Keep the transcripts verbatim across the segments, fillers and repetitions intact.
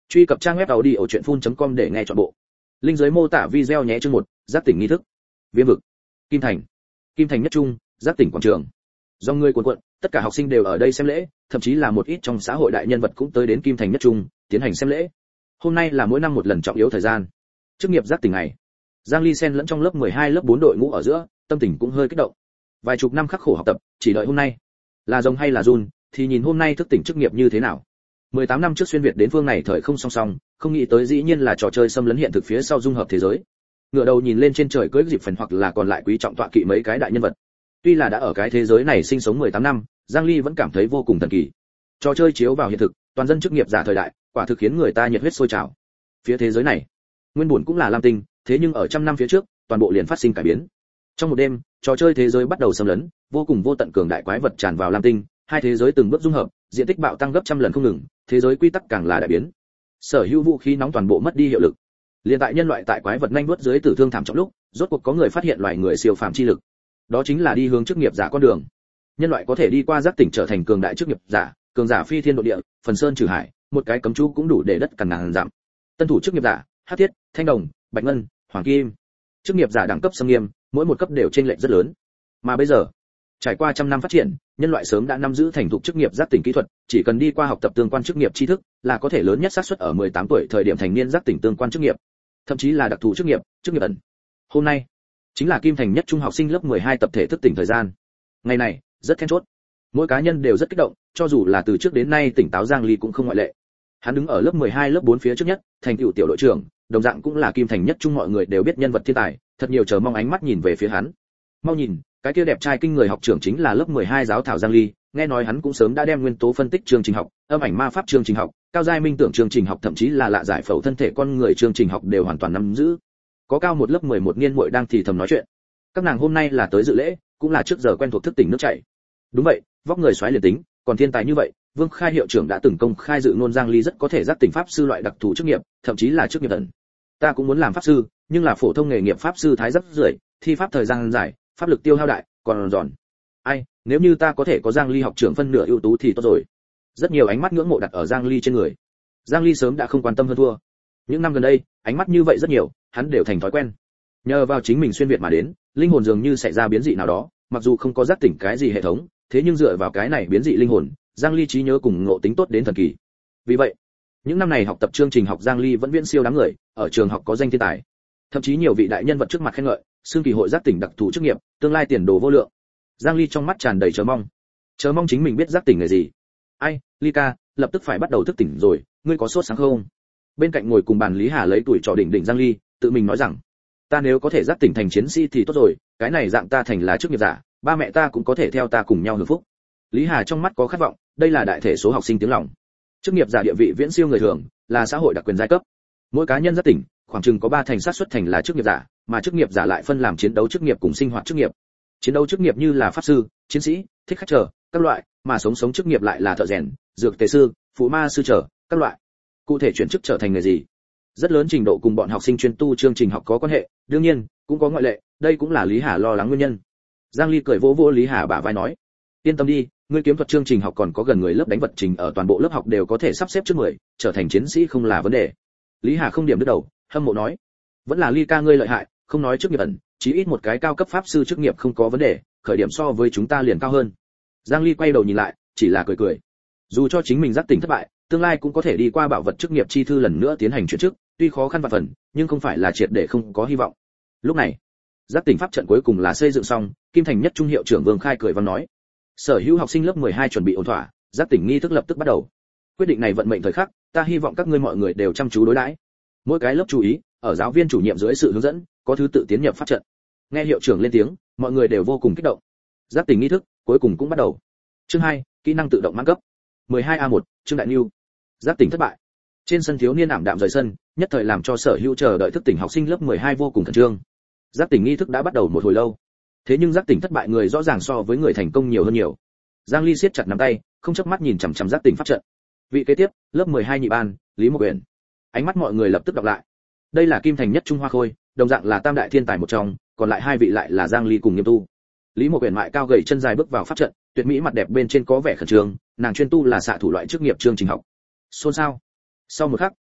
Truy cập trang web audiochuyenphun.com để nghe trọn bộ. Linh dưới mô tả video nhé. Chương một, giác tỉnh nghi thức. Viêm vực, Kim Thành, Kim Thành nhất trung, giác tỉnh quảng trường. Do người cuồn cuộn, tất cả học sinh đều ở đây xem lễ, thậm chí là một ít trong xã hội đại nhân vật cũng tới đến Kim Thành nhất trung tiến hành xem lễ. Hôm nay là mỗi năm một lần trọng yếu thời gian, chức nghiệp giác tỉnh ngày. Giang Ly xen lẫn trong lớp mười hai lớp bốn đội ngũ ở giữa, tâm tình cũng hơi kích động. Vài chục năm khắc khổ học tập, chỉ đợi hôm nay. Là rồng hay là run, thì nhìn hôm nay thức tỉnh chức nghiệp như thế nào. mười tám năm trước xuyên việt đến phương này thời không song song, không nghĩ tới dĩ nhiên là trò chơi xâm lấn hiện thực phía sau dung hợp thế giới. Ngửa đầu nhìn lên trên trời cưỡi dịp phần hoặc là còn lại quý trọng tọa kỵ mấy cái đại nhân vật. Tuy là đã ở cái thế giới này sinh sống mười tám năm, Giang Ly vẫn cảm thấy vô cùng thần kỳ. Trò chơi chiếu vào hiện thực, toàn dân chức nghiệp giả thời đại, quả thực khiến người ta nhiệt huyết sôi trào. Phía thế giới này, nguyên本cũng là Lam Tinh, thế nhưng ở trăm năm phía trước, toàn bộ liền phát sinh cải biến. Trong một đêm, trò chơi thế giới bắt đầu xâm lấn, vô cùng vô tận cường đại quái vật tràn vào Lam Tinh, hai thế giới từng bước dung hợp, diện tích bạo tăng gấp trăm lần không ngừng, thế giới quy tắc càng là đại biến. Sở hữu vũ khí nóng toàn bộ mất đi hiệu lực. Liên tại nhân loại tại quái vật nhanh đuốt dưới tử thương thảm trọng lúc, rốt cuộc có người phát hiện loài người siêu phàm chi lực. Đó chính là đi hướng chức nghiệp giả con đường. Nhân loại có thể đi qua giác tỉnh trở thành cường đại chức nghiệp giả, cường giả phi thiên độ địa, phần sơn trừ hải, một cái cấm chú cũng đủ để đất cằn ngàn dặm. Tân thủ chức nghiệp giả, hắc thiết, thanh đồng, bạch ngân, hoàng kim. Chức nghiệp giả đẳng cấp xâm nghiêm, mỗi một cấp đều chênh lệch rất lớn. Mà bây giờ, trải qua trăm năm phát triển, nhân loại sớm đã nắm giữ thành thục chức nghiệp giác tỉnh kỹ thuật, chỉ cần đi qua học tập tương quan chức nghiệp tri thức, là có thể lớn nhất xác suất ở mười tám tuổi thời điểm thành niên giác tỉnh tương quan chức nghiệp, thậm chí là đặc thù chức nghiệp, chức nghiệp ẩn. Hôm nay, chính là Kim Thành nhất trung học sinh lớp mười hai tập thể thức tỉnh thời gian. Ngày này, rất then chốt. Mỗi cá nhân đều rất kích động, cho dù là từ trước đến nay tỉnh táo Giang Ly cũng không ngoại lệ. Hắn đứng ở lớp mười hai lớp bốn phía trước nhất, thành tựu tiểu đội trưởng, đồng dạng cũng là Kim Thành nhất trung mọi người đều biết nhân vật thiên tài, thật nhiều chờ mong ánh mắt nhìn về phía hắn. Mau nhìn, cái kia đẹp trai kinh người học trưởng chính là lớp mười hai giáo thảo Giang Ly, nghe nói hắn cũng sớm đã đem nguyên tố phân tích chương trình học, âm ảnh ma pháp chương trình học, cao giai minh tưởng chương trình học, thậm chí là lạ giải phẫu thân thể con người chương trình học đều hoàn toàn nắm giữ. Có cao một lớp mười một niên muội đang thì thầm nói chuyện. Các nàng hôm nay là tới dự lễ, cũng là trước giờ quen thuộc thức tỉnh nước chảy. Đúng vậy, vóc người xoáy liền tính, còn thiên tài như vậy, Vương Khai hiệu trưởng đã từng công khai dự ngôn Giang Ly rất có thể giác tỉnh pháp sư loại đặc thù chức nghiệp, thậm chí là chức nghiệp ẩn. Ta cũng muốn làm pháp sư, nhưng là phổ thông nghề nghiệp pháp sư thái rất rưởi, thi pháp thời gian dài, pháp lực tiêu hao đại, còn giòn. Ai, nếu như ta có thể có Giang Ly học trưởng phân nửa ưu tú thì tốt rồi. Rất nhiều ánh mắt ngưỡng mộ đặt ở Giang Ly trên người. Giang Ly sớm đã không quan tâm hơn thua. Những năm gần đây, ánh mắt như vậy rất nhiều, hắn đều thành thói quen. Nhờ vào chính mình xuyên việt mà đến, linh hồn dường như xảy ra biến dị nào đó, mặc dù không có giác tỉnh cái gì hệ thống, thế nhưng dựa vào cái này biến dị linh hồn, Giang Ly trí nhớ cùng ngộ tính tốt đến thần kỳ. Vì vậy, những năm này học tập chương trình học Giang Ly vẫn viễn siêu đám người, ở trường học có danh thiên tài. Thậm chí nhiều vị đại nhân vật trước mặt khen ngợi, xương kỳ hội giác tỉnh đặc thù chức nghiệp, tương lai tiền đồ vô lượng. Giang Ly trong mắt tràn đầy chờ mong. Chờ mong chính mình biết giác tỉnh nghề gì. Ai, Ly ca, lập tức phải bắt đầu thức tỉnh rồi, ngươi có sốt sáng không? Bên cạnh ngồi cùng bàn Lý Hà lấy tuổi trò đỉnh đỉnh Giang Ly, tự mình nói rằng, ta nếu có thể giác tỉnh thành chiến sĩ thì tốt rồi, cái này dạng ta thành là chức nghiệp giả, ba mẹ ta cũng có thể theo ta cùng nhau hưởng phúc. Lý Hà trong mắt có khát vọng, đây là đại thể số học sinh tiếng lòng. Chức nghiệp giả địa vị viễn siêu người thường, là xã hội đặc quyền giai cấp. Mỗi cá nhân giác tỉnh, khoảng chừng có ba thành xác suất thành là chức nghiệp giả, mà chức nghiệp giả lại phân làm chiến đấu chức nghiệp cùng sinh hoạt chức nghiệp. Chiến đấu chức nghiệp như là pháp sư, chiến sĩ, thích khách trở, các loại, mà sống sống chức nghiệp lại là thợ rèn, dược tề sư, phụ ma sư trở, các loại. Cụ thể chuyển chức trở thành người gì, rất lớn trình độ cùng bọn học sinh chuyên tu chương trình học có quan hệ, đương nhiên cũng có ngoại lệ, đây cũng là Lý Hà lo lắng nguyên nhân. Giang Ly cười vỗ vỗ Lý Hà bả vai nói, yên tâm đi, ngươi kiếm thuật chương trình học còn có gần người lớp đánh vật trình ở toàn bộ lớp học đều có thể sắp xếp trước mười, trở thành chiến sĩ không là vấn đề. Lý Hà không điểm đứt đầu, hâm mộ nói, vẫn là Ly ca ngươi lợi hại, không nói chức nghiệp ẩn, chí ít một cái cao cấp pháp sư chức nghiệp không có vấn đề, khởi điểm so với chúng ta liền cao hơn. Giang Ly quay đầu nhìn lại, chỉ là cười cười. Dù cho chính mình giác tỉnh thất bại, tương lai cũng có thể đi qua bảo vật chức nghiệp chi thư lần nữa tiến hành chuyển chức, tuy khó khăn vạn phần, nhưng không phải là triệt để không có hy vọng. Lúc này, giác tỉnh pháp trận cuối cùng là xây dựng xong, Kim Thành nhất trung hiệu trưởng Vương Khai cười vang nói, sở hữu học sinh lớp mười hai chuẩn bị ổn thỏa, giác tỉnh nghi thức lập tức bắt đầu. Quyết định này vận mệnh thời khắc, ta hy vọng các ngươi mọi người đều chăm chú đối đãi. Mỗi cái lớp chú ý, ở giáo viên chủ nhiệm dưới sự hướng dẫn, có thứ tự tiến nhập pháp trận. Nghe hiệu trưởng lên tiếng, mọi người đều vô cùng kích động. Giác tỉnh nghi thức cuối cùng cũng bắt đầu. Chương hai, kỹ năng tự động mãn cấp. mười hai A một, chương đại lưu. Giác tỉnh thất bại. Trên sân thiếu niên ảm đạm rời sân, nhất thời làm cho sở hữu chờ đợi thức tỉnh học sinh lớp mười hai vô cùng khẩn trương. Giác tỉnh nghi thức đã bắt đầu một hồi lâu, thế nhưng giác tỉnh thất bại người rõ ràng so với người thành công nhiều hơn nhiều. Giang Ly siết chặt nắm tay, không chớp mắt nhìn chằm chằm giác tỉnh pháp trận. Vị kế tiếp, lớp mười hai nhị ban, Lý Mộc Uyển. Ánh mắt mọi người lập tức đọc lại. Đây là Kim Thành nhất trung hoa khôi, đồng dạng là tam đại thiên tài một trong, còn lại hai vị lại là Giang Ly cùng Nghiêm Tu. Lý Mộc Uyển mại cao gầy chân dài bước vào pháp trận, tuyệt mỹ mặt đẹp bên trên có vẻ khẩn trương, nàng chuyên tu là xạ thủ loại chức nghiệp chương trình học. Xôn xao. Sau một khắc,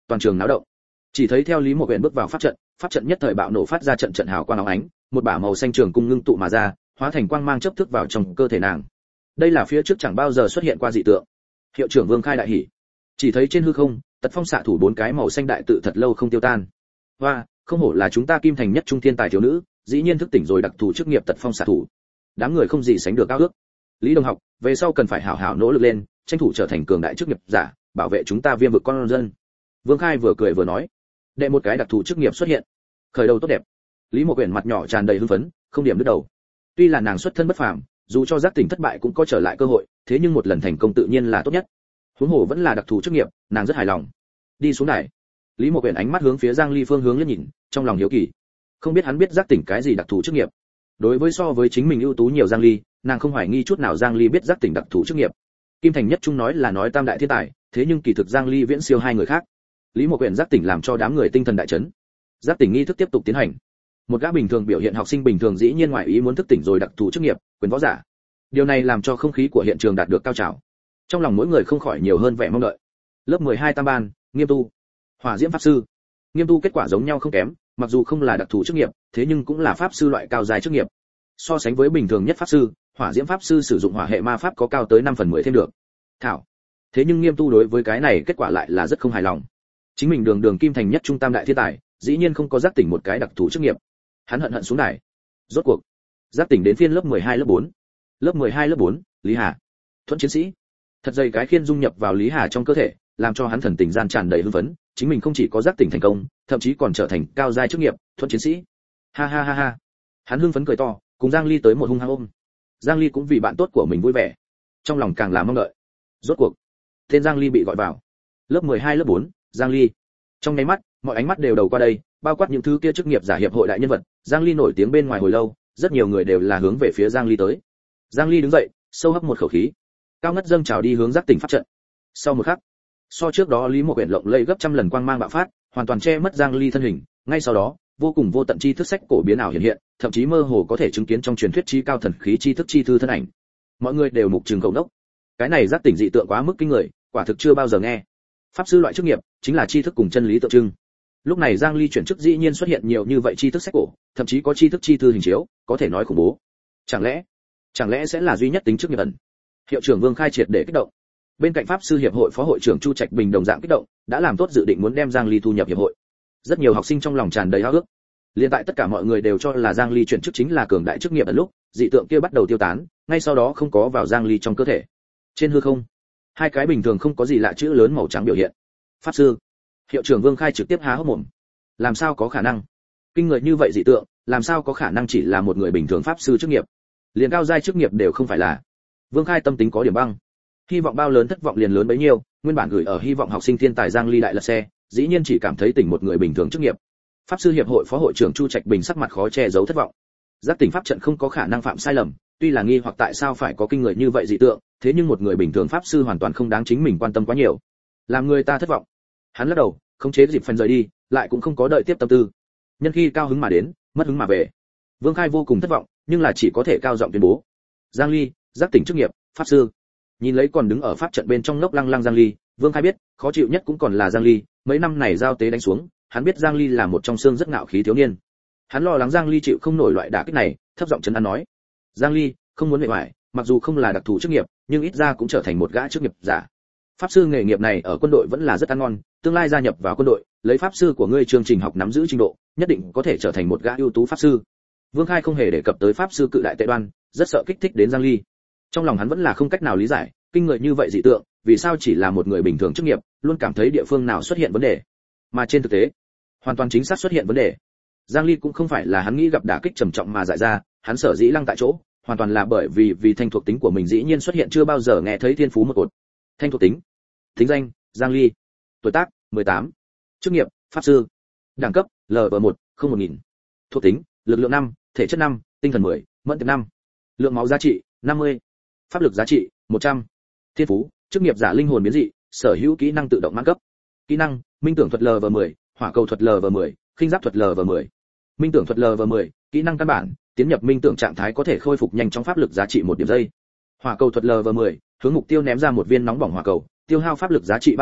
toàn trường náo động. Chỉ thấy theo Lý Mộ Uyển bước vào pháp trận, pháp trận nhất thời bạo nổ phát ra trận trận hào quang óng ánh, một bả màu xanh trường cung ngưng tụ mà ra, hóa thành quang mang chớp thức vào trong cơ thể nàng. Đây là phía trước chẳng bao giờ xuất hiện qua dị tượng. Hiệu trưởng Vương Khai đại hỉ. Chỉ thấy trên hư không, Tật Phong xạ thủ bốn cái màu xanh đại tự thật lâu không tiêu tan. Hoa, không hổ là chúng ta Kim Thành nhất trung thiên tài thiếu nữ, dĩ nhiên thức tỉnh rồi đặc thù chức nghiệp Tật Phong xạ thủ. Đám người không gì sánh được cao ước. Lý Đồng học, về sau cần phải hảo hảo nỗ lực lên, tranh thủ trở thành cường đại chức nghiệp giả, bảo vệ chúng ta Viêm vực con dân. Vương Khai vừa cười vừa nói. Đệ một cái đặc thù chức nghiệp xuất hiện, khởi đầu tốt đẹp. Lý Mộ Uyển mặt nhỏ tràn đầy hưng phấn, không điểm đứt đầu. Tuy là nàng xuất thân bất phàm, dù cho giác tỉnh thất bại cũng có trở lại cơ hội, thế nhưng một lần thành công tự nhiên là tốt nhất. Huống hồ vẫn là đặc thù chức nghiệp, nàng rất hài lòng. Đi xuống đài. Lý Mộ Uyển ánh mắt hướng phía Giang Ly phương hướng liếc nhìn, trong lòng hiếu kỳ. Không biết hắn biết giác tỉnh cái gì đặc thù chức nghiệp. Đối với so với chính mình ưu tú nhiều Giang Ly, nàng không hoài nghi chút nào Giang Ly biết giác tỉnh đặc thù chức nghiệp. Kim Thành nhất trung nói là nói tam đại thiên tài, thế nhưng kỳ thực Giang Ly viễn siêu hai người khác. Lý Mộ Uyển giác tỉnh làm cho đám người tinh thần đại chấn. Giác tỉnh nghi thức tiếp tục tiến hành. Một gã bình thường biểu hiện học sinh bình thường dĩ nhiên ngoại ý muốn thức tỉnh rồi đặc thù chức nghiệp, quyền võ giả. Điều này làm cho không khí của hiện trường đạt được cao trào. Trong lòng mỗi người không khỏi nhiều hơn vẻ mong đợi. Lớp mười hai tam ban, Nghiêm Tu, Hỏa Diễm pháp sư. Nghiêm Tu kết quả giống nhau không kém, mặc dù không là đặc thù chức nghiệp, thế nhưng cũng là pháp sư loại cao dài chức nghiệp. So sánh với bình thường nhất pháp sư, Hỏa Diễm pháp sư sử dụng hỏa hệ ma pháp có cao tới năm phần mười thêm được. Thảo. Thế nhưng Nghiêm Tu đối với cái này kết quả lại là rất không hài lòng. Chính mình đường đường Kim Thành nhất trung tam đại thiên tài, dĩ nhiên không có giác tỉnh một cái đặc thù chức nghiệp. Hắn hận hận xuống đài. Rốt cuộc, giác tỉnh đến phiên lớp mười hai lớp bốn. Lớp mười hai lớp bốn, Lý Hà. Thuẫn chiến sĩ. Thật dày cái khiên dung nhập vào Lý Hà trong cơ thể, làm cho hắn thần tình gian tràn đầy hưng phấn, chính mình không chỉ có giác tỉnh thành công, thậm chí còn trở thành cao giai chức nghiệp, thuẫn chiến sĩ. Ha ha ha ha. Hắn hưng phấn cười to, cùng Giang Ly tới một hung hăng ôm. Giang Ly cũng vì bạn tốt của mình vui vẻ, trong lòng càng là mong đợi. Rốt cuộc, tên Giang Ly bị gọi vào. Lớp mười hai lớp bốn, Giang Ly. Trong nháy mắt, mọi ánh mắt đều đầu qua đây, bao quát những thứ kia chức nghiệp giả hiệp hội đại nhân vật. Giang Ly nổi tiếng bên ngoài hồi lâu, rất nhiều người đều là hướng về phía Giang Ly tới. Giang Ly đứng dậy, sâu hấp một khẩu khí, cao ngất dâng trào đi hướng giác tỉnh pháp trận. Sau một khắc, so trước đó Lý Mộ Uyển lộng lẫy gấp trăm lần quang mang bạo phát, hoàn toàn che mất Giang Ly thân hình. Ngay sau đó, vô cùng vô tận chi thức sách cổ biến ảo hiện hiện, thậm chí mơ hồ có thể chứng kiến trong truyền thuyết chi cao thần khí chi thức chi thư thân ảnh. Mọi người đều mục trừng cầu đốc. Cái này giác tỉnh dị tượng quá mức kinh người, quả thực chưa bao giờ nghe. Pháp sư loại chức nghiệp chính là chi thức cùng chân lý tượng trưng. Lúc này Giang Ly chuyển chức dĩ nhiên xuất hiện nhiều như vậy chi thức sách cổ, thậm chí có chi thức chi thư hình chiếu, có thể nói khủng bố. Chẳng lẽ, chẳng lẽ sẽ là duy nhất tính chức nghiệp ẩn? Hiệu trưởng Vương Khai triệt để kích động. Bên cạnh pháp sư hiệp hội phó hội trưởng Chu Trạch Bình đồng dạng kích động, đã làm tốt dự định muốn đem Giang Ly thu nhập hiệp hội. Rất nhiều học sinh trong lòng tràn đầy háo ước. Liên tại tất cả mọi người đều cho là Giang Ly chuyển chức chính là cường đại chức nghiệp ẩn lúc, dị tượng kia bắt đầu tiêu tán, ngay sau đó không có vào Giang Ly trong cơ thể. Trên hư không, hai cái bình thường không có gì lạ chữ lớn màu trắng biểu hiện. Pháp sư. Hiệu trưởng Vương Khai trực tiếp há hốc mồm. Làm sao có khả năng? Kinh người như vậy dị tượng, làm sao có khả năng chỉ là một người bình thường pháp sư chức nghiệp? Liền cao giai chức nghiệp đều không phải là. Vương Khai tâm tính có điểm băng. Hy vọng bao lớn thất vọng liền lớn bấy nhiêu, nguyên bản gửi ở hy vọng học sinh thiên tài Giang Ly đại lật xe, dĩ nhiên chỉ cảm thấy tỉnh một người bình thường chức nghiệp. Pháp sư hiệp hội phó hội trưởng Chu Trạch Bình sắc mặt khó che giấu thất vọng. Giác tỉnh pháp trận không có khả năng phạm sai lầm, tuy là nghi hoặc tại sao phải có kinh người như vậy dị tượng, thế nhưng một người bình thường pháp sư hoàn toàn không đáng chính mình quan tâm quá nhiều, làm người ta thất vọng. Hắn lắc đầu, không chế dịp phần rời đi, lại cũng không có đợi tiếp tâm tư. Nhân khi cao hứng mà đến, mất hứng mà về. Vương Khai vô cùng thất vọng, nhưng là chỉ có thể cao giọng tuyên bố: Giang Ly, giác tỉnh chức nghiệp, pháp sư. Nhìn lấy còn đứng ở pháp trận bên trong ngốc lăng lăng Giang Ly, Vương Khai biết, khó chịu nhất cũng còn là Giang Ly, mấy năm này giao tế đánh xuống, hắn biết Giang Ly là một trong xương rất ngạo khí thiếu niên. Hắn lo lắng Giang Ly chịu không nổi loại đả kích này, thấp giọng trấn an nói: Giang Ly, không muốn mệt mỏi, mặc dù không là đặc thù chức nghiệp, nhưng ít ra cũng trở thành một gã chức nghiệp giả. Pháp sư nghề nghiệp này ở quân đội vẫn là rất ăn ngon, tương lai gia nhập vào quân đội, lấy pháp sư của ngươi chương trình học nắm giữ trình độ, nhất định có thể trở thành một gã ưu tú pháp sư. Vương Khai không hề đề cập tới pháp sư cự đại tệ đoan, rất sợ kích thích đến Giang Ly. Trong lòng hắn vẫn là không cách nào lý giải, kinh người như vậy dị tượng, vì sao chỉ là một người bình thường chức nghiệp, luôn cảm thấy địa phương nào xuất hiện vấn đề. Mà trên thực tế, hoàn toàn chính xác xuất hiện vấn đề. Giang Ly cũng không phải là hắn nghĩ gặp đả kích trầm trọng mà dại ra, hắn sở dĩ lăng tại chỗ, hoàn toàn là bởi vì vì thanh thuộc tính của mình dĩ nhiên xuất hiện chưa bao giờ nghe thấy thiên phú một cột. Thanh thuộc tính. Thính danh: Giang Ly. Tuổi tác: mười tám. Chức nghiệp: pháp sư. Đẳng cấp: L V một, không một nghìn. Thuộc tính: lực lượng năm, thể chất năm, tinh thần mười, mẫn tiệp năm. Lượng máu giá trị: năm mươi. Pháp lực giá trị: một trăm. Thiên phú: chức nghiệp giả linh hồn biến dị, sở hữu kỹ năng tự động mãn cấp. Kỹ năng: minh tưởng thuật L V mười, hỏa cầu thuật L V mười, khinh giáp thuật L V mười. Minh tưởng thuật L V mười, kỹ năng căn bản, tiến nhập minh tưởng trạng thái có thể khôi phục nhanh chóng pháp lực giá trị một điểm giây. Hỏa cầu thuật L V mười, hướng mục tiêu ném ra một viên nóng bỏng hỏa cầu, tiêu hao pháp lực giá trị ba điểm,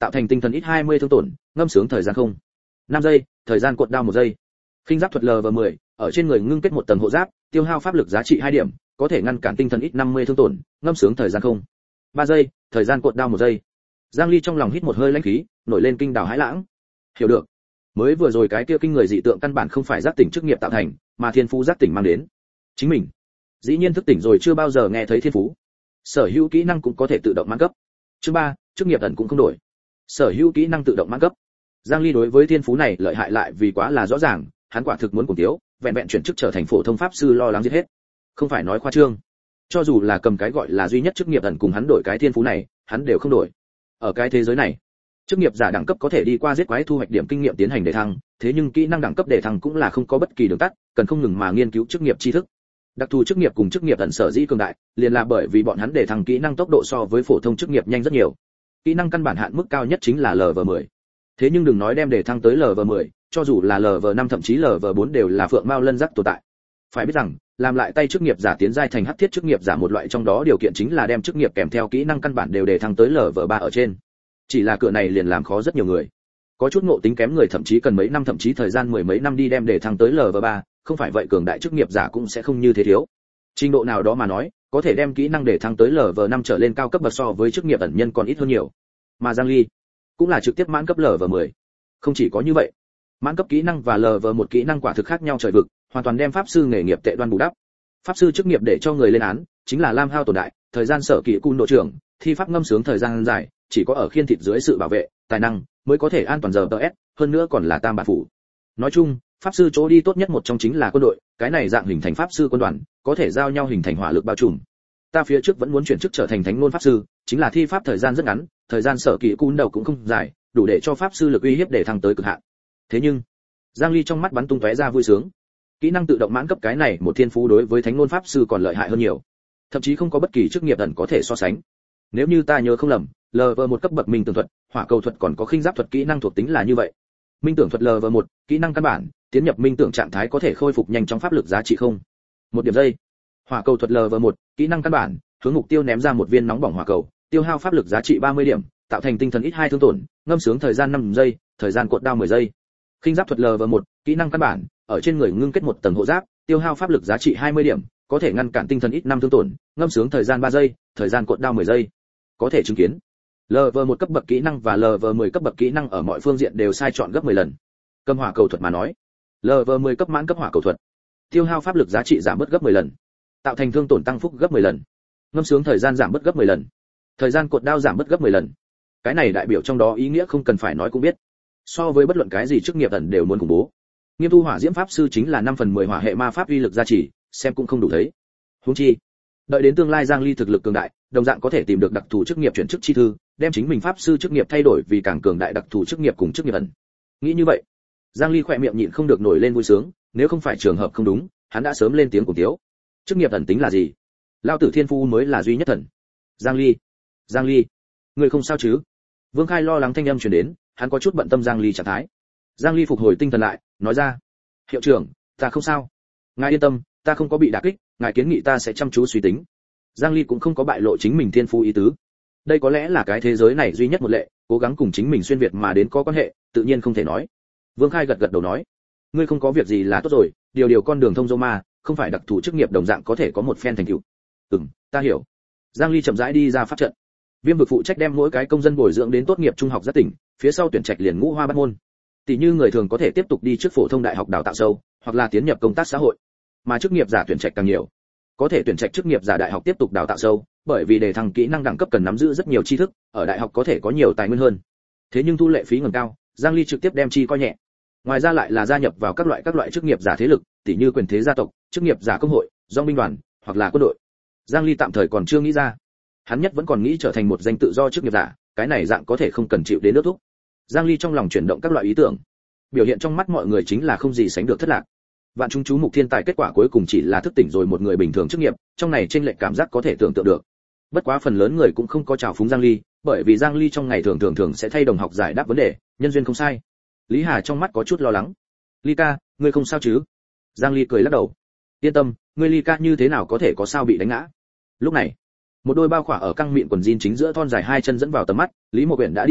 tạo thành tinh thần ít hai mươi thương tổn, ngâm sướng thời gian không. năm giây, thời gian cuộn đao một giây. Khinh giáp thuật lv mười, ở trên người ngưng kết một tầng hộ giáp, tiêu hao pháp lực giá trị hai điểm, có thể ngăn cản tinh thần ít năm mươi thương tổn, ngâm sướng thời gian không. ba giây, thời gian cuộn đao một giây. Giang Ly trong lòng hít một hơi lãnh khí, nổi lên kinh đảo hãi lãng. Hiểu được, mới vừa rồi cái kia kinh người dị tượng căn bản không phải giác tỉnh chức nghiệp tạo thành, mà thiên phú giác tỉnh mang đến. Chính mình, dĩ nhiên thức tỉnh rồi chưa bao giờ nghe thấy thiên phú. Sở hữu kỹ năng cũng có thể tự động mãn cấp. Chương ba, chức nghiệp ẩn cũng không đổi. Sở hữu kỹ năng tự động mãn cấp. Giang Ly đối với thiên phú này lợi hại lại vì quá là rõ ràng, hắn quả thực muốn cùng thiếu, vẹn vẹn chuyển chức trở thành phổ thông pháp sư lo lắng giết hết. Không phải nói khoa trương. Cho dù là cầm cái gọi là duy nhất chức nghiệp ẩn cùng hắn đổi cái thiên phú này, hắn đều không đổi. Ở cái thế giới này, chức nghiệp giả đẳng cấp có thể đi qua giết quái thu hoạch điểm kinh nghiệm tiến hành đề thăng, thế nhưng kỹ năng đẳng cấp đề thăng cũng là không có bất kỳ đường tắt, cần không ngừng mà nghiên cứu chức nghiệp tri thức. Đặc thù chức nghiệp cùng chức nghiệp ẩn sở dĩ cường đại, liền là bởi vì bọn hắn đề thăng kỹ năng tốc độ so với phổ thông chức nghiệp nhanh rất nhiều. Kỹ năng căn bản hạn mức cao nhất chính là lv mười. Thế nhưng đừng nói đem đề thăng tới lv mười, cho dù là lv năm thậm chí lv bốn đều là phượng mao lân giác tồn tại. Phải biết rằng, làm lại tay chức nghiệp giả tiến giai thành hắc thiết chức nghiệp giả một loại trong đó điều kiện chính là đem chức nghiệp kèm theo kỹ năng căn bản đều đề thăng tới lv ba ở trên. Chỉ là cửa này liền làm khó rất nhiều người. Có chút ngộ tính kém người thậm chí cần mấy năm thậm chí thời gian mười mấy năm đi đem đề thăng tới lv ba, không phải vậy cường đại chức nghiệp giả cũng sẽ không như thế thiếu. Trình độ nào đó mà nói, có thể đem kỹ năng đề thăng tới lv năm trở lên cao cấp bậc so với chức nghiệp ẩn nhân còn ít hơn nhiều. Mà Giang Ly cũng là trực tiếp mãn cấp lv mười. Không chỉ có như vậy, mãn cấp kỹ năng và lv một kỹ năng quả thực khác nhau trời vực, hoàn toàn đem pháp sư nghề nghiệp tệ đoan bù đắp. Pháp sư chức nghiệp để cho người lên án, chính là lam hao tổn đại, thời gian sở kỹ cung độ trưởng, thi pháp ngâm sướng thời gian dài, chỉ có ở khiên thịt dưới sự bảo vệ, tài năng mới có thể an toàn giờ ts, hơn nữa còn là tam bản phủ. Nói chung, pháp sư chỗ đi tốt nhất một trong chính là quân đội, cái này dạng hình thành pháp sư quân đoàn, có thể giao nhau hình thành hỏa lực bao trùm. Ta phía trước vẫn muốn chuyển chức trở thành thánh ngôn pháp sư, chính là thi pháp thời gian rất ngắn, thời gian sở kỹ cung đầu cũng không dài, đủ để cho pháp sư lực uy hiếp để thăng tới cực hạn. Thế nhưng, Giang Ly trong mắt bắn tung tóe ra vui sướng. Kỹ năng tự động mãn cấp cái này một thiên phú đối với thánh ngôn pháp sư còn lợi hại hơn nhiều, thậm chí không có bất kỳ chức nghiệp ẩn có thể so sánh. Nếu như ta nhớ không lầm, lv một cấp bậc minh tưởng thuật, hỏa cầu thuật còn có khinh giáp thuật kỹ năng thuộc tính là như vậy. Minh tưởng thuật lv một, kỹ năng căn bản, tiến nhập minh tưởng trạng thái có thể khôi phục nhanh chóng pháp lực giá trị không. Một điểm giây. Hỏa cầu thuật lv một, kỹ năng căn bản, hướng mục tiêu ném ra một viên nóng bỏng hỏa cầu, tiêu hao pháp lực giá trị ba mươi điểm, tạo thành tinh thần ít hai thương tổn, ngâm sướng thời gian năm giây, thời gian cuộn đao mười giây. Khinh giáp thuật lv một, kỹ năng căn bản, ở trên người ngưng kết một tầng hộ giáp, tiêu hao pháp lực giá trị hai mươi điểm, có thể ngăn cản tinh thần ít năm thương tổn, ngâm sướng thời gian ba giây, thời gian cuộn đao mười giây. Có thể chứng kiến, lv một cấp bậc kỹ năng và lv mười cấp bậc kỹ năng ở mọi phương diện đều sai chọn gấp mười lần. Cầm hỏa cầu thuật mà nói, lv mười cấp mãn cấp hỏa cầu thuật, tiêu hao pháp lực giá trị giảm bớt gấp mười lần, tạo thành thương tổn tăng phúc gấp mười lần, ngâm sướng thời gian giảm bớt gấp mười lần, thời gian cuộn đao giảm bớt gấp mười lần. Cái này đại biểu trong đó ý nghĩa không cần phải nói cũng biết. So với bất luận cái gì chức nghiệp ẩn đều muốn khủng bố. Nghiêm thu hỏa diễm pháp sư chính là năm phần mười hỏa hệ ma pháp uy lực gia trì, xem cũng không đủ thấy. Huống chi, đợi đến tương lai Giang Ly thực lực cường đại, đồng dạng có thể tìm được đặc thù chức nghiệp chuyển chức chi thư, đem chính mình pháp sư chức nghiệp thay đổi vì càng cường đại đặc thù chức nghiệp cùng chức nghiệp ẩn. Nghĩ như vậy, Giang Ly khỏe miệng nhịn không được nổi lên vui sướng, nếu không phải trường hợp không đúng, hắn đã sớm lên tiếng cùng tiếu. Chức nghiệp ẩn tính là gì? Lao tử thiên phu mới là duy nhất thần. Giang Ly, Giang Ly, người không sao chứ? Vương Khai lo lắng thanh âm truyền đến, hắn có chút bận tâm Giang Ly trạng thái. Giang Ly phục hồi tinh thần lại, nói ra: "Hiệu trưởng, ta không sao. Ngài yên tâm, ta không có bị đả kích, ngài kiến nghị ta sẽ chăm chú suy tính." Giang Ly cũng không có bại lộ chính mình thiên phú ý tứ. Đây có lẽ là cái thế giới này duy nhất một lệ, cố gắng cùng chính mình xuyên việt mà đến có quan hệ, tự nhiên không thể nói. Vương Khai gật gật đầu nói: "Ngươi không có việc gì là tốt rồi, điều điều con đường thông dâu ma, không phải đặc thù chức nghiệp đồng dạng có thể có một phen thành tựu." "Ừm, ta hiểu." Giang Ly chậm rãi đi ra pháp trận. Viêm vực phụ trách đem mỗi cái công dân bồi dưỡng đến tốt nghiệp trung học rất tỉnh, phía sau tuyển trạch liền ngũ hoa bát môn. Tỷ như người thường có thể tiếp tục đi trước phổ thông đại học đào tạo sâu, hoặc là tiến nhập công tác xã hội. Mà chức nghiệp giả tuyển trạch càng nhiều, có thể tuyển trạch chức nghiệp giả đại học tiếp tục đào tạo sâu, bởi vì đề thăng kỹ năng đẳng cấp cần nắm giữ rất nhiều tri thức, ở đại học có thể có nhiều tài nguyên hơn. Thế nhưng thu lệ phí ngầm cao, Giang Ly trực tiếp đem chi coi nhẹ. Ngoài ra lại là gia nhập vào các loại các loại chức nghiệp giả thế lực, tỷ như quyền thế gia tộc, chức nghiệp giả công hội, dòng binh đoàn, hoặc là quân đội. Giang Ly tạm thời còn chưa nghĩ ra. Hắn nhất vẫn còn nghĩ trở thành một danh tự do chức nghiệp giả, cái này dạng có thể không cần chịu đến nước thúc. Giang Ly trong lòng chuyển động các loại ý tưởng. Biểu hiện trong mắt mọi người chính là không gì sánh được thất lạc. Vạn chúng chú mục thiên tài kết quả cuối cùng chỉ là thức tỉnh rồi một người bình thường chức nghiệp, trong này chênh lệch cảm giác có thể tưởng tượng được. Bất quá phần lớn người cũng không có chào phúng Giang Ly, bởi vì Giang Ly trong ngày thường thường thường sẽ thay đồng học giải đáp vấn đề, nhân duyên không sai. Lý Hà trong mắt có chút lo lắng. "Ly ca, ngươi không sao chứ?" Giang Ly cười lắc đầu. "Yên tâm, ngươi Ly ca như thế nào có thể có sao bị đánh ngã." Lúc này, một đôi bao khỏa ở căng mịn quần jean chính giữa thon dài hai chân dẫn vào tầm mắt, Lý Mộ Uyển đã đi tới,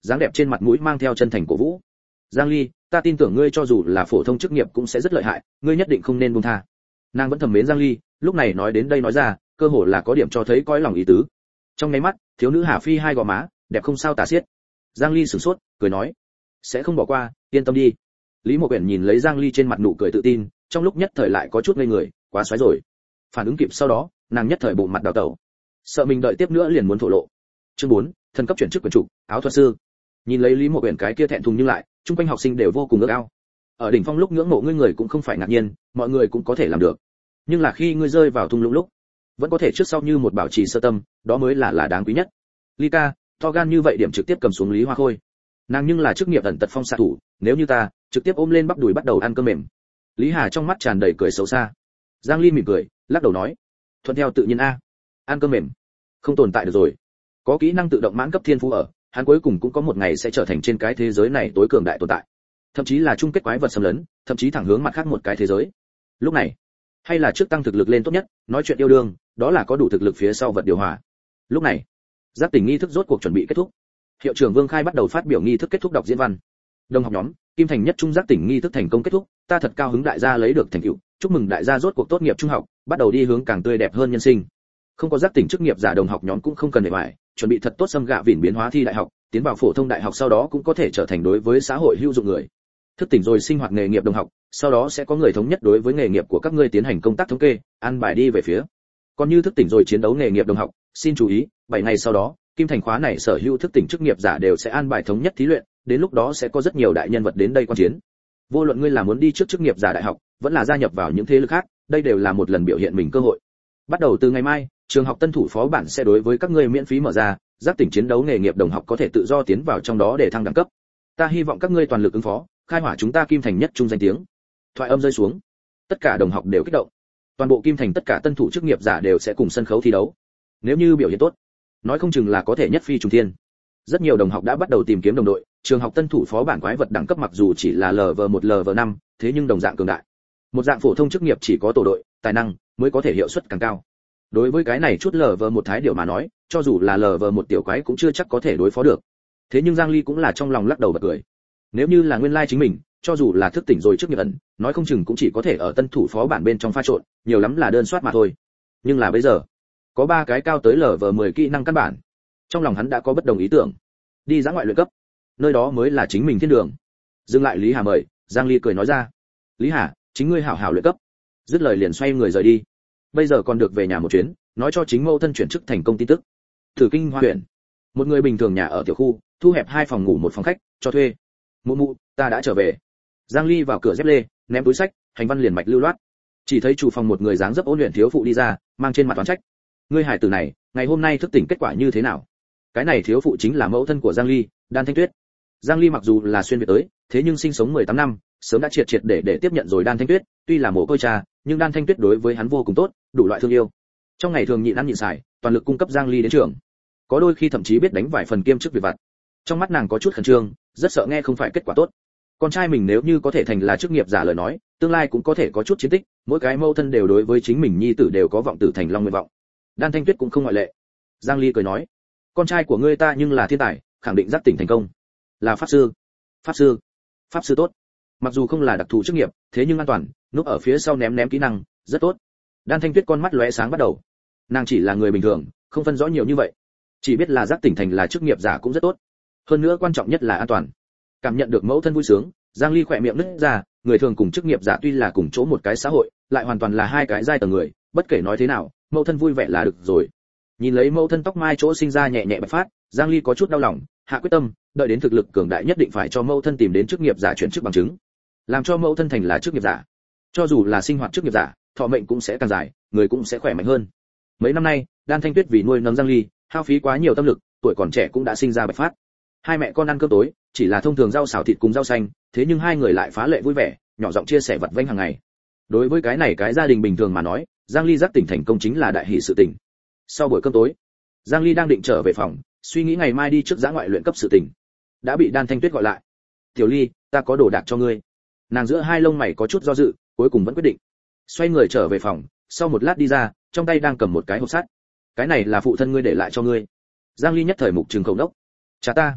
dáng đẹp trên mặt mũi mang theo chân thành cổ vũ. Giang Ly, ta tin tưởng ngươi cho dù là phổ thông chức nghiệp cũng sẽ rất lợi hại, ngươi nhất định không nên buông tha. Nàng vẫn thầm mến Giang Ly, lúc này nói đến đây nói ra, cơ hồ là có điểm cho thấy coi lòng ý tứ. Trong ngay mắt, thiếu nữ Hà Phi hai gò má, đẹp không sao tả xiết. Giang Ly sửng sốt, cười nói, sẽ không bỏ qua, yên tâm đi. Lý Mộ Quyển nhìn lấy Giang Ly trên mặt nụ cười tự tin, trong lúc nhất thời lại có chút ngây người, quá xoáy rồi. Phản ứng kịp sau đó, nàng nhất thời bụng mặt đào tẩu, sợ mình đợi tiếp nữa liền muốn thổ lộ. Chương bốn, thần cấp chuyển chức quyền chủ, áo thuật sư. Nhìn lấy Lý Mộ Quyển cái kia thẹn thùng nhưng lại, chung quanh học sinh đều vô cùng ước ao. Ở đỉnh phong lúc ngưỡng mộ ngươi người cũng không phải ngạc nhiên, mọi người cũng có thể làm được. Nhưng là khi ngươi rơi vào thung lũng lúc, vẫn có thể trước sau như một bảo trì sơ tâm, đó mới là là đáng quý nhất. Ly ca, to gan như vậy điểm trực tiếp cầm xuống Lý Hoa Khôi. Nàng nhưng là chức nghiệp ẩn tật phong xạ thủ, nếu như ta, trực tiếp ôm lên bắp đùi bắt đầu ăn cơm mềm. Lý Hà trong mắt tràn đầy cười xấu xa. Giang Ly mỉm cười, lắc đầu nói, thuận theo tự nhiên a. Ăn cơm mềm, không tồn tại được rồi. Có kỹ năng tự động mãn cấp thiên phú ở, hắn cuối cùng cũng có một ngày sẽ trở thành trên cái thế giới này tối cường đại tồn tại. Thậm chí là chung kết quái vật xâm lấn, thậm chí thẳng hướng mặt khác một cái thế giới. Lúc này, hay là trước tăng thực lực lên tốt nhất, nói chuyện yêu đương, đó là có đủ thực lực phía sau vật điều hòa. Lúc này, giác tỉnh nghi thức rốt cuộc chuẩn bị kết thúc. Hiệu trưởng Vương Khai bắt đầu phát biểu nghi thức kết thúc đọc diễn văn. Đồng học nhóm, Kim Thành nhất trung giác tỉnh nghi thức thành công kết thúc, ta thật cao hứng đại gia lấy được thành tựu, chúc mừng đại gia rốt cuộc tốt nghiệp trung học, bắt đầu đi hướng càng tươi đẹp hơn nhân sinh. Không có giác tỉnh chức nghiệp giả đồng học nhóm cũng không cần để hoài, chuẩn bị thật tốt xâm gạ vỉn biến hóa thi đại học, tiến vào phổ thông đại học sau đó cũng có thể trở thành đối với xã hội hữu dụng người. Thức tỉnh rồi sinh hoạt nghề nghiệp đồng học, sau đó sẽ có người thống nhất đối với nghề nghiệp của các ngươi tiến hành công tác thống kê, an bài đi về phía. Còn như thức tỉnh rồi chiến đấu nghề nghiệp đồng học, xin chú ý, bảy ngày sau đó, Kim Thành khóa này sở hữu thức tỉnh chức nghiệp giả đều sẽ an bài thống nhất thí luyện, đến lúc đó sẽ có rất nhiều đại nhân vật đến đây quan chiến. Vô luận ngươi là muốn đi trước chức nghiệp giả đại học, vẫn là gia nhập vào những thế lực khác, đây đều là một lần biểu hiện mình cơ hội. Bắt đầu từ ngày mai, trường học tân thủ phó bản sẽ đối với các ngươi miễn phí mở ra, giác tỉnh chiến đấu nghề nghiệp đồng học có thể tự do tiến vào trong đó để thăng đẳng cấp. Ta hy vọng các ngươi toàn lực ứng phó, khai hỏa chúng ta Kim Thành nhất trung danh tiếng. Thoại âm rơi xuống, tất cả đồng học đều kích động. Toàn bộ Kim Thành tất cả tân thủ chức nghiệp giả đều sẽ cùng sân khấu thi đấu. Nếu như biểu hiện tốt, nói không chừng là có thể nhất phi trùng thiên. Rất nhiều đồng học đã bắt đầu tìm kiếm đồng đội, trường học tân thủ phó bản quái vật đẳng cấp mặc dù chỉ là lv một lv năm, thế nhưng đồng dạng cường đại. Một dạng phổ thông chức nghiệp chỉ có tổ đội, tài năng mới có thể hiệu suất càng cao. Đối với cái này chút lv một thái điểu mà nói, cho dù là lv một tiểu quái cũng chưa chắc có thể đối phó được. Thế nhưng Giang Ly cũng là trong lòng lắc đầu bật cười. Nếu như là nguyên lai chính mình, cho dù là thức tỉnh rồi trước nghiệp ẩn, nói không chừng cũng chỉ có thể ở tân thủ phó bản bên trong pha trộn, nhiều lắm là đơn soát mà thôi. Nhưng là bây giờ, có ba cái cao tới lv mười kỹ năng căn bản. Trong lòng hắn đã có bất đồng ý tưởng. Đi dã ngoại luyện cấp, nơi đó mới là chính mình thiên đường. Dừng lại Lý Hà mời, Giang Ly cười nói ra, Lý Hà, chính ngươi hảo hảo luyện cấp. Dứt lời liền xoay người rời đi. Bây giờ còn được về nhà một chuyến, nói cho chính mẫu thân chuyển chức thành công tin tức. Thử Kinh Hoa huyện, một người bình thường nhà ở tiểu khu, thu hẹp hai phòng ngủ một phòng khách, cho thuê. Mụ mụ, ta đã trở về. Giang Ly vào cửa dép lê, ném túi sách, hành văn liền mạch lưu loát. Chỉ thấy chủ phòng một người dáng dấp ôn luyện thiếu phụ đi ra, mang trên mặt toán trách. Ngươi hải tử này, ngày hôm nay thức tỉnh kết quả như thế nào? Cái này thiếu phụ chính là mẫu thân của Giang Ly, Đan Thanh Tuyết. Giang Ly mặc dù là xuyên việt tới, thế nhưng sinh sống mười tám năm, sớm đã triệt triệt để để tiếp nhận rồi Đan Thanh Tuyết, tuy là mồ côi cha, nhưng Đan Thanh Tuyết đối với hắn vô cùng tốt, đủ loại thương yêu. Trong ngày thường nhịn ăn nhịn xài, toàn lực cung cấp Giang Ly đến trường. Có đôi khi thậm chí biết đánh vài phần kiêm chức việc vặt. Trong mắt nàng có chút khẩn trương, rất sợ nghe không phải kết quả tốt. Con trai mình nếu như có thể thành là chức nghiệp giả lời nói, tương lai cũng có thể có chút chiến tích, mỗi cái mâu thân đều đối với chính mình nhi tử đều có vọng tử thành long nguyện vọng. Đan Thanh Tuyết cũng không ngoại lệ. Giang Ly cười nói, con trai của ngươi ta nhưng là thiên tài, khẳng định giác tỉnh thành công. Là pháp sư. Pháp sư. Pháp sư tốt. Mặc dù không là đặc thù chức nghiệp, thế nhưng an toàn, núp ở phía sau ném ném kỹ năng, rất tốt. Đan Thanh Tuyết con mắt lóe sáng bắt đầu. Nàng chỉ là người bình thường, không phân rõ nhiều như vậy, chỉ biết là giác tỉnh thành là chức nghiệp giả cũng rất tốt. Hơn nữa quan trọng nhất là an toàn. Cảm nhận được mẫu thân vui sướng, Giang Ly khỏe miệng nứt ra, người thường cùng chức nghiệp giả tuy là cùng chỗ một cái xã hội, lại hoàn toàn là hai cái giai tầng người, bất kể nói thế nào, mẫu thân vui vẻ là được rồi. Nhìn lấy mẫu thân tóc mai chỗ sinh ra nhẹ nhẹ bạch phát, Giang Ly có chút đau lòng, hạ quyết tâm, đợi đến thực lực cường đại nhất định phải cho mẫu thân tìm đến chức nghiệp giả chuyển chức bằng chứng, làm cho mẫu thân thành là chức nghiệp giả. Cho dù là sinh hoạt chức nghiệp giả, thọ mệnh cũng sẽ càng dài, người cũng sẽ khỏe mạnh hơn. Mấy năm nay, Đan Thanh Tuyết vì nuôi nấng Giang Ly, hao phí quá nhiều tâm lực, tuổi còn trẻ cũng đã sinh ra bạch phát. Hai mẹ con ăn cơm tối, chỉ là thông thường rau xào thịt cùng rau xanh, thế nhưng hai người lại phá lệ vui vẻ, nhỏ giọng chia sẻ vặt vãnh hàng ngày. Đối với cái này cái gia đình bình thường mà nói, Giang Ly giác tỉnh thành công chính là đại hỷ sự tình. Sau buổi cơm tối, Giang Ly đang định trở về phòng, suy nghĩ ngày mai đi trước dã ngoại luyện cấp sự tình, đã bị Đan Thanh Tuyết gọi lại. "Tiểu Ly, ta có đồ đạc cho ngươi." Nàng giữa hai lông mày có chút do dự, cuối cùng vẫn quyết định. Xoay người trở về phòng, sau một lát đi ra, trong tay đang cầm một cái hộp sắt. "Cái này là phụ thân ngươi để lại cho ngươi." Giang Ly nhất thời mục trừng khẩu đốc. "Cha ta."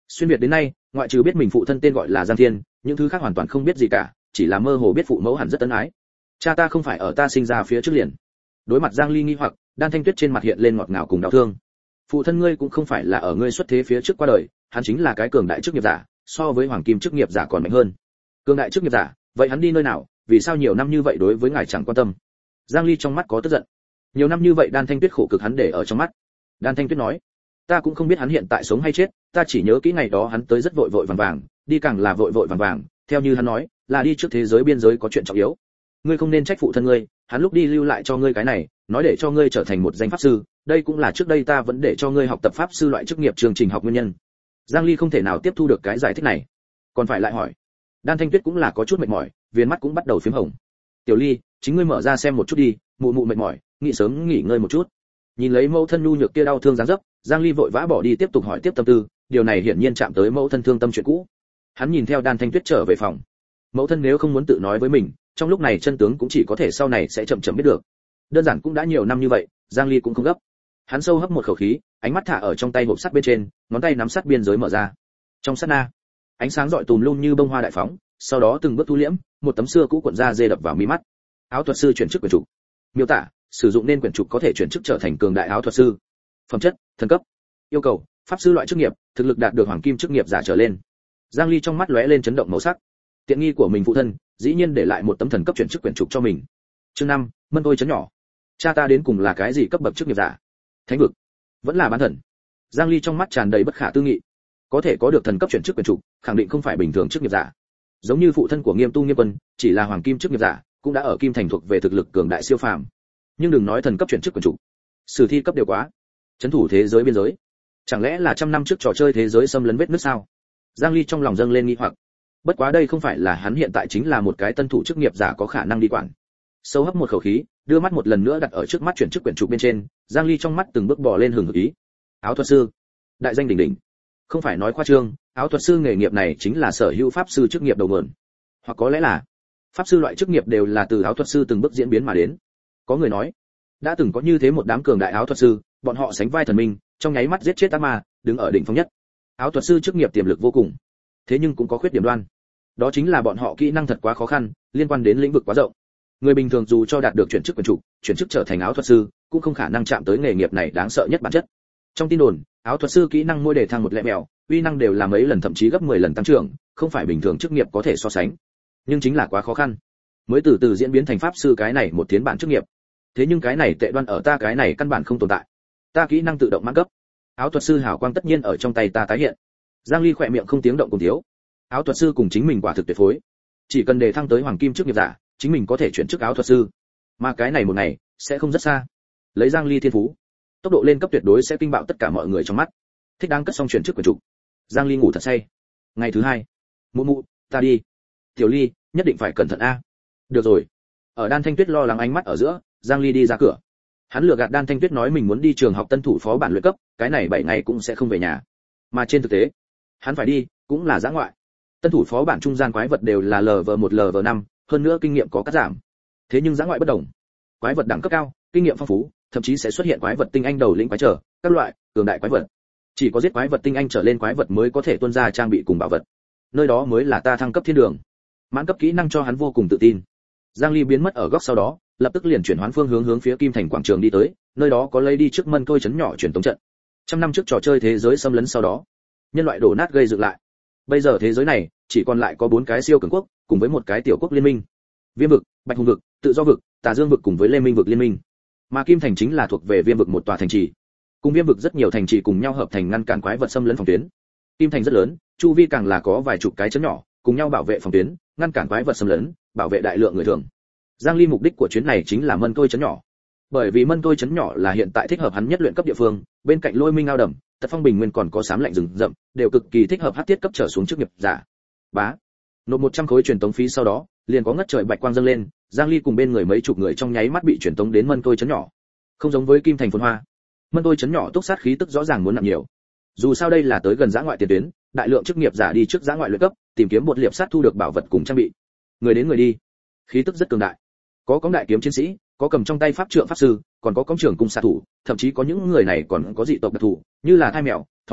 Xuyên việt đến nay, ngoại trừ biết mình phụ thân tên gọi là Giang Thiên, những thứ khác hoàn toàn không biết gì cả, chỉ là mơ hồ biết phụ mẫu hẳn rất ân ái. Cha ta không phải ở ta sinh ra phía trước liền. Đối mặt Giang Ly nghi hoặc, Đan Thanh Tuyết trên mặt hiện lên ngọt ngào cùng đau thương. Phụ thân ngươi cũng không phải là ở ngươi xuất thế phía trước qua đời, hắn chính là cái cường đại chức nghiệp giả, so với hoàng kim chức nghiệp giả còn mạnh hơn. Cường đại chức nghiệp giả, vậy hắn đi nơi nào, vì sao nhiều năm như vậy đối với ngài chẳng quan tâm? Giang Ly trong mắt có tức giận. Nhiều năm như vậy Đan Thanh Tuyết khổ cực hắn để ở trong mắt. Đan Thanh Tuyết nói, ta cũng không biết hắn hiện tại sống hay chết, ta chỉ nhớ kỹ ngày đó hắn tới rất vội vội vàng vàng, đi càng là vội vội vàng vàng, theo như hắn nói, là đi trước thế giới biên giới có chuyện trọng yếu. Ngươi không nên trách phụ thân ngươi, hắn lúc đi lưu lại cho ngươi cái này, nói để cho ngươi trở thành một danh pháp sư, đây cũng là trước đây ta vẫn để cho ngươi học tập pháp sư loại chức nghiệp chương trình học nguyên nhân. Giang Ly không thể nào tiếp thu được cái giải thích này, còn phải lại hỏi. Đan Thanh Tuyết cũng là có chút mệt mỏi, viền mắt cũng bắt đầu phím hồng. Tiểu Ly, chính ngươi mở ra xem một chút đi, mụ mụ mệt mỏi, nghỉ sớm nghỉ ngơi một chút. Nhìn lấy mẫu thân nhu nhược kia đau thương dáng dấp, Giang Ly vội vã bỏ đi tiếp tục hỏi tiếp tâm tư, điều này hiển nhiên chạm tới mẫu thân thương tâm chuyện cũ. Hắn nhìn theo Đan Thanh Tuyết trở về phòng. Mẫu thân nếu không muốn tự nói với mình, trong lúc này chân tướng cũng chỉ có thể sau này sẽ chậm chậm biết được. Đơn giản cũng đã nhiều năm như vậy, Giang Ly cũng không gấp. Hắn sâu hấp một khẩu khí, ánh mắt thả ở trong tay hộp sắt bên trên, ngón tay nắm sắt biên giới mở ra. Trong sát na, ánh sáng rọi tùm lum như bông hoa đại phóng, sau đó từng bước thu liễm, một tấm xưa cũ cuộn da dê đập vào mi mắt. Áo thuật sư chuyển chức quyển trục. Miêu tả, sử dụng nên quyển trục có thể chuyển chức trở thành cường đại áo thuật sư. Phẩm chất, thần cấp. Yêu cầu, pháp sư loại chức nghiệp, thực lực đạt được hoàng kim chức nghiệp giả trở lên. Giang Ly trong mắt lóe lên chấn động màu sắc. Tiện nghi của mình phụ thân, dĩ nhiên để lại một tấm thần cấp chuyển chức quyển trục cho mình. Chương năm, mân tôi chấn nhỏ. Cha ta đến cùng là cái gì cấp bậc chức nghiệp giả? Thánh vực, vẫn là bán thần? Giang Ly trong mắt tràn đầy bất khả tư nghị. Có thể có được thần cấp chuyển chức quyển trục, khẳng định không phải bình thường chức nghiệp giả. Giống như phụ thân của Nghiêm Tu Nghiêm Quân, chỉ là hoàng kim chức nghiệp giả, cũng đã ở Kim Thành thuộc về thực lực cường đại siêu phàm. Nhưng đừng nói thần cấp chuyển chức quyển trục, sử thi cấp đều quá. Chấn thủ thế giới biên giới, chẳng lẽ là trăm năm trước trò chơi thế giới xâm lấn vết nứt sao? Giang Ly trong lòng dâng lên nghi hoặc. Bất quá đây không phải là hắn hiện tại chính là một cái tân thủ chức nghiệp giả có khả năng đi quản. Sâu hấp một khẩu khí, đưa mắt một lần nữa đặt ở trước mắt chuyển chức quyển trục bên trên, Giang Ly trong mắt từng bước bò lên hừng hực ý. Áo thuật sư, đại danh đỉnh đỉnh. Không phải nói khoa trương, áo thuật sư nghề nghiệp này chính là sở hữu pháp sư chức nghiệp đầu nguồn. Hoặc có lẽ là pháp sư loại chức nghiệp đều là từ áo thuật sư từng bước diễn biến mà đến. Có người nói, đã từng có như thế một đám cường đại áo thuật sư, bọn họ sánh vai thần minh, trong nháy mắt giết chết ác ma, đứng ở đỉnh phong nhất. Áo thuật sư chức nghiệp tiềm lực vô cùng, thế nhưng cũng có khuyết điểm đoan. Đó chính là bọn họ kỹ năng thật quá khó khăn, liên quan đến lĩnh vực quá rộng. Người bình thường dù cho đạt được chuyển chức quyền trục, chuyển chức trở thành áo thuật sư, cũng không khả năng chạm tới nghề nghiệp này đáng sợ nhất bản chất. Trong tin đồn, áo thuật sư kỹ năng mỗi đề thăng một lẹ mèo, uy năng đều là mấy lần thậm chí gấp mười lần tăng trưởng, không phải bình thường chức nghiệp có thể so sánh. Nhưng chính là quá khó khăn, mới từ từ diễn biến thành pháp sư cái này một tiến bản chức nghiệp. Thế nhưng cái này tệ đoan ở ta cái này căn bản không tồn tại. Ta kỹ năng tự động mãn cấp. Áo thuật sư hào quang tất nhiên ở trong tay ta tái hiện. Giang Ly khỏe miệng không tiếng động cùng thiếu. Áo thuật sư cùng chính mình quả thực tuyệt phối. Chỉ cần đề thăng tới hoàng kim chức nghiệp giả, chính mình có thể chuyển chức áo thuật sư. Mà cái này một ngày sẽ không rất xa. Lấy Giang Ly thiên phú, tốc độ lên cấp tuyệt đối sẽ kinh bạo tất cả mọi người trong mắt. Thích đáng cất xong chuyển chức quyền trục. Giang Ly ngủ thật say. Ngày thứ hai, mụ mụ, ta đi. Tiểu Ly, nhất định phải cẩn thận a. Được rồi. Ở Đan Thanh Tuyết lo lắng ánh mắt ở giữa, Giang Ly đi ra cửa. Hắn lừa gạt Đan Thanh Tuyết nói mình muốn đi trường học tân thủ phó bản luyện cấp, cái này bảy ngày cũng sẽ không về nhà. Mà trên thực tế, hắn phải đi, cũng là dã ngoại. Tân thủ phó bản trung gian quái vật đều là lv một lv năm, hơn nữa kinh nghiệm có cắt giảm. Thế nhưng dã ngoại bất đồng. Quái vật đẳng cấp cao, kinh nghiệm phong phú, thậm chí sẽ xuất hiện quái vật tinh anh đầu lĩnh quái trở, các loại cường đại quái vật. Chỉ có giết quái vật tinh anh trở lên quái vật mới có thể tuôn ra trang bị cùng bảo vật. Nơi đó mới là ta thăng cấp thiên đường. Mãn cấp kỹ năng cho hắn vô cùng tự tin. Giang Ly biến mất ở góc sau đó, lập tức liền chuyển hoán phương hướng hướng phía Kim Thành quảng trường đi tới, nơi đó có lấy đi trước mân tôi chấn nhỏ truyền tống trận. Trăm năm trước trò chơi thế giới xâm lấn sau đó, nhân loại đổ nát gây dựng lại. Bây giờ thế giới này chỉ còn lại có bốn cái siêu cường quốc, cùng với một cái tiểu quốc liên minh. Viêm vực, Bạch Hùng vực, Tự Do vực, Tà Dương vực cùng với Lê Minh vực liên minh. Mà Kim Thành chính là thuộc về Viêm vực một tòa thành trì. Cùng Viêm vực rất nhiều thành trì cùng nhau hợp thành ngăn cản quái vật xâm lấn phòng tuyến. Kim Thành rất lớn, chu vi càng là có vài chục cái chấn nhỏ, cùng nhau bảo vệ phòng tuyến, ngăn cản quái vật xâm lấn, bảo vệ đại lượng người thường. Giang Ly mục đích của chuyến này chính là mân tôi chấn nhỏ. Bởi vì mân tôi chấn nhỏ là hiện tại thích hợp hắn nhất luyện cấp địa phương, bên cạnh Lôi Minh ao đầm, Tật Phong Bình Nguyên còn có Sám Lạnh rừng rậm, đều cực kỳ thích hợp hắc tiết cấp trở xuống chức nghiệp giả. Bá, nộp một trăm khối truyền tống phí sau đó, liền có ngất trời bạch quang dâng lên, Giang Ly cùng bên người mấy chục người trong nháy mắt bị truyền tống đến mân tôi chấn nhỏ. Không giống với Kim Thành phồn hoa, mân tôi chấn nhỏ túc sát khí tức rõ ràng muốn nặng nhiều. Dù sao đây là tới gần giã ngoại tiền tuyến, đại lượng chức nghiệp giả đi trước giã ngoại luyện cấp, tìm kiếm bột liệp sát thu được bảo vật cùng trang bị. Người đến người đi, khí tức rất cường đại. Có cóng đại kiếm chiến sĩ, có cầm trong tay pháp trượng pháp sư, còn có công trưởng cung xạ thủ, thậm chí có những người này còn có dị tộc đặc thù, như là thai mèo, thỏ vĩ,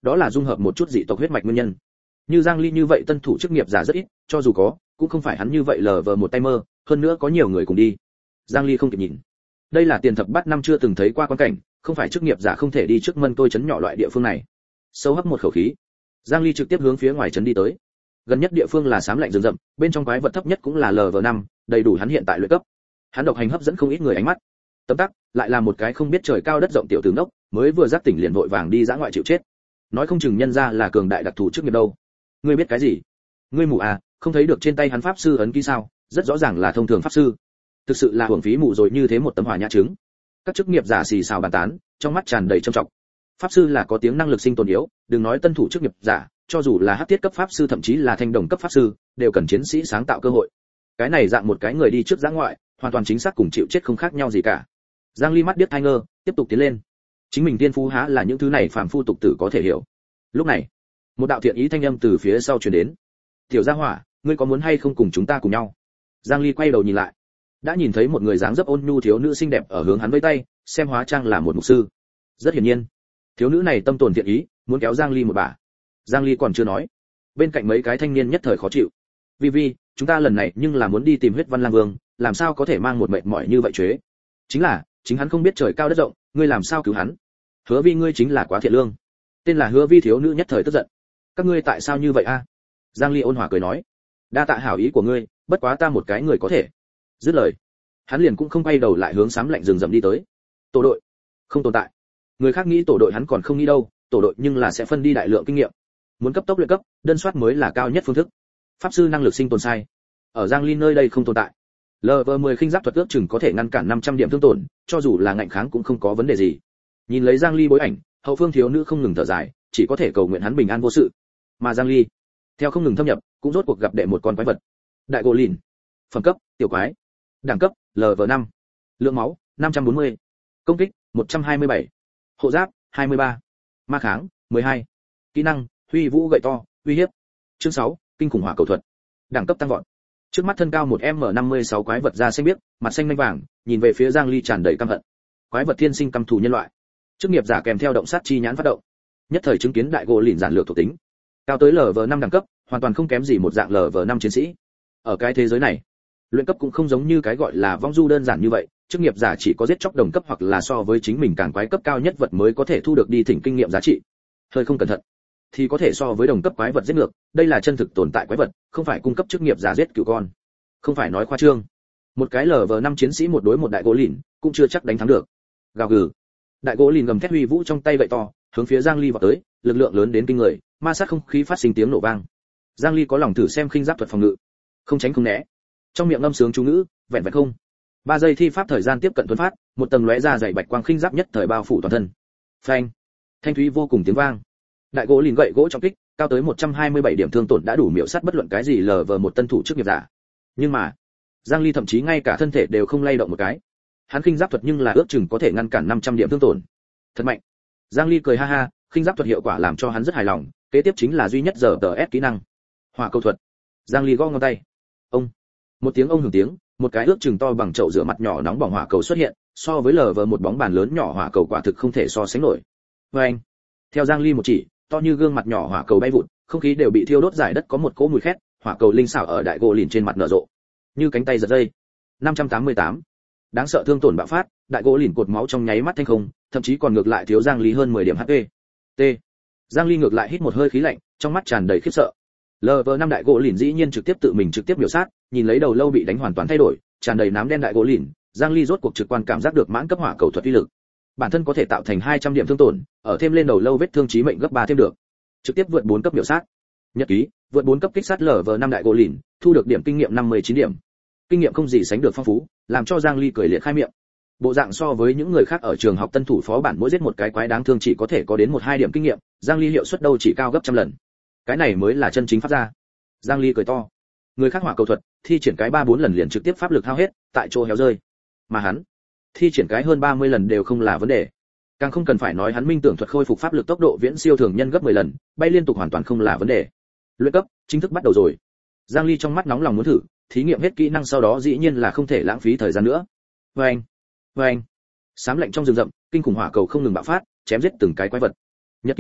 đó là dung hợp một chút dị tộc huyết mạch nguyên nhân. Như Giang Ly như vậy tân thủ chức nghiệp giả rất ít, cho dù có, cũng không phải hắn như vậy lờ vờ một tay mơ, hơn nữa có nhiều người cùng đi. Giang Ly không kịp nhìn. Đây là tiền thập bát năm chưa từng thấy qua quan cảnh, không phải chức nghiệp giả không thể đi trước mân tôi trấn nhỏ loại địa phương này. Sâu hấp một khẩu khí, Giang Ly trực tiếp hướng phía ngoài trấn đi tới. Gần nhất địa phương là xám lạnh rừng rậm, bên trong quái vật thấp nhất cũng là lờ vờ năm, đầy đủ hắn hiện tại luyện cấp. Hắn độc hành hấp dẫn không ít người ánh mắt. Tấm tắc, lại là một cái không biết trời cao đất rộng tiểu tử ngốc, mới vừa giác tỉnh liền vội vàng đi dã ngoại chịu chết. Nói không chừng nhân ra là cường đại đặc thù chức nghiệp đâu. Ngươi biết cái gì? Ngươi mù à, không thấy được trên tay hắn pháp sư ấn ký sao? Rất rõ ràng là thông thường pháp sư. Thực sự là hưởng phí mù rồi như thế một tấm hỏa nhã chứng. Các chức nghiệp giả xì xào bàn tán, trong mắt tràn đầy trầm trọng. Pháp sư là có tiếng năng lực sinh tồn yếu, đừng nói tân thủ chức nghiệp giả, cho dù là hắc thiết cấp pháp sư thậm chí là thanh đồng cấp pháp sư, đều cần chiến sĩ sáng tạo cơ hội. Cái này dạng một cái người đi trước giã ngoại, hoàn toàn chính xác cùng chịu chết không khác nhau gì cả. Giang Ly mắt điếc tai ngơ, tiếp tục tiến lên. Chính mình tiên phú há là những thứ này phàm phu tục tử có thể hiểu. Lúc này, một đạo thiện ý thanh âm từ phía sau truyền đến. "Tiểu gia hỏa, ngươi có muốn hay không cùng chúng ta cùng nhau?" Giang Ly quay đầu nhìn lại, đã nhìn thấy một người dáng dấp ôn nhu thiếu nữ xinh đẹp ở hướng hắn vẫy tay, xem hóa trang là một mục sư. Rất hiển nhiên, thiếu nữ này tâm tồn thiện ý, muốn kéo Giang Ly một bà. Giang Ly còn chưa nói, bên cạnh mấy cái thanh niên nhất thời khó chịu. "Vi Vi, chúng ta lần này nhưng là muốn đi tìm huyết văn lang vương, làm sao có thể mang một mệt mỏi như vậy chế?" Chính là, chính hắn không biết trời cao đất rộng, ngươi làm sao cứu hắn? Hứa Vi ngươi chính là quá thiện lương. Tên là Hứa Vi thiếu nữ nhất thời tức giận. "Các ngươi tại sao như vậy a?" Giang Ly ôn hòa cười nói, "Đa tạ hảo ý của ngươi, bất quá ta một cái người có thể." Dứt lời, hắn liền cũng không quay đầu lại hướng xám lạnh rừng rậm đi tới. Tổ đội không tồn tại. Người khác nghĩ tổ đội hắn còn không nghĩ đâu, tổ đội nhưng là sẽ phân đi đại lượng kinh nghiệm. Muốn cấp tốc luyện cấp, đơn soát mới là cao nhất phương thức. Pháp sư năng lực sinh tồn sai, ở Giang Ly nơi đây không tồn tại. lờ vê mười khinh giáp thuật ước chừng có thể ngăn cản năm trăm điểm thương tổn, cho dù là ngạnh kháng cũng không có vấn đề gì. Nhìn lấy Giang Ly bối ảnh, hậu phương thiếu nữ không ngừng thở dài, chỉ có thể cầu nguyện hắn bình an vô sự. Mà Giang Ly, theo không ngừng thâm nhập, cũng rốt cuộc gặp đệ một con quái vật. Đại gỗ lìn. Phẩm cấp, tiểu quái. Đẳng cấp, lờ vê năm. Lượng máu, năm trăm bốn mươi. Công kích, một trăm hai mươi bảy. Hộ giáp, hai mươi ba. Ma kháng, mười hai. Kỹ năng, huy vũ gậy to, uy hiếp. Chương sáu, kinh khủng hỏa cầu thuật. Đẳng cấp tăng vọt. Trước mắt thân cao một em năm mươi sáu quái vật da xanh biếc, mặt xanh lanh vàng, nhìn về phía Giang Ly tràn đầy căm hận. Quái vật thiên sinh căm thù nhân loại. Chức nghiệp giả kèm theo động sát chi nhãn phát động. Nhất thời chứng kiến đại gỗ lìn giản lược thuộc tính. Cao tới lờ vê năm đẳng cấp, hoàn toàn không kém gì một dạng lờ vê năm chiến sĩ. Ở cái thế giới này, luyện cấp cũng không giống như cái gọi là vong du đơn giản như vậy, chức nghiệp giả chỉ có giết chóc đồng cấp hoặc là so với chính mình càng quái cấp cao nhất vật mới có thể thu được đi thỉnh kinh nghiệm giá trị. Hơi không cẩn thận thì có thể so với đồng cấp quái vật giết ngược, đây là chân thực tồn tại quái vật, không phải cung cấp chức nghiệp giả giết cửu con. Không phải nói khoa trương. Một cái lờ vê năm chiến sĩ một đối một đại gỗ lìn, cũng chưa chắc đánh thắng được. Gào gừ. Đại gỗ lìn gầm thét huy vũ trong tay gậy to, hướng phía Giang Ly vọt tới, lực lượng lớn đến kinh người, ma sát không khí phát sinh tiếng nổ vang. Giang Ly có lòng thử xem khinh giáp thuật phòng ngự, không tránh không né. Trong miệng ngâm sướng chú ngữ, vẹn vẹn không. ba giây thi pháp thời gian tiếp cận tuấn phát, một tầng lóe ra dày bạch quang khinh giáp nhất thời bao phủ toàn thân. Phanh. Thanh thúy vô cùng tiếng vang. Đại gỗ lìn gậy gỗ trọng kích, cao tới một trăm hai mươi bảy điểm thương tổn đã đủ miểu sát bất luận cái gì lờ vờ một tân thủ chức nghiệp giả. Nhưng mà, Giang Ly thậm chí ngay cả thân thể đều không lay động một cái. Hắn khinh giáp thuật nhưng là ước chừng có thể ngăn cản năm trăm điểm thương tổn. Thật mạnh. Giang Ly cười ha ha, khinh giáp thuật hiệu quả làm cho hắn rất hài lòng, kế tiếp chính là duy nhất giờ tờ ép kỹ năng. Hỏa cầu thuật. Giang Ly gõ ngón tay. Ông. Một tiếng ông hưởng tiếng, một cái ước chừng to bằng chậu rửa mặt nhỏ nóng bỏng hỏa cầu xuất hiện, so với lờ vờ một bóng bàn lớn nhỏ hỏa cầu quả thực không thể so sánh nổi. Oeng. Theo Giang Ly một chỉ, to như gương mặt nhỏ hỏa cầu bay vụt, không khí đều bị thiêu đốt giải đất có một cỗ mùi khét, hỏa cầu linh xảo ở đại gỗ lìn trên mặt nở rộ, như cánh tay giật dây. năm trăm tám mươi tám. Đáng sợ thương tổn bạo phát, đại gỗ lìn cột máu trong nháy mắt thanh không, thậm chí còn ngược lại thiếu Giang Ly hơn mười điểm hát pê. T. Giang Ly ngược lại hít một hơi khí lạnh, trong mắt tràn đầy khiếp sợ. lờ vê năm đại gỗ lìn dĩ nhiên trực tiếp tự mình trực tiếp biểu sát, nhìn lấy đầu lâu bị đánh hoàn toàn thay đổi, tràn đầy nám đen đại gỗ lìn, Giang Ly rốt cuộc trực quan cảm giác được mãn cấp hỏa cầu thuật uy lực. Bản thân có thể tạo thành hai trăm điểm thương tổn, ở thêm lên đầu lâu vết thương chí mệnh gấp ba thêm được. Trực tiếp vượt bốn cấp biểu sát. Nhật ký, vượt bốn cấp kích sát lờ vê năm đại gỗ lìn, thu được điểm kinh nghiệm năm mươi chín điểm. Kinh nghiệm không gì sánh được phong phú, làm cho Giang Ly cười liệt khai miệng. Bộ dạng so với những người khác ở trường học tân thủ phó bản mỗi giết một cái quái đáng thương chỉ có thể có đến một hai điểm kinh nghiệm, Giang Ly hiệu suất đâu chỉ cao gấp trăm lần. Cái này mới là chân chính phát ra. Giang Ly cười to. Người khác hỏa cầu thuật, thi triển cái ba bốn lần liền trực tiếp pháp lực hao hết, tại chỗ héo rơi. Mà hắn, thi triển cái hơn ba mươi lần đều không là vấn đề. Càng không cần phải nói hắn minh tưởng thuật khôi phục pháp lực tốc độ viễn siêu thường nhân gấp mười lần, bay liên tục hoàn toàn không là vấn đề. Luyện cấp chính thức bắt đầu rồi. Giang Ly trong mắt nóng lòng muốn thử, thí nghiệm hết kỹ năng sau đó dĩ nhiên là không thể lãng phí thời gian nữa. Oeng, oeng. Sám lạnh trong rừng rậm, kinh khủng hỏa cầu không ngừng bạo phát, chém giết từng cái quái vật. Nhật ký,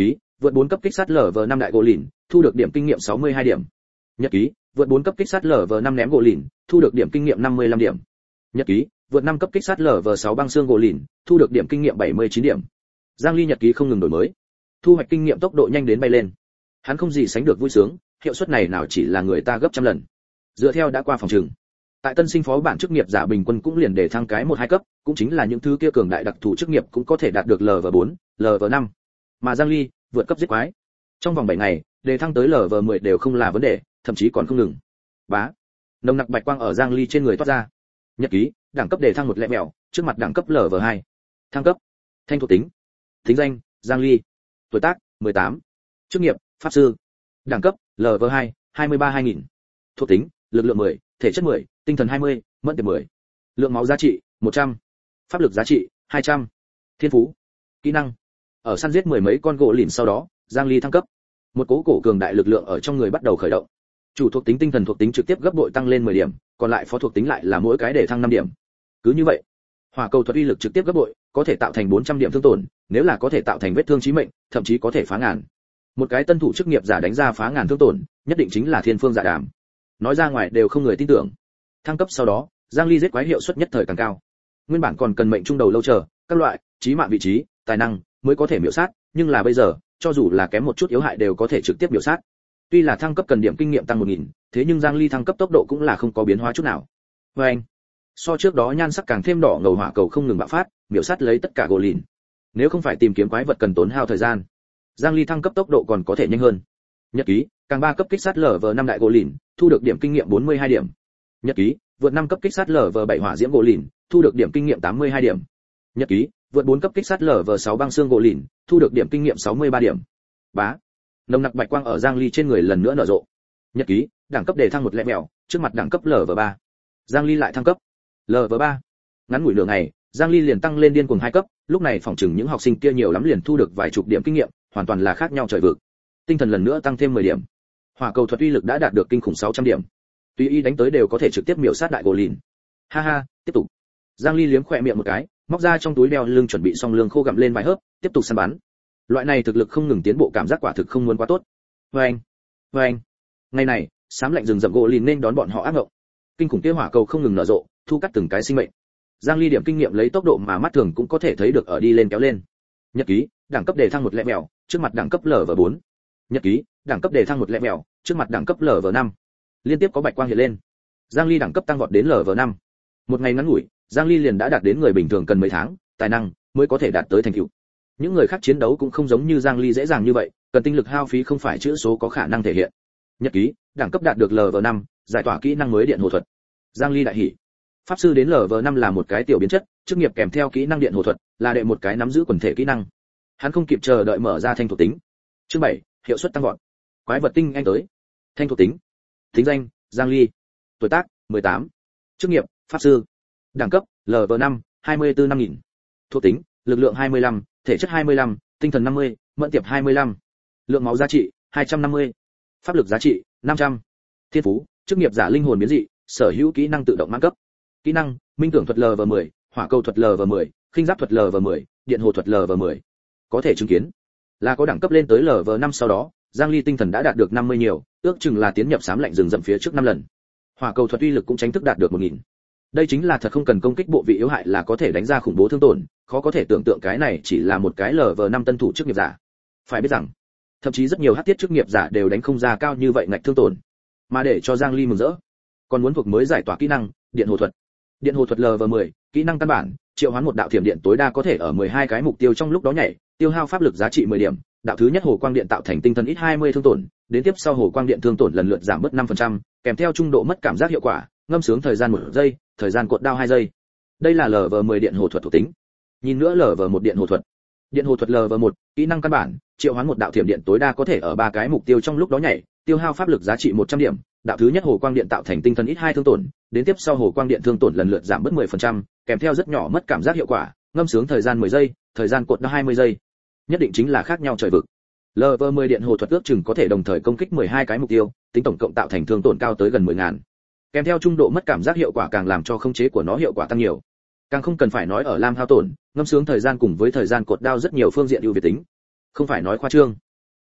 vượt bốn cấp kích sát lở vờ năm đại gỗ lìn, thu được điểm kinh nghiệm sáu mươi hai điểm. Nhật ký, vượt bốn cấp kích sát lở vờ năm ném gỗ lìn, thu được điểm kinh nghiệm năm mươi lăm điểm. Nhật ký, vượt năm cấp kích sát lở vờ sáu băng xương gỗ lìn, thu được điểm kinh nghiệm bảy mươi chín điểm. Giang Ly nhật ký không ngừng đổi mới, thu hoạch kinh nghiệm tốc độ nhanh đến bay lên. Hắn không gì sánh được vui sướng, hiệu suất này nào chỉ là người ta gấp trăm lần. Dựa theo đã qua phòng trường, tại tân sinh phó bản chức nghiệp giả bình quân cũng liền để thăng cái một hai cấp, cũng chính là những thứ kia cường đại đặc thù chức nghiệp cũng có thể đạt được lờ vờ bốn, lờ vờ năm. Mà Giang Ly vượt cấp giết quái, trong vòng bảy ngày, đề thăng tới lờ vờ mười đều không là vấn đề, thậm chí còn không ngừng. Bá, nồng nặc bạch quang ở Giang Ly trên người toát ra. Nhật ký, đẳng cấp đề thăng một lẹ mèo, trước mặt đẳng cấp lờ vờ hai. Thăng cấp, thanh thuộc tính. Tính danh, Giang Ly. Tuổi tác, mười tám. Chức nghiệp, pháp sư. Đẳng cấp, lờ vờ hai, hai mươi ba hai nghìn. Thuộc tính, lực lượng mười, thể chất mười, tinh thần hai mươi, mẫn tiệp mười. Lượng máu giá trị, một trăm. Pháp lực giá trị, hai trăm. Thiên phú. Kỹ năng. Ở săn giết mười mấy con gỗ lìn sau đó, Giang Ly thăng cấp. Một cố cổ cường đại lực lượng ở trong người bắt đầu khởi động. Chủ thuộc tính tinh thần thuộc tính trực tiếp gấp bội tăng lên mười điểm, còn lại phó thuộc tính lại là mỗi cái để thăng năm điểm. Cứ như vậy, hỏa cầu thuật uy lực trực tiếp gấp bội, có thể tạo thành bốn trăm điểm thương tổn, nếu là có thể tạo thành vết thương chí mệnh, thậm chí có thể phá ngàn. Một cái tân thủ chức nghiệp giả đánh ra phá ngàn thương tổn, nhất định chính là thiên phương dạ đàm. Nói ra ngoài đều không người tin tưởng. Thăng cấp sau đó, Giang Ly giết quái hiệu suất nhất thời càng cao. Nguyên bản còn cần mệnh trung đầu lâu chờ, các loại chí mạng vị trí, tài năng mới có thể miểu sát, nhưng là bây giờ, cho dù là kém một chút yếu hại đều có thể trực tiếp miểu sát. Tuy là thăng cấp cần điểm kinh nghiệm tăng một nghìn, thế nhưng Giang Ly thăng cấp tốc độ cũng là không có biến hóa chút nào. Và anh, so trước đó nhan sắc càng thêm đỏ ngầu hỏa cầu không ngừng bạo phát, miểu sát lấy tất cả gỗ lìn. Nếu không phải tìm kiếm quái vật cần tốn hao thời gian, Giang Ly thăng cấp tốc độ còn có thể nhanh hơn. Nhật ký, càng ba cấp kích sát lở vờ năm đại gỗ lìn, thu được điểm kinh nghiệm bốn mươi hai điểm. Nhật ký, vượt năm cấp kích sát lở vờ bảy hỏa diễm gỗ lìn, thu được điểm kinh nghiệm tám mươi hai điểm. Nhật ký, vượt bốn cấp kích sát lở vờ sáu băng xương gỗ lìn, thu được điểm kinh nghiệm sáu mươi ba điểm. Bá, nồng nặc bạch quang ở Giang Ly trên người lần nữa nở rộ. Nhật ký, đẳng cấp đề thăng một lẹ mèo, trước mặt đẳng cấp lở vờ ba. Giang Ly lại thăng cấp lở vờ ba. Ngắn ngủi nửa ngày, Giang Ly liền tăng lên điên cuồng hai cấp, lúc này phòng trừng những học sinh kia nhiều lắm liền thu được vài chục điểm kinh nghiệm, hoàn toàn là khác nhau trời vực. Tinh thần lần nữa tăng thêm mười điểm. Hỏa cầu thuật uy lực đã đạt được kinh khủng sáu trăm điểm. Tùy ý đánh tới đều có thể trực tiếp miểu sát đại gỗ lìn. Ha ha, tiếp tục. Giang Ly liếm khỏe miệng một cái, móc ra trong túi đeo lưng chuẩn bị xong lương khô gặm lên vài hớp, tiếp tục săn bắn. Loại này thực lực không ngừng tiến bộ cảm giác quả thực không muốn quá tốt. Oeng, oeng. Ngày này, sám lạnh rừng rậm gỗ lìn nên đón bọn họ ác ngộng. Kinh khủng kia hỏa cầu không ngừng nở rộ, thu cắt từng cái sinh mệnh. Giang Ly điểm kinh nghiệm lấy tốc độ mà mắt thường cũng có thể thấy được ở đi lên kéo lên. Nhật ký, đẳng cấp đề thăng một lẹ mèo, trước mặt đẳng cấp lở vờ bốn. Nhật ký, đẳng cấp đề thăng một lẹ mèo, trước mặt đẳng cấp lở vờ năm. Liên tiếp có bạch quang hiện lên. Giang Ly đẳng cấp tăng vọt đến lở vờ năm. Một ngày ngắn ngủi, Giang Ly liền đã đạt đến người bình thường cần mấy tháng, tài năng mới có thể đạt tới thành tựu. Những người khác chiến đấu cũng không giống như Giang Ly dễ dàng như vậy, cần tinh lực hao phí không phải chữ số có khả năng thể hiện. Nhật ký, đẳng cấp đạt được lở vờ năm, giải tỏa kỹ năng mới điện hồ thuật. Giang Ly đại hỉ. Pháp sư đến lở vờ năm là một cái tiểu biến chất, chức nghiệp kèm theo kỹ năng điện hồ thuật, là đệ một cái nắm giữ quần thể kỹ năng. Hắn không kịp chờ đợi mở ra thanh thuộc tính. Chương bảy, hiệu suất tăng vọt. Quái vật tinh anh tới. Thanh thuộc tính. Tính danh, Giang Ly. Tuổi tác, mười tám. Chức nghiệp, pháp sư. Đẳng cấp, lở vờ năm, hai mươi tư năm nghìn. Thuộc tính, lực lượng hai mươi lăm, thể chất hai mươi lăm, tinh thần năm mươi, mẫn tiệp hai mươi lăm. Lượng máu giá trị, hai trăm năm mươi. Pháp lực giá trị, năm trăm. Thiên phú, chức nghiệp giả linh hồn biến dị, sở hữu kỹ năng tự động mãn cấp. Kỹ năng, minh tưởng thuật lv mười, hỏa cầu thuật lv mười, khinh giáp thuật lv mười, điện hồ thuật lv mười. Có thể chứng kiến là có đẳng cấp lên tới lv năm sau đó, Giang Ly tinh thần đã đạt được năm mươi nhiều, ước chừng là tiến nhập sám lạnh rừng rậm phía trước năm lần. Hỏa cầu thuật uy lực cũng tránh thức đạt được một nghìn. Đây chính là thật không cần công kích bộ vị yếu hại là có thể đánh ra khủng bố thương tổn, khó có thể tưởng tượng cái này chỉ là một cái lv năm tân thủ chức nghiệp giả. Phải biết rằng, thậm chí rất nhiều hắc tiết chức nghiệp giả đều đánh không ra cao như vậy ngạch thương tổn. Mà để cho Giang Ly mừng rỡ, còn muốn thuộc mới giải tỏa kỹ năng, điện hồ thuật. Điện hồ thuật lv mười, kỹ năng căn bản, triệu hoán một đạo thiểm điện tối đa có thể ở mười hai cái mục tiêu trong lúc đó nhảy, tiêu hao pháp lực giá trị mười điểm, đạo thứ nhất hồ quang điện tạo thành tinh thần ít hai mươi thương tổn, đến tiếp sau hồ quang điện thương tổn lần lượt giảm bớt năm phần trăm, kèm theo trung độ mất cảm giác hiệu quả, ngâm sướng thời gian một giây, thời gian cột đao hai giây. Đây là lv mười điện hồ thuật thuộc tính. Nhìn nữa lv một điện hồ thuật. Điện hồ thuật lv một, kỹ năng căn bản, triệu hoán một đạo thiểm điện tối đa có thể ở ba cái mục tiêu trong lúc đó nhảy, tiêu hao pháp lực giá trị một trăm điểm, đạo thứ nhất hồ quang điện tạo thành tinh thần ít hai thương tổn, đến tiếp sau hồ quang điện thương tổn lần lượt giảm bớt mười phần trăm, kèm theo rất nhỏ mất cảm giác hiệu quả, ngâm sướng thời gian mười giây, thời gian cột đao hai mươi giây. Nhất định chính là khác nhau trời vực. lv mười điện hồ thuật ước chừng có thể đồng thời công kích mười hai cái mục tiêu, tính tổng cộng tạo thành thương tổn cao tới gần mười ngàn. Kèm theo trung độ mất cảm giác hiệu quả càng làm cho khống chế của nó hiệu quả tăng nhiều. Càng không cần phải nói ở lam hao tổn, ngâm sướng thời gian cùng với thời gian cột đao rất nhiều phương diện ưu việt tính. Không phải nói khoa trương.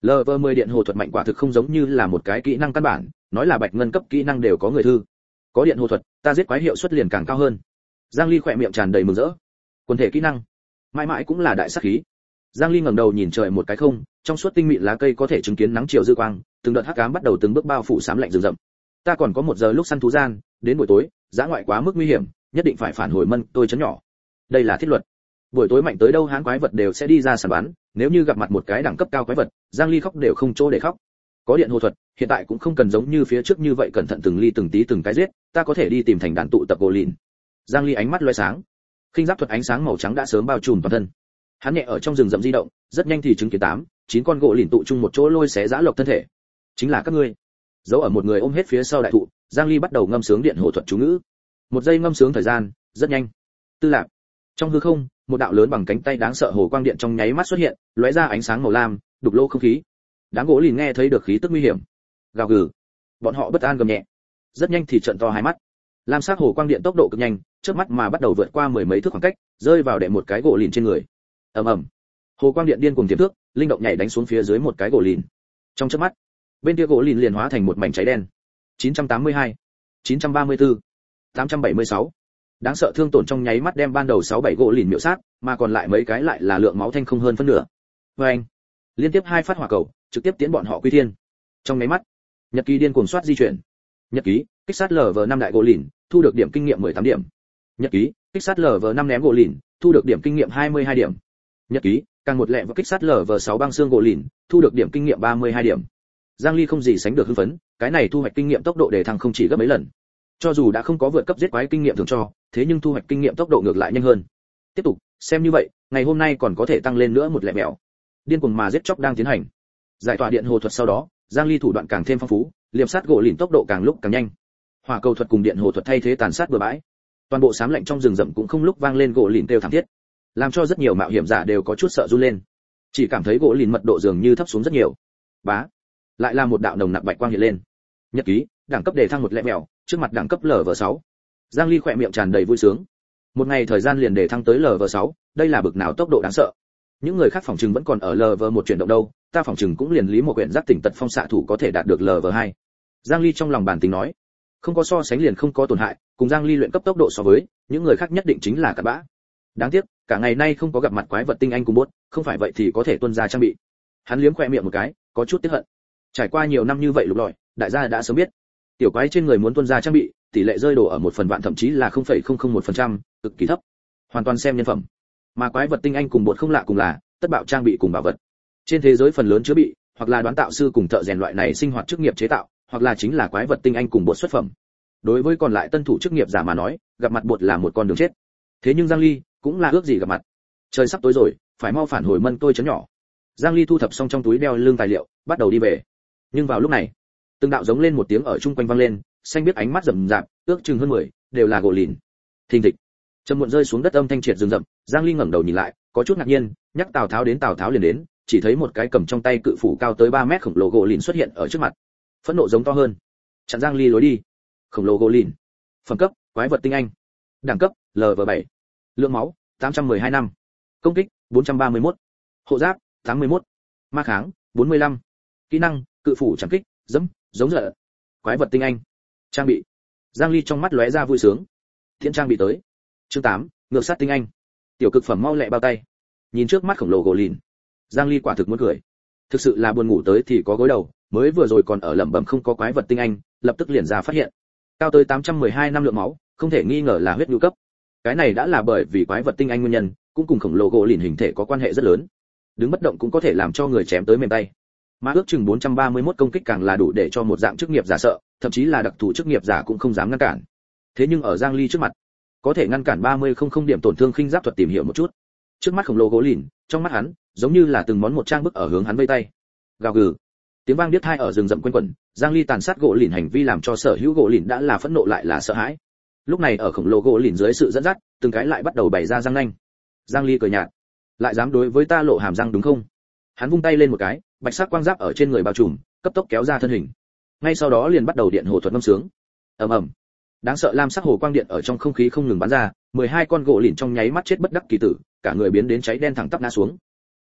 lờ vê mười điện hồ thuật mạnh quả thực không giống như là một cái kỹ năng căn bản, nói là bạch ngân cấp kỹ năng đều có người thư. Có điện hồ thuật, ta giết quái hiệu suất liền càng cao hơn. Giang Ly khỏe miệng tràn đầy mừng rỡ. Quần thể kỹ năng, mãi mãi cũng là đại sát khí. Giang Ly ngẩng đầu nhìn trời một cái không, trong suốt tinh mịn lá cây có thể chứng kiến nắng chiều dư quang, từng đợt hắc ám bắt đầu từng bước bao phủ xám lạnh rừng rậm. Ta còn có một giờ lúc săn thú gian, đến buổi tối, dã ngoại quá mức nguy hiểm, nhất định phải phản hồi mân tôi chấn nhỏ. Đây là thiết luật. Buổi tối mạnh tới đâu hán quái vật đều sẽ đi ra săn bắn, nếu như gặp mặt một cái đẳng cấp cao quái vật, Giang Ly khóc đều không chỗ để khóc. Có điện hồ thuật, hiện tại cũng không cần giống như phía trước như vậy cẩn thận từng ly từng tí từng cái giết, ta có thể đi tìm thành đàn tụ tập gỗ lìn. Giang Ly ánh mắt lóe sáng. Khinh giáp thuật ánh sáng màu trắng đã sớm bao trùm toàn thân. Hắn nhẹ ở trong rừng rậm di động, rất nhanh thì chứng kiến tám, chín con gỗ lìn tụ chung một chỗ lôi xé giã lộc thân thể. Chính là các ngươi. Giấu ở một người ôm hết phía sau đại thụ, Giang Ly bắt đầu ngâm sướng điện hồ thuật chú ngữ. Một giây ngâm sướng thời gian, rất nhanh. Tư lạc. Trong hư không, một đạo lớn bằng cánh tay đáng sợ hồ quang điện trong nháy mắt xuất hiện, lóe ra ánh sáng màu lam, đục lỗ không khí. Đám gỗ lìn nghe thấy được khí tức nguy hiểm, gào gừ. Bọn họ bất an gầm nhẹ. Rất nhanh thì trợn to hai mắt. Lam sắc hồ quang điện tốc độ cực nhanh, chớp mắt mà bắt đầu vượt qua mười mấy thước khoảng cách, rơi vào đệ một cái gỗ lìn trên người. Ầm ầm. Hồ quang điện điên cuồng tiềm thước, linh động nhảy đánh xuống phía dưới một cái gỗ lìn. Trong chớp mắt, bên kia gỗ lìn liền hóa thành một mảnh cháy đen. chín trăm tám mươi hai, chín trăm ba mươi tư, tám trăm bảy mươi sáu. Đáng sợ thương tổn trong nháy mắt đem ban đầu sáu bảy gỗ lìn miểu sát, mà còn lại mấy cái lại là lượng máu thanh không hơn phân nửa. Oeng! Liên tiếp hai phát hỏa cầu, trực tiếp tiến bọn họ quy thiên. Trong nháy mắt, nhật ký điên cuồng soát di chuyển. Nhật ký, kích sát lờ vờ năm đại gỗ lìn, thu được điểm kinh nghiệm mười tám điểm. Nhật ký, kích sát lờ vờ năm ném gỗ lìn, thu được điểm kinh nghiệm hai mươi hai điểm. Nhật ký, càng một lẹ và kích sát lờ vờ sáu băng xương gỗ lìn, thu được điểm kinh nghiệm ba mươi hai điểm. Giang Ly không gì sánh được hưng phấn, cái này thu hoạch kinh nghiệm tốc độ để thăng không chỉ gấp mấy lần. Cho dù đã không có vượt cấp giết quái kinh nghiệm thường cho, thế nhưng thu hoạch kinh nghiệm tốc độ ngược lại nhanh hơn. Tiếp tục, xem như vậy, ngày hôm nay còn có thể tăng lên nữa một lẹ mèo. Điên cuồng mà giết chóc đang tiến hành. Giải tỏa điện hồ thuật sau đó, Giang Ly thủ đoạn càng thêm phong phú, liệp sát gỗ lìn tốc độ càng lúc càng nhanh. Hỏa cầu thuật cùng điện hồ thuật thay thế tàn sát bừa bãi. Toàn bộ xám lạnh trong rừng rậm cũng không lúc vang lên gỗ lìn kêu thảm thiết, làm cho rất nhiều mạo hiểm giả đều có chút sợ run lên. Chỉ cảm thấy gỗ lìn mật độ dường như thấp xuống rất nhiều. Bá, lại là một đạo nồng nặc bạch quang hiện lên. Nhật ký, đẳng cấp đề thăng một lẹ mèo, trước mặt đẳng cấp lờ vờ sáu. Giang Ly khỏe miệng tràn đầy vui sướng. Một ngày thời gian liền đề thăng tới lờ vờ sáu, đây là bực nào tốc độ đáng sợ. Những người khác phòng trừng vẫn còn ở lờ vờ một chuyển động đâu, ta phòng trừng cũng liền lý một quyển giác tỉnh tật phong xạ thủ có thể đạt được lờ vờ hai. Giang Ly trong lòng bản tính nói, không có so sánh liền không có tổn hại, cùng Giang Ly luyện cấp tốc độ so với, những người khác nhất định chính là cặn bã. Đáng tiếc, cả ngày nay không có gặp mặt quái vật tinh anh cùng bốt, không phải vậy thì có thể tuân ra trang bị. Hắn liếm khỏe miệng một cái, có chút tiếc hận. Trải qua nhiều năm như vậy lục lọi, đại gia đã sớm biết, tiểu quái trên người muốn tuân ra trang bị, tỷ lệ rơi đổ ở một phần vạn thậm chí là không phẩy không không một phần trăm, cực kỳ thấp. Hoàn toàn xem nhân phẩm. Mà quái vật tinh anh cùng bột không lạ cùng là, tất bạo trang bị cùng bảo vật. Trên thế giới phần lớn chứa bị, hoặc là đoán tạo sư cùng thợ rèn loại này sinh hoạt chức nghiệp chế tạo, hoặc là chính là quái vật tinh anh cùng bột xuất phẩm. Đối với còn lại tân thủ chức nghiệp giả mà nói, gặp mặt bột là một con đường chết. Thế nhưng Giang Ly cũng là ước gì gặp mặt. Trời sắp tối rồi, phải mau phản hồi mân tôi chấn nhỏ. Giang Ly thu thập xong trong túi đeo lưng tài liệu, bắt đầu đi về. Nhưng vào lúc này, từng đạo giống lên một tiếng ở chung quanh vang lên, xanh biết ánh mắt rậm rạp, ước chừng hơn mười, đều là gỗ lìn. Thình thịch, trầm muộn rơi xuống đất âm thanh triệt rừng rậm. Giang Ly ngẩng đầu nhìn lại, có chút ngạc nhiên, nhắc Tào Tháo đến Tào Tháo liền đến, chỉ thấy một cái cầm trong tay cự phủ cao tới ba mét khổng lồ gỗ lìn xuất hiện ở trước mặt. Phẫn nộ giống to hơn, chặn Giang Ly lối đi. Khổng lồ gỗ lìn, phẩm cấp quái vật tinh anh, đẳng cấp lờ vờ bảy, lượng máu tám trăm mười hai năm, công kích bốn trăm ba mươi mốt, hộ giáp tám mươi mốt, ma kháng bốn mươi lăm, kỹ năng cự phủ chẳng kích dẫm giống dở. Quái vật tinh anh, trang bị. Giang Ly trong mắt lóe ra vui sướng. Thiện trang bị tới. Chương tám, ngược sát tinh anh. Tiểu cực phẩm mau lẹ bao tay. Nhìn trước mắt khổng lồ gỗ lìn, Giang Ly quả thực muốn cười. Thực sự là buồn ngủ tới thì có gối đầu, mới vừa rồi còn ở lẩm bẩm không có quái vật tinh anh, lập tức liền ra phát hiện. Cao tới tám trăm mười hai năm lượng máu, không thể nghi ngờ là huyết nhu cấp. Cái này đã là bởi vì quái vật tinh anh nguyên nhân, cũng cùng khổng lồ gỗ lìn hình thể có quan hệ rất lớn. Đứng bất động cũng có thể làm cho người chém tới mềm tay. Mà ước chừng bốn trăm ba mươi mốt công kích càng là đủ để cho một dạng chức nghiệp giả sợ, thậm chí là đặc thù chức nghiệp giả cũng không dám ngăn cản. Thế nhưng ở Giang Ly trước mặt, có thể ngăn cản ba mươi không không điểm tổn thương khinh giáp thuật tìm hiểu một chút. Trước mắt khổng lồ gỗ lìn, trong mắt hắn, giống như là từng món một trang bức ở hướng hắn vây tay. Gào gừ. Tiếng vang điếc tai ở rừng rậm quanh quẩn, Giang Ly tàn sát gỗ lìn hành vi làm cho sở hữu gỗ lìn đã là phẫn nộ lại là sợ hãi. Lúc này ở khổng lồ gỗ lìn dưới sự dẫn dắt, từng cái lại bắt đầu bày ra răng nanh. Giang Ly cười nhạt, lại dám đối với ta lộ hàm răng đúng không? Hắn vung tay lên một cái, bạch sắc quang giáp ở trên người bao trùm, cấp tốc kéo ra thân hình. Ngay sau đó liền bắt đầu điện hồ thuật ngâm sướng. Ầm ầm. Đáng sợ lam sắc hồ quang điện ở trong không khí không ngừng bắn ra, mười hai con gỗ lìn trong nháy mắt chết bất đắc kỳ tử, cả người biến đến cháy đen thẳng tắp ngã xuống.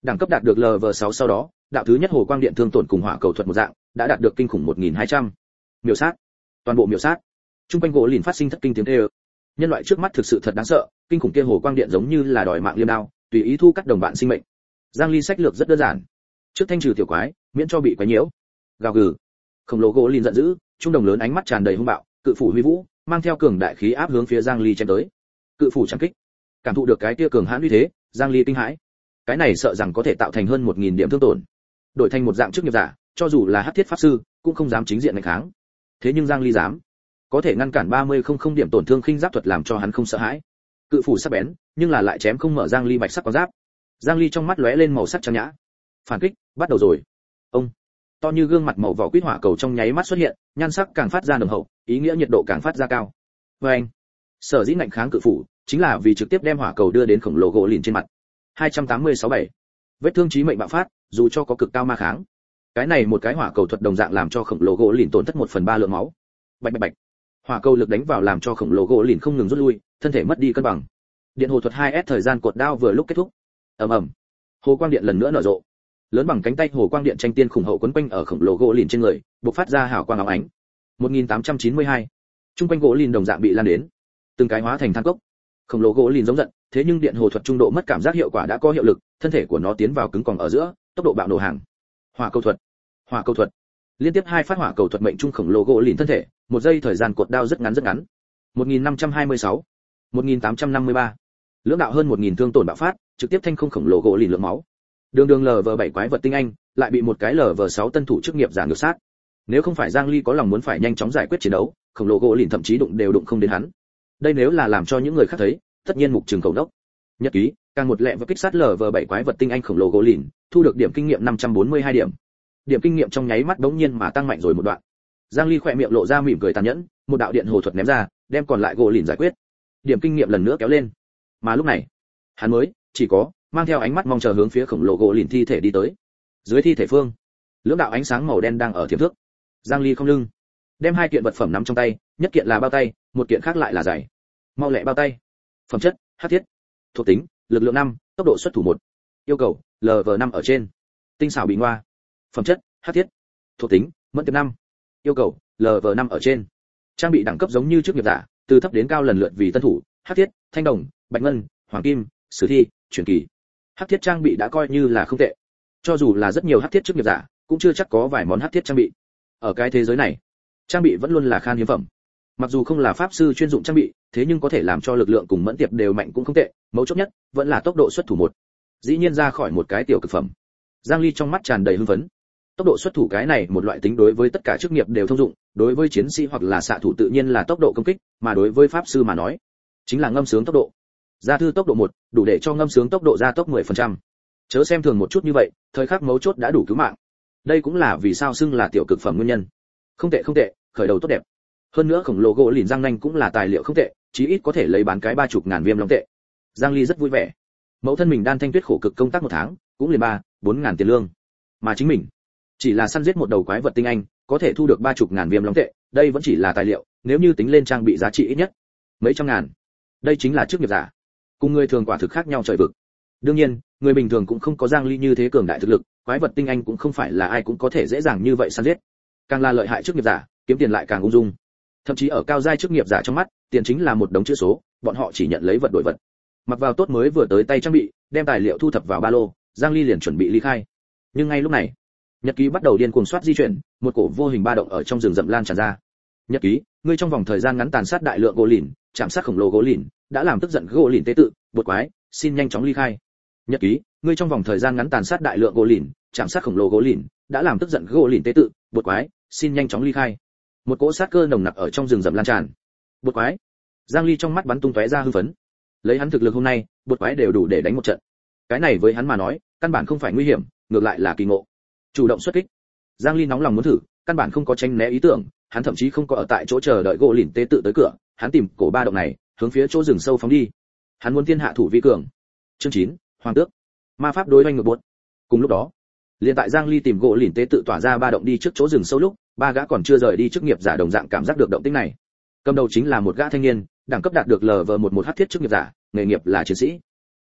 Đẳng cấp đạt được lờ vê sáu sau đó, đạo thứ nhất hồ quang điện thương tổn cùng hỏa cầu thuật một dạng, đã đạt được kinh khủng một nghìn hai trăm. Miểu sát. Toàn bộ miểu sát. Trung quanh gỗ lìn phát sinh thất kinh tiếng kêu. Nhân loại trước mắt thực sự thật đáng sợ, kinh khủng kia hồ quang điện giống như là đòi mạng liêm đao, tùy ý thu cắt đồng bạn sinh mệnh. Giang Ly sách lược rất đơn giản. Trước thanh trừ tiểu quái, miễn cho bị quấy nhiễu. Gào gừ. Khổng lồ gỗ lìn giận dữ, trung đồng lớn ánh mắt tràn đầy hung bạo, cự phủ huy vũ, mang theo cường đại khí áp hướng phía Giang Ly chém tới. Cự phủ chẳng kích. Cảm thụ được cái kia cường hãn uy thế, Giang Ly kinh hãi. Cái này sợ rằng có thể tạo thành hơn một nghìn điểm thương tổn. Đổi thành một dạng chức nghiệp giả, cho dù là hắc thiết pháp sư, cũng không dám chính diện nghịch kháng. Thế nhưng Giang Ly dám, có thể ngăn cản ba mươi không không điểm tổn thương khinh giáp thuật làm cho hắn không sợ hãi. Cự phủ sắc bén, nhưng là lại chém không mở Giang Ly bạch sắc quang giáp. Giang Ly trong mắt lóe lên màu sắc trang nhã. Phản kích, bắt đầu rồi. Ông, to như gương mặt màu vỏ quýt hỏa cầu trong nháy mắt xuất hiện, nhan sắc càng phát ra nồng hậu, ý nghĩa nhiệt độ càng phát ra cao. Và anh, sở dĩ ngạnh kháng cự phủ, chính là vì trực tiếp đem hỏa cầu đưa đến khổng lồ gỗ lìn trên mặt. hai trăm tám mươi sáu bảy. Vết thương chí mệnh bạo phát, dù cho có cực cao ma kháng. Cái này một cái hỏa cầu thuật đồng dạng làm cho khổng lồ gỗ lìn tổn thất một phần ba lượng máu. Bạch bạch bạch. Hỏa cầu lực đánh vào làm cho khổng lồ gỗ lìn không ngừng rút lui, thân thể mất đi cân bằng. Điện hồ thuật hai S thời gian cột đao vừa lúc kết thúc. Ầm ầm. Hồ quang điện lần nữa nở rộ. Lớn bằng cánh tay hồ quang điện tranh tiên khủng hậu quấn quanh ở khổng lồ gỗ lìn trên người, bộc phát ra hào quang óng ánh. một nghìn tám trăm chín mươi hai. Trung quanh gỗ lìn đồng dạng bị lan đến, từng cái hóa thành than cốc. Khổng lồ gỗ lìn giống giận, thế nhưng điện hồ thuật trung độ mất cảm giác hiệu quả đã có hiệu lực, thân thể của nó tiến vào cứng còng ở giữa, tốc độ bạo nổ hàng. Hỏa cầu thuật, hỏa cầu thuật. Liên tiếp hai phát hỏa cầu thuật mệnh trung khổng lồ gỗ lìn thân thể, một giây thời gian cột đao rất ngắn rất ngắn. một nghìn năm trăm hai mươi sáu, một nghìn tám trăm năm mươi ba. Lưỡng đạo hơn một nghìn thương tổn bạo phát, trực tiếp thanh không khổng lồ gỗ lìn lượng máu. Đường đường lờ vê bảy quái vật tinh anh, lại bị một cái lờ vê sáu tân thủ chức nghiệp giả ngược sát. Nếu không phải Giang Ly có lòng muốn phải nhanh chóng giải quyết chiến đấu, khổng lồ gỗ lìn thậm chí đụng đều đụng không đến hắn. Đây nếu là làm cho những người khác thấy, tất nhiên mục trường cầu đốc. Nhật ký, càng một lẹ và kích sát lờ vê bảy quái vật tinh anh khổng lồ gỗ lìn, thu được điểm kinh nghiệm năm trăm bốn mươi hai điểm. Điểm kinh nghiệm trong nháy mắt đống nhiên mà tăng mạnh rồi một đoạn. Giang Ly khỏe miệng lộ ra mỉm cười tàn nhẫn, một đạo điện hồ thuật ném ra, đem còn lại gỗ lìn giải quyết. Điểm kinh nghiệm lần nữa kéo lên. Mà lúc này, hắn mới chỉ có mang theo ánh mắt mong chờ hướng phía khổng lồ gỗ lìn thi thể đi tới. Dưới thi thể phương, lưỡng đạo ánh sáng màu đen đang ở tiềm thước. Giang Ly không lưng, đem hai kiện vật phẩm nắm trong tay, nhất kiện là bao tay, một kiện khác lại là giày. Mau lẹ bao tay. Phẩm chất, hắc thiết. Thuộc tính, lực lượng năm, tốc độ xuất thủ một. Yêu cầu, lờ vê năm ở trên. Tinh xảo bị ngoa. Phẩm chất, hắc thiết. Thuộc tính, mẫn tiệp năm. Yêu cầu, lờ vê năm ở trên. Trang bị đẳng cấp giống như chức nghiệp giả, từ thấp đến cao lần lượt vì tân thủ, hắc thiết, thanh đồng, bạch ngân, hoàng kim, sử thi, truyền kỳ. Hắc thiết trang bị đã coi như là không tệ. Cho dù là rất nhiều hắc thiết chức nghiệp giả, cũng chưa chắc có vài món hắc thiết trang bị. Ở cái thế giới này, trang bị vẫn luôn là khan hiếm phẩm. Mặc dù không là pháp sư chuyên dụng trang bị, thế nhưng có thể làm cho lực lượng cùng mẫn tiệp đều mạnh cũng không tệ, mấu chốt nhất vẫn là tốc độ xuất thủ một. Dĩ nhiên ra khỏi một cái tiểu cực phẩm. Giang Ly trong mắt tràn đầy hưng phấn. Tốc độ xuất thủ cái này một loại tính đối với tất cả chức nghiệp đều thông dụng, đối với chiến sĩ hoặc là xạ thủ tự nhiên là tốc độ công kích, mà đối với pháp sư mà nói, chính là ngâm sướng tốc độ. Gia thư tốc độ một, đủ để cho ngâm sướng tốc độ gia tốc mười phần trăm. Chớ xem thường một chút như vậy, thời khắc mấu chốt đã đủ cứu mạng. Đây cũng là vì sao xưng là tiểu cực phẩm nguyên nhân. Không tệ không tệ, khởi đầu tốt đẹp. Hơn nữa khổng lồ gỗ lìn răng nanh cũng là tài liệu không tệ, chí ít có thể lấy bán cái ba chục ngàn viêm long tệ. Giang Ly rất vui vẻ. Mẫu thân mình đan thanh tuyết khổ cực công tác một tháng, cũng liền ba, bốn ngàn tiền lương. Mà chính mình, chỉ là săn giết một đầu quái vật tinh anh, có thể thu được ba chục ngàn viêm long tệ, đây vẫn chỉ là tài liệu, nếu như tính lên trang bị giá trị ít nhất mấy trăm ngàn. Đây chính là chức nghiệp giả. Cùng người thường quả thực khác nhau trời vực. Đương nhiên, người bình thường cũng không có Giang Ly như thế cường đại thực lực, quái vật tinh anh cũng không phải là ai cũng có thể dễ dàng như vậy săn giết. Càng là lợi hại chức nghiệp giả, kiếm tiền lại càng ung dung. Thậm chí ở cao giai chức nghiệp giả trong mắt, tiền chính là một đống chữ số, bọn họ chỉ nhận lấy vật đổi vật. Mặc vào tốt mới vừa tới tay trang bị, đem tài liệu thu thập vào ba lô, Giang Ly liền chuẩn bị ly khai. Nhưng ngay lúc này, nhật ký bắt đầu điên cuồng soát di chuyển, một cổ vô hình ba động ở trong rừng rậm lan tràn ra. Nhật ký, ngươi trong vòng thời gian ngắn tàn sát đại lượng gỗ lìn, chạm sát khổng lồ gỗ lìn, đã làm tức giận gỗ lìn tế tự, bột quái, xin nhanh chóng ly khai. Nhật ký, ngươi trong vòng thời gian ngắn tàn sát đại lượng gỗ lìn, chạm sát khổng lồ gỗ lìn, đã làm tức giận gỗ lìn tế tự, bột quái, xin nhanh chóng ly khai. Một cỗ sát cơ nồng nặc ở trong rừng rậm lan tràn. Bột quái. Giang Ly trong mắt bắn tung tóe ra hư phấn. Lấy hắn thực lực hôm nay, bột quái đều đủ để đánh một trận. Cái này với hắn mà nói, căn bản không phải nguy hiểm, ngược lại là kỳ ngộ. Chủ động xuất kích. Giang Ly nóng lòng muốn thử, căn bản không có tránh né ý tưởng, hắn thậm chí không có ở tại chỗ chờ đợi gỗ lìn tế tự tới cửa, hắn tìm cổ ba động này, hướng phía chỗ rừng sâu phóng đi. Hắn muốn thiên hạ thủ vi cường. Chương chín, Hoàng tước. Ma pháp đối oanh ngược buốt. Cùng lúc đó, liền tại Giang Ly tìm gỗ lìn tế tự tỏa ra ba động đi trước chỗ rừng sâu lúc, ba gã còn chưa rời đi chức nghiệp giả đồng dạng cảm giác được động tĩnh này. Cầm đầu chính là một gã thanh niên, đẳng cấp đạt được lờ vê mười một hắc thiết chức nghiệp giả, nghề nghiệp là chiến sĩ.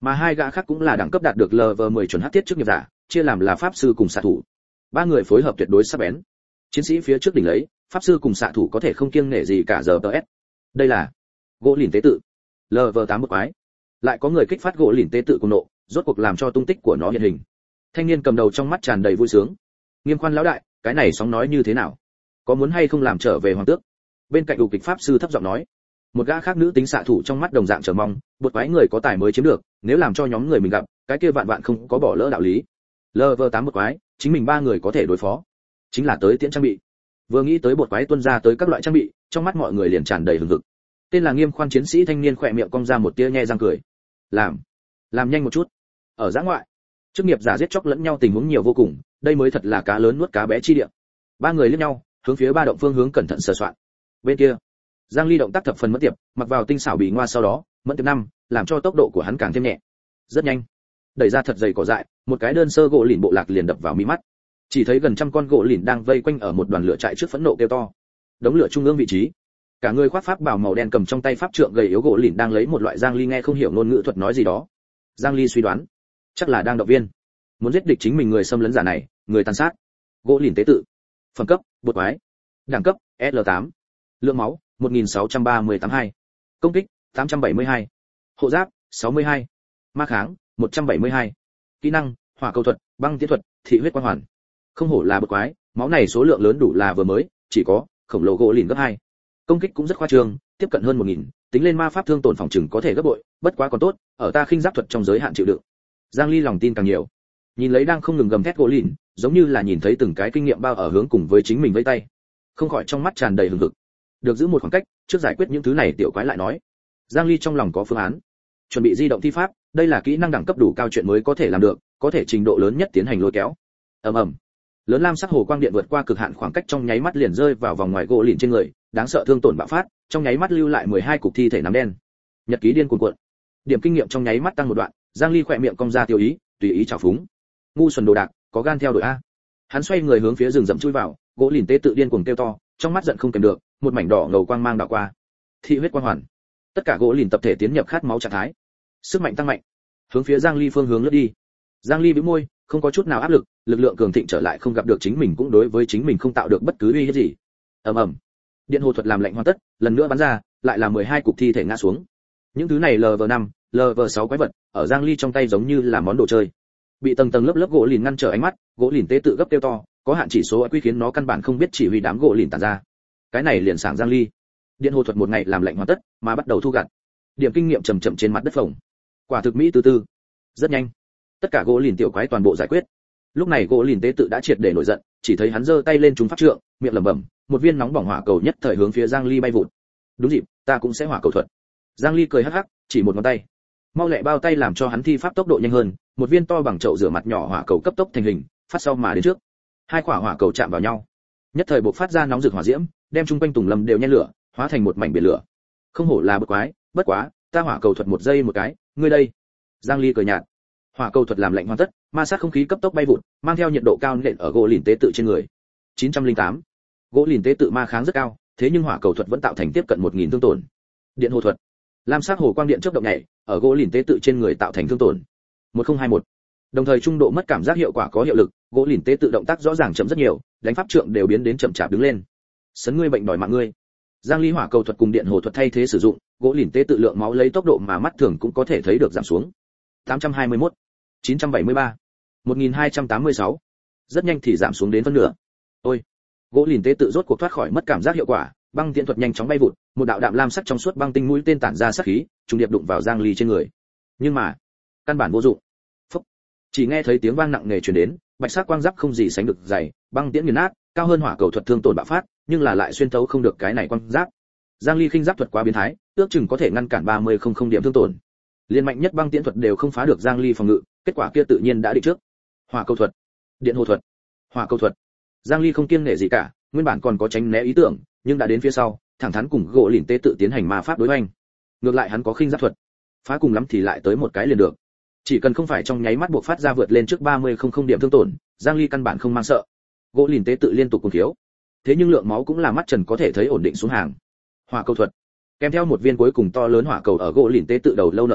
Mà hai gã khác cũng là đẳng cấp đạt được level mười chuẩn hắc thiết chức nghiệp giả, chia làm là pháp sư cùng xạ thủ. Ba người phối hợp tuyệt đối sắc bén. Chiến sĩ phía trước đỉnh lấy, pháp sư cùng xạ thủ có thể không kiêng nể gì cả giờ ts. Đây là gỗ lìn tế tự, level tám một quái. Lại có người kích phát gỗ lìn tế tự cùng nộ, rốt cuộc làm cho tung tích của nó hiện hình. Thanh niên cầm đầu trong mắt tràn đầy vui sướng. Nghiêm Khoan lão đại, cái này sóng nói như thế nào? Có muốn hay không làm trở về hoàng tước? Bên cạnh đủ kịch pháp sư thấp giọng nói. Một gã khác nữ tính xạ thủ trong mắt đồng dạng chờ mong, một quái người có tài mới chiếm được, nếu làm cho nhóm người mình gặp, cái kia vạn vạn không có bỏ lỡ đạo lý. level tám một quái, chính mình ba người có thể đối phó. Chính là tới tiễn trang bị. Vừa nghĩ tới bột quái tuân ra tới các loại trang bị, trong mắt mọi người liền tràn đầy hừng hực. Tên là Nghiêm Khoan chiến sĩ thanh niên khỏe miệng cong ra một tia nhe răng cười. Làm, làm nhanh một chút. Ở giã ngoại, chức nghiệp giả giết chóc lẫn nhau tình huống nhiều vô cùng, đây mới thật là cá lớn nuốt cá bé chi địa. Ba người liếc nhau, hướng phía ba động phương hướng cẩn thận sờ soạn. Bên kia, Giang Ly động tác thập phần mẫn tiệp, mặc vào tinh xảo bị ngoa sau đó, mẫn tiệp năm, làm cho tốc độ của hắn càng thêm nhẹ. Rất nhanh, đẩy ra thật dày cỏ dại, một cái đơn sơ gỗ lìn bộ lạc liền đập vào mi mắt. Chỉ thấy gần trăm con gỗ lìn đang vây quanh ở một đoàn lửa chạy trước phẫn nộ kêu to. Đống lửa trung ương vị trí, cả người khoác pháp bào màu đen cầm trong tay pháp trượng gầy yếu gỗ lìn đang lấy một loại Giang Ly nghe không hiểu ngôn ngữ thuật nói gì đó. Giang Ly suy đoán, chắc là đang động viên, muốn giết địch chính mình người xâm lấn giả này, người tàn sát. Gỗ lìn tế tự, phẩm cấp, bột quái, đẳng cấp S L tám, lượng máu một nghìn sáu trăm ba mươi tám hai, công kích tám trăm bảy mươi hai, hộ giáp sáu mươi hai, ma kháng một trăm bảy mươi hai, kỹ năng hỏa cầu thuật, băng tiễn thuật, thị huyết quang hoàn. Không hổ là bột quái, máu này số lượng lớn đủ là vừa mới, chỉ có khổng lồ gỗ lìn gấp hai. Công kích cũng rất khoa trương, tiếp cận hơn một nghìn, tính lên ma pháp thương tổn phòng trừng có thể gấp bội, bất quá còn tốt, ở ta khinh giáp thuật trong giới hạn chịu đựng. Giang Ly lòng tin càng nhiều. Nhìn lấy đang không ngừng gầm thét gỗ lìn, giống như là nhìn thấy từng cái kinh nghiệm bao ở hướng cùng với chính mình vẫy tay. Không khỏi trong mắt tràn đầy hừng hực. Được giữ một khoảng cách, trước giải quyết những thứ này tiểu quái lại nói. Giang Ly trong lòng có phương án, chuẩn bị di động thi pháp, đây là kỹ năng đẳng cấp đủ cao chuyện mới có thể làm được, có thể trình độ lớn nhất tiến hành lôi kéo. Ầm ầm. Lớn lam sắc hồ quang điện vượt qua cực hạn khoảng cách trong nháy mắt liền rơi vào vòng ngoài gỗ lìn trên người, đáng sợ thương tổn bạo phát, trong nháy mắt lưu lại mười hai cục thi thể nắm đen. Nhật ký điên cuồng cuộn. Điểm kinh nghiệm trong nháy mắt tăng một đoạn, Giang Ly khỏe miệng cong ra tiêu ý, tùy ý chào phúng. Ngu xuẩn đồ đạc, có gan theo đội a. Hắn xoay người hướng phía rừng rậm chui vào, gỗ lìn tế tự điên cuồng kêu to, trong mắt giận không kềm được, một mảnh đỏ ngầu quang mang đảo qua. Thị huyết quang hoàn. Tất cả gỗ lìn tập thể tiến nhập khát máu trạng thái. Sức mạnh tăng mạnh, hướng phía Giang Ly phương hướng lướt đi. Giang Ly bĩu môi, không có chút nào áp lực, lực lượng cường thịnh trở lại không gặp được chính mình cũng đối với chính mình không tạo được bất cứ uy hiếp gì. Ầm ầm. Điện hồ thuật làm lệnh hoàn tất, lần nữa bắn ra, lại là mười hai cục thi thể ngã xuống. Những thứ này level năm, level sáu quái vật, ở Giang Ly trong tay giống như là món đồ chơi. Bị tầng tầng lớp lớp gỗ lìn ngăn trở ánh mắt, gỗ lìn tế tự gấp kêu to, có hạn chỉ số quy khiến nó căn bản không biết chỉ huy đám gỗ lìn tản ra. Cái này liền sảng Giang Ly. Điện hồ thuật một ngày làm lệnh hoàn tất, mà bắt đầu thu gặt. Điểm kinh nghiệm chậm chậm trên mặt đất phồng. Quả thực mỹ từ từ. Rất nhanh, tất cả gỗ lìn tiểu quái toàn bộ giải quyết. Lúc này gỗ lìn tế tự đã triệt để nổi giận, chỉ thấy hắn giơ tay lên trúng pháp trượng, miệng lẩm bẩm, một viên nóng bỏng hỏa cầu nhất thời hướng phía Giang Ly bay vụt. Đúng dịp, ta cũng sẽ hỏa cầu thuật. Giang Ly cười hắc hắc, chỉ một ngón tay. Mau lẹ bao tay làm cho hắn thi pháp tốc độ nhanh hơn, một viên to bằng chậu rửa mặt nhỏ hỏa cầu cấp tốc thành hình, phát sau mà đến trước. Hai quả hỏa cầu chạm vào nhau, nhất thời bộc phát ra nóng rực hỏa diễm, đem chung quanh tùng lâm đều nhen lửa, hóa thành một mảnh biển lửa. Không hổ là bực quái, bất quá, ta hỏa cầu thuật một giây một cái, ngươi đây. Giang Ly cười nhạt. Hỏa cầu thuật làm lệnh hoàn tất, ma sát không khí cấp tốc bay vụt, mang theo nhiệt độ cao nện ở gỗ lìn tế tự trên người. chín trăm lẻ tám. Gỗ lìn tế tự ma kháng rất cao, thế nhưng hỏa cầu thuật vẫn tạo thành tiếp cận một nghìn thương tổn. Điện hồ thuật. Lam sắc hồ quang điện chớp động nhảy, ở gỗ lìn tế tự trên người tạo thành thương tổn. một không hai một. Đồng thời trung độ mất cảm giác hiệu quả có hiệu lực, gỗ lìn tế tự động tác rõ ràng chậm rất nhiều, đánh pháp trượng đều biến đến chậm chạp đứng lên. Sấn ngươi bệnh đòi mạng ngươi. Giang Ly hỏa cầu thuật cùng điện hồ thuật thay thế sử dụng, gỗ lìn tế tự lượng máu lấy tốc độ mà mắt thường cũng có thể thấy được giảm xuống. tám trăm hai mươi mốt, chín trăm bảy mươi ba, một nghìn hai trăm tám mươi sáu. Rất nhanh thì giảm xuống đến phân nửa. Ôi, gỗ lìn tế tự rốt cuộc thoát khỏi mất cảm giác hiệu quả, băng tiễn thuật nhanh chóng bay vụt, một đạo đạm lam sắc trong suốt băng tinh mũi tên tản ra sát khí, trùng điệp đụng vào Giang Ly trên người. Nhưng mà, căn bản vô dụng. Phốc. Chỉ nghe thấy tiếng vang nặng nề truyền đến, bạch sắc quang giáp không gì sánh được dày, băng tiễn nghiền nát, cao hơn hỏa cầu thuật thương tổn bạo phát, nhưng là lại xuyên thấu không được cái này quang giáp. Giang Ly khinh giáp thuật quá biến thái, ước chừng có thể ngăn cản ba mươi không không điểm thương tổn. Liên mạnh nhất băng tiễn thuật đều không phá được Giang Ly phòng ngự, kết quả kia tự nhiên đã định trước. Hỏa cầu thuật, điện hồ thuật, hỏa cầu thuật. Giang Ly không kiêng nể gì cả, nguyên bản còn có tránh né ý tưởng, nhưng đã đến phía sau, thẳng thắn cùng gỗ lìn tế tự tiến hành ma pháp đối hoành. Ngược lại hắn có khinh giáp thuật, phá cùng lắm thì lại tới một cái liền được. Chỉ cần không phải trong nháy mắt buộc phát ra vượt lên trước ba mươi không không điểm thương tổn, Giang Ly căn bản không mang sợ. Gỗ lìn tế tự liên tục cuồng thiếu, thế nhưng lượng máu cũng là mắt trần có thể thấy ổn định xuống hàng. Hỏa cầu thuật, kèm theo một viên cuối cùng to lớn hỏa cầu ở gỗ lìn tế tự đầu lâu nở rộ,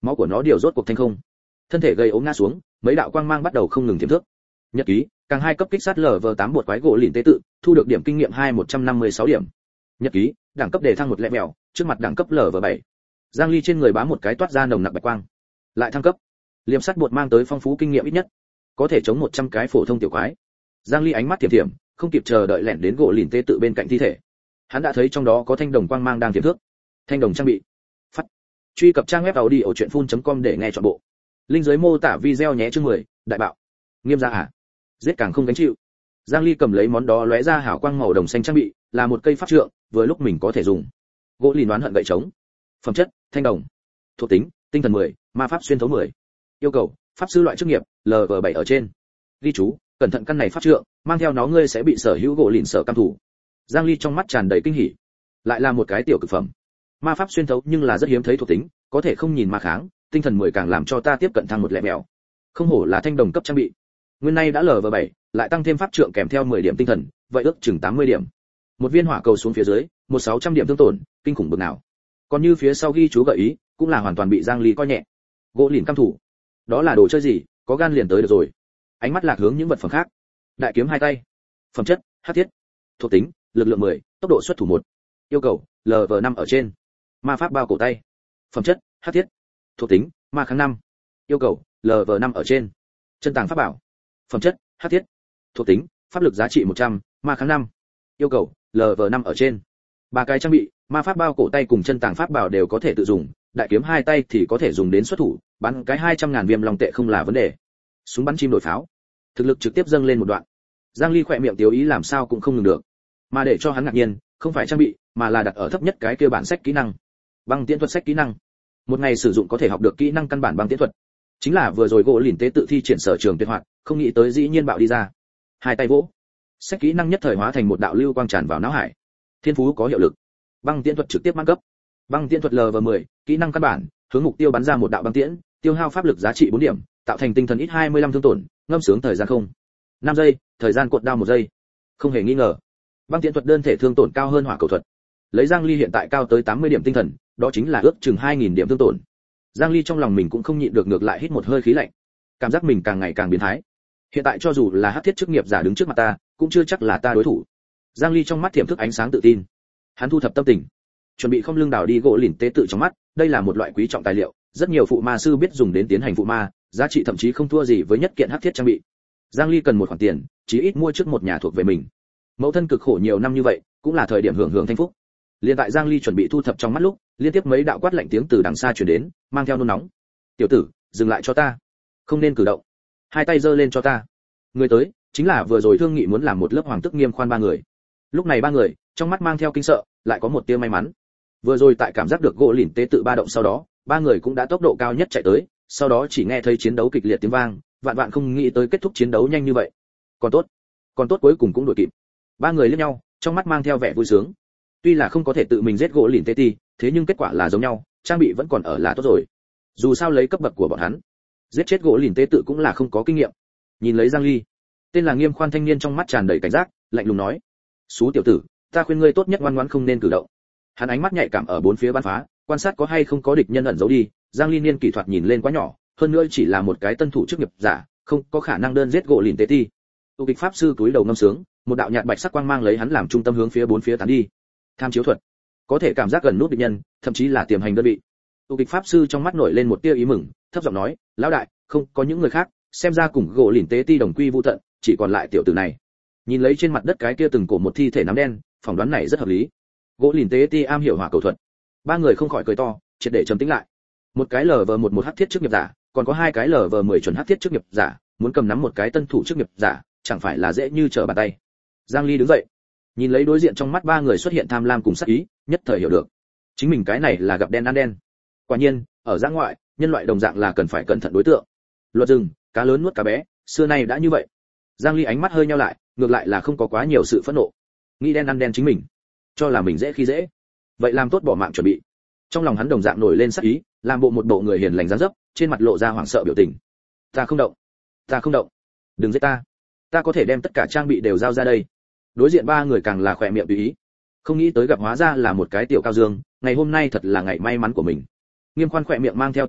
máu của nó điều rốt cuộc thanh không. Thân thể gầy ốm ngã xuống, mấy đạo quang mang bắt đầu không ngừng tiềm thức. Nhật ký, càng hai cấp kích sát lở vờ tám bột quái gỗ lìn tế tự, thu được điểm kinh nghiệm hai một trăm năm mươi sáu điểm. Nhật ký, đẳng cấp đề thăng một lẹ mèo, trước mặt đẳng cấp lở vờ bảy. Giang Ly trên người bám một cái toát ra nồng nặc bạch quang. Lại thăng cấp. Liêm sắt bột mang tới phong phú kinh nghiệm ít nhất, có thể chống một trăm cái phổ thông tiểu quái. Giang Ly ánh mắt thiểm thiểm, không kịp chờ đợi lẻn đến gỗ lìn tế tự bên cạnh thi thể. Hắn đã thấy trong đó có thanh đồng quang mang đang tiềm thước. Thanh đồng trang bị. Phát. Truy cập trang web audiochuyenphun.com để nghe trọn bộ. Link dưới mô tả video nhé. Chương mười, đại bạo. Nghiêm gia à? Giết càng không gánh chịu. Giang Ly cầm lấy món đó lóe ra hào quang màu đồng xanh trang bị, là một cây pháp trượng, vừa lúc mình có thể dùng. Gỗ lìn đoán hận gậy trống. Phẩm chất, thanh đồng. Thuộc tính, tinh thần mười, ma pháp xuyên thấu mười. Yêu cầu, pháp sư loại chức nghiệp, lv bảy ở trên. Ghi chú, cẩn thận căn này pháp trượng, mang theo nó ngươi sẽ bị sở hữu gỗ lìn sở cam thủ. Giang Ly trong mắt tràn đầy kinh hỉ. Lại là một cái tiểu cực phẩm. Ma pháp xuyên thấu nhưng là rất hiếm thấy thuộc tính, có thể không nhìn ma kháng, tinh thần mười càng làm cho ta tiếp cận thăng một lẹ mèo. Không hổ là thanh đồng cấp trang bị. Nguyên nay đã lv bảy, lại tăng thêm pháp trượng kèm theo mười điểm tinh thần, vậy ước chừng tám mươi điểm. Một viên hỏa cầu xuống phía dưới, một sáu trăm điểm thương tổn, kinh khủng bực nào. Còn như phía sau ghi chú gợi ý, cũng là hoàn toàn bị Giang Ly coi nhẹ. Gỗ lìn cam thủ, đó là đồ chơi gì, có gan liền tới được rồi. Ánh mắt lạc hướng những vật phẩm khác. Đại kiếm hai tay. Phẩm chất, hắc thiết. Thuộc tính, lực lượng mười, tốc độ xuất thủ một. Yêu cầu, lv năm ở trên. Ma pháp bao cổ tay. Phẩm chất, hắc thiết. Thuộc tính, ma kháng năm. Yêu cầu, lv năm ở trên. Chân tàng pháp bảo. Phẩm chất, hắc thiết. Thuộc tính, pháp lực giá trị một trăm, ma kháng năm. Yêu cầu, lv năm ở trên. Ba cái trang bị, ma pháp bao cổ tay cùng chân tàng pháp bảo đều có thể tự dùng, đại kiếm hai tay thì có thể dùng đến xuất thủ, bắn cái hai trăm ngàn viêm long tệ không là vấn đề. Súng bắn chim đổi pháo, thực lực trực tiếp dâng lên một đoạn. Giang Ly khỏe miệng tiêu ý làm sao cũng không ngừng được, mà để cho hắn ngạc nhiên, không phải trang bị, mà là đặt ở thấp nhất cái kia bản sách kỹ năng. Băng tiễn thuật sách kỹ năng. Một ngày sử dụng có thể học được kỹ năng căn bản băng tiễn thuật. Chính là vừa rồi gỗ lìn tế tự thi triển sở trường tuyệt hoạt, không nghĩ tới dĩ nhiên bạo đi ra. Hai tay vỗ, sách kỹ năng nhất thời hóa thành một đạo lưu quang tràn vào não hải. Thiên phú có hiệu lực. Băng tiễn thuật trực tiếp mang cấp. Băng tiễn thuật lv mười, kỹ năng căn bản, hướng mục tiêu bắn ra một đạo băng tiễn, tiêu hao pháp lực giá trị bốn điểm, tạo thành tinh thần ít hai mươi lăm thương tổn, ngâm sướng thời gian không. năm giây, thời gian cuộn đao một giây. Không hề nghi ngờ. Băng tiễn thuật đơn thể thương tổn cao hơn hỏa cầu thuật. Lấy Giang Ly hiện tại cao tới tám mươi điểm tinh thần, đó chính là ước chừng hai nghìn điểm thương tổn. Giang Ly trong lòng mình cũng không nhịn được ngược lại hít một hơi khí lạnh. Cảm giác mình càng ngày càng biến thái. Hiện tại cho dù là hắc thiết chức nghiệp giả đứng trước mặt ta, cũng chưa chắc là ta đối thủ. Giang Ly trong mắt tiềm thức ánh sáng tự tin. Hắn thu thập tâm tình, chuẩn bị không lưng đảo đi gỗ lìn tế tự trong mắt, đây là một loại quý trọng tài liệu, rất nhiều phụ ma sư biết dùng đến tiến hành phụ ma, giá trị thậm chí không thua gì với nhất kiện hắc thiết trang bị. Giang Ly cần một khoản tiền, chí ít mua trước một nhà thuộc về mình. Mẫu thân cực khổ nhiều năm như vậy, cũng là thời điểm hưởng hưởng thanh phúc. Liên tại Giang Ly chuẩn bị thu thập trong mắt lúc, liên tiếp mấy đạo quát lạnh tiếng từ đằng xa truyền đến, mang theo nôn nóng. "Tiểu tử, dừng lại cho ta, không nên cử động. Hai tay giơ lên cho ta." Người tới, chính là vừa rồi thương nghị muốn làm một lớp hoàng tức nghiêm khoan ba người. Lúc này ba người, trong mắt mang theo kinh sợ, lại có một tia may mắn. Vừa rồi tại cảm giác được gỗ lìn tế tự ba động sau đó, ba người cũng đã tốc độ cao nhất chạy tới, sau đó chỉ nghe thấy chiến đấu kịch liệt tiếng vang, vạn vạn không nghĩ tới kết thúc chiến đấu nhanh như vậy. Còn tốt, còn tốt cuối cùng cũng đuổi kịp. Ba người liếc nhau, trong mắt mang theo vẻ vui sướng. Tuy là không có thể tự mình giết gỗ lìn tế ti, thế nhưng kết quả là giống nhau, trang bị vẫn còn ở là tốt rồi. Dù sao lấy cấp bậc của bọn hắn, giết chết gỗ lìn tế tự cũng là không có kinh nghiệm. Nhìn lấy Giang Ly, tên là Nghiêm Khoan thanh niên trong mắt tràn đầy cảnh giác, lạnh lùng nói: "Sú tiểu tử, ta khuyên ngươi tốt nhất ngoan ngoãn không nên cử động." Hắn ánh mắt nhạy cảm ở bốn phía bắn phá, quan sát có hay không có địch nhân ẩn giấu đi. Giang Ly niên kỹ thuật nhìn lên quá nhỏ, hơn nữa chỉ là một cái tân thủ chức nghiệp giả, không có khả năng đơn giết gỗ lìn tế ti. Tu kịch pháp sư túi đầu ngâm sướng, một đạo nhạt bạch sắc quang mang lấy hắn làm trung tâm hướng phía bốn phía tán đi. Tham chiếu thuật, có thể cảm giác gần nút địch nhân, thậm chí là tiềm hành đơn vị. Tu kịch pháp sư trong mắt nổi lên một tia ý mừng, thấp giọng nói: "Lão đại, không có những người khác, xem ra cùng gỗ lìn tế ti đồng quy vu tận, chỉ còn lại tiểu tử này." Nhìn lấy trên mặt đất cái kia từng cổ một thi thể nắm đen, phỏng đoán này rất hợp lý. Gỗ lìn tế ti am hiểu hỏa cầu thuật. Ba người không khỏi cười to, triệt để trầm tĩnh lại. Một cái lv mười một hắc thiết chức nghiệp giả, còn có hai cái lv mười chuẩn hắc thiết chức nghiệp giả, muốn cầm nắm một cái tân thủ chức nghiệp giả, chẳng phải là dễ như trở bàn tay. Giang Ly đứng dậy, nhìn lấy đối diện trong mắt ba người xuất hiện tham lam cùng sát ý, nhất thời hiểu được, chính mình cái này là gặp đen ăn đen. Quả nhiên, ở giã ngoại, nhân loại đồng dạng là cần phải cẩn thận đối tượng. Luật rừng, cá lớn nuốt cá bé, xưa nay đã như vậy. Giang Ly ánh mắt hơi nheo lại, ngược lại là không có quá nhiều sự phẫn nộ. Nghĩ đen ăn đen chính mình, cho là mình dễ khi dễ, vậy làm tốt bỏ mạng chuẩn bị. Trong lòng hắn đồng dạng nổi lên sát ý, làm bộ một bộ người hiền lành dáng dấp, trên mặt lộ ra hoảng sợ biểu tình. Ta không động, ta không động, đừng giết ta, ta có thể đem tất cả trang bị đều giao ra đây. Đối diện ba người càng là khỏe miệng tùy ý, không nghĩ tới gặp hóa ra là một cái tiểu cao dương, ngày hôm nay thật là ngày may mắn của mình. Nghiêm Khoan khỏe miệng mang theo tiêu ý,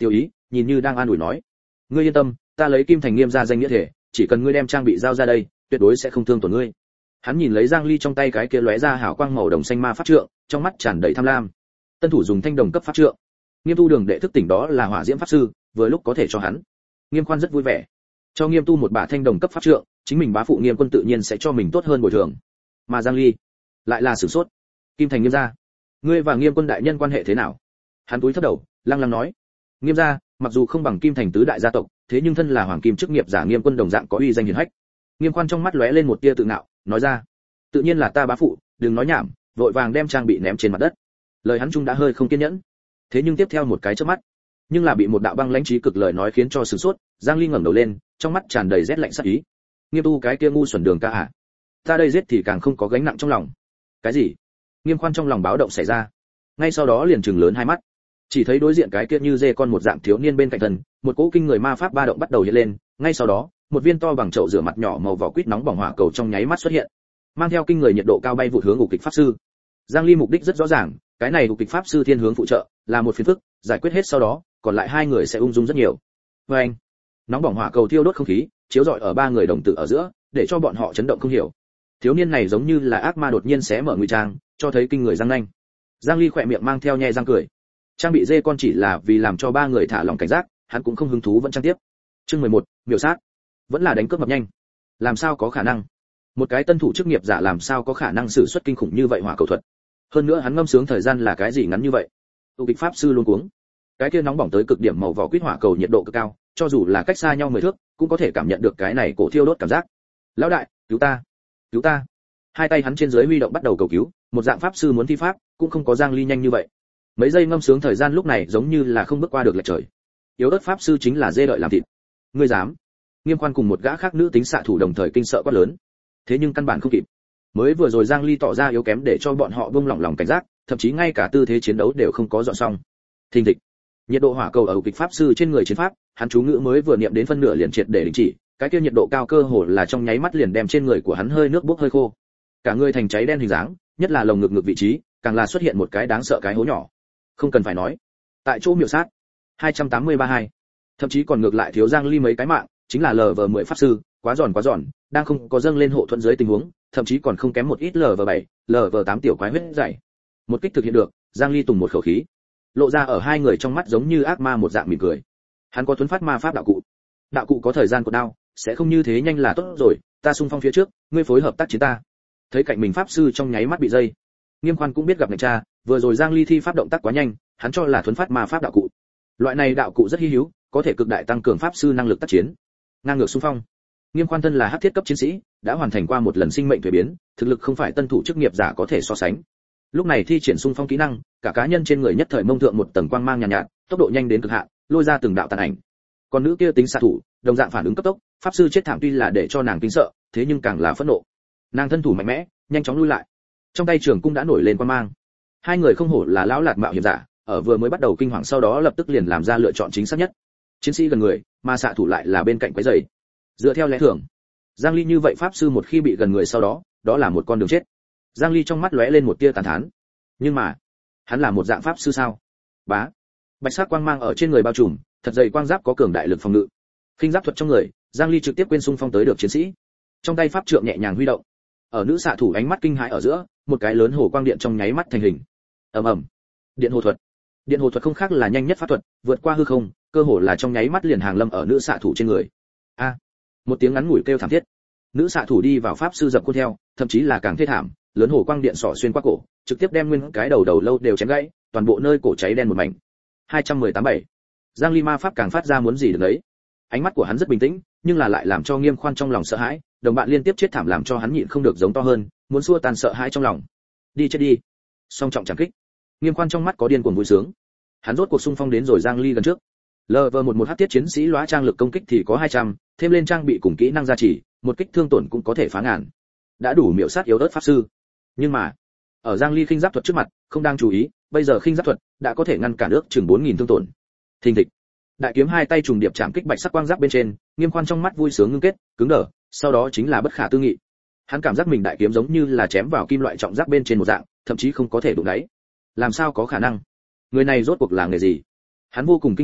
nhìn như đang an ủi nói: ngươi yên tâm, ta lấy Kim Thành Nghiêm ra danh nghĩa thể, chỉ cần ngươi đem trang bị giao ra đây, tuyệt đối sẽ không thương tổn ngươi. Hắn nhìn lấy Giang Ly trong tay cái kia lóe ra hào quang màu đồng xanh ma pháp trượng, trong mắt tràn đầy tham lam. Tân thủ dùng thanh đồng cấp pháp trượng. Nghiêm tu đường đệ thức tỉnh đó là hỏa diễm pháp sư, vừa lúc có thể cho hắn. Nghiêm Khoan rất vui vẻ, cho Nghiêm tu một bả thanh đồng cấp pháp trượng, chính mình bá phụ Nghiêm Quân tự nhiên sẽ cho mình tốt hơn bồi thường. Mà Giang Ly lại là sử sốt. Kim Thành Nghiêm gia, ngươi và Nghiêm Quân đại nhân quan hệ thế nào? Hắn túi thấp đầu, lăng lăng nói: Nghiêm gia, mặc dù không bằng Kim Thành tứ đại gia tộc, thế nhưng thân là hoàng kim chức nghiệp giả Nghiêm Quân đồng dạng có uy danh hiển hách. Nghiêm Khoan trong mắt lóe lên một tia tự ngạo, nói ra: tự nhiên là ta bá phụ, đừng nói nhảm, vội vàng đem trang bị ném trên mặt đất. Lời hắn trung đã hơi không kiên nhẫn, thế nhưng tiếp theo một cái chớp mắt, nhưng là bị một đạo băng lãnh trí cực lời nói khiến cho sửng sốt. Giang Ly ngẩng đầu lên, trong mắt tràn đầy rét lạnh sát ý. Nghiêm tu cái kia ngu xuẩn đường ca à? Ta đây giết thì càng không có gánh nặng trong lòng. Cái gì? Nghiêm Khoan trong lòng báo động xảy ra, ngay sau đó liền trừng lớn hai mắt, chỉ thấy đối diện cái kia như dê con một dạng thiếu niên bên cạnh thần, một cỗ kinh người ma pháp ba động bắt đầu hiện lên. Ngay sau đó, một viên to bằng chậu rửa mặt nhỏ màu vỏ quýt nóng bỏng hỏa cầu trong nháy mắt xuất hiện, mang theo kinh người nhiệt độ cao bay vụt hướng ngục kịch pháp sư. Giang Ly mục đích rất rõ ràng, cái này ngục kịch pháp sư thiên hướng phụ trợ, là một phiền phức, giải quyết hết sau đó, còn lại hai người sẽ ung dung rất nhiều. Với anh, nóng bỏng hỏa cầu thiêu đốt không khí, chiếu rọi ở ba người đồng tử ở giữa, để cho bọn họ chấn động không hiểu. Thiếu niên này giống như là ác ma đột nhiên xé mở ngụy trang, cho thấy kinh người răng nanh. Giang Ly khỏe miệng mang theo nhe răng cười. Trang bị dê con chỉ là vì làm cho ba người thả lòng cảnh giác, hắn cũng không hứng thú vẫn trang tiếp. Chương mười một, miểu sát. Vẫn là đánh cướp mập nhanh. Làm sao có khả năng? Một cái tân thủ chức nghiệp giả làm sao có khả năng sử xuất kinh khủng như vậy hỏa cầu thuật? Hơn nữa hắn ngâm sướng thời gian là cái gì ngắn như vậy? Tu kịch pháp sư luôn cuống. Cái kia nóng bỏng tới cực điểm màu vỏ quýt hỏa cầu nhiệt độ cực cao, cho dù là cách xa nhau mười thước, cũng có thể cảm nhận được cái này cổ thiêu đốt cảm giác. Lão đại, cứu ta, cứu ta! Hai tay hắn trên dưới huy động bắt đầu cầu cứu, một dạng pháp sư muốn thi pháp, cũng không có Giang Ly nhanh như vậy. Mấy giây ngâm sướng thời gian lúc này giống như là không bước qua được lệch trời. Yếu ớt pháp sư chính là dê đợi làm thịt. Ngươi dám? Nghiêm Khoan cùng một gã khác nữ tính xạ thủ đồng thời kinh sợ quá lớn. Thế nhưng căn bản không kịp. Mới vừa rồi Giang Ly tỏ ra yếu kém để cho bọn họ buông lỏng lòng cảnh giác, thậm chí ngay cả tư thế chiến đấu đều không có dọn xong. Thình thịch. Nhiệt độ hỏa cầu ở kịch pháp sư trên người chiến pháp, hắn chú ngữ mới vừa niệm đến phân nửa liền triệt để đình chỉ, cái kia nhiệt độ cao cơ hồ là trong nháy mắt liền đem trên người của hắn hơi nước bốc hơi khô. Cả người thành cháy đen hình dáng, nhất là lồng ngực ngực vị trí, càng là xuất hiện một cái đáng sợ cái hố nhỏ. Không cần phải nói, tại chỗ miểu sát. hai trăm tám mươi ba hai. Thậm chí còn ngược lại thiếu Giang Ly mấy cái mạng, chính là lờ vờ mười pháp sư, quá giòn quá giòn, đang không có dâng lên hộ thuẫn dưới tình huống, thậm chí còn không kém một ít lờ vờ bảy, lờ vờ tám tiểu quái huyết dày. Một kích thực hiện được, Giang Ly tùng một khẩu khí, lộ ra ở hai người trong mắt giống như ác ma một dạng mỉm cười. Hắn có thuấn phát ma pháp đạo cụ. Đạo cụ có thời gian của đao, sẽ không như thế nhanh là tốt rồi, ta xung phong phía trước, ngươi phối hợp tác chiến ta. Thấy cạnh mình pháp sư trong nháy mắt bị dây. Nghiêm Khoan cũng biết gặp người cha, vừa rồi Giang Ly thi pháp động tác quá nhanh, hắn cho là thuấn phát ma pháp đạo cụ. Loại này đạo cụ rất hi hữu, có thể cực đại tăng cường pháp sư năng lực tác chiến. Ngang ngược xung phong. Nghiêm Khoan thân là hắc thiết cấp chiến sĩ, đã hoàn thành qua một lần sinh mệnh thuế biến, thực lực không phải tân thủ chức nghiệp giả có thể so sánh. Lúc này thi triển xung phong kỹ năng, cả cá nhân trên người nhất thời mông thượng một tầng quang mang nhàn nhạt, nhạt, tốc độ nhanh đến cực hạn, lôi ra từng đạo tàn ảnh. Còn nữ kia tính xạ thủ, đồng dạng phản ứng cấp tốc, pháp sư chết thảm tuy là để cho nàng kinh sợ, thế nhưng càng là phẫn nộ. Nàng thân thủ mạnh mẽ, nhanh chóng lui lại. Trong tay trường cung đã nổi lên quang mang. Hai người không hổ là lão lạt mạo hiểm giả, ở vừa mới bắt đầu kinh hoàng sau đó lập tức liền làm ra lựa chọn chính xác nhất. Chiến sĩ gần người, mà xạ thủ lại là bên cạnh quấy rầy. Dựa theo lẽ thường, Giang Ly như vậy pháp sư một khi bị gần người sau đó, đó là một con đường chết. Giang Ly trong mắt lóe lên một tia tàn thán. Nhưng mà, hắn là một dạng pháp sư sao? Bá. Bạch sắc quang mang ở trên người bao trùm, thật dày quang giáp có cường đại lực phòng ngự. Khinh giáp thuật trong người, Giang Ly trực tiếp quên xung phong tới được chiến sĩ. Trong tay pháp trượng nhẹ nhàng huy động. Ở nữ xạ thủ ánh mắt kinh hãi ở giữa, một cái lớn hồ quang điện trong nháy mắt thành hình. Ầm ầm. Điện hồ thuật. Điện hồ thuật không khác là nhanh nhất pháp thuật, vượt qua hư không, cơ hồ là trong nháy mắt liền hàng lâm ở nữ xạ thủ trên người. A. À. Một tiếng ngắn ngủi kêu thảm thiết. Nữ xạ thủ đi vào pháp sư dập khuôn theo, thậm chí là càng thê thảm, lớn hồ quang điện xỏ xuyên qua cổ, trực tiếp đem nguyên cái đầu đầu lâu đều chém gãy, toàn bộ nơi cổ cháy đen một mảnh. hai trăm mười tám bảy. Giang Ly ma pháp càng phát ra muốn gì được đấy. Ánh mắt của hắn rất bình tĩnh, nhưng là lại làm cho Nghiêm Khoan trong lòng sợ hãi, đồng bạn liên tiếp chết thảm làm cho hắn nhịn không được giống to hơn, muốn xua tan sợ hãi trong lòng. Đi chết đi. Song trọng chẳng kích. Nghiêm Khoan trong mắt có điên cuồng vui sướng. Hắn rốt cuộc xung phong đến rồi Giang Ly gần trước. lờ vờ mười một hắc thiết chiến sĩ lóa trang lực công kích thì có hai trăm, thêm lên trang bị cùng kỹ năng gia trì, một kích thương tổn cũng có thể phá ngàn. Đã đủ miểu sát yếu ớt pháp sư. Nhưng mà, ở Giang Ly khinh giáp thuật trước mặt, không đang chú ý, bây giờ khinh giáp thuật đã có thể ngăn cản ước chừng bốn nghìn thương tổn. Thình thịch. Đại kiếm hai tay trùng điệp chạm kích bạch sắc quang giáp bên trên, Nghiêm Khoan trong mắt vui sướng ngưng kết, cứng đờ, sau đó chính là bất khả tư nghị. Hắn cảm giác mình đại kiếm giống như là chém vào kim loại trọng giáp bên trên một dạng, thậm chí không có thể đụng đáy. Làm sao có khả năng? Người này rốt cuộc là người gì? Hắn vô cùng kinh hãi,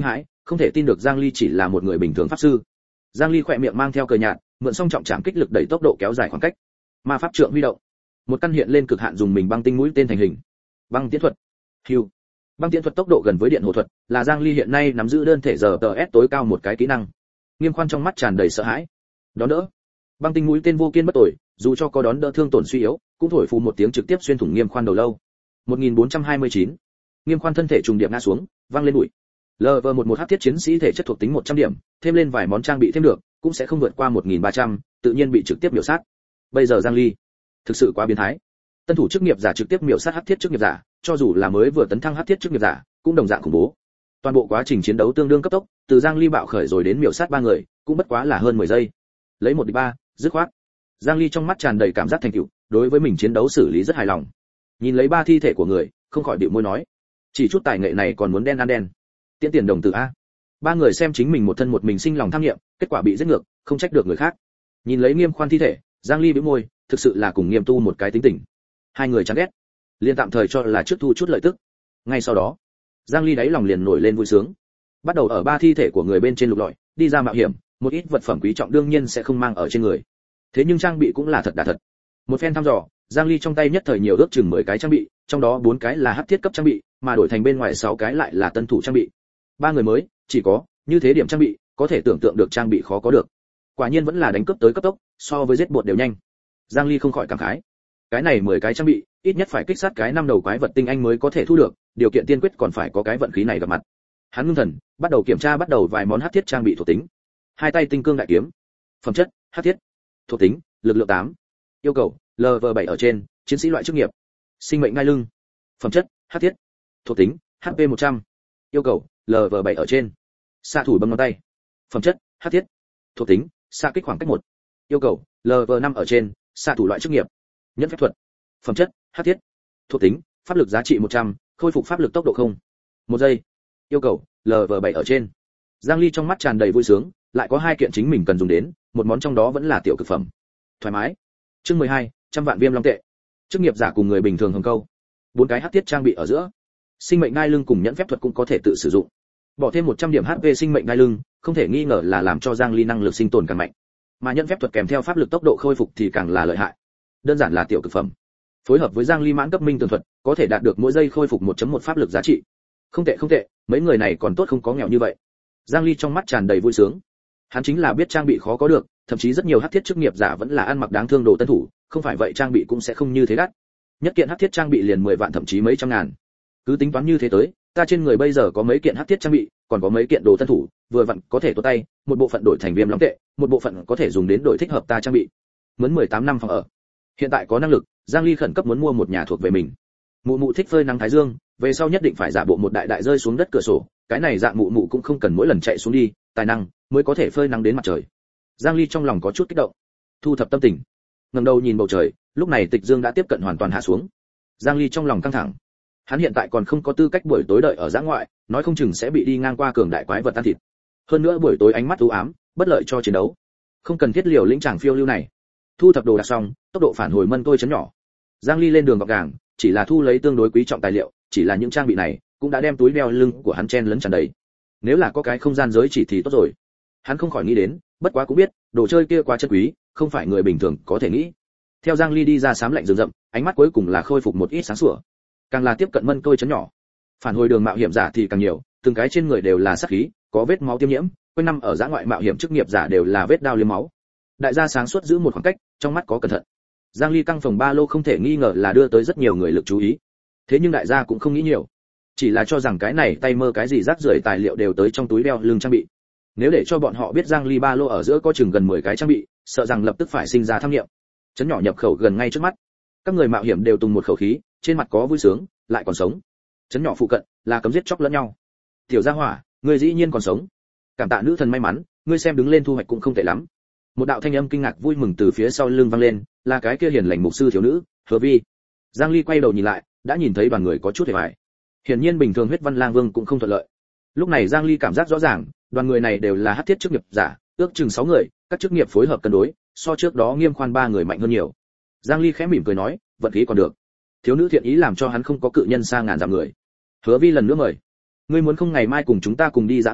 không thể tin được Giang Ly chỉ là một người bình thường pháp sư. Giang Ly khỏe miệng mang theo cười nhạt, mượn song trọng trảm kích lực đẩy tốc độ kéo dài khoảng cách. Ma pháp trượng huy động, một căn hiện lên cực hạn dùng mình băng tinh mũi tên thành hình. Băng tiễn thuật. Hưu. Băng tiễn thuật tốc độ gần với điện hồ thuật, là Giang Ly hiện nay nắm giữ đơn thể giờ tờ S tối cao một cái kỹ năng. Nghiêm Khoan trong mắt tràn đầy sợ hãi. Đón đỡ. Băng tinh mũi tên vô kiên bất tồi, dù cho có đón đỡ thương tổn suy yếu, cũng thổi phù một tiếng trực tiếp xuyên thủng Nghiêm Khoan đầu lâu. một nghìn bốn trăm hai mươi chín. Nghiêm Khoan thân thể trùng điệp ngã xuống, văng lên bụi. lờ vê mười một hắc thiết chiến sĩ thể chất thuộc tính một trăm điểm, thêm lên vài món trang bị thêm được, cũng sẽ không vượt qua một nghìn ba trăm, tự nhiên bị trực tiếp miểu sát. Bây giờ Giang Ly, thực sự quá biến thái. Tân thủ chức nghiệp giả trực tiếp miểu sát hắc thiết chức nghiệp giả, cho dù là mới vừa tấn thăng hắc thiết chức nghiệp giả, cũng đồng dạng khủng bố. Toàn bộ quá trình chiến đấu tương đương cấp tốc, từ Giang Ly bạo khởi rồi đến miểu sát ba người, cũng bất quá là hơn mười giây. Lấy một địch ba, dứt khoát. Giang Ly trong mắt tràn đầy cảm giác thành tựu, đối với mình chiến đấu xử lý rất hài lòng. Nhìn lấy ba thi thể của người, không khỏi bĩu môi nói, chỉ chút tài nghệ này còn muốn đen ăn đen. Tiễn tiền đồng tử a. Ba người xem chính mình một thân một mình sinh lòng tham nghiệm, kết quả bị giết ngược, không trách được người khác. Nhìn lấy Nghiêm Khoan thi thể, Giang Ly bĩu môi, thực sự là cùng Nghiêm Tu một cái tính tình. Hai người chán ghét, liền tạm thời cho là trước thu chút lợi tức. Ngay sau đó, Giang Ly đáy lòng liền nổi lên vui sướng, bắt đầu ở ba thi thể của người bên trên lục lọi, đi ra mạo hiểm, một ít vật phẩm quý trọng đương nhiên sẽ không mang ở trên người. Thế nhưng trang bị cũng là thật đà thật. Một phen thăm dò, Giang Ly trong tay nhất thời nhiều ước chừng mười cái trang bị, trong đó bốn cái là hắc thiết cấp trang bị, mà đổi thành bên ngoài sáu cái lại là tân thủ trang bị. Ba người mới, chỉ có như thế điểm trang bị, có thể tưởng tượng được trang bị khó có được. Quả nhiên vẫn là đánh cướp tới cấp tốc, so với giết bột đều nhanh. Giang Ly không khỏi cảm khái. Cái này mười cái trang bị, ít nhất phải kích sát cái năm đầu quái vật tinh anh mới có thể thu được, điều kiện tiên quyết còn phải có cái vận khí này gặp mặt. Hắn ngưng thần, bắt đầu kiểm tra bắt đầu vài món hắc thiết trang bị thuộc tính. Hai tay tinh cương đại kiếm. Phẩm chất, hắc thiết. Thuộc tính, lực lượng tám. Yêu cầu, lờ vê bảy ở trên, chiến sĩ loại chức nghiệp. Sinh mệnh ngai lưng. Phẩm chất, hắc thiết. Thuộc tính, hát pê một trăm. Yêu cầu, lờ vê bảy ở trên. Xạ thủ bấm ngón tay. Phẩm chất, hắc thiết. Thuộc tính, xạ kích khoảng cách một. Yêu cầu, lờ vê năm ở trên, xạ thủ loại chức nghiệp. Nhẫn phép thuật. Phẩm chất, hắc thiết. Thuộc tính, pháp lực giá trị một trăm, khôi phục pháp lực tốc độ không. Một giây. Yêu cầu, lờ vê bảy ở trên. Giang Ly trong mắt tràn đầy vui sướng, lại có hai kiện chính mình cần dùng đến, một món trong đó vẫn là tiểu cực phẩm. Thoải mái. Chương mười hai, trăm vạn viêm long tệ. Chức nghiệp giả cùng người bình thường hồng câu. Bốn cái hắc thiết trang bị ở giữa. Sinh mệnh ngai lưng cùng nhẫn phép thuật cũng có thể tự sử dụng. Bỏ thêm một trăm điểm hát pê sinh mệnh ngai lưng, không thể nghi ngờ là làm cho Giang Ly năng lực sinh tồn càng mạnh. Mà nhẫn phép thuật kèm theo pháp lực tốc độ khôi phục thì càng là lợi hại. Đơn giản là tiểu cực phẩm. Phối hợp với Giang Ly mãn cấp minh tường thuật, có thể đạt được mỗi giây khôi phục một chấm một pháp lực giá trị. Không tệ không tệ, mấy người này còn tốt không có nghèo như vậy. Giang Ly trong mắt tràn đầy vui sướng. Hắn chính là biết trang bị khó có được, thậm chí rất nhiều hắc thiết chức nghiệp giả vẫn là ăn mặc đáng thương đồ tân thủ, không phải vậy trang bị cũng sẽ không như thế đắt. Nhất kiện hắc thiết trang bị liền mười vạn thậm chí mấy trăm ngàn. Cứ tính toán như thế tới, ta trên người bây giờ có mấy kiện hắc thiết trang bị, còn có mấy kiện đồ tân thủ, vừa vặn có thể tuột tay, một bộ phận đổi thành viêm long tệ, một bộ phận có thể dùng đến đổi thích hợp ta trang bị. Mướn mười tám năm phòng ở. Hiện tại có năng lực, Giang Ly khẩn cấp muốn mua một nhà thuộc về mình. Mụ mụ thích phơi nắng thái dương, về sau nhất định phải giả bộ một đại đại rơi xuống đất cửa sổ, cái này dạng mụ mụ cũng không cần mỗi lần chạy xuống đi, tài năng mới có thể phơi nắng đến mặt trời. Giang Ly trong lòng có chút kích động, thu thập tâm tình, ngẩng đầu nhìn bầu trời, lúc này Tịch Dương đã tiếp cận hoàn toàn hạ xuống. Giang Ly trong lòng căng thẳng. Hắn hiện tại còn không có tư cách buổi tối đợi ở giã ngoại, nói không chừng sẽ bị đi ngang qua cường đại quái vật ăn thịt. Hơn nữa buổi tối ánh mắt u ám, bất lợi cho chiến đấu. Không cần thiết liều lĩnh chàng phiêu lưu này. Thu thập đồ đạc xong, tốc độ phản hồi mân tôi chấn nhỏ. Giang Ly lên đường gọn gàng, chỉ là thu lấy tương đối quý trọng tài liệu, chỉ là những trang bị này cũng đã đem túi đeo lưng của hắn chen lấn tràn đầy. Nếu là có cái không gian giới chỉ thì tốt rồi. Hắn không khỏi nghĩ đến, bất quá cũng biết, đồ chơi kia quá chân quý, không phải người bình thường có thể nghĩ. Theo Giang Ly đi ra xám lạnh rừng rậm, ánh mắt cuối cùng là khôi phục một ít sáng sủa. Càng là tiếp cận mân tôi chấn nhỏ, phản hồi đường mạo hiểm giả thì càng nhiều, từng cái trên người đều là sát khí, có vết máu tiêm nhiễm, quanh năm ở giã ngoại mạo hiểm chức nghiệp giả đều là vết đao liếm máu. Đại gia sáng suốt giữ một khoảng cách, trong mắt có cẩn thận. Giang Ly căng phòng ba lô không thể nghi ngờ là đưa tới rất nhiều người lực chú ý. Thế nhưng đại gia cũng không nghĩ nhiều, chỉ là cho rằng cái này tay mơ cái gì rác rưởi tài liệu đều tới trong túi đeo lưng trang bị. Nếu để cho bọn họ biết Giang Ly ba lô ở giữa có chừng gần mười cái trang bị, sợ rằng lập tức phải sinh ra tham nghiệm. Chấn nhỏ nhập khẩu gần ngay trước mắt, các người mạo hiểm đều tùng một khẩu khí, trên mặt có vui sướng, lại còn sống. Chấn nhỏ phụ cận là cấm giết chóc lẫn nhau. Tiểu gia hỏa, ngươi dĩ nhiên còn sống. Cảm tạ nữ thần may mắn, ngươi xem đứng lên thu hoạch cũng không tệ lắm. Một đạo thanh âm kinh ngạc vui mừng từ phía sau lưng vang lên, là cái kia hiền lành mục sư thiếu nữ, Hứa Vi. Giang Ly quay đầu nhìn lại, đã nhìn thấy đoàn người có chút hề bại. Hiển nhiên bình thường huyết văn lang vương cũng không thuận lợi. Lúc này Giang Ly cảm giác rõ ràng, đoàn người này đều là hắc thiết chức nghiệp giả, ước chừng sáu người, các chức nghiệp phối hợp cân đối, so trước đó Nghiêm Khoan ba người mạnh hơn nhiều. Giang Ly khẽ mỉm cười nói, vận khí còn được. Thiếu nữ thiện ý làm cho hắn không có cự nhân xa ngàn dặm người. Hứa Vi lần nữa mời, ngươi muốn không ngày mai cùng chúng ta cùng đi dã ngoại à?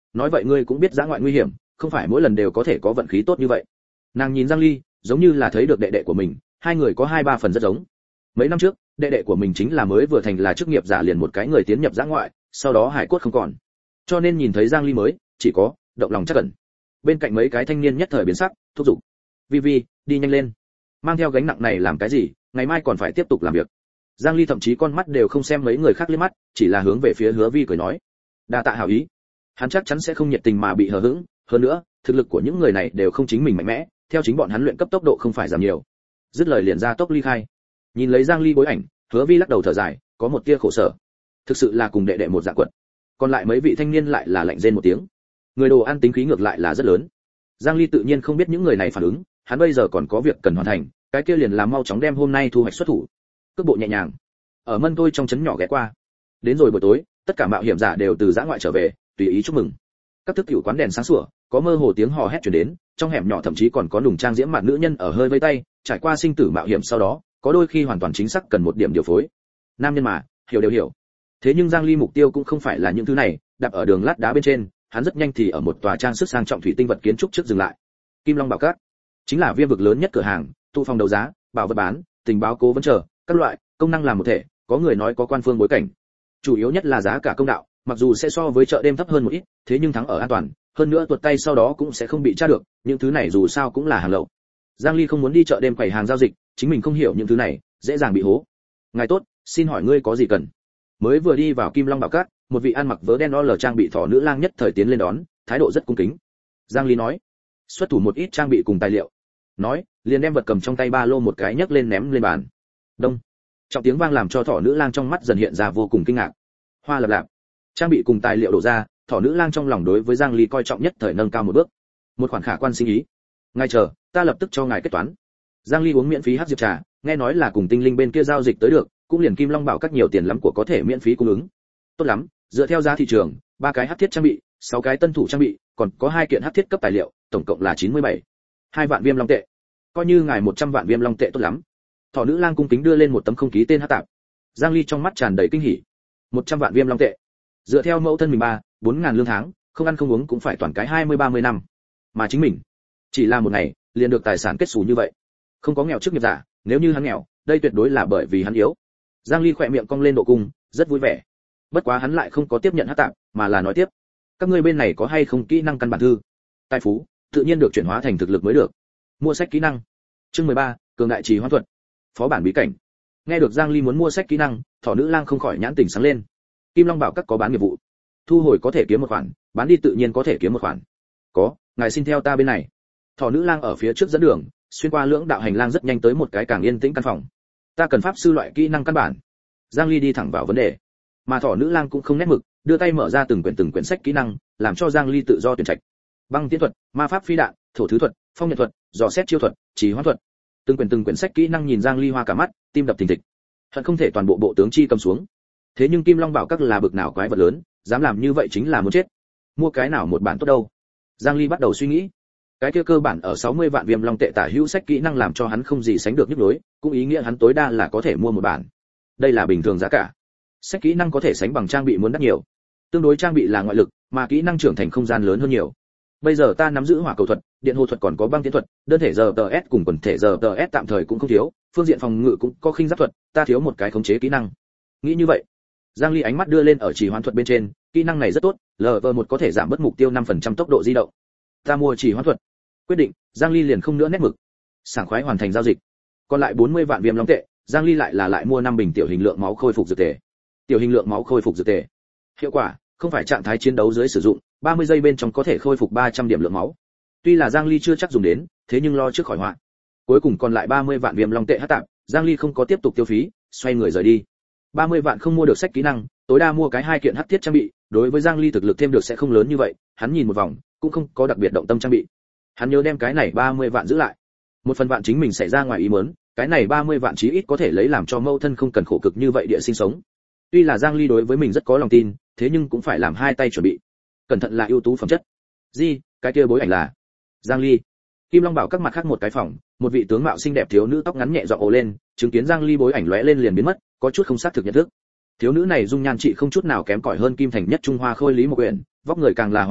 nói vậy ngươi cũng biết dã ngoại nguy hiểm, không phải mỗi lần đều có thể có vận khí tốt như vậy. Nàng nhìn Giang Ly, giống như là thấy được đệ đệ của mình, hai người có hai ba phần rất giống. Mấy năm trước, đệ đệ của mình chính là mới vừa thành là chức nghiệp giả liền một cái người tiến nhập dã ngoại, sau đó hải cốt không còn. Cho nên nhìn thấy Giang Ly mới, chỉ có động lòng chắc cẩn. Bên cạnh mấy cái thanh niên nhất thời biến sắc, thúc giục: "Vi Vi, đi nhanh lên. Mang theo gánh nặng này làm cái gì, ngày mai còn phải tiếp tục làm việc." Giang Ly thậm chí con mắt đều không xem mấy người khác liếc mắt, chỉ là hướng về phía Hứa Vi cười nói: "Đa tạ hảo ý." Hắn chắc chắn sẽ không nhiệt tình mà bị hờ hững, hơn nữa, thực lực của những người này đều không chính mình mạnh mẽ, theo chính bọn hắn luyện cấp tốc độ không phải giảm nhiều. Dứt lời liền ra tốc ly khai. Nhìn lấy Giang Ly bối ảnh, Hứa Vi lắc đầu thở dài, có một tia khổ sở. Thực sự là cùng đệ đệ một dạng quật. Còn lại mấy vị thanh niên lại là lạnh rên một tiếng. Người đồ ăn tính khí ngược lại là rất lớn. Giang Ly tự nhiên không biết những người này phản ứng, hắn bây giờ còn có việc cần hoàn thành, cái kia liền làm mau chóng đem hôm nay thu hoạch xuất thủ. Cước bộ nhẹ nhàng, ở Mân Tôi trong trấn nhỏ ghé qua. Đến rồi buổi tối, tất cả mạo hiểm giả đều từ dã ngoại trở về, tùy ý chúc mừng. Các thức tiểu quán đèn sáng sủa, có mơ hồ tiếng hò hét truyền đến, trong hẻm nhỏ thậm chí còn có nùng trang diễm mặt nữ nhân ở hơi vây tay, trải qua sinh tử mạo hiểm sau đó, có đôi khi hoàn toàn chính xác cần một điểm điều phối. Nam nhân mà, hiểu đều hiểu. Thế nhưng Giang Ly mục tiêu cũng không phải là những thứ này, đạp ở đường lát đá bên trên, hắn rất nhanh thì ở một tòa trang sức sang trọng thủy tinh vật kiến trúc trước dừng lại. Kim Long Bảo Các, chính là viêm vực lớn nhất cửa hàng, tụ phòng đấu giá, bảo vật bán, tình báo cố vấn chờ, các loại công năng làm một thể, có người nói có quan phương bối cảnh. Chủ yếu nhất là giá cả công đạo, mặc dù sẽ so với chợ đêm thấp hơn một ít, thế nhưng thắng ở an toàn, hơn nữa tuột tay sau đó cũng sẽ không bị tra được, những thứ này dù sao cũng là hàng lậu. Giang Ly không muốn đi chợ đêm quầy hàng giao dịch, chính mình không hiểu những thứ này, dễ dàng bị hố. Ngài tốt, xin hỏi ngươi có gì cần? Mới vừa đi vào Kim Long Bảo Các, một vị ăn mặc vớ đen lờ trang bị thỏ nữ lang nhất thời tiến lên đón, thái độ rất cung kính. Giang Ly nói, xuất thủ một ít trang bị cùng tài liệu. Nói, liền đem vật cầm trong tay ba lô một cái nhấc lên ném lên bàn. Đông. Trọng tiếng vang làm cho thỏ nữ lang trong mắt dần hiện ra vô cùng kinh ngạc. Hoa lập lạp. Trang bị cùng tài liệu đổ ra, thỏ nữ lang trong lòng đối với Giang Ly coi trọng nhất thời nâng cao một bước. Một khoản khả quan sinh ý. Ngài chờ, ta lập tức cho ngài kết toán. Giang Ly uống miễn phí hắc diệp trà, nghe nói là cùng tinh linh bên kia giao dịch tới được, cũng liền Kim Long Bảo Các nhiều tiền lắm của có thể miễn phí cung ứng. Tốt lắm, dựa theo giá thị trường, ba cái hắc thiết trang bị, sáu cái tân thủ trang bị, còn có hai kiện hắc thiết cấp tài liệu, tổng cộng là chín mươi bảy. Hai vạn viêm long tệ. Coi như ngài một trăm vạn viêm long tệ tốt lắm. Thỏ nữ lang cung kính đưa lên một tấm không ký tên hắc tạp. Giang Ly trong mắt tràn đầy kinh hỉ. một trăm vạn viêm long tệ. Dựa theo mẫu thân mình ba, bốn ngàn lương tháng, không ăn không uống cũng phải toàn cái hai mươi ba mươi năm. Mà chính mình, chỉ là một ngày, liền được tài sản kết xù như vậy. Không có nghèo trước nghiệp giả, nếu như hắn nghèo, đây tuyệt đối là bởi vì hắn yếu. Giang Ly khỏe miệng cong lên độ cung, rất vui vẻ. Bất quá hắn lại không có tiếp nhận hắc tạp, mà là nói tiếp: các ngươi bên này có hay không kỹ năng căn bản thư? Tài phú, tự nhiên được chuyển hóa thành thực lực mới được. Mua sách kỹ năng. Chương mười ba, cường đại trì hoãn thuật. Phó bản bí cảnh. Nghe được Giang Ly muốn mua sách kỹ năng, thỏ nữ lang không khỏi nhãn tình sáng lên. Kim Long Bảo Các có bán nghiệp vụ, thu hồi có thể kiếm một khoản, bán đi tự nhiên có thể kiếm một khoản. Có, ngài xin theo ta bên này. Thỏ nữ lang ở phía trước dẫn đường, xuyên qua lưỡng đạo hành lang rất nhanh tới một cái càng yên tĩnh căn phòng. Ta cần pháp sư loại kỹ năng căn bản. Giang Ly đi thẳng vào vấn đề, mà thỏ nữ lang cũng không nét mực, đưa tay mở ra từng quyển từng quyển sách kỹ năng, làm cho Giang Ly tự do tuyển trạch. Băng tiễn thuật, ma pháp phi đạn, thổ thứ thuật, phong nhật thuật, dò xét chiêu thuật, trì hoãn thuật. Từng quyển từng quyển sách kỹ năng nhìn Giang Ly hoa cả mắt, tim đập thình thịch. Hận không thể toàn bộ bộ tướng chi cầm xuống. Thế nhưng Kim Long Bảo Các là bực nào quái vật lớn, dám làm như vậy chính là muốn chết. Mua cái nào một bản tốt đâu? Giang Ly bắt đầu suy nghĩ. Cái kia cơ bản ở sáu mươi vạn viêm long tệ tả hữu sách kỹ năng làm cho hắn không gì sánh được nhức nhối, cũng ý nghĩa hắn tối đa là có thể mua một bản. Đây là bình thường giá cả. Sách kỹ năng có thể sánh bằng trang bị muốn đắt nhiều. Tương đối trang bị là ngoại lực, mà kỹ năng trưởng thành không gian lớn hơn nhiều. Bây giờ ta nắm giữ hỏa cầu thuật, điện hồ thuật còn có băng tiến thuật, đơn thể giờ tờ S cùng quần thể giờ tờ S tạm thời cũng không thiếu, phương diện phòng ngự cũng có khinh giáp thuật, ta thiếu một cái khống chế kỹ năng. Nghĩ như vậy, Giang Ly ánh mắt đưa lên ở trì hoãn thuật bên trên, kỹ năng này rất tốt, lờ vê một có thể giảm bớt mục tiêu năm phần trăm tốc độ di động. Ta mua trì hoãn thuật. Quyết định, Giang Ly liền không nữa nét mực. Sảng khoái hoàn thành giao dịch. Còn lại bốn mươi vạn viêm long tệ, Giang Ly lại là lại mua năm bình tiểu hình lượng máu khôi phục dược tề. Tiểu hình lượng máu khôi phục dược tề. Hiệu quả, không phải trạng thái chiến đấu dưới sử dụng, ba mươi giây bên trong có thể khôi phục ba trăm điểm lượng máu. Tuy là Giang Ly chưa chắc dùng đến, thế nhưng lo trước khỏi họa. Cuối cùng còn lại ba mươi vạn viêm long tệ hắc tạm, Giang Ly không có tiếp tục tiêu phí, xoay người rời đi. ba mươi vạn không mua được sách kỹ năng, tối đa mua cái hai kiện hắc thiết trang bị, đối với Giang Ly thực lực thêm được sẽ không lớn như vậy, hắn nhìn một vòng, cũng không có đặc biệt động tâm trang bị. Hắn nhớ đem cái này ba mươi vạn giữ lại. Một phần vạn chính mình xảy ra ngoài ý muốn, cái này ba mươi vạn chí ít có thể lấy làm cho mâu thân không cần khổ cực như vậy địa sinh sống. Tuy là Giang Ly đối với mình rất có lòng tin, thế nhưng cũng phải làm hai tay chuẩn bị. Cẩn thận là ưu tú phẩm chất. Gì, cái kia bối ảnh là Giang Ly. Kim Long Bảo Các mặt khác một cái phòng, một vị tướng mạo xinh đẹp thiếu nữ tóc ngắn nhẹ giọng ồ lên, chứng kiến Giang Ly bối ảnh lóe lên liền biến mất, có chút không xác thực nhận thức. Thiếu nữ này dung nhan trị không chút nào kém cỏi hơn Kim Thành nhất Trung Hoa Khôi Lý Mộc Uyển, vóc người càng là hỏa bạo,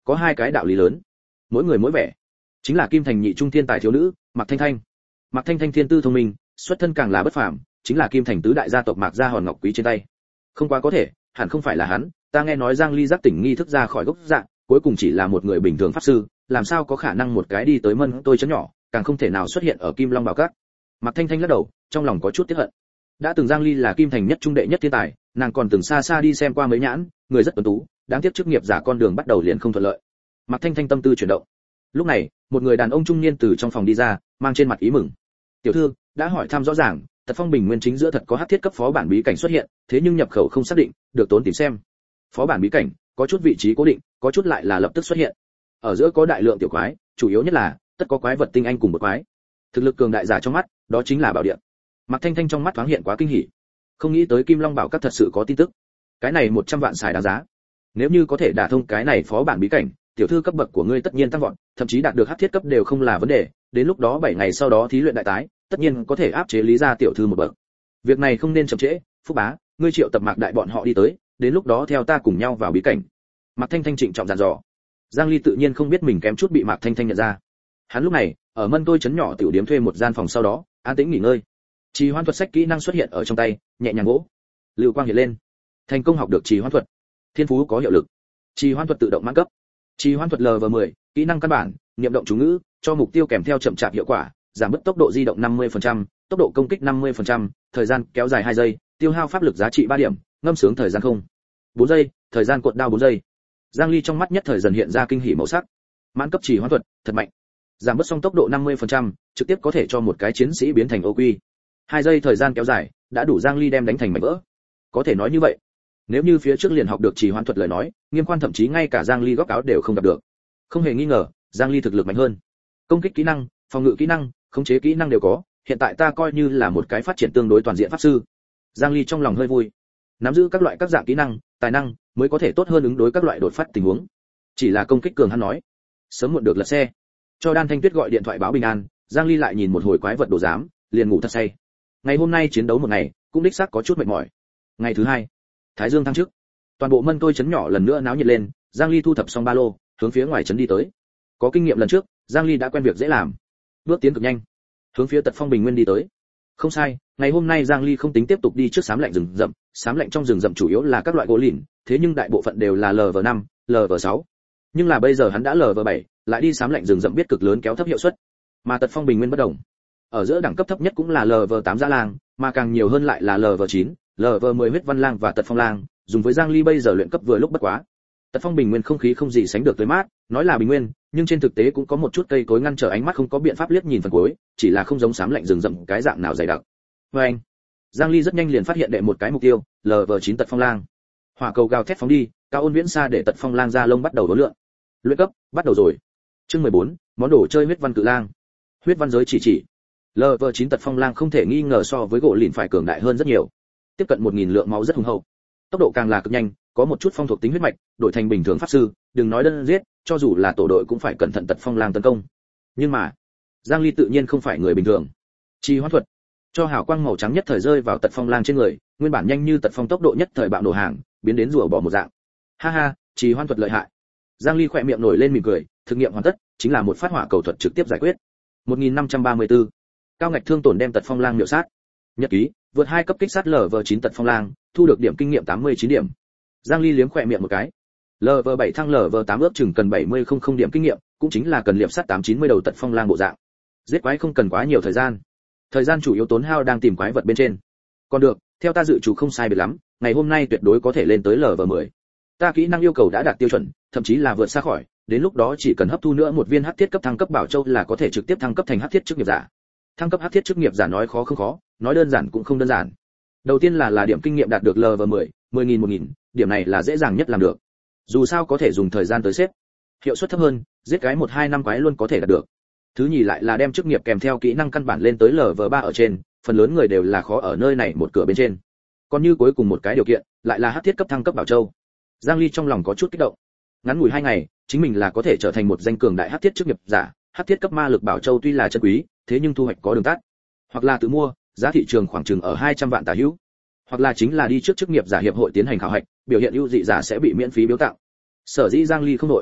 có hai cái đạo lý lớn, mỗi người mỗi vẻ. Chính là Kim Thành nhị trung thiên tài thiếu nữ, Mạc Thanh Thanh. Mạc Thanh Thanh thiên tư thông minh, xuất thân càng là bất phàm, chính là Kim Thành tứ đại gia tộc Mạc gia hòn ngọc quý trên tay. Không quá có thể, hẳn không phải là hắn, ta nghe nói Giang Ly giác tỉnh nghi thức ra khỏi gốc dạng, cuối cùng chỉ là một người bình thường pháp sư, làm sao có khả năng một cái đi tới mân tôi chấn nhỏ, càng không thể nào xuất hiện ở Kim Long Bảo Các. Mạc Thanh Thanh lắc đầu, trong lòng có chút tiếc hận. Đã từng Giang Ly là Kim Thành nhất trung đệ nhất thiên tài, nàng còn từng xa xa đi xem qua mấy nhãn, người rất tuấn tú, đáng tiếc chức nghiệp giả con đường bắt đầu liền không thuận lợi. Mạc Thanh Thanh tâm tư chuyển động. Lúc này, một người đàn ông trung niên từ trong phòng đi ra, mang trên mặt ý mừng. "Tiểu thư, đã hỏi thăm rõ ràng, Tật Phong Bình Nguyên chính giữa thật có hắc thiết cấp phó bản bí cảnh xuất hiện, thế nhưng nhập khẩu không xác định, được tốn tìm xem." Phó bản bí cảnh, có chút vị trí cố định, có chút lại là lập tức xuất hiện. Ở giữa có đại lượng tiểu quái, chủ yếu nhất là tất có quái vật tinh anh cùng một quái. Thực lực cường đại giả trong mắt, đó chính là bảo địa. Mạc Thanh Thanh trong mắt thoáng hiện quá kinh hỉ. Không nghĩ tới Kim Long Bảo Các thật sự có tin tức. Cái này một trăm vạn xài đáng giá. Nếu như có thể đả thông cái này phó bản bí cảnh, tiểu thư cấp bậc của ngươi tất nhiên tăng vọt, thậm chí đạt được hắc thiết cấp đều không là vấn đề, đến lúc đó bảy ngày sau đó thí luyện đại tái, tất nhiên có thể áp chế Lý gia tiểu thư một bậc. Việc này không nên chậm trễ, Phúc bá, ngươi triệu tập Mạc đại bọn họ đi tới, đến lúc đó theo ta cùng nhau vào bí cảnh. Mạc Thanh Thanh trịnh trọng dặn dò. Giang Ly tự nhiên không biết mình kém chút bị Mạc Thanh Thanh nhận ra. Hắn lúc này, ở Mân Tôi trấn nhỏ tiểu điếm thuê một gian phòng sau đó, an tĩnh nghỉ ngơi. Trì hoãn thuật sách kỹ năng xuất hiện ở trong tay, nhẹ nhàng gỗ. Lưu quang hiện lên. Thành công học được trì hoãn thuật. Thiên phú có hiệu lực. Trì hoãn thuật tự động mãn cấp. Trì hoãn thuật Level mười, kỹ năng căn bản, niệm động chú ngữ, cho mục tiêu kèm theo chậm chạp hiệu quả, giảm bớt tốc độ di động năm mươi phần trăm, tốc độ công kích năm mươi phần trăm, thời gian kéo dài hai giây, tiêu hao pháp lực giá trị ba điểm, ngâm sướng thời gian không. bốn giây, thời gian cuộn đao bốn giây. Giang Ly trong mắt nhất thời dần hiện ra kinh hỉ màu sắc. Mãn cấp trì hoãn thuật, thật mạnh. Giảm bớt xong tốc độ năm mươi phần trăm, trực tiếp có thể cho một cái chiến sĩ biến thành ô quy. hai giây thời gian kéo dài, đã đủ Giang Ly đem đánh thành mảnh vỡ. Có thể nói như vậy, nếu như phía trước liền học được trì hoãn thuật lời nói, Nghiêm Khoan thậm chí ngay cả Giang Ly góc áo đều không gặp được. Không hề nghi ngờ, Giang Ly thực lực mạnh hơn. Công kích kỹ năng, phòng ngự kỹ năng, khống chế kỹ năng đều có, hiện tại ta coi như là một cái phát triển tương đối toàn diện pháp sư. Giang Ly trong lòng hơi vui. Nắm giữ các loại các dạng kỹ năng, tài năng, mới có thể tốt hơn ứng đối các loại đột phát tình huống. Chỉ là công kích cường hắn nói, sớm muộn được lật xe. Cho Đan Thanh Tuyết gọi điện thoại báo bình an, Giang Ly lại nhìn một hồi quái vật đồ giám, liền ngủ thật say. Ngày hôm nay chiến đấu một ngày, cũng đích xác có chút mệt mỏi. Ngày thứ hai, Thái Dương thăng trước, toàn bộ Mân Tôi trấn nhỏ lần nữa náo nhiệt lên, Giang Ly thu thập xong ba lô, hướng phía ngoài trấn đi tới. Có kinh nghiệm lần trước, Giang Ly đã quen việc dễ làm, bước tiến cực nhanh, hướng phía Tật Phong Bình Nguyên đi tới. Không sai, ngày hôm nay Giang Ly không tính tiếp tục đi trước xám lạnh rừng rậm, xám lạnh trong rừng rậm chủ yếu là các loại gỗ lìn, thế nhưng đại bộ phận đều là Level năm, Level sáu. Nhưng là bây giờ hắn đã Level bảy, lại đi xám lạnh rừng rậm biết cực lớn kéo thấp hiệu suất. Mà Tật Phong Bình Nguyên bất động. Ở giữa đẳng cấp thấp nhất cũng là Level tám dã lang, mà càng nhiều hơn lại là Level chín, Level mười huyết văn lang và Tật Phong lang, dùng với Giang Ly bây giờ luyện cấp vừa lúc bất quá. Tật Phong Bình Nguyên không khí không gì sánh được tươi mát, nói là bình nguyên, nhưng trên thực tế cũng có một chút cây cối ngăn trở ánh mắt không có biện pháp liếc nhìn phần cuối, chỉ là không giống xám lạnh rừng rậm cái dạng nào dày đặc. Và anh, Giang Ly rất nhanh liền phát hiện đệ một cái mục tiêu, Level chín Tật Phong lang. Hỏa cầu gào thét phóng đi, cao ôn viễn xa để Tật Phong lang ra lông bắt đầu đốn lượn. Luyện cấp, bắt đầu rồi. Chương mười bốn, món đồ chơi huyết văn cự lang. Huyết văn giới chỉ chỉ. Level chín Tật Phong lang không thể nghi ngờ so với gỗ lìn phải cường đại hơn rất nhiều. Tiếp cận một nghìn lượng máu rất hùng hậu. Tốc độ càng là cực nhanh, có một chút phong thuộc tính huyết mạch, đổi thành bình thường pháp sư, đừng nói đơn giết, cho dù là tổ đội cũng phải cẩn thận Tật Phong lang tấn công. Nhưng mà, Giang Ly tự nhiên không phải người bình thường. Trì hoãn thuật, cho hào quang màu trắng nhất thời rơi vào Tật Phong lang trên người, nguyên bản nhanh như Tật Phong tốc độ nhất thời bạo nổ hàng, biến đến rùa bỏ một dạng. Ha ha, trì hoãn thuật lợi hại. Giang Ly khỏe miệng nổi lên mỉm cười, thực nghiệm hoàn tất, chính là một phát hỏa cầu thuật trực tiếp giải quyết. một nghìn năm trăm ba mươi tư, cao ngạch thương tổn đem Tật Phong lang miểu sát. Nhật ký, vượt hai cấp kích sát Level chín Tật Phong lang, thu được điểm kinh nghiệm tám mươi chín điểm. Giang Ly liếm khỏe miệng một cái. Level bảy thăng Level tám ước chừng cần bảy mươi không không điểm kinh nghiệm, cũng chính là cần liệp sát tám chín mươi đầu Tật Phong lang bộ dạng. Giết quái không cần quá nhiều thời gian. Thời gian chủ yếu tốn hao đang tìm quái vật bên trên. Còn được, theo ta dự chủ không sai biệt lắm, ngày hôm nay tuyệt đối có thể lên tới Level mười. Ta kỹ năng yêu cầu đã đạt tiêu chuẩn, thậm chí là vượt xa khỏi, đến lúc đó chỉ cần hấp thu nữa một viên hắc thiết cấp thăng cấp bảo châu là có thể trực tiếp thăng cấp thành hắc thiết chức nghiệp giả. Thăng cấp hắc thiết chức nghiệp giả nói khó không khó, nói đơn giản cũng không đơn giản. Đầu tiên là là điểm kinh nghiệm đạt được Level mười, mười nghìn một nghìn, điểm này là dễ dàng nhất làm được. Dù sao có thể dùng thời gian tới xếp. Hiệu suất thấp hơn, giết cái một hai năm quái luôn có thể đạt được. Thứ nhì lại là đem chức nghiệp kèm theo kỹ năng căn bản lên tới Level ba ở trên, phần lớn người đều là khó ở nơi này một cửa bên trên. Còn như cuối cùng một cái điều kiện, lại là hắc thiết cấp thăng cấp bảo châu. Giang Ly trong lòng có chút kích động. Ngắn ngủi hai ngày, chính mình là có thể trở thành một danh cường đại hắc thiết chức nghiệp giả, hắc thiết cấp ma lực bảo châu tuy là chân quý, thế nhưng thu hoạch có đường tắt. Hoặc là tự mua, giá thị trường khoảng chừng ở hai trăm vạn tả hữu. Hoặc là chính là đi trước chức nghiệp giả hiệp hội tiến hành khảo hạch, biểu hiện ưu dị giả sẽ bị miễn phí biếu tặng. Sở dĩ Giang Ly không đội.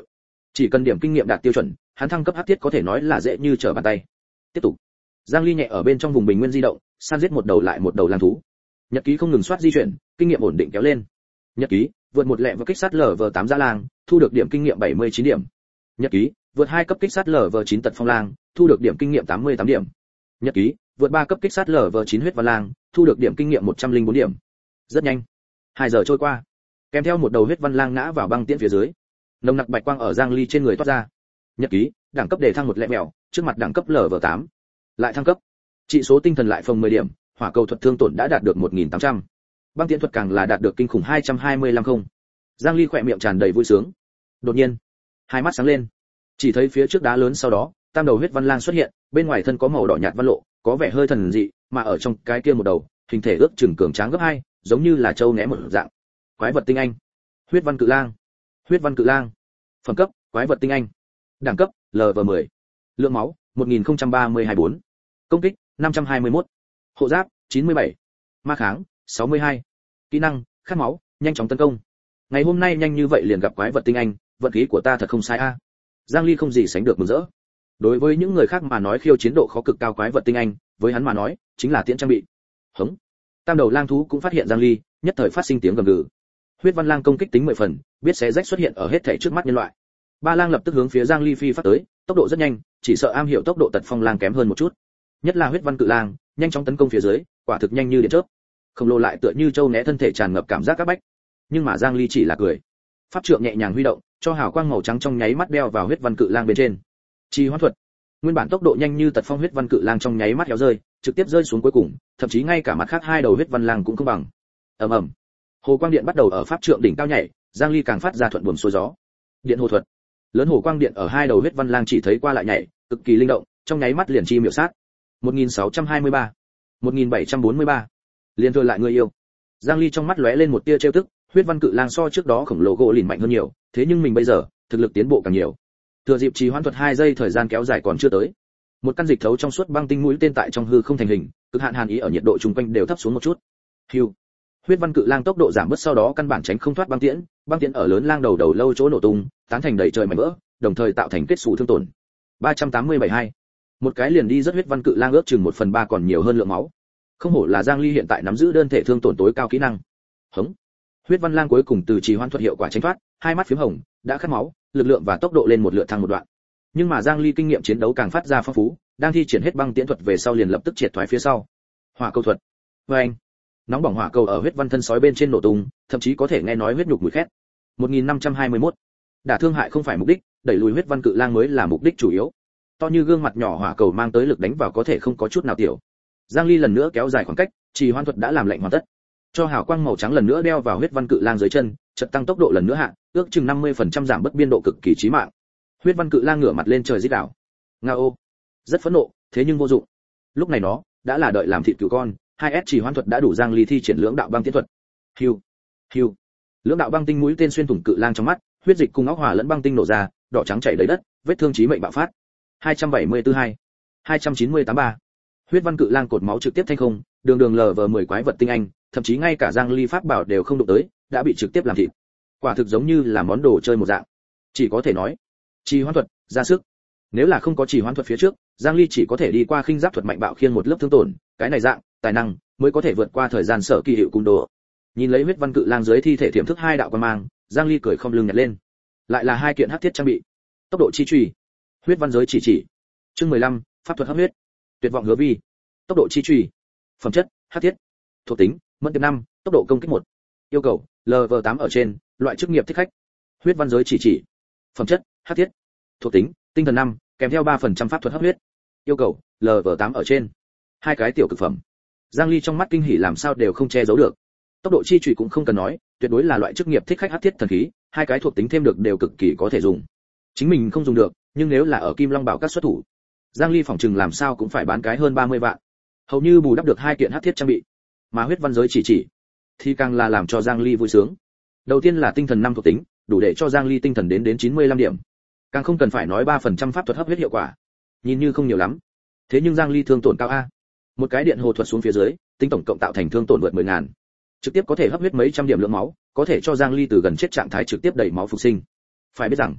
Chỉ cần điểm kinh nghiệm đạt tiêu chuẩn, hắn thăng cấp hắc thiết có thể nói là dễ như trở bàn tay. Tiếp tục, Giang Ly nhẹ ở bên trong vùng bình nguyên di động, săn giết một đầu lại một đầu lang thú. Nhật ký không ngừng soát di chuyển, kinh nghiệm ổn định kéo lên. Nhật ký, vượt một lẹ và kích sát lở vờ tám dã lang, thu được điểm kinh nghiệm bảy mươi chín điểm. Nhật ký, vượt hai cấp kích sát lở vờ chín tật phong lang, thu được điểm kinh nghiệm tám mươi tám điểm. Nhật ký, vượt ba cấp kích sát lở vờ chín huyết văn lang, thu được điểm kinh nghiệm một trăm lẻ bốn điểm. Rất nhanh, hai giờ trôi qua, kèm theo một đầu huyết văn lang ngã vào băng tiễn phía dưới. Nồng nặc bạch quang ở Giang Ly trên người toát ra. Nhật ký, đẳng cấp đề thăng một lẹ mèo, trước mặt đẳng cấp lở vờ tám. Lại thăng cấp. Trị số tinh thần lại phồng mười điểm, hỏa cầu thuật thương tổn đã đạt được một nghìn tám trăm. Băng tiễn thuật càng là đạt được kinh khủng hai trăm hai mươi lăm không. Giang Ly khỏe miệng tràn đầy vui sướng. Đột nhiên, hai mắt sáng lên. Chỉ thấy phía trước đá lớn sau đó, tam đầu huyết văn lang xuất hiện, bên ngoài thân có màu đỏ nhạt văn lộ, có vẻ hơi thần dị, mà ở trong cái kia một đầu, hình thể ước chừng cường tráng gấp hai, giống như là trâu né một dạng. Quái vật tinh anh. Huyết văn cự lang. Huyết văn cự lang. Phẩm cấp, quái vật tinh anh. Đẳng cấp, lờ vờ mười. Lượng máu, một nghìn không trăm ba mươi hai bốn. Công kích, năm trăm hai mươi mốt. Hộ giáp, chín mươi bảy. Ma kháng, sáu mươi hai. Kỹ năng, khát máu, nhanh chóng tấn công. Ngày hôm nay nhanh như vậy liền gặp quái vật tinh anh, vận khí của ta thật không sai a. Giang Ly không gì sánh được mừng rỡ. Đối với những người khác mà nói khiêu chiến độ khó cực cao quái vật tinh anh, với hắn mà nói, chính là tiễn trang bị. Hống. Tam đầu lang thú cũng phát hiện Giang Ly, nhất thời phát sinh tiếng gầm gừ. Huyết văn lang công kích tính mười phần, biết xé rách xuất hiện ở hết thảy trước mắt nhân loại. Ba lang lập tức hướng phía Giang Ly phi phát tới, tốc độ rất nhanh, chỉ sợ am hiểu tốc độ tật phong lang kém hơn một chút. Nhất là huyết văn cự lang, nhanh chóng tấn công phía dưới, quả thực nhanh như điện chớp. Khổng lồ lại tựa như châu né thân thể tràn ngập cảm giác các bách. Nhưng mà Giang Ly chỉ là cười. Pháp trượng nhẹ nhàng huy động, cho hào quang màu trắng trong nháy mắt đeo vào huyết văn cự lang bên trên. Trì hoãn thuật. Nguyên bản tốc độ nhanh như tật phong huyết văn cự lang trong nháy mắt héo rơi, trực tiếp rơi xuống cuối cùng, thậm chí ngay cả mặt khác hai đầu huyết văn lang cũng không bằng. Ầm ầm. Hồ quang điện bắt đầu ở pháp trượng đỉnh cao nhảy, Giang Ly càng phát ra thuận buồm xuôi gió. Điện hồ thuật. Lớn hồ quang điện ở hai đầu huyết văn lang chỉ thấy qua lại nhảy, cực kỳ linh động, trong nháy mắt liền chi miểu sát. một nghìn sáu trăm hai mươi ba, một nghìn bảy trăm bốn mươi ba. Liên thừa lại người yêu. Giang Ly trong mắt lóe lên một tia trêu tức, huyết văn cự lang so trước đó khổng lồ gỗ lìn mạnh hơn nhiều, thế nhưng mình bây giờ, thực lực tiến bộ càng nhiều. Thừa dịp trì hoãn thuật hai giây thời gian kéo dài còn chưa tới. Một căn dịch thấu trong suốt băng tinh mũi tên tại trong hư không thành hình, cực hạn hàn ý ở nhiệt độ trung quanh đều thấp xuống một chút. Hưu. Huyết văn cự lang tốc độ giảm bớt sau đó căn bản tránh không thoát băng tiễn, băng tiễn ở lớn lang đầu đầu lâu chỗ nổ tung, tán thành đầy trời mảnh vỡ, đồng thời tạo thành kết xù thương tổn. ba trăm tám mươi bảy hai. Một cái liền đi rất huyết văn cự lang ước chừng một phần ba còn nhiều hơn lượng máu. Không hổ là Giang Ly hiện tại nắm giữ đơn thể thương tổn tối cao kỹ năng. Hống. Huyết văn lang cuối cùng từ trì hoãn thuật hiệu quả tránh thoát, hai mắt phím hồng, đã khát máu, lực lượng và tốc độ lên một lượt thăng một đoạn. Nhưng mà Giang Ly kinh nghiệm chiến đấu càng phát ra phong phú, đang thi triển hết băng tiễn thuật về sau liền lập tức triệt thoái phía sau. Hỏa cầu thuật. Oeng. Nóng bỏng hỏa cầu ở huyết văn thân sói bên trên nổ tung, thậm chí có thể nghe nói huyết nhục mùi khét. một nghìn năm trăm hai mươi mốt. Đả thương hại không phải mục đích, đẩy lùi huyết văn cự lang mới là mục đích chủ yếu. To như gương mặt nhỏ hỏa cầu mang tới lực đánh vào có thể không có chút nào tiểu. Giang Ly lần nữa kéo dài khoảng cách, trì hoãn thuật đã làm lệnh hoàn tất. Cho hào quang màu trắng lần nữa đeo vào huyết văn cự lang dưới chân, chợt tăng tốc độ lần nữa hạ, ước chừng năm mươi phần trăm giảm bất biên độ cực kỳ chí mạng. Huyết văn cự lang ngửa mặt lên trời rít đảo. Ngao. Rất phẫn nộ, thế nhưng vô dụng. Lúc này nó đã là đợi làm thịt cừu con, hai S trì hoãn thuật đã đủ Giang Ly thi triển lưỡng đạo băng tiễn thuật. Hưu. Hưu. Lưỡng đạo băng tinh mũi tên xuyên thủng cự lang trong mắt, huyết dịch cùng óc hỏa lẫn băng tinh nổ ra, đỏ trắng chảy đầy đất, vết thương chí mệnh bạo phát. hai trăm bảy mươi tư hai. hai trăm chín mươi tám ba. Huyết văn cự lang cột máu trực tiếp thanh không, đường đường lờ vờ mười quái vật tinh anh, thậm chí ngay cả Giang Ly pháp bảo đều không đụng tới, đã bị trực tiếp làm thịt. Quả thực giống như là món đồ chơi một dạng. Chỉ có thể nói, trì hoãn thuật, ra sức. Nếu là không có trì hoãn thuật phía trước, Giang Ly chỉ có thể đi qua khinh giáp thuật mạnh bạo khiêng một lớp thương tổn, cái này dạng, tài năng mới có thể vượt qua thời gian sở kỳ hiệu cung đồ. Nhìn lấy huyết văn cự lang dưới thi thể thiểm thức hai đạo quan mang, Giang Ly cười không lưng nhặt lên. Lại là hai kiện hắc thiết trang bị. Tốc độ chi truy, huyết văn giới chỉ chỉ. Chương mười lăm, pháp thuật hấp huyết. Tuyệt vọng hứa vi. Tốc độ chi truy. Phẩm chất, hắc thiết. Thuộc tính, mẫn tiệp năm, tốc độ công kích một. Yêu cầu, lờ vờ tám ở trên, loại chức nghiệp thích khách. Huyết văn giới chỉ chỉ. Phẩm chất, hắc thiết. Thuộc tính, tinh thần năm, kèm theo ba phần trăm pháp thuật hấp huyết. Yêu cầu, lờ vờ tám ở trên. Hai cái tiểu cực phẩm. Giang Ly trong mắt kinh hỉ làm sao đều không che giấu được. Tốc độ chi chủy cũng không cần nói, tuyệt đối là loại chức nghiệp thích khách hắc thiết thần khí, hai cái thuộc tính thêm được đều cực kỳ có thể dùng. Chính mình không dùng được, nhưng nếu là ở Kim Long Bảo các xuất thủ, Giang Ly phỏng chừng làm sao cũng phải bán cái hơn ba mươi vạn. Hầu như bù đắp được hai kiện hắc thiết trang bị. Mà huyết văn giới chỉ chỉ thì càng là làm cho Giang Ly vui sướng. Đầu tiên là tinh thần năm thuộc tính, đủ để cho Giang Ly tinh thần đến đến chín mươi lăm điểm. Càng không cần phải nói ba phần trăm pháp thuật hấp huyết hiệu quả. Nhìn như không nhiều lắm, thế nhưng Giang Ly thương tổn cao a. Một cái điện hồ thuật xuống phía dưới, tính tổng cộng tạo thành thương tổn vượt mười ngàn. Trực tiếp có thể hấp huyết mấy trăm điểm lượng máu, có thể cho Giang Ly từ gần chết trạng thái trực tiếp đẩy máu phục sinh. Phải biết rằng,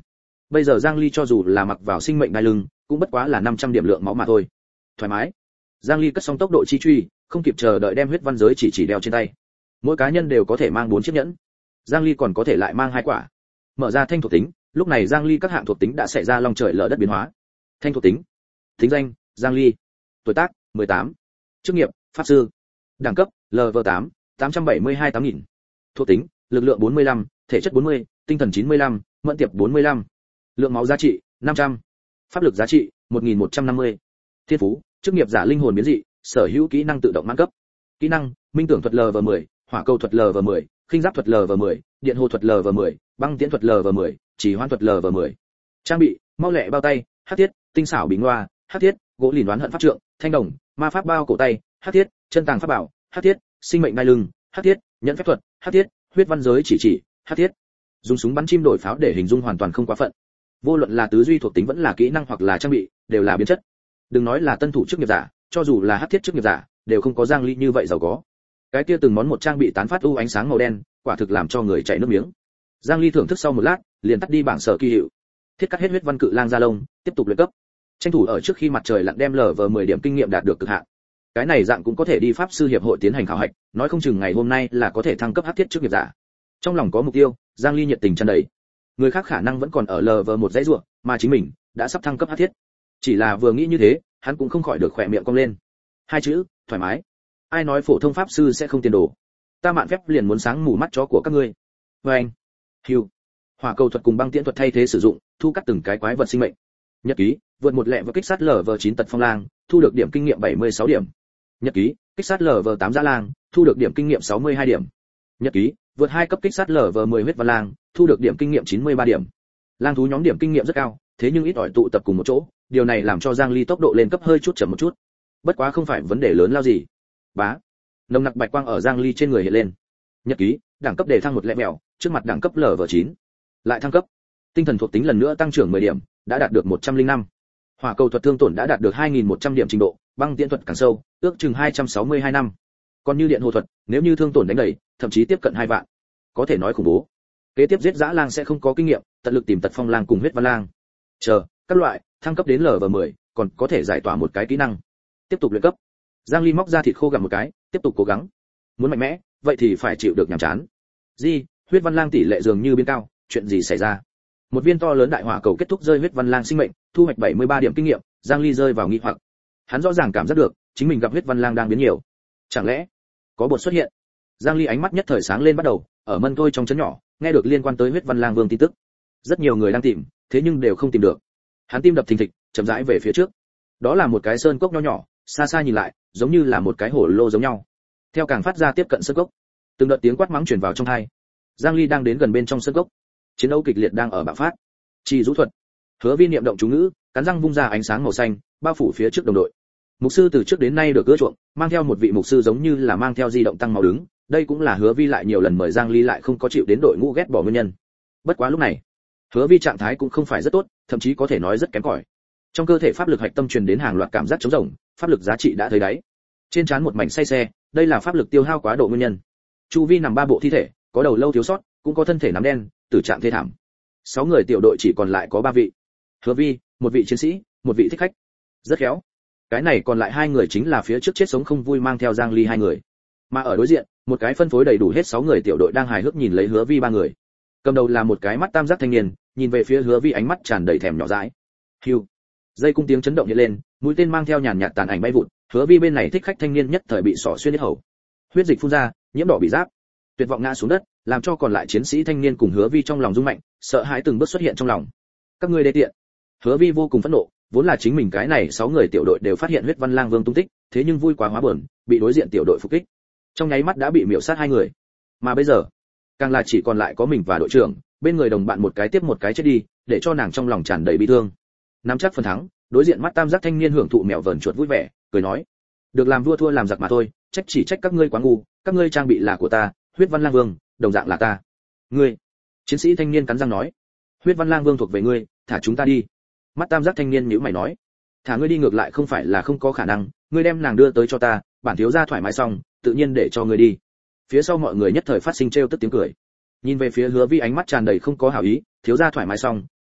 Bây giờ Giang Ly cho dù là mặc vào sinh mệnh đai lưng, cũng bất quá là năm trăm điểm lượng máu mà thôi. Thoải mái. Giang Ly cất xong tốc độ chi truy, không kịp chờ đợi đem huyết văn giới chỉ chỉ đeo trên tay. Mỗi cá nhân đều có thể mang bốn chiếc nhẫn. Giang Ly còn có thể lại mang hai quả. Mở ra thanh thuộc tính, lúc này Giang Ly các hạng thuộc tính đã xảy ra long trời lở đất biến hóa. Thanh thuộc tính. Tính danh: Giang Ly. Tuổi tác: mười tám. Chức nghiệp: pháp sư. Đẳng cấp: lv tám, tám trăm bảy mươi hai tám nghìn. Thuộc tính: lực lượng bốn mươi lăm, thể chất bốn mươi, tinh thần chín mươi lăm, mẫn tiệp bốn mươi lăm. Lượng máu giá trị: năm trăm. Pháp lực giá trị: một nghìn một trăm năm mươi. Thiên phú: chức nghiệp giả linh hồn biến dị, sở hữu kỹ năng tự động mãn cấp. Kỹ năng: minh tưởng thuật lv mười, hỏa cầu thuật lv mười, khinh giáp thuật lv mười, điện hồ thuật lv mười, băng tiễn thuật lv mười, chỉ hoan thuật lv mười. Trang bị: mau lẹ bao tay, hắc thiết, tinh xảo bình loa, hắc thiết, gỗ lìn đoán hận pháp trượng, thanh đồng, ma pháp bao cổ tay, hắc thiết, chân tàng pháp bảo, hắc thiết, sinh mệnh đai lưng, hắc thiết, nhẫn phép thuật, hắc thiết, huyết văn giới chỉ chỉ, hắc thiết. Dùng súng bắn chim đổi pháo để hình dung hoàn toàn không quá phận. Vô luận là tứ duy thuộc tính vẫn là kỹ năng hoặc là trang bị, đều là biến chất. Đừng nói là tân thủ chức nghiệp giả, cho dù là hắc thiết chức nghiệp giả, đều không có Giang Ly như vậy giàu có. Cái kia từng món một trang bị tán phát u ánh sáng màu đen, quả thực làm cho người chảy nước miếng. Giang Ly thưởng thức sau một lát, liền tắt đi bảng sở kỳ hiệu. Thiết cắt hết huyết văn cự lang ra lông, tiếp tục luyện cấp. Tranh thủ ở trước khi mặt trời lặn đem lở vờ mười điểm kinh nghiệm đạt được cực hạn. Cái này dạng cũng có thể đi pháp sư hiệp hội tiến hành khảo hạch, nói không chừng ngày hôm nay là có thể thăng cấp hắc thiết chức nghiệp giả. Trong lòng có mục tiêu, Giang Ly nhiệt tình tràn đầy. Người khác khả năng vẫn còn ở lở vờ một dãy ruộng, mà chính mình đã sắp thăng cấp hắc thiết. Chỉ là vừa nghĩ như thế, hắn cũng không khỏi được khỏe miệng cong lên. Hai chữ, thoải mái. Ai nói phổ thông pháp sư sẽ không tiền đồ? Ta mạn phép liền muốn sáng mù mắt chó của các ngươi. Và anh, hưu, hỏa cầu thuật cùng băng tiễn thuật thay thế sử dụng, thu cắt từng cái quái vật sinh mệnh. Nhật ký, vượt một lẹ và kích sát lở vờ chín tật phong lang, thu được điểm kinh nghiệm bảy mươi sáu điểm. Nhật ký, kích sát lở vờ tám dã lang, thu được điểm kinh nghiệm sáu mươi hai điểm. Nhật ký, vượt hai cấp kích sát lở vờ mười huyết văn lang, thu được điểm kinh nghiệm chín mươi ba điểm. Lang thú nhóm điểm kinh nghiệm rất cao, thế nhưng ít ỏi tụ tập cùng một chỗ, điều này làm cho Giang Ly tốc độ lên cấp hơi chút chậm một chút. Bất quá không phải vấn đề lớn lao gì. Bá, nồng nặc bạch quang ở Giang Ly trên người hiện lên. Nhật ký, đẳng cấp đề thăng một lẹ mèo, trước mặt đẳng cấp lở vờ chín. Lại thăng cấp. Tinh thần thuộc tính lần nữa tăng trưởng mười điểm, đã đạt được một trăm lẻ năm. Hỏa cầu thuật thương tổn đã đạt được hai nghìn một trăm điểm trình độ, băng tiễn thuật càng sâu, ước chừng hai trăm sáu mươi hai năm. Còn như điện hồ thuật, nếu như thương tổn đánh đầy, thậm chí tiếp cận hai vạn. Có thể nói khủng bố. Kế tiếp giết dã lang sẽ không có kinh nghiệm, tận lực tìm tật phong lang cùng huyết văn lang. Chờ, các loại, thăng cấp đến lở vờ mười, còn có thể giải tỏa một cái kỹ năng. Tiếp tục luyện cấp. Giang Ly móc ra thịt khô gặm một cái, tiếp tục cố gắng. Muốn mạnh mẽ, vậy thì phải chịu được nhàm chán. Di, huyết văn lang tỷ lệ dường như biến cao, chuyện gì xảy ra? Một viên to lớn đại hỏa cầu kết thúc rơi huyết văn lang sinh mệnh, thu hoạch bảy mươi ba điểm kinh nghiệm, Giang Ly rơi vào nghi hoặc. Hắn rõ ràng cảm giác được, chính mình gặp huyết văn lang đang biến nhiều. Chẳng lẽ có bột xuất hiện? Giang Ly ánh mắt nhất thời sáng lên bắt đầu, ở mân thôi trong chấn nhỏ, nghe được liên quan tới huyết văn lang vương tin tức. Rất nhiều người đang tìm, thế nhưng đều không tìm được. Hắn tim đập thình thịch, chậm rãi về phía trước. Đó là một cái sơn cốc nho nhỏ, xa xa nhìn lại, giống như là một cái hồ lô giống nhau. Theo càng phát ra tiếp cận sơn cốc, từng đợt tiếng quát mắng truyền vào trong tai. Giang Ly đang đến gần bên trong sơn cốc. Chiến đấu kịch liệt đang ở bạo phát. Chi rũ thuật. Hứa Vi niệm động chú ngữ, cắn răng vung ra ánh sáng màu xanh, bao phủ phía trước đồng đội. Mục sư từ trước đến nay được ưa chuộng, mang theo một vị mục sư giống như là mang theo di động tăng máu đứng, đây cũng là Hứa Vi lại nhiều lần mời Giang Ly lại không có chịu đến đội ngũ ghét bỏ nguyên nhân. Bất quá lúc này, Hứa Vi trạng thái cũng không phải rất tốt, thậm chí có thể nói rất kém cỏi. Trong cơ thể pháp lực hạch tâm truyền đến hàng loạt cảm giác trống rỗng, pháp lực giá trị đã thấy đáy. Trên trán một mảnh say xe, đây là pháp lực tiêu hao quá độ nguyên nhân. Chu vi nằm ba bộ thi thể, có đầu lâu thiếu sót, cũng có thân thể nắm đen, tử trạng thê thảm. Sáu người tiểu đội chỉ còn lại có ba vị. Hứa Vi, một vị chiến sĩ, một vị thích khách. Rất khéo. Cái này còn lại hai người chính là phía trước chết sống không vui mang theo Giang Ly hai người. Mà ở đối diện, một cái phân phối đầy đủ hết sáu người tiểu đội đang hài hước nhìn lấy Hứa Vi ba người. Cầm đầu là một cái mắt tam giác thanh niên, nhìn về phía Hứa Vi ánh mắt tràn đầy thèm nhỏ dãi. Hưu. Dây cung tiếng chấn động hiện lên, mũi tên mang theo nhàn nhạt tàn ảnh bay vụt, Hứa Vi bên này thích khách thanh niên nhất thời bị xỏ xuyên hết hầu. Huyết dịch phun ra, nhiễm đỏ bị giáp. Tuyệt vọng ngã xuống đất, làm cho còn lại chiến sĩ thanh niên cùng Hứa Vi trong lòng rung mạnh, sợ hãi từng bước xuất hiện trong lòng. Các ngươi đê tiện. Hứa Vi vô cùng phẫn nộ, vốn là chính mình cái này sáu người tiểu đội đều phát hiện huyết văn lang vương tung tích, thế nhưng vui quá hóa buồn, bị đối diện tiểu đội phục kích. Trong nháy mắt đã bị miểu sát hai người. Mà bây giờ, càng là chỉ còn lại có mình và đội trưởng, bên người đồng bạn một cái tiếp một cái chết đi, để cho nàng trong lòng tràn đầy bi thương. Nắm chắc phần thắng, đối diện mắt tam giác thanh niên hưởng thụ mèo vờn chuột vui vẻ, cười nói: "Được làm vua thua làm giặc mà thôi, trách chỉ trách các ngươi quá ngu, các ngươi trang bị là của ta, huyết văn lang vương, đồng dạng là ta." "Ngươi?" Chiến sĩ thanh niên cắn răng nói: "Huyết văn lang vương thuộc về ngươi, thả chúng ta đi." Mắt tam giác thanh niên nhíu mày nói: "Thả ngươi đi ngược lại không phải là không có khả năng, ngươi đem nàng đưa tới cho ta, bản thiếu gia thoải mái xong, tự nhiên để cho ngươi đi." Phía sau mọi người nhất thời phát sinh trêu tức tiếng cười. Nhìn về phía Hứa Vi ánh mắt tràn đầy không có hảo ý, thiếu gia thoải mái xong,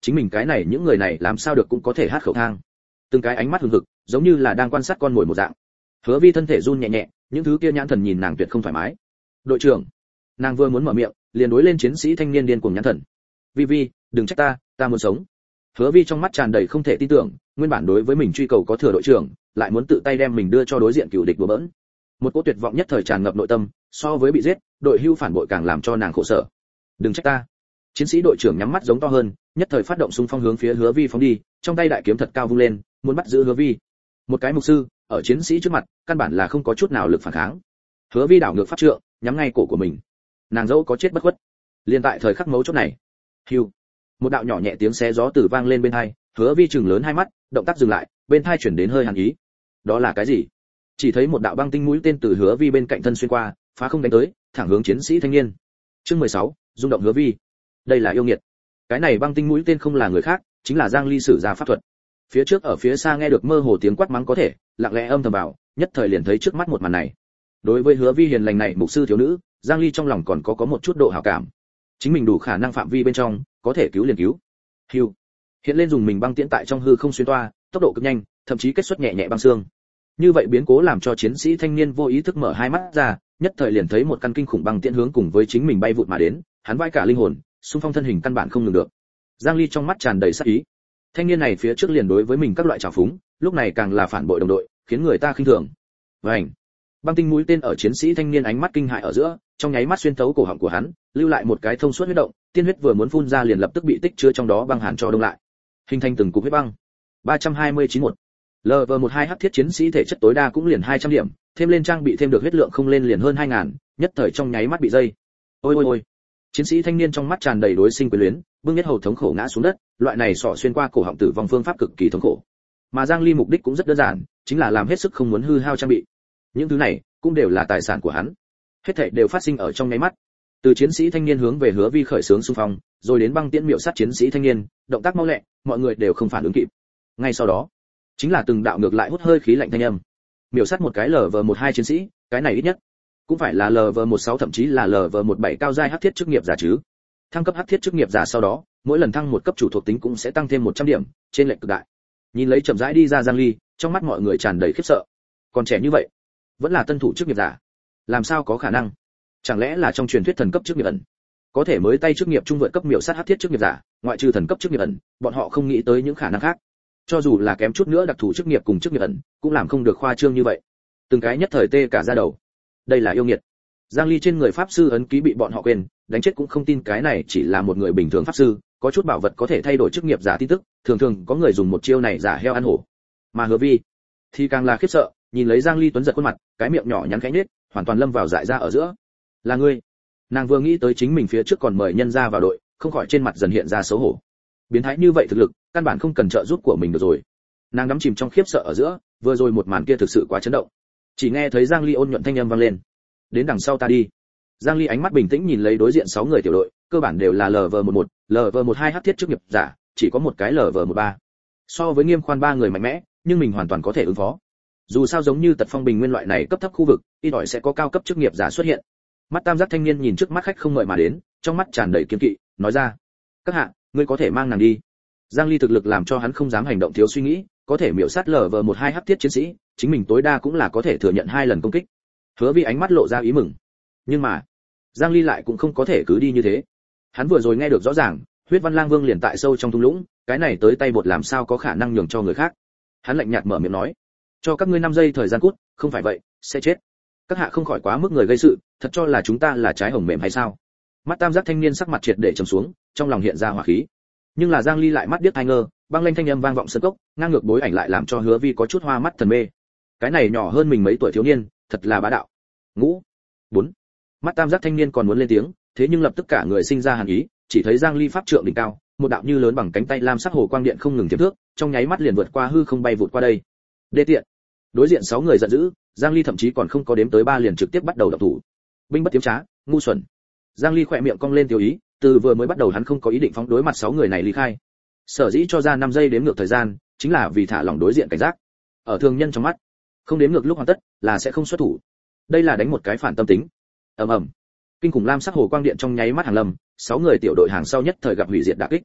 chính mình cái này những người này làm sao được cũng có thể hát khẩu thang. Từng cái ánh mắt hừng hực, giống như là đang quan sát con mồi một dạng. Hứa Vi thân thể run nhẹ nhẹ, những thứ kia nhãn thần nhìn nàng tuyệt không thoải mái. "Đội trưởng." Nàng vừa muốn mở miệng, liền đối lên chiến sĩ thanh niên điên cuồng nhãn thần. "Vi Vi, đừng trách ta, ta muốn sống." Hứa Vi trong mắt tràn đầy không thể tin tưởng, nguyên bản đối với mình truy cầu có thừa đội trưởng, lại muốn tự tay đem mình đưa cho đối diện cựu địch đùa bỡn. Một cỗ tuyệt vọng nhất thời tràn ngập nội tâm, so với bị giết, đội hưu phản bội càng làm cho nàng khổ sở. "Đừng trách ta." Chiến sĩ đội trưởng nhắm mắt giống to hơn, nhất thời phát động xung phong hướng phía Hứa Vi phóng đi, trong tay đại kiếm thật cao vung lên, muốn bắt giữ Hứa Vi. Một cái mục sư, ở chiến sĩ trước mặt, căn bản là không có chút nào lực phản kháng. Hứa Vi đảo ngược pháp trượng, nhắm ngay cổ của mình. Nàng dẫu có chết bất khuất. Liên tại thời khắc mấu chốt này, hưu, một đạo nhỏ nhẹ tiếng xé gió từ vang lên bên tai, Hứa Vi trừng lớn hai mắt, động tác dừng lại, bên tai chuyển đến hơi hàn ý. Đó là cái gì? Chỉ thấy một đạo băng tinh mũi tên từ Hứa Vi bên cạnh thân xuyên qua, phá không đánh tới, thẳng hướng chiến sĩ thanh niên. Chương mười sáu, rung động Hứa Vi. Đây là yêu nghiệt. Cái này băng tinh mũi tên không là người khác, chính là Giang Ly sử ra pháp thuật. Phía trước ở phía xa nghe được mơ hồ tiếng quát mắng có thể, lặng lẽ âm thầm vào, nhất thời liền thấy trước mắt một màn này. Đối với Hứa Vi hiền lành này mục sư thiếu nữ, Giang Ly trong lòng còn có có một chút độ hảo cảm. Chính mình đủ khả năng phạm vi bên trong, có thể cứu liền cứu. Hưu. Hiện lên dùng mình băng tiễn tại trong hư không xuyên toa, tốc độ cực nhanh, thậm chí kết xuất nhẹ nhẹ băng xương. Như vậy biến cố làm cho chiến sĩ thanh niên vô ý thức mở hai mắt ra, nhất thời liền thấy một căn kinh khủng băng tiễn hướng cùng với chính mình bay vụt mà đến, hắn vãi cả linh hồn, xung phong thân hình căn bản không ngừng được. Giang Ly trong mắt tràn đầy sát ý. Thanh niên này phía trước liền đối với mình các loại trào phúng, lúc này càng là phản bội đồng đội, khiến người ta khinh thường. Vành. Băng tinh mũi tên ở chiến sĩ thanh niên ánh mắt kinh hại ở giữa, trong nháy mắt xuyên thấu cổ họng của hắn, lưu lại một cái thông suốt huyết động, tiên huyết vừa muốn phun ra liền lập tức bị tích chứa trong đó băng hàn cho đông lại, hình thành từng cục huyết băng. ba trăm hai mươi chín một. L V mười hai hắc thiết chiến sĩ thể chất tối đa cũng liền hai trăm điểm, thêm lên trang bị thêm được huyết lượng không lên liền hơn hai ngàn, nhất thời trong nháy mắt bị dây. Ôi ôi ôi. Chiến sĩ thanh niên trong mắt tràn đầy đối sinh quyền luyến, bưng nhất hầu thống khổ ngã xuống đất, loại này sọ xuyên qua cổ họng tử vong phương pháp cực kỳ thống khổ. Mà Giang Ly mục đích cũng rất đơn giản, chính là làm hết sức không muốn hư hao trang bị. Những thứ này cũng đều là tài sản của hắn. Hết thảy đều phát sinh ở trong nháy mắt. Từ chiến sĩ thanh niên hướng về Hứa Vi khởi xướng xung phong, rồi đến băng tiễn miệu sát chiến sĩ thanh niên, động tác mau lẹ, mọi người đều không phản ứng kịp. Ngay sau đó, chính là từng đạo ngược lại hút hơi khí lạnh thanh âm. Miểu sát một cái L V mười hai chiến sĩ, cái này ít nhất cũng phải là L V mười sáu thậm chí là L V mười bảy cao giai hắc thiết chức nghiệp giả chứ. Thăng cấp hắc thiết chức nghiệp giả sau đó, mỗi lần thăng một cấp chủ thuộc tính cũng sẽ tăng thêm một trăm điểm, trên lệch cực đại. Nhìn lấy chậm rãi đi ra Giang Ly, trong mắt mọi người tràn đầy khiếp sợ. Còn trẻ như vậy, vẫn là tân thủ chức nghiệp giả, làm sao có khả năng? Chẳng lẽ là trong truyền thuyết thần cấp chức nghiệp ẩn? Có thể mới tay chức nghiệp trung vượt cấp miểu sát hắc thiết chức nghiệp giả, ngoại trừ thần cấp chức nghiệp ẩn, bọn họ không nghĩ tới những khả năng khác. Cho dù là kém chút nữa đặc thù chức nghiệp cùng chức nghiệp ẩn, cũng làm không được khoa trương như vậy. Từng cái nhất thời tê cả da đầu. Đây là yêu nghiệt. Giang Ly trên người pháp sư ấn ký bị bọn họ quên, đánh chết cũng không tin cái này chỉ là một người bình thường pháp sư, có chút bảo vật có thể thay đổi chức nghiệp giả tin tức, thường thường có người dùng một chiêu này giả heo ăn hổ. Mà Hứa Vi thì càng là khiếp sợ, nhìn lấy Giang Ly tuấn giật khuôn mặt, cái miệng nhỏ nhắn khẽ nhếch, hoàn toàn lâm vào dại ra ở giữa. Là ngươi? Nàng vừa nghĩ tới chính mình phía trước còn mời nhân ra vào đội, không khỏi trên mặt dần hiện ra xấu hổ. Biến thái như vậy thực lực, căn bản không cần trợ giúp của mình được rồi. Nàng đắm chìm trong khiếp sợ ở giữa, vừa rồi một màn kia thực sự quá chấn động. Chỉ nghe thấy Giang Ly ôn nhuận thanh âm vang lên. Đến đằng sau ta đi. Giang Ly ánh mắt bình tĩnh nhìn lấy đối diện sáu người tiểu đội, cơ bản đều là L V mười một, L V mười hai hắc thiết chức nghiệp giả, chỉ có một cái L V mười ba. So với Nghiêm Khoan ba người mạnh mẽ, nhưng mình hoàn toàn có thể ứng phó. Dù sao giống như Tật Phong Bình Nguyên loại này cấp thấp khu vực, ít ỏi sẽ có cao cấp chức nghiệp giả xuất hiện. Mắt tam giác thanh niên nhìn trước mắt khách không ngợi mà đến, trong mắt tràn đầy kiên kỵ, nói ra: "Các hạ, ngươi có thể mang nàng đi." Giang Ly thực lực làm cho hắn không dám hành động thiếu suy nghĩ, có thể miểu sát L V mười hai hắc thiết chiến sĩ, chính mình tối đa cũng là có thể thừa nhận hai lần công kích. Hứa Vi ánh mắt lộ ra ý mừng. Nhưng mà, Giang Ly lại cũng không có thể cứ đi như thế. Hắn vừa rồi nghe được rõ ràng, Huyết Văn Lang Vương liền tại sâu trong thung lũng, cái này tới tay bột làm sao có khả năng nhường cho người khác. Hắn lạnh nhạt mở miệng nói: "Cho các ngươi năm giây thời gian cút, không phải vậy sẽ chết." Các hạ không khỏi quá mức người gây sự, thật cho là chúng ta là trái hồng mềm hay sao? Mắt tam giác thanh niên sắc mặt triệt để trầm xuống, trong lòng hiện ra hỏa khí. Nhưng là Giang Ly lại mắt điếc tai ngơ, băng lanh thanh âm vang vọng sân cốc, ngang ngược bối ảnh lại làm cho Hứa Vi có chút hoa mắt thần mê. Cái này nhỏ hơn mình mấy tuổi thiếu niên, thật là bá đạo. Ngũ, bốn. Mắt tam giác thanh niên còn muốn lên tiếng, thế nhưng lập tức cả người sinh ra hàn ý, chỉ thấy Giang Ly pháp trượng đỉnh cao, một đạo như lớn bằng cánh tay lam sắc hồ quang điện không ngừng tiềm thước, trong nháy mắt liền vượt qua hư không bay vụt qua đây. Đê tiện. Đối diện sáu người giận dữ, Giang Ly thậm chí còn không có đếm tới ba liền trực tiếp bắt đầu động thủ. Binh bất tiếm trá, ngu xuẩn. Giang Ly khỏe miệng cong lên tiêu ý, từ vừa mới bắt đầu hắn không có ý định phóng đối mặt sáu người này ly khai. Sở dĩ cho ra năm giây đếm ngược thời gian, chính là vì thả lỏng đối diện cảnh giác. Ở thường nhân trong mắt, không đếm ngược lúc hoàn tất là sẽ không xuất thủ. Đây là đánh một cái phản tâm tính. Ầm ầm. Kinh khủng lam sắc hồ quang điện trong nháy mắt hàng lâm, sáu người tiểu đội hàng sau nhất thời gặp hủy diệt đả kích.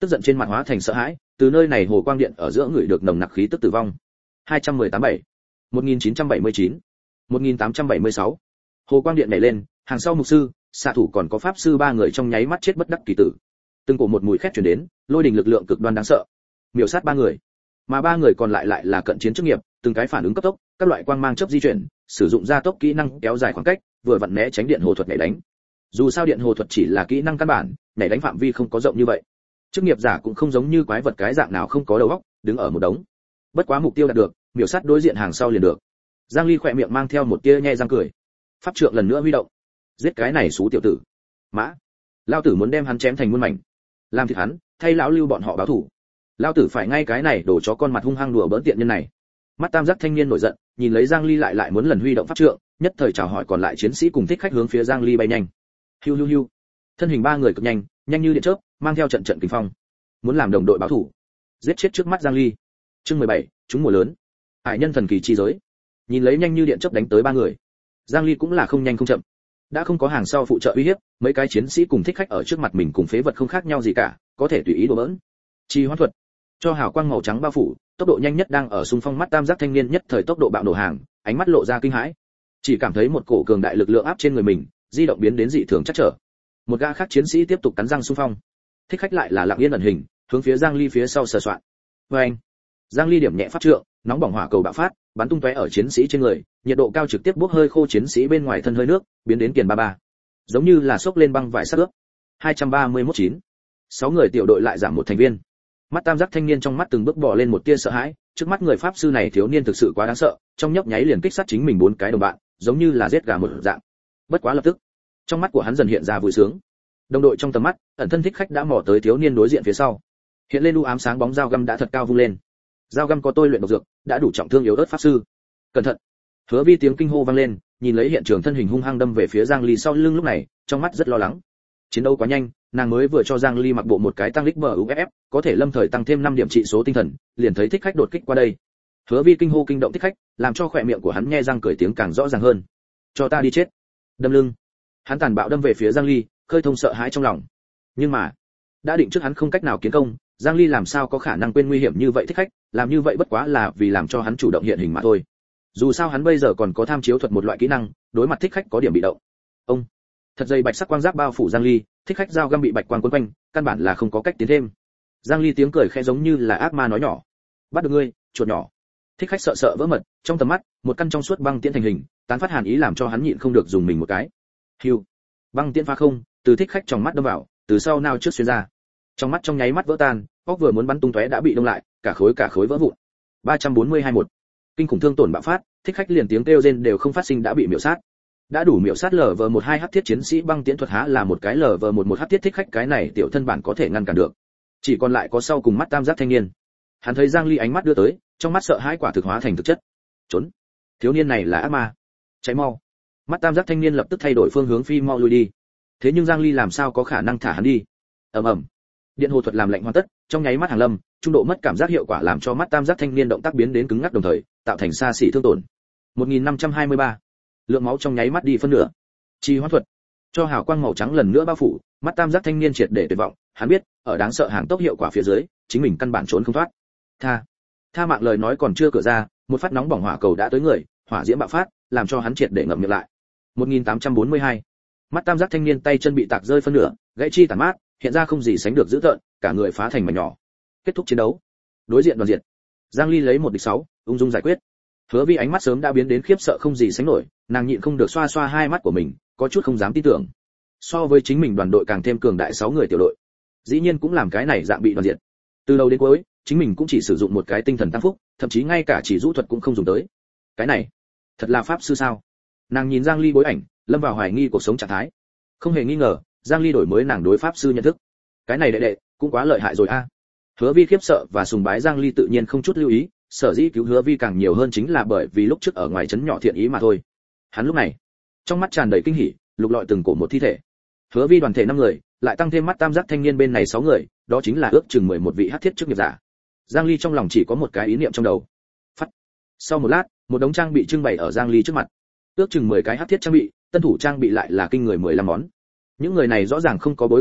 tức giận trên mặt hóa thành sợ hãi, từ nơi này hồ quang điện ở giữa người được nồng nặc khí tức tử vong. hai trăm mười tám bảy, một nghìn chín trăm bảy mươi chín, một nghìn tám trăm bảy mươi sáu. Hồ quang điện nhảy lên, hàng sau mục sư, xạ thủ còn có pháp sư ba người trong nháy mắt chết bất đắc kỳ tử. Từng cổ một mùi khét truyền đến, lôi đình lực lượng cực đoan đáng sợ. Miểu sát ba người. Mà ba người còn lại lại là cận chiến chức nghiệp, từng cái phản ứng cấp tốc, các loại quang mang chớp di chuyển, sử dụng gia tốc kỹ năng kéo dài khoảng cách, vừa vặn né tránh điện hồ thuật nhảy đánh. Dù sao điện hồ thuật chỉ là kỹ năng căn bản, nhảy đánh phạm vi không có rộng như vậy. Chức nghiệp giả cũng không giống như quái vật cái dạng nào không có đầu óc, đứng ở một đống. Bất quá mục tiêu đạt được, miểu sát đối diện hàng sau liền được. Giang Ly khỏe miệng mang theo một tia nhe răng cười. Pháp trượng lần nữa huy động. Giết cái này xú tiểu tử. Mã, lão tử muốn đem hắn chém thành muôn mảnh. Làm thịt hắn, thay lão Lưu bọn họ báo thù. Lão tử phải ngay cái này đổ chó con mặt hung hăng đùa bỡn tiện nhân này. Mắt tam giác thanh niên nổi giận, nhìn lấy Giang Ly lại lại muốn lần huy động pháp trượng, nhất thời chào hỏi còn lại chiến sĩ cùng thích khách hướng phía Giang Ly bay nhanh. Hiu hiu hiu. Thân hình ba người cực nhanh, nhanh như điện chớp, mang theo trận trận kình phong. Muốn làm đồng đội báo thù. Giết chết trước mắt Giang Ly. Chương mười bảy, chúng mùa lớn. Hải nhân thần kỳ chi giới. Nhìn lấy nhanh như điện chớp đánh tới ba người. Giang Ly cũng là không nhanh không chậm. Đã không có hàng sau phụ trợ uy hiếp, mấy cái chiến sĩ cùng thích khách ở trước mặt mình cùng phế vật không khác nhau gì cả, có thể tùy ý đùa bỡn. Chi hoán thuật. Cho hào quang màu trắng bao phủ, tốc độ nhanh nhất đang ở xung phong mắt tam giác thanh niên nhất thời tốc độ bạo nổ hàng, ánh mắt lộ ra kinh hãi. Chỉ cảm thấy một cổ cường đại lực lượng áp trên người mình, di động biến đến dị thường chắc trở. Một gã khác chiến sĩ tiếp tục cắn răng xung phong. Thích khách lại là lặng yên ẩn hình, hướng phía Giang Ly phía sau sờ soạn. Oeng! Giang Ly điểm nhẹ pháp trượng, nóng bỏng hỏa cầu bạo phát, bắn tung tóe ở chiến sĩ trên người, nhiệt độ cao trực tiếp bốc hơi khô chiến sĩ bên ngoài thân hơi nước, biến đến kiền ba ba. Giống như là xốc lên băng vải sắt ướp. hai trăm ba mươi mốt chín. Sáu người tiểu đội lại giảm một thành viên. Mắt tam giác thanh niên trong mắt từng bước bò lên một tia sợ hãi, trước mắt người pháp sư này thiếu niên thực sự quá đáng sợ, trong nhấp nháy liền kích sát chính mình bốn cái đồng bạn, giống như là giết gà một dạng. Bất quá lập tức, trong mắt của hắn dần hiện ra vui sướng. Đồng đội trong tầm mắt, ẩn thân thích khách đã mò tới thiếu niên đối diện phía sau. Hiện lên u ám sáng bóng dao găm đã thật cao vung lên. Dao găm có tôi luyện độc dược, đã đủ trọng thương yếu ớt pháp sư. Cẩn thận! Hứa Vi tiếng kinh hô vang lên, nhìn lấy hiện trường thân hình hung hăng đâm về phía Giang Ly sau lưng lúc này, trong mắt rất lo lắng. Chiến đấu quá nhanh, nàng mới vừa cho Giang Ly mặc bộ một cái tăng lích bờ u ép ép, có thể lâm thời tăng thêm năm điểm trị số tinh thần, liền thấy thích khách đột kích qua đây. Hứa Vi kinh hô kinh động thích khách, làm cho khỏe miệng của hắn nghe răng cười tiếng càng rõ ràng hơn. Cho ta đi chết! Đâm lưng! Hắn tàn bạo đâm về phía Giang Ly, khơi thông sợ hãi trong lòng. Nhưng mà, đã định trước hắn không cách nào kiến công, Giang Ly làm sao có khả năng quên nguy hiểm như vậy thích khách, làm như vậy bất quá là vì làm cho hắn chủ động hiện hình mà thôi. Dù sao hắn bây giờ còn có tham chiếu thuật một loại kỹ năng, đối mặt thích khách có điểm bị động. Ông, thật dày bạch sắc quang giáp bao phủ Giang Ly, thích khách dao găm bị bạch quang quấn quanh, căn bản là không có cách tiến thêm. Giang Ly tiếng cười khẽ giống như là ác ma nói nhỏ. Bắt được ngươi, chuột nhỏ. Thích khách sợ sợ vỡ mật, trong tầm mắt, một căn trong suốt băng tiễn thành hình, tán phát hàn ý làm cho hắn nhịn không được dùng mình một cái. Hưu. Băng tiễn phá không, từ thích khách trong mắt đâm vào, từ sau nao trước xuyên ra. Trong mắt trong nháy mắt vỡ tan, óc vừa muốn bắn tung tóe đã bị đông lại, cả khối cả khối vỡ vụn. ba trăm bốn mươi hai một. Kinh khủng thương tổn bạo phát, thích khách liền tiếng kêu rên đều không phát sinh đã bị miểu sát. Đã đủ miểu sát lở vờ mười hai h thiết chiến sĩ băng tiễn thuật há là một cái lở vờ mười một h thiết thích khách cái này tiểu thân bản có thể ngăn cản được. Chỉ còn lại có sau cùng mắt tam giác thanh niên. Hắn thấy Giang Ly ánh mắt đưa tới, trong mắt sợ hãi quả thực hóa thành thực chất. Trốn. Thiếu niên này là ác ma. Cháy mau. Mắt tam giác thanh niên lập tức thay đổi phương hướng phi mau lui đi. Thế nhưng Giang Ly làm sao có khả năng thả hắn đi? Ầm ầm. Điện hồ thuật làm lệnh hoàn tất, trong nháy mắt hàng lâm, trung độ mất cảm giác hiệu quả làm cho mắt tam giác thanh niên động tác biến đến cứng ngắc đồng thời, tạo thành xa xỉ thương tổn. một nghìn năm trăm hai mươi ba. Lượng máu trong nháy mắt đi phân nửa. Chi hoán thuật. Cho hào quang màu trắng lần nữa bao phủ, mắt tam giác thanh niên triệt để tuyệt vọng, hắn biết, ở đáng sợ hàng tốc hiệu quả phía dưới, chính mình căn bản trốn không thoát. Tha. Tha mạng lời nói còn chưa cửa ra, một phát nóng bỏng hỏa cầu đã tới người, hỏa diễm bạo phát, làm cho hắn triệt để ngậm miệng lại. một nghìn tám trăm bốn mươi hai. Mắt tam giác thanh niên tay chân bị tạc rơi phân nửa, gãy chi tàn mát, hiện ra không gì sánh được dữ tợn, cả người phá thành mảnh nhỏ. Kết thúc chiến đấu. Đối diện đoàn diệt. Giang Ly lấy một địch sáu, ung dung giải quyết. Hứa Vi ánh mắt sớm đã biến đến khiếp sợ không gì sánh nổi, nàng nhịn không được xoa xoa hai mắt của mình, có chút không dám tin tưởng. So với chính mình đoàn đội càng thêm cường đại sáu người tiểu đội, dĩ nhiên cũng làm cái này dạng bị đoàn diệt. Từ đầu đến cuối, chính mình cũng chỉ sử dụng một cái tinh thần tăng phúc, thậm chí ngay cả chỉ rũ thuật cũng không dùng tới. Cái này, thật là pháp sư sao? Nàng nhìn Giang Ly bối ảnh, lâm vào hoài nghi cuộc sống trạng thái. Không hề nghi ngờ, Giang Ly đổi mới nàng đối pháp sư nhận thức. Cái này đệ đệ, cũng quá lợi hại rồi a. Hứa Vi khiếp sợ và sùng bái Giang Ly tự nhiên không chút lưu ý, sở dĩ cứu Hứa Vi càng nhiều hơn chính là bởi vì lúc trước ở ngoài trấn nhỏ thiện ý mà thôi. Hắn lúc này, trong mắt tràn đầy kinh hỉ, lục lọi từng cổ một thi thể. Hứa Vi đoàn thể năm người, lại tăng thêm mắt tam giác thanh niên bên này sáu người, đó chính là ước chừng mười một vị hắc thiết chức nghiệp giả. Giang Ly trong lòng chỉ có một cái ý niệm trong đầu. Phát. Sau một lát, một đống trang bị trưng bày ở Giang Ly trước mặt. Ước chừng mười cái hắc thiết trang bị, tân thủ trang bị lại là kinh người mười lăm món. Những người này rõ ràng không có bối cảnh gì,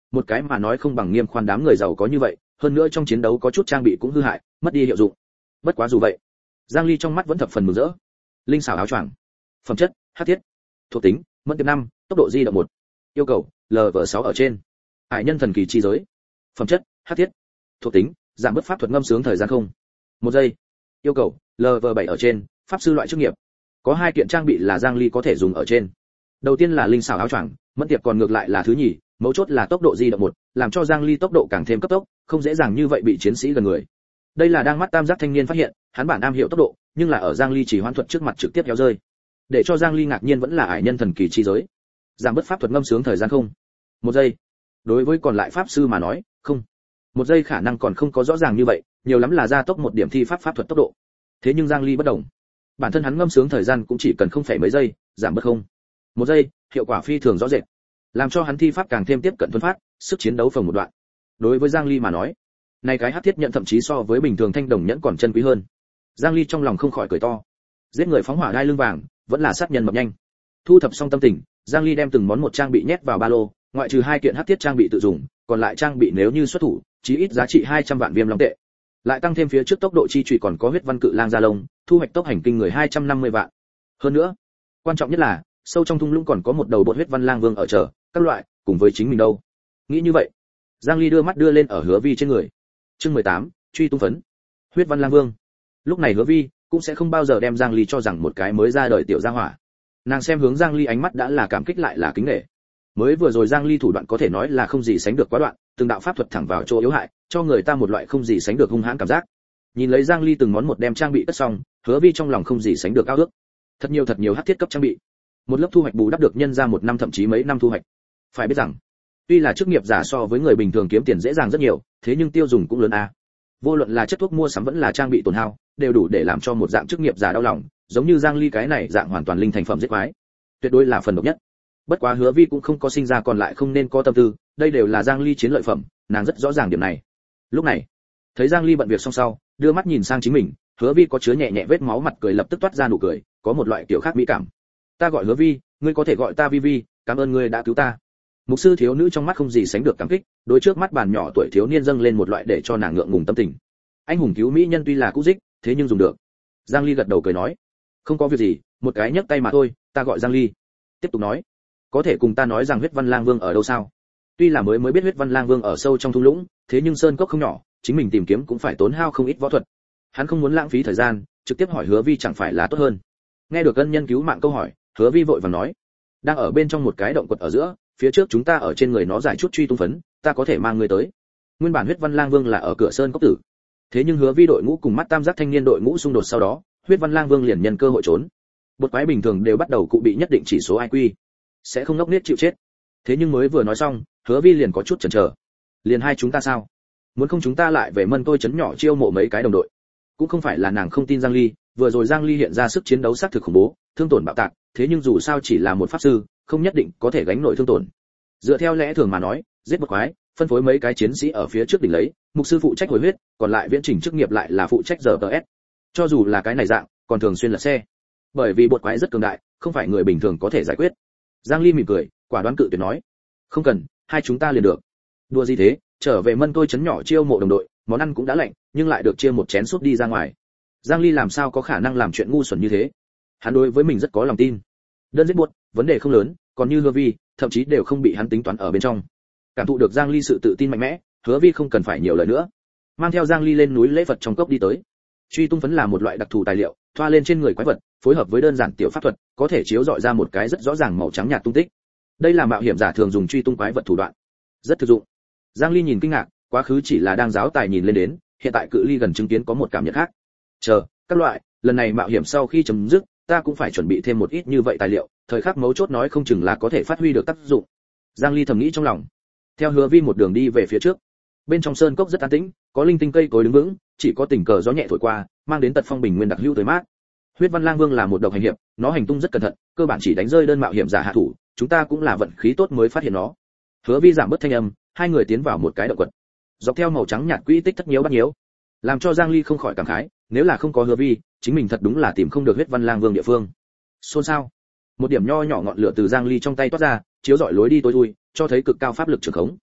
một cái mà nói không bằng Nghiêm Khoan đám người giàu có như vậy, hơn nữa trong chiến đấu có chút trang bị cũng hư hại, mất đi hiệu dụng. Bất quá dù vậy, Giang Ly trong mắt vẫn thập phần mừng rỡ. Linh xảo áo choàng, phẩm chất hắc thiết, thuộc tính mẫn tiệp năm, tốc độ di động một, yêu cầu lờ vê sáu ở trên, hải nhân thần kỳ chi giới, phẩm chất hắc thiết, thuộc tính giảm bớt pháp thuật ngâm sướng thời gian không một giây, yêu cầu lờ vê bảy ở trên, pháp sư loại chức nghiệp. Có hai kiện trang bị là Giang Ly có thể dùng ở trên. Đầu tiên là linh xảo áo choàng, mẫn tiệp còn ngược lại là thứ nhì, mấu chốt là tốc độ di động một, làm cho Giang Ly tốc độ càng thêm cấp tốc, không dễ dàng như vậy bị chiến sĩ gần người. Đây là đang mắt tam giác thanh niên phát hiện, hắn bản am hiểu tốc độ, nhưng là ở Giang Ly chỉ hoán thuật trước mặt trực tiếp kéo rơi. Để cho Giang Ly ngạc nhiên vẫn là ải nhân thần kỳ chi giới. Giảm bớt pháp thuật ngâm sướng thời gian không một giây. Đối với còn lại pháp sư mà nói, không một giây khả năng còn không có rõ ràng như vậy, nhiều lắm là gia tốc một điểm thi pháp pháp thuật tốc độ. Thế nhưng Giang Ly bất động, bản thân hắn ngâm sướng thời gian cũng chỉ cần không phải mấy giây, giảm bớt không một giây, hiệu quả phi thường rõ rệt, làm cho hắn thi pháp càng thêm tiếp cận thuần phát, sức chiến đấu phồng một đoạn. Đối với Giang Ly mà nói, này cái hắc thiết nhận thậm chí so với bình thường thanh đồng nhẫn còn chân quý hơn. Giang Ly trong lòng không khỏi cười to. Giết người phóng hỏa đai lưng vàng, vẫn là sát nhân mập nhanh. Thu thập xong tâm tình, Giang Ly đem từng món một trang bị nhét vào ba lô, ngoại trừ hai kiện hắc thiết trang bị tự dùng, còn lại trang bị nếu như xuất thủ, chí ít giá trị hai trăm vạn viêm long tệ. Lại tăng thêm phía trước tốc độ chi chủy còn có huyết văn cự lang da lông, thu hoạch tốc hành kinh người hai trăm năm mươi vạn. Hơn nữa, quan trọng nhất là, sâu trong thung lũng còn có một đầu bột huyết văn lang vương ở chờ, các loại, cùng với chính mình đâu. Nghĩ như vậy, Giang Ly đưa mắt đưa lên ở Hứa Vi trên người. Chương mười tám, truy tung phấn. Huyết văn lang vương. Lúc này Hứa Vi cũng sẽ không bao giờ đem Giang Ly cho rằng một cái mới ra đời tiểu gia hỏa. Nàng xem hướng Giang Ly ánh mắt đã là cảm kích lại là kính nể. Mới vừa rồi Giang Ly thủ đoạn có thể nói là không gì sánh được quá đoạn, từng đạo pháp thuật thẳng vào chỗ yếu hại, cho người ta một loại không gì sánh được hung hãn cảm giác. Nhìn lấy Giang Ly từng món một đem trang bị cất xong, Hứa Vi trong lòng không gì sánh được ao ước. Thật nhiều thật nhiều hắc thiết cấp trang bị. Một lớp thu hoạch bù đắp được nhân ra một năm thậm chí mấy năm thu hoạch. Phải biết rằng, tuy là chức nghiệp giả so với người bình thường kiếm tiền dễ dàng rất nhiều, thế nhưng tiêu dùng cũng lớn a. Vô luận là chất thuốc mua sắm vẫn là trang bị tổn hao, đều đủ để làm cho một dạng chức nghiệp giả đau lòng, giống như Giang Ly cái này dạng hoàn toàn linh thành phẩm giết quái, tuyệt đối là phần độc nhất. Bất quá Hứa Vi cũng không có sinh ra còn lại không nên có tâm tư, đây đều là Giang Ly chiến lợi phẩm, nàng rất rõ ràng điểm này. Lúc này, thấy Giang Ly bận việc xong sau, đưa mắt nhìn sang chính mình, Hứa Vi có chứa nhẹ nhẹ vết máu mặt cười lập tức toát ra nụ cười, có một loại kiểu khác mỹ cảm. Ta gọi Hứa Vi, ngươi có thể gọi ta Vi Vi, cảm ơn ngươi đã cứu ta. Mục sư thiếu nữ trong mắt không gì sánh được cảm kích, đối trước mắt bàn nhỏ tuổi thiếu niên dâng lên một loại để cho nàng ngượng ngùng tâm tình. Anh hùng cứu mỹ nhân tuy là cũ dích, thế nhưng dùng được. Giang Ly gật đầu cười nói, không có việc gì, một cái nhấc tay mà thôi, ta gọi Giang Ly. Tiếp tục nói, có thể cùng ta nói rằng huyết văn lang vương ở đâu sao? Tuy là mới mới biết huyết văn lang vương ở sâu trong thung lũng, thế nhưng sơn cốc không nhỏ, chính mình tìm kiếm cũng phải tốn hao không ít võ thuật. Hắn không muốn lãng phí thời gian, trực tiếp hỏi Hứa Vi chẳng phải là tốt hơn. Nghe được ân nhân cứu mạng câu hỏi, Hứa Vi vội vàng nói, đang ở bên trong một cái động quật ở giữa, phía trước chúng ta ở trên người nó giải chút truy tung phấn, ta có thể mang ngươi tới. Nguyên bản huyết văn lang vương là ở cửa sơn cốc tử, thế nhưng Hứa Vi đội ngũ cùng mắt tam giác thanh niên đội ngũ xung đột sau đó, huyết văn lang vương liền nhân cơ hội trốn. Bột quái bình thường đều bắt đầu cụ bị nhất định chỉ số i kiu, sẽ không ngốc nghếch chịu chết. Thế nhưng mới vừa nói xong, Hứa Vi liền có chút chần chờ. Liền hai chúng ta sao? Muốn không chúng ta lại về Mân Tôi trấn nhỏ chiêu mộ mấy cái đồng đội. Cũng không phải là nàng không tin Giang Ly, vừa rồi Giang Ly hiện ra sức chiến đấu xác thực khủng bố, thương tổn bạo tạc, thế nhưng dù sao chỉ là một pháp sư, không nhất định có thể gánh nổi thương tổn. Dựa theo lẽ thường mà nói, giết một quái, phân phối mấy cái chiến sĩ ở phía trước đỉnh lấy, mục sư phụ trách hồi huyết, còn lại viễn trình chức nghiệp lại là phụ trách giờ tê ét. Cho dù là cái này dạng, còn thường xuyên là xe. Bởi vì bột quái rất cường đại, không phải người bình thường có thể giải quyết. Giang Ly mỉm cười, quả đoán cự tuyệt nói, không cần, hai chúng ta liền được. Đùa gì thế, trở về Mân Tôi trấn nhỏ chiêu mộ đồng đội, món ăn cũng đã lạnh, nhưng lại được chia một chén súp đi ra ngoài. Giang Ly làm sao có khả năng làm chuyện ngu xuẩn như thế? Hắn đối với mình rất có lòng tin. Đơn giết buốt, vấn đề không lớn, còn như Hứa Vi, thậm chí đều không bị hắn tính toán ở bên trong. Cảm thụ được Giang Ly sự tự tin mạnh mẽ, Hứa Vi không cần phải nhiều lời nữa, mang theo Giang Ly lên núi lễ Phật trong cốc đi tới. Truy tung phấn là một loại đặc thù tài liệu, thoa lên trên người quái vật, phối hợp với đơn giản tiểu pháp thuật, có thể chiếu rọi ra một cái rất rõ ràng màu trắng nhạt tung tích. Đây là mạo hiểm giả thường dùng truy tung quái vật thủ đoạn, rất thực dụng. Giang Ly nhìn kinh ngạc, quá khứ chỉ là đang giáo tài nhìn lên đến, hiện tại cự ly gần chứng kiến có một cảm nhận khác. Chờ, các loại, lần này mạo hiểm sau khi chấm dứt, ta cũng phải chuẩn bị thêm một ít như vậy tài liệu, thời khắc mấu chốt nói không chừng là có thể phát huy được tác dụng. Giang Ly thầm nghĩ trong lòng. Theo Hứa Vi một đường đi về phía trước. Bên trong sơn cốc rất an tĩnh, có linh tinh cây cối đứng vững, chỉ có tình cờ gió nhẹ thổi qua, mang đến tật phong bình nguyên đặc hữu tới mát. Huyết văn lang vương là một độc hành hiệp, nó hành tung rất cẩn thận, cơ bản chỉ đánh rơi đơn mạo hiểm giả hạ thủ, chúng ta cũng là vận khí tốt mới phát hiện nó. Hứa Vi giảm bớt thanh âm, hai người tiến vào một cái động quật. Dọc theo màu trắng nhạt quỹ tích thất nhiễu bắt nhiễu, làm cho Giang Ly không khỏi cảm khái, nếu là không có Hứa Vi, chính mình thật đúng là tìm không được huyết văn lang vương địa phương. Xôn xao. Một điểm nho nhỏ ngọn lửa từ Giang Ly trong tay toát ra, chiếu rọi lối đi tối thui, cho thấy cực cao pháp lực trường khống.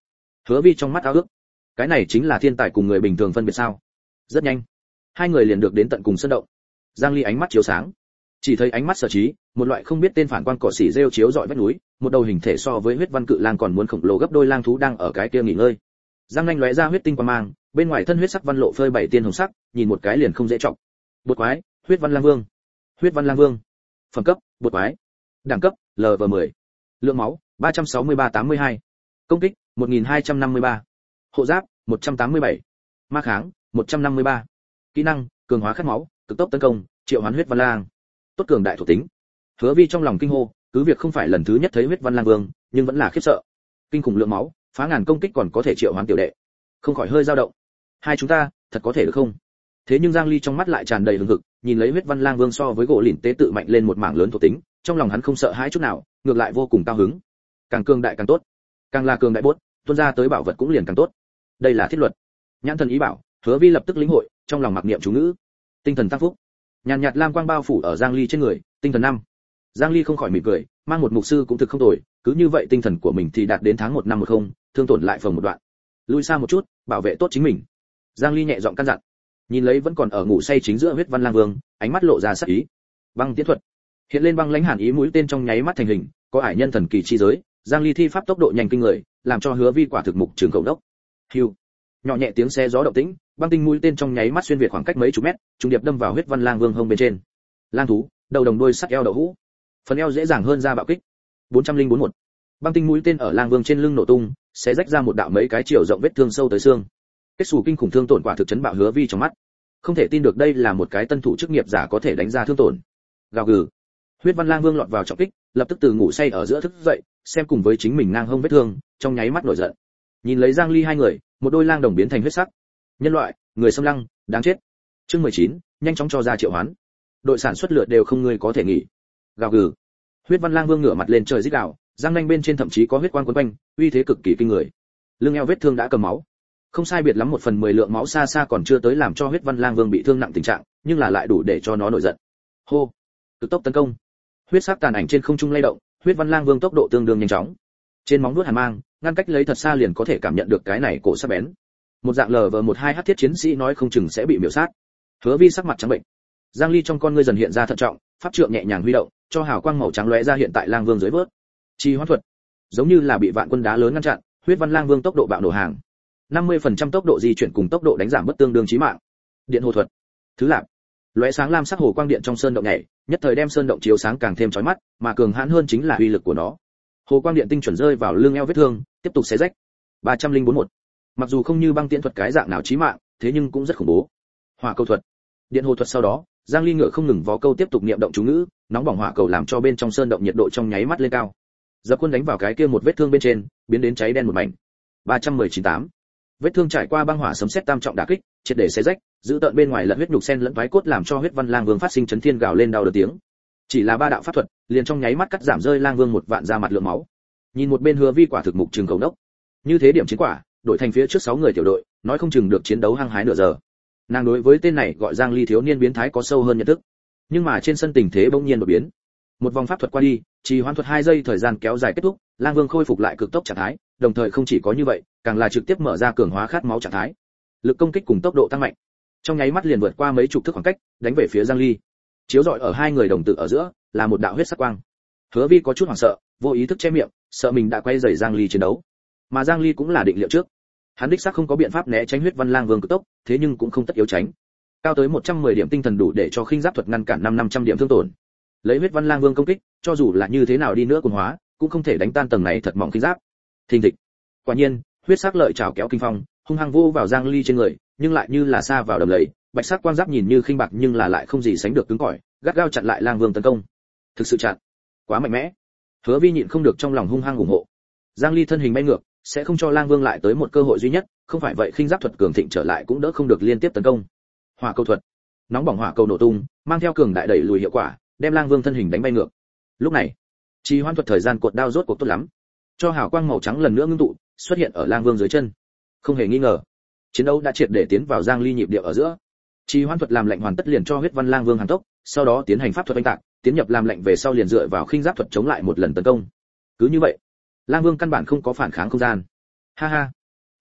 Hứa Vi trong mắt ao ước, cái này chính là thiên tài cùng người bình thường phân biệt sao? Rất nhanh, hai người liền được đến tận cùng sân động. Giang Ly ánh mắt chiếu sáng, chỉ thấy ánh mắt sở trí, một loại không biết tên phản quang cỏ xỉ rêu chiếu rọi vách núi, một đầu hình thể so với huyết văn cự lang còn muốn khổng lồ gấp đôi lang thú đang ở cái kia nghỉ ngơi. Giang nanh lóe ra huyết tinh quang mang, bên ngoài thân huyết sắc văn lộ phơi bảy tiên hồng sắc, nhìn một cái liền không dễ trọng. Bột quái, huyết văn lang vương. Huyết văn lang vương. Phẩm cấp, bột quái. Đẳng cấp, lv mười. Lượng máu, ba trăm sáu mươi ba tám mươi hai. Công kích, một nghìn hai trăm năm mươi ba. Hộ giáp, một trăm tám mươi bảy. Ma kháng, một trăm năm mươi ba. Kỹ năng, cường hóa khát máu, cực tốc tấn công, triệu hoán huyết văn lang. Tốt cường đại thuộc tính. Hứa Vi trong lòng kinh hô, cứ việc không phải lần thứ nhất thấy huyết văn lang vương, nhưng vẫn là khiếp sợ. Kinh khủng lượng máu, phá ngàn công kích còn có thể triệu hoán tiểu đệ. Không khỏi hơi dao động. Hai chúng ta, thật có thể được không? Thế nhưng Giang Ly trong mắt lại tràn đầy hừng hực, nhìn lấy huyết văn lang vương so với gỗ lỉnh tế tự mạnh lên một mảng lớn thuộc tính, trong lòng hắn không sợ hãi chút nào, ngược lại vô cùng cao hứng. Càng cường đại càng tốt, càng là cường đại bốt, tuôn ra tới bảo vật cũng liền càng tốt. Đây là thiết luật. Nhãn thần ý bảo, Hứa Vi lập tức lĩnh hội, trong lòng mặc niệm chú ngữ. Tinh thần tăng phúc. Nhàn nhạt lam quang bao phủ ở Giang Ly trên người, tinh thần năm. Giang Ly không khỏi mỉm cười, mang một mục sư cũng thực không tồi, cứ như vậy tinh thần của mình thì đạt đến tháng một năm một không, thương tổn lại phần một đoạn. Lui xa một chút, bảo vệ tốt chính mình. Giang Ly nhẹ giọng căn dặn. Nhìn lấy vẫn còn ở ngủ say chính giữa huyết văn lang vương, ánh mắt lộ ra sắc ý. Băng tiễn thuật. Hiện lên băng lãnh hàn ý mũi tên trong nháy mắt thành hình, có ải nhân thần kỳ chi giới, Giang Ly thi pháp tốc độ nhanh kinh người, làm cho Hứa Vi quả thực mục trường cầu đốc. Hưu. Nhỏ nhẹ tiếng xe gió động tĩnh, băng tinh mũi tên trong nháy mắt xuyên việt khoảng cách mấy chục mét, trùng điệp đâm vào huyết văn lang vương hông bên trên. Lang thú, đầu đồng đuôi sắc eo đậu hũ. Phần eo dễ dàng hơn ra bạo kích. bốn không bốn một. Băng tinh mũi tên ở lang vương trên lưng nổ tung, sẽ rách ra một đạo mấy cái chiều rộng vết thương sâu tới xương. Kết xù kinh khủng thương tổn quả thực chấn bạo Hứa Vi trong mắt. Không thể tin được đây là một cái tân thủ chức nghiệp giả có thể đánh ra thương tổn. Gào gừ. Huyết văn lang vương lọt vào trọng kích, lập tức từ ngủ say ở giữa thức dậy, xem cùng với chính mình ngang hông vết thương, trong nháy mắt nổi giận. Nhìn lấy Giang Ly hai người, một đôi lang đồng biến thành huyết sắc. Nhân loại, người xâm lăng, đáng chết. Chương mười chín, nhanh chóng cho ra triệu hoán. Đội sản xuất lượt đều không người có thể nghỉ. Gào gừ. Huyết văn lang vương ngửa mặt lên trời rít gào, răng nanh bên trên thậm chí có huyết quang quấn quanh, uy thế cực kỳ kinh người. Lưng eo vết thương đã cầm máu. Không sai biệt lắm một phần mười lượng máu xa xa còn chưa tới làm cho huyết văn lang vương bị thương nặng tình trạng, nhưng là lại đủ để cho nó nổi giận. Hô. Cực tốc tấn công. Huyết sắc tàn ảnh trên không trung lay động, huyết văn lang vương tốc độ tương đương nhanh chóng. Trên móng vuốt hàn mang, ngăn cách lấy thật xa liền có thể cảm nhận được cái này cổ sắc bén. Một dạng lờ vờ một hai h thiết chiến sĩ nói không chừng sẽ bị miểu sát. Hứa Vi sắc mặt trắng bệnh. Giang Ly trong con ngươi dần hiện ra thận trọng, pháp trượng nhẹ nhàng huy động, cho hào quang màu trắng lóe ra hiện tại lang vương dưới vớt. Chi hoán thuật, giống như là bị vạn quân đá lớn ngăn chặn, huyết văn lang vương tốc độ bạo nổ hàng. năm mươi phần trăm tốc độ di chuyển cùng tốc độ đánh giảm bất tương đương chí mạng. Điện hồ thuật, thứ lạp, lóe sáng lam sắc hồ quang điện trong sơn động nhảy, nhất thời đem sơn động chiếu sáng càng thêm chói mắt, mà cường hãn hơn chính là uy lực của nó. Hồ quang điện tinh chuẩn rơi vào lưng eo vết thương, tiếp tục xé rách. ba không bốn một. Mặc dù không như băng tiễn thuật cái dạng nào chí mạng, thế nhưng cũng rất khủng bố. Hỏa cầu thuật, điện hồ thuật sau đó, Giang Ly ngựa không ngừng vó câu tiếp tục niệm động chú ngữ, nóng bỏng hỏa cầu làm cho bên trong sơn động nhiệt độ trong nháy mắt lên cao. Dập quân đánh vào cái kia một vết thương bên trên, biến đến cháy đen một mảnh. ba một chín tám. Vết thương trải qua băng hỏa sấm sét tam trọng đả kích, triệt để xé rách, giữ tợn bên ngoài lẫn huyết nhục sen lẫn vái cốt làm cho huyết văn lang vương phát sinh chấn thiên gào lên đau đớn tiếng. Chỉ là ba đạo pháp thuật, liền trong nháy mắt cắt giảm rơi lang vương một vạn ra mặt lượng máu. Nhìn một bên Hứa Vi quả thực mục trường cầu đốc. Như thế điểm chiến quả, đội thành phía trước sáu người tiểu đội, nói không chừng được chiến đấu hăng hái nửa giờ. Nàng đối với tên này gọi Giang Ly thiếu niên biến thái có sâu hơn nhận thức. Nhưng mà trên sân tình thế bỗng nhiên đột biến. Một vòng pháp thuật qua đi, chỉ hoãn thuật hai giây thời gian kéo dài kết thúc, lang vương khôi phục lại cực tốc trạng thái, đồng thời không chỉ có như vậy, càng là trực tiếp mở ra cường hóa khát máu trạng thái. Lực công kích cùng tốc độ tăng mạnh. Trong nháy mắt liền vượt qua mấy chục thước khoảng cách, đánh về phía Giang Ly. Chiếu rọi ở hai người đồng tử ở giữa, là một đạo huyết sắc quang. Hứa Vi có chút hoảng sợ, vô ý thức che miệng, sợ mình đã quay rời Giang Ly chiến đấu. Mà Giang Ly cũng là định liệu trước. Hắn đích xác không có biện pháp né tránh huyết văn lang vương cực tốc, thế nhưng cũng không tất yếu tránh. Cao tới một trăm mười điểm tinh thần đủ để cho khinh giáp thuật ngăn cản năm năm trăm điểm thương tổn. Lấy huyết văn lang vương công kích, cho dù là như thế nào đi nữa cuồng hóa, cũng không thể đánh tan tầng này thật mỏng khinh giáp. Thình thịch. Quả nhiên, huyết sắc lợi trảo kéo kinh phong, hung hăng vô vào Giang Ly trên người, nhưng lại như là sa vào đầm lầy, bạch sắc quang giáp nhìn như khinh bạc nhưng là lại không gì sánh được cứng cỏi, gắt gao chặn lại lang vương tấn công. Thực sự chặn, quá mạnh mẽ. Hứa Vi nhịn không được trong lòng hung hăng ủng hộ. Giang Ly thân hình bay ngược, sẽ không cho lang vương lại tới một cơ hội duy nhất, không phải vậy khinh giáp thuật cường thịnh trở lại cũng đỡ không được liên tiếp tấn công. Hỏa cầu thuật, nóng bỏng hỏa cầu nổ tung, mang theo cường đại đẩy lùi hiệu quả, đem lang vương thân hình đánh bay ngược. Lúc này, trì hoãn thuật thời gian cột đao rốt cuộc tốt lắm, cho hào quang màu trắng lần nữa ngưng tụ, xuất hiện ở lang vương dưới chân. Không hề nghi ngờ, chiến đấu đã triệt để tiến vào Giang Ly nhịp điệu ở giữa. Trì hoãn thuật làm lệnh hoàn tất liền cho huyết văn lang vương hàn tốc, sau đó tiến hành pháp thuật oanh tạc, tiến nhập làm lệnh về sau liền dựa vào khinh giáp thuật chống lại một lần tấn công. Cứ như vậy, lang vương căn bản không có phản kháng không gian. Ha ha,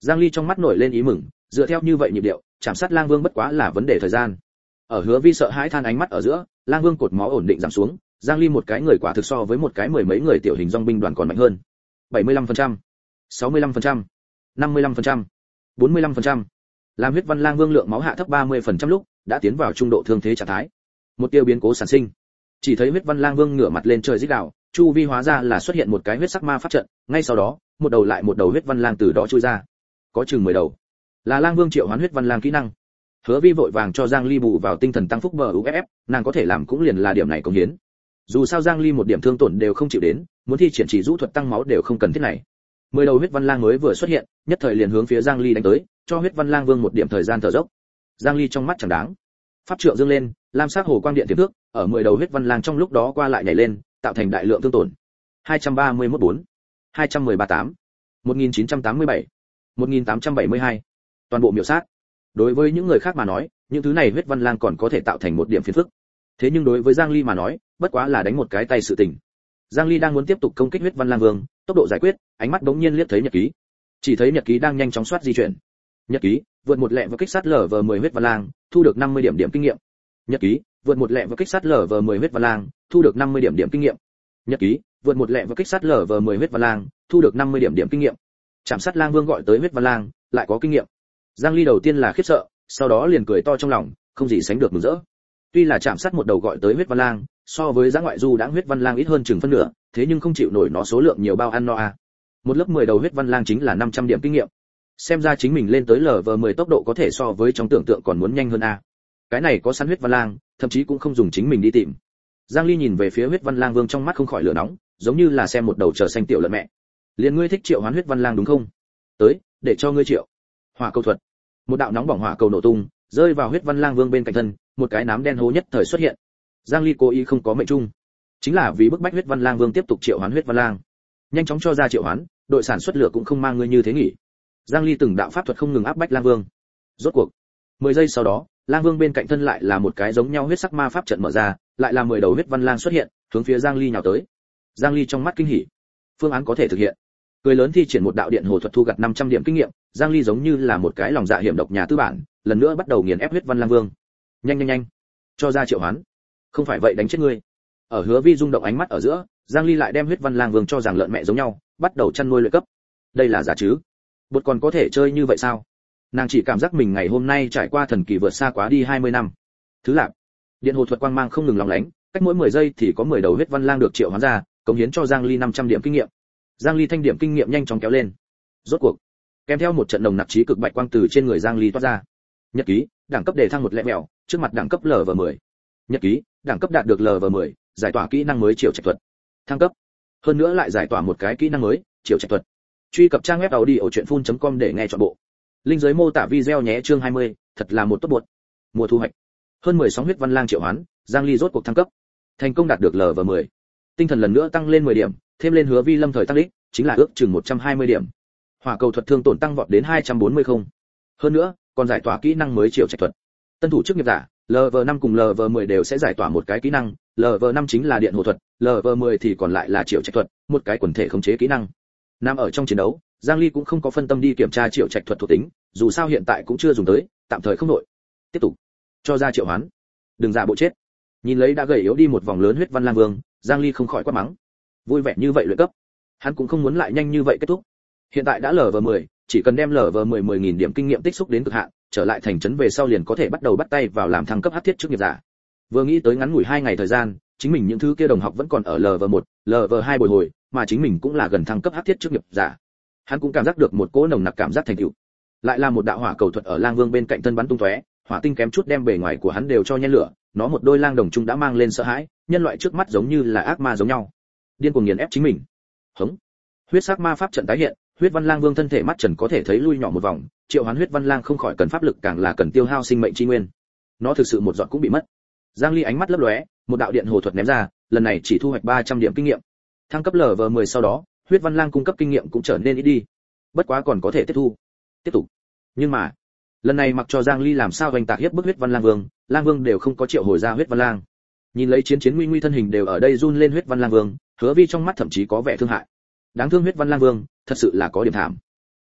Giang Ly trong mắt nổi lên ý mừng, dựa theo như vậy nhịp điệu, chạm sát Lang Vương bất quá là vấn đề thời gian. Ở Hứa Vi sợ hãi than ánh mắt ở giữa, Lang Vương cột máu ổn định giảm xuống, Giang Ly một cái người quả thực so với một cái mười mấy người tiểu hình dòng binh đoàn còn mạnh hơn. bảy mươi lăm phần trăm, sáu mươi lăm phần trăm, năm mươi lăm phần trăm, bốn mươi lăm phần trăm. Làm huyết văn Lang Vương lượng máu hạ thấp ba mươi phần trăm lúc, đã tiến vào trung độ thương thế trạng thái. Một tiêu biến cố sản sinh. Chỉ thấy huyết văn Lang Vương ngửa mặt lên trời rít gào, chu vi hóa ra là xuất hiện một cái huyết sắc ma pháp trận, ngay sau đó, một đầu lại một đầu huyết văn lang từ đó chui ra. Có chừng mười đầu. Là Lang Vương triệu hoán huyết văn lang kỹ năng. Hứa Vi vội vàng cho Giang Ly bù vào tinh thần tăng phúc bờ u ép ép, nàng có thể làm cũng liền là điểm này công hiến. Dù sao Giang Ly một điểm thương tổn đều không chịu đến, muốn thi triển chỉ rũ thuật tăng máu đều không cần thiết này. Mười đầu huyết văn lang mới vừa xuất hiện, nhất thời liền hướng phía Giang Ly đánh tới, cho huyết văn lang vương một điểm thời gian thở dốc. Giang Ly trong mắt chẳng đáng, pháp trượng dương lên, lam sắc hồ quang điện tiềm thước, ở mười đầu huyết văn lang trong lúc đó qua lại nhảy lên, tạo thành đại lượng thương tổn. hai trăm ba mươi mốt bốn, hai trăm mười ba tám, một nghìn chín trăm tám mươi bảy, một nghìn tám trăm bảy mươi hai. Toàn bộ miểu sát. Đối với những người khác mà nói, những thứ này huyết văn lang còn có thể tạo thành một điểm phiền phức. Thế nhưng đối với Giang Ly mà nói, bất quá là đánh một cái tay sự tình. Giang Ly đang muốn tiếp tục công kích huyết văn lang vương, tốc độ giải quyết, ánh mắt bỗng nhiên liếc thấy nhật ký. Chỉ thấy nhật ký đang nhanh chóng soát di chuyển. Nhật ký, vượt một lẹ và kích sát lở vờ mười huyết văn lang, thu được năm mươi điểm điểm kinh nghiệm. Nhật ký, vượt một lẹ và kích sát lở vờ mười huyết văn lang, thu được năm mươi điểm điểm kinh nghiệm. Nhật ký, vượt một lẹ và kích sát lở vờ mười huyết văn lang, thu được năm mươi điểm điểm kinh nghiệm. Chạm sát lang vương gọi tới huyết văn lang, lại có kinh nghiệm. Giang Ly đầu tiên là khiếp sợ, sau đó liền cười to trong lòng, không gì sánh được mừng rỡ. Tuy là chạm sát một đầu gọi tới huyết văn lang, so với giá ngoại du đãng huyết văn lang ít hơn chừng phân nửa, thế nhưng không chịu nổi nó số lượng nhiều bao ăn no à. Một lớp mười đầu huyết văn lang chính là năm trăm điểm kinh nghiệm. Xem ra chính mình lên tới lở vờ mười tốc độ có thể so với trong tưởng tượng còn muốn nhanh hơn a. À. Cái này có sẵn huyết văn lang, thậm chí cũng không dùng chính mình đi tìm. Giang Ly nhìn về phía huyết văn lang vương trong mắt không khỏi lửa nóng, giống như là xem một đầu chờ xanh tiểu lợn mẹ. Liền ngươi thích triệu hoán huyết văn lang đúng không? Tới, để cho ngươi triệu. Hỏa cầu thuật. Một đạo nóng bỏng hỏa cầu nổ tung, rơi vào huyết văn lang vương bên cạnh thân, một cái nám đen hố nhất thời xuất hiện. Giang Ly cố ý không có mệnh trung, chính là vì bức bách huyết văn lang vương tiếp tục triệu hoán huyết văn lang. Nhanh chóng cho ra triệu hoán, đội sản xuất lửa cũng không mang ngươi như thế nghỉ. Giang Ly từng đạo pháp thuật không ngừng áp bách lang vương. Rốt cuộc, mười giây sau đó, lang vương bên cạnh thân lại là một cái giống nhau huyết sắc ma pháp trận mở ra, lại là mười đầu huyết văn lang xuất hiện, hướng phía Giang Ly nhào tới. Giang Ly trong mắt kinh hỉ, phương án có thể thực hiện. Cười lớn thi triển một đạo điện hồ thuật thu gặt năm trăm điểm kinh nghiệm, Giang Ly giống như là một cái lòng dạ hiểm độc nhà tư bản, lần nữa bắt đầu nghiền ép huyết văn lang vương. Nhanh nhanh nhanh, cho ra triệu hoán. Không phải vậy đánh chết ngươi. Ở Hứa Vi rung động ánh mắt ở giữa, Giang Ly lại đem huyết văn lang vương cho rằng lợn mẹ giống nhau, bắt đầu chăn nuôi luyện cấp. Đây là giả chứ? Bột còn có thể chơi như vậy sao? Nàng chỉ cảm giác mình ngày hôm nay trải qua thần kỳ vượt xa quá đi hai mươi năm. Thứ lạc, điện hồ thuật quang mang không ngừng lóng lánh, cách mỗi mười giây thì có mười đầu huyết văn lang được triệu hoán ra, cống hiến cho Giang Ly năm trăm điểm kinh nghiệm. Giang Ly thanh điểm kinh nghiệm nhanh chóng kéo lên. Rốt cuộc, kèm theo một trận nồng nặc trí cực bạch quang từ trên người Giang Ly toát ra. Nhật ký, đẳng cấp đề thăng một lẹ mèo, trước mặt đẳng cấp lở vờ mười. Nhật ký, đẳng cấp đạt được lở vờ mười, giải tỏa kỹ năng mới triệu trạch thuật. Thăng cấp. Hơn nữa lại giải tỏa một cái kỹ năng mới, triệu trạch thuật. Truy cập trang web audiochuyenphun chấm com để nghe trọn bộ. Link dưới mô tả video nhé. Chương hai mươi, thật là một tốt buột. Mùa thu hoạch. Hơn mười sóng huyết văn lang triệu hoán, Giang Ly rốt cuộc thăng cấp. Thành công đạt được lở vờ mười. Tinh thần lần nữa tăng lên mười điểm, thêm lên Hứa Vi lâm thời tăng đích, chính là ước chừng một trăm hai mươi điểm. Hỏa cầu thuật thương tổn tăng vọt đến hai trăm bốn mươi không. Hơn nữa, còn giải tỏa kỹ năng mới triệu trạch thuật. Tân thủ chức nghiệp giả, lở vờ năm cùng lở vờ mười đều sẽ giải tỏa một cái kỹ năng, lở vờ năm chính là điện hồ thuật, lở vờ mười thì còn lại là triệu trạch thuật, một cái quần thể khống chế kỹ năng. Nam ở trong chiến đấu, Giang Ly cũng không có phân tâm đi kiểm tra triệu trạch thuật thuộc tính, dù sao hiện tại cũng chưa dùng tới, tạm thời không nội. Tiếp tục cho ra triệu hoán, đừng giả bộ chết. Nhìn lấy đã gầy yếu đi một vòng lớn huyết văn lang vương, Giang Ly không khỏi quát mắng. Vui vẻ như vậy luyện cấp, hắn cũng không muốn lại nhanh như vậy kết thúc. Hiện tại đã lở vờ mười, chỉ cần đem lở vờ mười mười nghìn điểm kinh nghiệm tích xúc đến cực hạn, trở lại thành trấn về sau liền có thể bắt đầu bắt tay vào làm thăng cấp hắc thiết chức nghiệp giả. Vừa nghĩ tới ngắn ngủi hai ngày thời gian, chính mình những thứ kia đồng học vẫn còn ở lở vờ một, lở vờ hai bồi hồi, mà chính mình cũng là gần thăng cấp hắc thiết chức nghiệp giả. Hắn cũng cảm giác được một cỗ nồng nặc cảm giác thành tựu. Lại là một đạo hỏa cầu thuật ở lang vương bên cạnh thân bắn tung tóe, hỏa tinh kém chút đem bề ngoài của hắn đều cho nhen lửa, nó một đôi lang đồng trung đã mang lên sợ hãi, nhân loại trước mắt giống như là ác ma giống nhau, điên cuồng nghiền ép chính mình. Hống. Huyết sắc ma pháp trận tái hiện, huyết văn lang vương thân thể mắt trần có thể thấy lui nhỏ một vòng, triệu hoán huyết văn lang không khỏi cần pháp lực càng là cần tiêu hao sinh mệnh chi nguyên. Nó thực sự một giọt cũng bị mất. Giang Ly ánh mắt lấp lóe, một đạo điện hồ thuật ném ra, lần này chỉ thu hoạch ba trăm điểm kinh nghiệm. Thăng cấp lở vờ mười sau đó, huyết văn lang cung cấp kinh nghiệm cũng trở nên ít đi. Bất quá còn có thể tiếp thu. Tiếp tục. Nhưng mà, lần này mặc cho Giang Ly làm sao hoành tạc hiếp bức huyết văn lang vương, lang vương đều không có triệu hồi ra huyết văn lang. Nhìn lấy chiến chiến nguy nguy thân hình đều ở đây run lên huyết văn lang vương, Hứa Vi trong mắt thậm chí có vẻ thương hại. Đáng thương huyết văn lang vương, thật sự là có điểm thảm.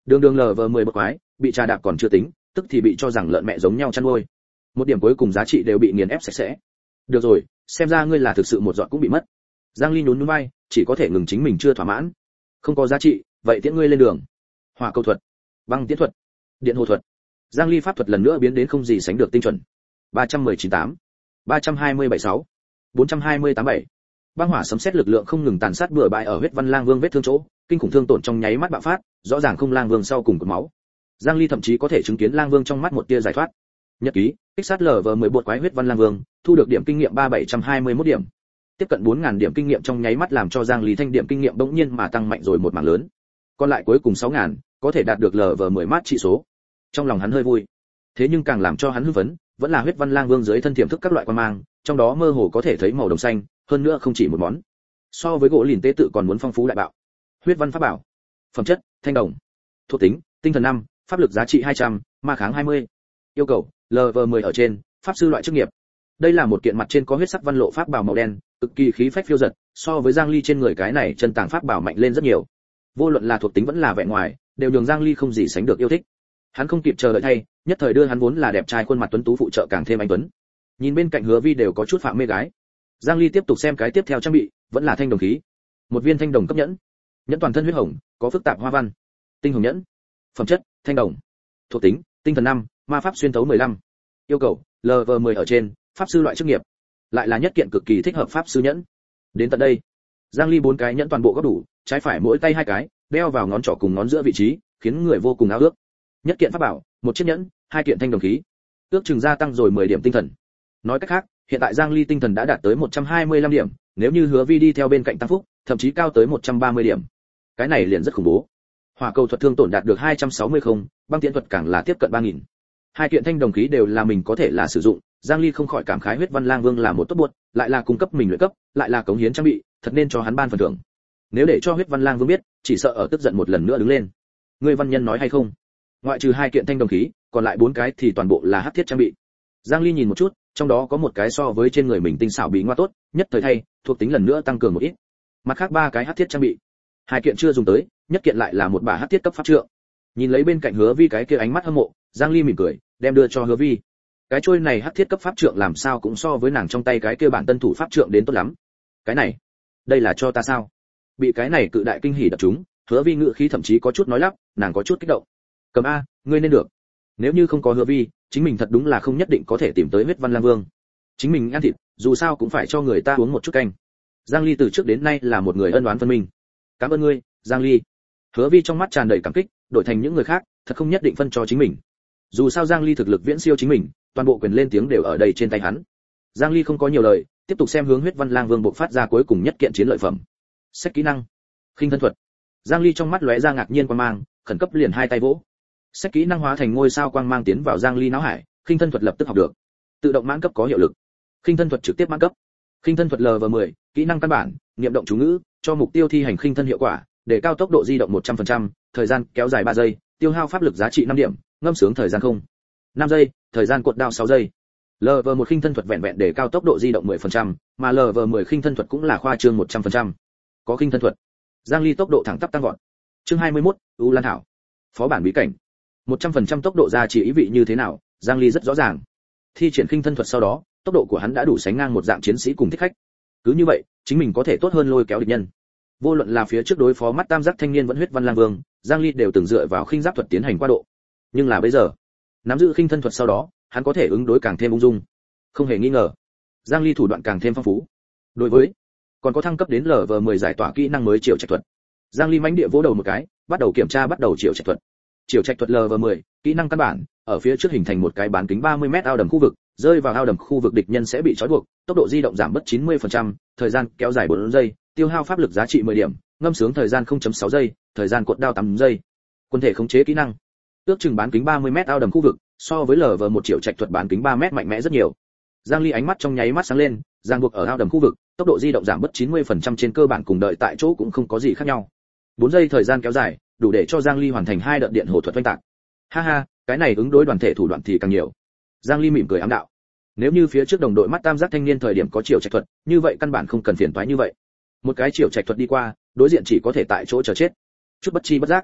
Đường đường lv mười bậc quái, bị trà đạp còn chưa tính, tức thì bị cho rằng lợn mẹ giống nhau chăn nuôi. Một điểm cuối cùng giá trị đều bị nghiền ép sạch sẽ. Được rồi, xem ra ngươi là thực sự một giọt cũng bị mất. Giang Ly nhún nhún vai, chỉ có thể ngừng chính mình chưa thỏa mãn. Không có giá trị, vậy tiễn ngươi lên đường. Hỏa cầu thuật, băng tiễn thuật, điện hồ thuật. Giang Ly pháp thuật lần nữa biến đến không gì sánh được tinh chuẩn. ba trăm mười chín tám, ba trăm hai mươi bảy sáu, bốn trăm hai mươi tám bảy. Băng hỏa sấm sét lực lượng không ngừng tàn sát bừa bãi ở huyết văn lang vương vết thương chỗ, kinh khủng thương tổn trong nháy mắt bạo phát, rõ ràng không lang vương sau cùng cột máu. Giang Ly thậm chí có thể chứng kiến lang vương trong mắt một tia giải thoát. Nhật ký, kích sát lv mười bột quái huyết văn lang vương, thu được điểm kinh nghiệm ba bảy trăm hai mươi mốt điểm. Tiếp cận bốn nghìn điểm kinh nghiệm trong nháy mắt làm cho Giang Ly thanh điểm kinh nghiệm bỗng nhiên mà tăng mạnh rồi một mảng lớn. Còn lại cuối cùng sáu nghìn, có thể đạt được lv mười mát trị số. Trong lòng hắn hơi vui. Thế nhưng càng làm cho hắn hưng phấn, vẫn là huyết văn lang vương dưới thân tiềm thức các loại quan mang, trong đó mơ hồ có thể thấy màu đồng xanh, hơn nữa không chỉ một món. So với gỗ lìn tế tự còn muốn phong phú đại bạo. Huyết văn pháp bảo. Phẩm chất, thanh đồng. Thuộc tính, tinh thần năm, pháp lực giá trị hai trăm, ma kháng hai mươi. Yêu cầu, lv mười ở trên, pháp sư loại chức nghiệp. Đây là một kiện mặt trên có huyết sắc văn lộ pháp bảo màu đen, cực kỳ khí phách phiêu dật, so với Giang Ly trên người cái này chân tàng pháp bảo mạnh lên rất nhiều. Vô luận là thuộc tính vẫn là vẻ ngoài, đều nhường Giang Ly không gì sánh được yêu thích. Hắn không kịp chờ đợi thay, nhất thời đưa hắn vốn là đẹp trai khuôn mặt tuấn tú phụ trợ càng thêm anh tuấn. Nhìn bên cạnh Hứa Vi đều có chút phạm mê gái. Giang Ly tiếp tục xem cái tiếp theo trang bị, vẫn là thanh đồng khí. Một viên thanh đồng cấp nhẫn. Nhẫn toàn thân huyết hồng, có phức tạp hoa văn. Tinh hồng nhẫn. Phẩm chất, thanh đồng. Thuộc tính, tinh thần năm, ma pháp xuyên thấu mười lăm. Yêu cầu, lv mười ở trên, pháp sư loại chức nghiệp. Lại là nhất kiện cực kỳ thích hợp pháp sư nhẫn. Đến tận đây, Giang Ly bốn cái nhẫn toàn bộ góp đủ, trái phải mỗi tay hai cái, đeo vào ngón trỏ cùng ngón giữa vị trí, khiến người vô cùng ao ước. Nhất kiện pháp bảo, một chiếc nhẫn, hai kiện thanh đồng khí. Ước chừng gia tăng rồi mười điểm tinh thần. Nói cách khác, hiện tại Giang Ly tinh thần đã đạt tới một trăm hai mươi lăm điểm, nếu như Hứa Vi đi theo bên cạnh tăng phúc, thậm chí cao tới một trăm ba mươi điểm. Cái này liền rất khủng bố. Hỏa cầu thuật thương tổn đạt được hai trăm sáu mươi không, băng tiễn thuật càng là tiếp cận ba nghìn. Hai kiện thanh đồng khí đều là mình có thể là sử dụng, Giang Ly không khỏi cảm khái huyết văn lang vương là một tốt buốt, lại là cung cấp mình luyện cấp, lại là cống hiến trang bị, thật nên cho hắn ban phần thưởng. Nếu để cho huyết văn lang vương biết, chỉ sợ ở tức giận một lần nữa đứng lên. Ngươi văn nhân nói hay không? Ngoại trừ hai kiện thanh đồng khí, còn lại bốn cái thì toàn bộ là hắc thiết trang bị. Giang Ly nhìn một chút, trong đó có một cái so với trên người mình tinh xảo bị ngoa tốt, nhất thời thay, thuộc tính lần nữa tăng cường một ít. Mặt khác ba cái hắc thiết trang bị, hai kiện chưa dùng tới, nhất kiện lại là một bả hắc thiết cấp pháp trượng. Nhìn lấy bên cạnh Hứa Vi cái kia ánh mắt hâm mộ, Giang Ly mỉm cười, đem đưa cho Hứa Vi. Cái trôi này hắc thiết cấp pháp trượng làm sao cũng so với nàng trong tay cái kia bản tân thủ pháp trượng đến tốt lắm. Cái này, đây là cho ta sao? Bị cái này cự đại kinh hỉ đập trúng, Hứa Vi ngự khí thậm chí có chút nói lắp, nàng có chút kích động. Cầm a, ngươi nên được. Nếu như không có Hứa Vi, chính mình thật đúng là không nhất định có thể tìm tới huyết văn lang vương. Chính mình ăn thịt, dù sao cũng phải cho người ta uống một chút canh. Giang Ly từ trước đến nay là một người ân oán phân minh. Cảm ơn ngươi, Giang Ly. Hứa Vi trong mắt tràn đầy cảm kích, đổi thành những người khác, thật không nhất định phân cho chính mình. Dù sao Giang Ly thực lực viễn siêu chính mình, toàn bộ quyền lên tiếng đều ở đây trên tay hắn. Giang Ly không có nhiều lời, tiếp tục xem hướng huyết văn lang vương bộc phát ra cuối cùng nhất kiện chiến lợi phẩm. Sách kỹ năng, khinh thân thuật. Giang Ly trong mắt lóe ra ngạc nhiên quang mang, khẩn cấp liền hai tay vỗ. Sách kỹ năng hóa thành ngôi sao quang mang tiến vào Giang Ly não hải, khinh thân thuật lập tức học được. Tự động mãn cấp có hiệu lực. Khinh thân thuật trực tiếp mãn cấp. Khinh thân thuật lv mười, kỹ năng căn bản, niệm động chú ngữ, cho mục tiêu thi hành khinh thân hiệu quả, để cao tốc độ di động một trăm phần trăm, thời gian kéo dài ba giây, tiêu hao pháp lực giá trị năm điểm, ngâm sướng thời gian không. năm giây, thời gian cuộn đao sáu giây. lv một khinh thân thuật vẹn vẹn để cao tốc độ di động mười phần trăm, mà lv mười khinh thân thuật cũng là khoa trương một trăm phần trăm. Có khinh thân thuật, Giang Ly tốc độ thẳng tắp tăng vọt. Chương hai mươi mốt, U Lan Thảo. Phó bản bí cảnh. một trăm phần trăm tốc độ ra chỉ ý vị như thế nào, Giang Ly rất rõ ràng. Thi triển khinh thân thuật sau đó, tốc độ của hắn đã đủ sánh ngang một dạng chiến sĩ cùng thích khách. Cứ như vậy, chính mình có thể tốt hơn lôi kéo địch nhân. Vô luận là phía trước đối phó mắt tam giác thanh niên vẫn huyết văn lang vương, Giang Ly đều từng dựa vào khinh giáp thuật tiến hành qua độ. Nhưng là bây giờ, nắm giữ khinh thân thuật sau đó, hắn có thể ứng đối càng thêm ung dung. Không hề nghi ngờ, Giang Ly thủ đoạn càng thêm phong phú. Đối với, còn có thăng cấp đến lv mười giải tỏa kỹ năng mới triệu trạch thuật. Giang Ly mãnh địa vỗ đầu một cái, bắt đầu kiểm tra bắt đầu triệu trạch thuật. Triệu trạch thuật lv mười, kỹ năng căn bản, ở phía trước hình thành một cái bán kính ba mươi mét ao đầm khu vực, rơi vào ao đầm khu vực địch nhân sẽ bị trói buộc, tốc độ di động giảm mất chín mươi phần trăm, thời gian kéo dài bốn giây, tiêu hao pháp lực giá trị mười điểm, ngâm sướng thời gian không phẩy sáu giây, thời gian cuộn đao tám giây. Quân thể khống chế kỹ năng. Ước chừng bán kính ba mươi mét ao đầm khu vực, so với lv một triệu trạch thuật bán kính ba mét mạnh mẽ rất nhiều. Giang Ly ánh mắt trong nháy mắt sáng lên, giang buộc ở ao đầm khu vực, tốc độ di động giảm mất chín mươi phần trăm trên cơ bản cùng đợi tại chỗ cũng không có gì khác nhau. bốn giây thời gian kéo dài, đủ để cho Giang Ly hoàn thành hai đợt điện hồ thuật oanh tạc. Ha ha, cái này ứng đối đoàn thể thủ đoạn thì càng nhiều. Giang Ly mỉm cười ám đạo. Nếu như phía trước đồng đội mắt tam giác thanh niên thời điểm có chiều trạch thuật, như vậy căn bản không cần phiền toái như vậy. Một cái chiều trạch thuật đi qua, đối diện chỉ có thể tại chỗ chờ chết. Chút bất chi bất giác,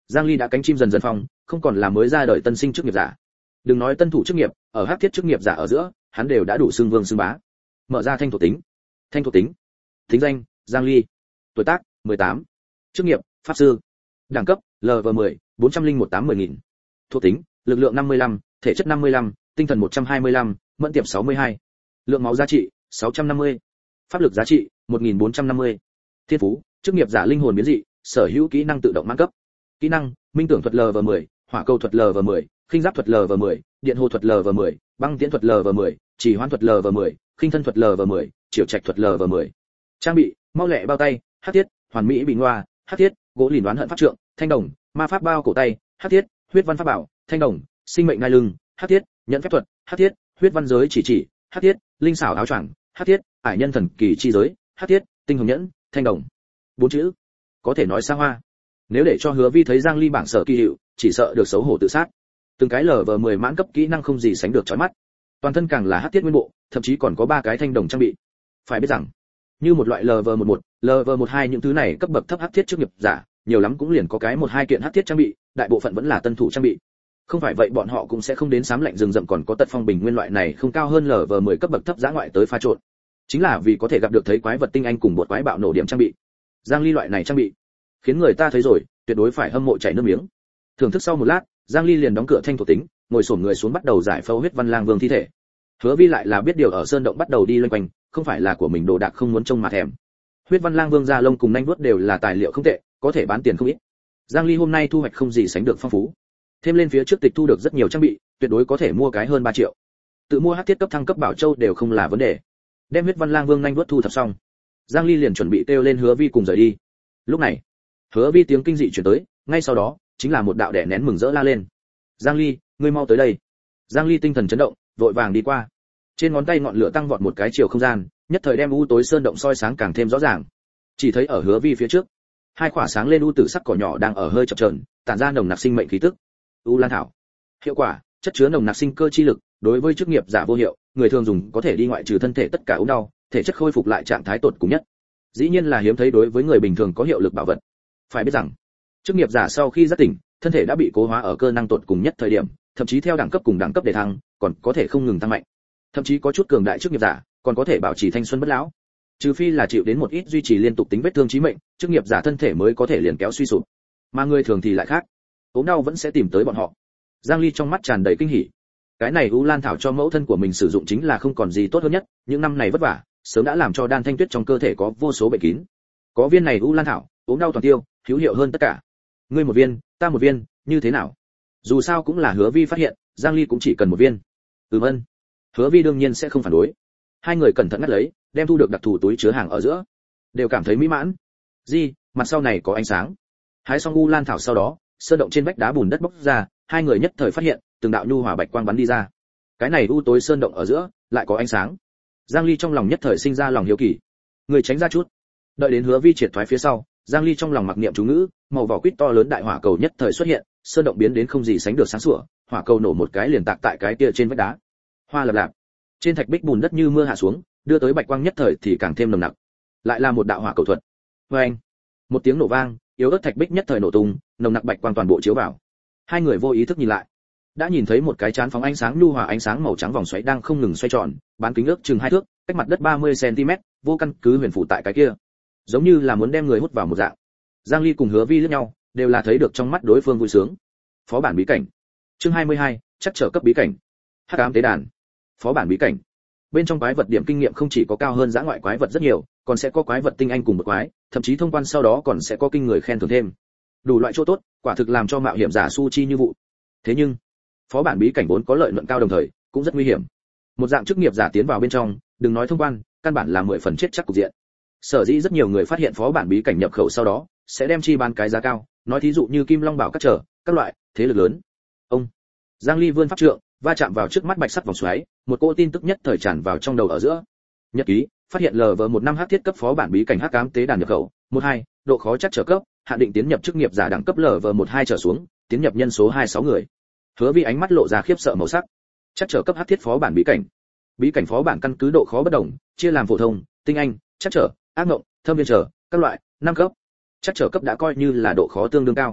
Giang Ly đã cánh chim dần dần phong, không còn là mới ra đời tân sinh chức nghiệp giả. Đừng nói tân thủ chức nghiệp, ở hắc thiết chức nghiệp giả ở giữa, hắn đều đã đủ xưng vương xưng bá. Mở ra thanh thuộc tính. Thanh thuộc tính. Tính danh: Giang Ly. Tuổi tác: mười tám. Chức nghiệp: pháp sư. Đẳng cấp: lờ vê mười, bốn trăm lẻ một tám mươi nghìn. Thuộc tính: lực lượng năm mươi lăm, thể chất năm mươi lăm, tinh thần một trăm hai mươi lăm, mẫn tiệp sáu mươi hai. Lượng máu giá trị: sáu trăm năm mươi. Pháp lực giá trị: một nghìn bốn trăm năm mươi. Thiên phú: chức nghiệp giả linh hồn biến dị, sở hữu kỹ năng tự động mãn cấp. Kỹ năng: minh tưởng thuật lờ vê mười, hỏa cầu thuật lờ vê mười, khinh giáp thuật lờ vê mười, điện hồ thuật lờ vê mười, băng tiễn thuật lờ vê mười, chỉ hoãn thuật lờ vê mười, khinh thân thuật lờ vê mười, chiều trạch thuật lờ vê mười. Trang bị: mau lẹ bao tay, hắc thiết, hoàn mỹ bình hoa, hắc thiết, gỗ lìn đoán hận pháp trượng, thanh đồng, ma pháp bao cổ tay, hắc thiết, huyết văn pháp bảo, thanh đồng, sinh mệnh ngai lưng, hắc thiết, nhận phép thuật, hắc thiết, huyết văn giới chỉ chỉ, hắc thiết, linh xảo áo choàng, hắc thiết, ải nhân thần kỳ chi giới, hắc thiết, tinh hồng nhẫn, thanh đồng. Bốn chữ, có thể nói xa hoa. Nếu để cho Hứa Vi thấy Giang Ly bảng sở kỳ hiệu, chỉ sợ được xấu hổ tự sát. Từng cái lờ vờ mười mãn cấp kỹ năng không gì sánh được chói mắt. Toàn thân càng là hắc thiết nguyên bộ, thậm chí còn có ba cái thanh đồng trang bị. Phải biết rằng, như một loại lờ vờ mười một, lờ vờ mười hai những thứ này cấp bậc thấp hắc thiết chức nghiệp giả, nhiều lắm cũng liền có cái một hai kiện hắc thiết trang bị, đại bộ phận vẫn là tân thủ trang bị. Không phải vậy bọn họ cũng sẽ không đến sám lạnh rừng rậm còn có tật phong bình nguyên loại này không cao hơn lờ vờ mười cấp bậc thấp giã ngoại tới pha trộn. Chính là vì có thể gặp được thấy quái vật tinh anh cùng một quái bạo nổ điểm trang bị. Giang Ly loại này trang bị, khiến người ta thấy rồi, tuyệt đối phải hâm mộ chảy nước miếng. Thưởng thức sau một lát, Giang Ly liền đóng cửa thanh thuộc tính, ngồi xổm người xuống bắt đầu giải phẫu huyết văn lang vương thi thể. Hứa Vi lại là biết điều ở sơn động bắt đầu đi loanh quanh, không phải là của mình đồ đạc không muốn trông mà thèm. Huyết văn lang vương da lông cùng nanh vuốt đều là tài liệu không tệ, có thể bán tiền không ít. Giang Ly hôm nay thu hoạch không gì sánh được phong phú. Thêm lên phía trước tịch thu được rất nhiều trang bị, tuyệt đối có thể mua cái hơn ba triệu. Tự mua hắc thiết cấp thăng cấp bảo châu đều không là vấn đề. Đem huyết văn lang vương nanh vuốt thu thập xong, Giang Ly liền chuẩn bị kêu lên Hứa Vi cùng rời đi. Lúc này, Hứa Vi tiếng kinh dị truyền tới, ngay sau đó chính là một đạo đẻ nén mừng rỡ la lên. Giang Ly, ngươi mau tới đây. Giang Ly tinh thần chấn động, vội vàng đi qua. Trên ngón tay ngọn lửa tăng vọt một cái chiều không gian, nhất thời đem u tối sơn động soi sáng càng thêm rõ ràng. Chỉ thấy ở Hứa Vi phía trước, hai quả sáng lên u tử sắc cỏ nhỏ đang ở hơi chập chờn, tản ra nồng nặc sinh mệnh khí tức. U Lan thảo. Hiệu quả: chất chứa nồng nặc sinh cơ chi lực, đối với chức nghiệp giả vô hiệu, người thường dùng có thể đi ngoại trừ thân thể tất cả ốm đau, thể chất khôi phục lại trạng thái tột cùng nhất. Dĩ nhiên là hiếm thấy đối với người bình thường có hiệu lực bảo vật. Phải biết rằng, chức nghiệp giả sau khi giác tỉnh, thân thể đã bị cố hóa ở cơ năng tột cùng nhất thời điểm, thậm chí theo đẳng cấp cùng đẳng cấp để thăng, còn có thể không ngừng tăng mạnh. Thậm chí có chút cường đại chức nghiệp giả, còn có thể bảo trì thanh xuân bất lão. Trừ phi là chịu đến một ít duy trì liên tục tính vết thương chí mệnh, chức nghiệp giả thân thể mới có thể liền kéo suy sụp. Mà người thường thì lại khác, ốm đau vẫn sẽ tìm tới bọn họ. Giang Ly trong mắt tràn đầy kinh hỉ. Cái này U Lan thảo cho mẫu thân của mình sử dụng chính là không còn gì tốt hơn nhất, những năm này vất vả, sớm đã làm cho Đan Thanh Tuyết trong cơ thể có vô số bệnh kín. Có viên này U Lan thảo, ốm đau toàn tiêu, hữu hiệu hơn tất cả. Ngươi một viên, ta một viên, như thế nào? Dù sao cũng là Hứa Vi phát hiện, Giang Ly cũng chỉ cần một viên. Ừm ân. Hứa Vi đương nhiên sẽ không phản đối. Hai người cẩn thận ngắt lấy, đem thu được đặc thù túi chứa hàng ở giữa, đều cảm thấy mỹ mãn. Di, mặt sau này có ánh sáng. Hái xong U Lan thảo sau đó, sơn động trên vách đá bùn đất bốc ra, hai người nhất thời phát hiện, từng đạo nhu hòa bạch quang bắn đi ra. Cái này u tối sơn động ở giữa, lại có ánh sáng. Giang Ly trong lòng nhất thời sinh ra lòng hiếu kỳ. Người tránh ra chút. Đợi đến Hứa Vi triệt thoái phía sau, Giang Ly trong lòng mặc niệm chú ngữ, màu vỏ quýt to lớn đại hỏa cầu nhất thời xuất hiện, sơn động biến đến không gì sánh được sáng sủa, hỏa cầu nổ một cái liền tạc tại cái kia trên vách đá. Hoa lập lạp. Trên thạch bích bùn đất như mưa hạ xuống, đưa tới bạch quang nhất thời thì càng thêm nồng nặc. Lại là một đạo hỏa cầu thuật. Oeng. Một tiếng nổ vang, yếu ớt thạch bích nhất thời nổ tung, nồng nặc bạch quang toàn bộ chiếu vào. Hai người vô ý thức nhìn lại, đã nhìn thấy một cái chán phóng ánh sáng nhu hòa ánh sáng màu trắng vòng xoáy đang không ngừng xoay tròn, bán kính ước chừng hai thước, cách mặt đất ba mươi xăng ti mét, vô căn cứ huyền phủ tại cái kia, giống như là muốn đem người hút vào một dạng. Giang Ly cùng Hứa Vi liếc nhau, đều là thấy được trong mắt đối phương vui sướng. Phó bản bí cảnh. Chương hai mươi hai, chắc trở cấp bí cảnh. Hắc ám tế đàn. Phó bản bí cảnh. Bên trong quái vật điểm kinh nghiệm không chỉ có cao hơn dã ngoại quái vật rất nhiều, còn sẽ có quái vật tinh anh cùng một quái, thậm chí thông quan sau đó còn sẽ có kinh người khen thưởng thêm. Đủ loại chỗ tốt, quả thực làm cho mạo hiểm giả su chi như vụ. Thế nhưng, phó bản bí cảnh vốn có lợi nhuận cao đồng thời, cũng rất nguy hiểm. Một dạng chức nghiệp giả tiến vào bên trong, đừng nói thông quan, căn bản là mười phần chết chắc cục diện. Sở dĩ rất nhiều người phát hiện phó bản bí cảnh nhập khẩu sau đó, sẽ đem chi bán cái giá cao, nói thí dụ như Kim Long Bảo các trở, các loại thế lực lớn. Ông Giang Ly vươn pháp trượng, va chạm vào trước mắt bạch sắt vòng xoáy, một cỗ tin tức nhất thời tràn vào trong đầu ở giữa. Nhật ký, phát hiện lờ vờ một năm hắc thiết cấp phó bản bí cảnh hắc ám tế đàn nhập khẩu, một hai, độ khó chắc trở cấp, hạn định tiến nhập chức nghiệp giả đẳng cấp lờ vờ một hai trở xuống, tiến nhập nhân số hai mươi sáu người. Hứa Vi ánh mắt lộ ra khiếp sợ màu sắc. Chắc trở cấp hắc thiết phó bản bí cảnh. Bí cảnh phó bản căn cứ độ khó bất đồng, chia làm phổ thông, tinh anh, chắc trở, ác ngộng, thâm viên trở, các loại, năm cấp. Chắc trở cấp đã coi như là độ khó tương đương cao.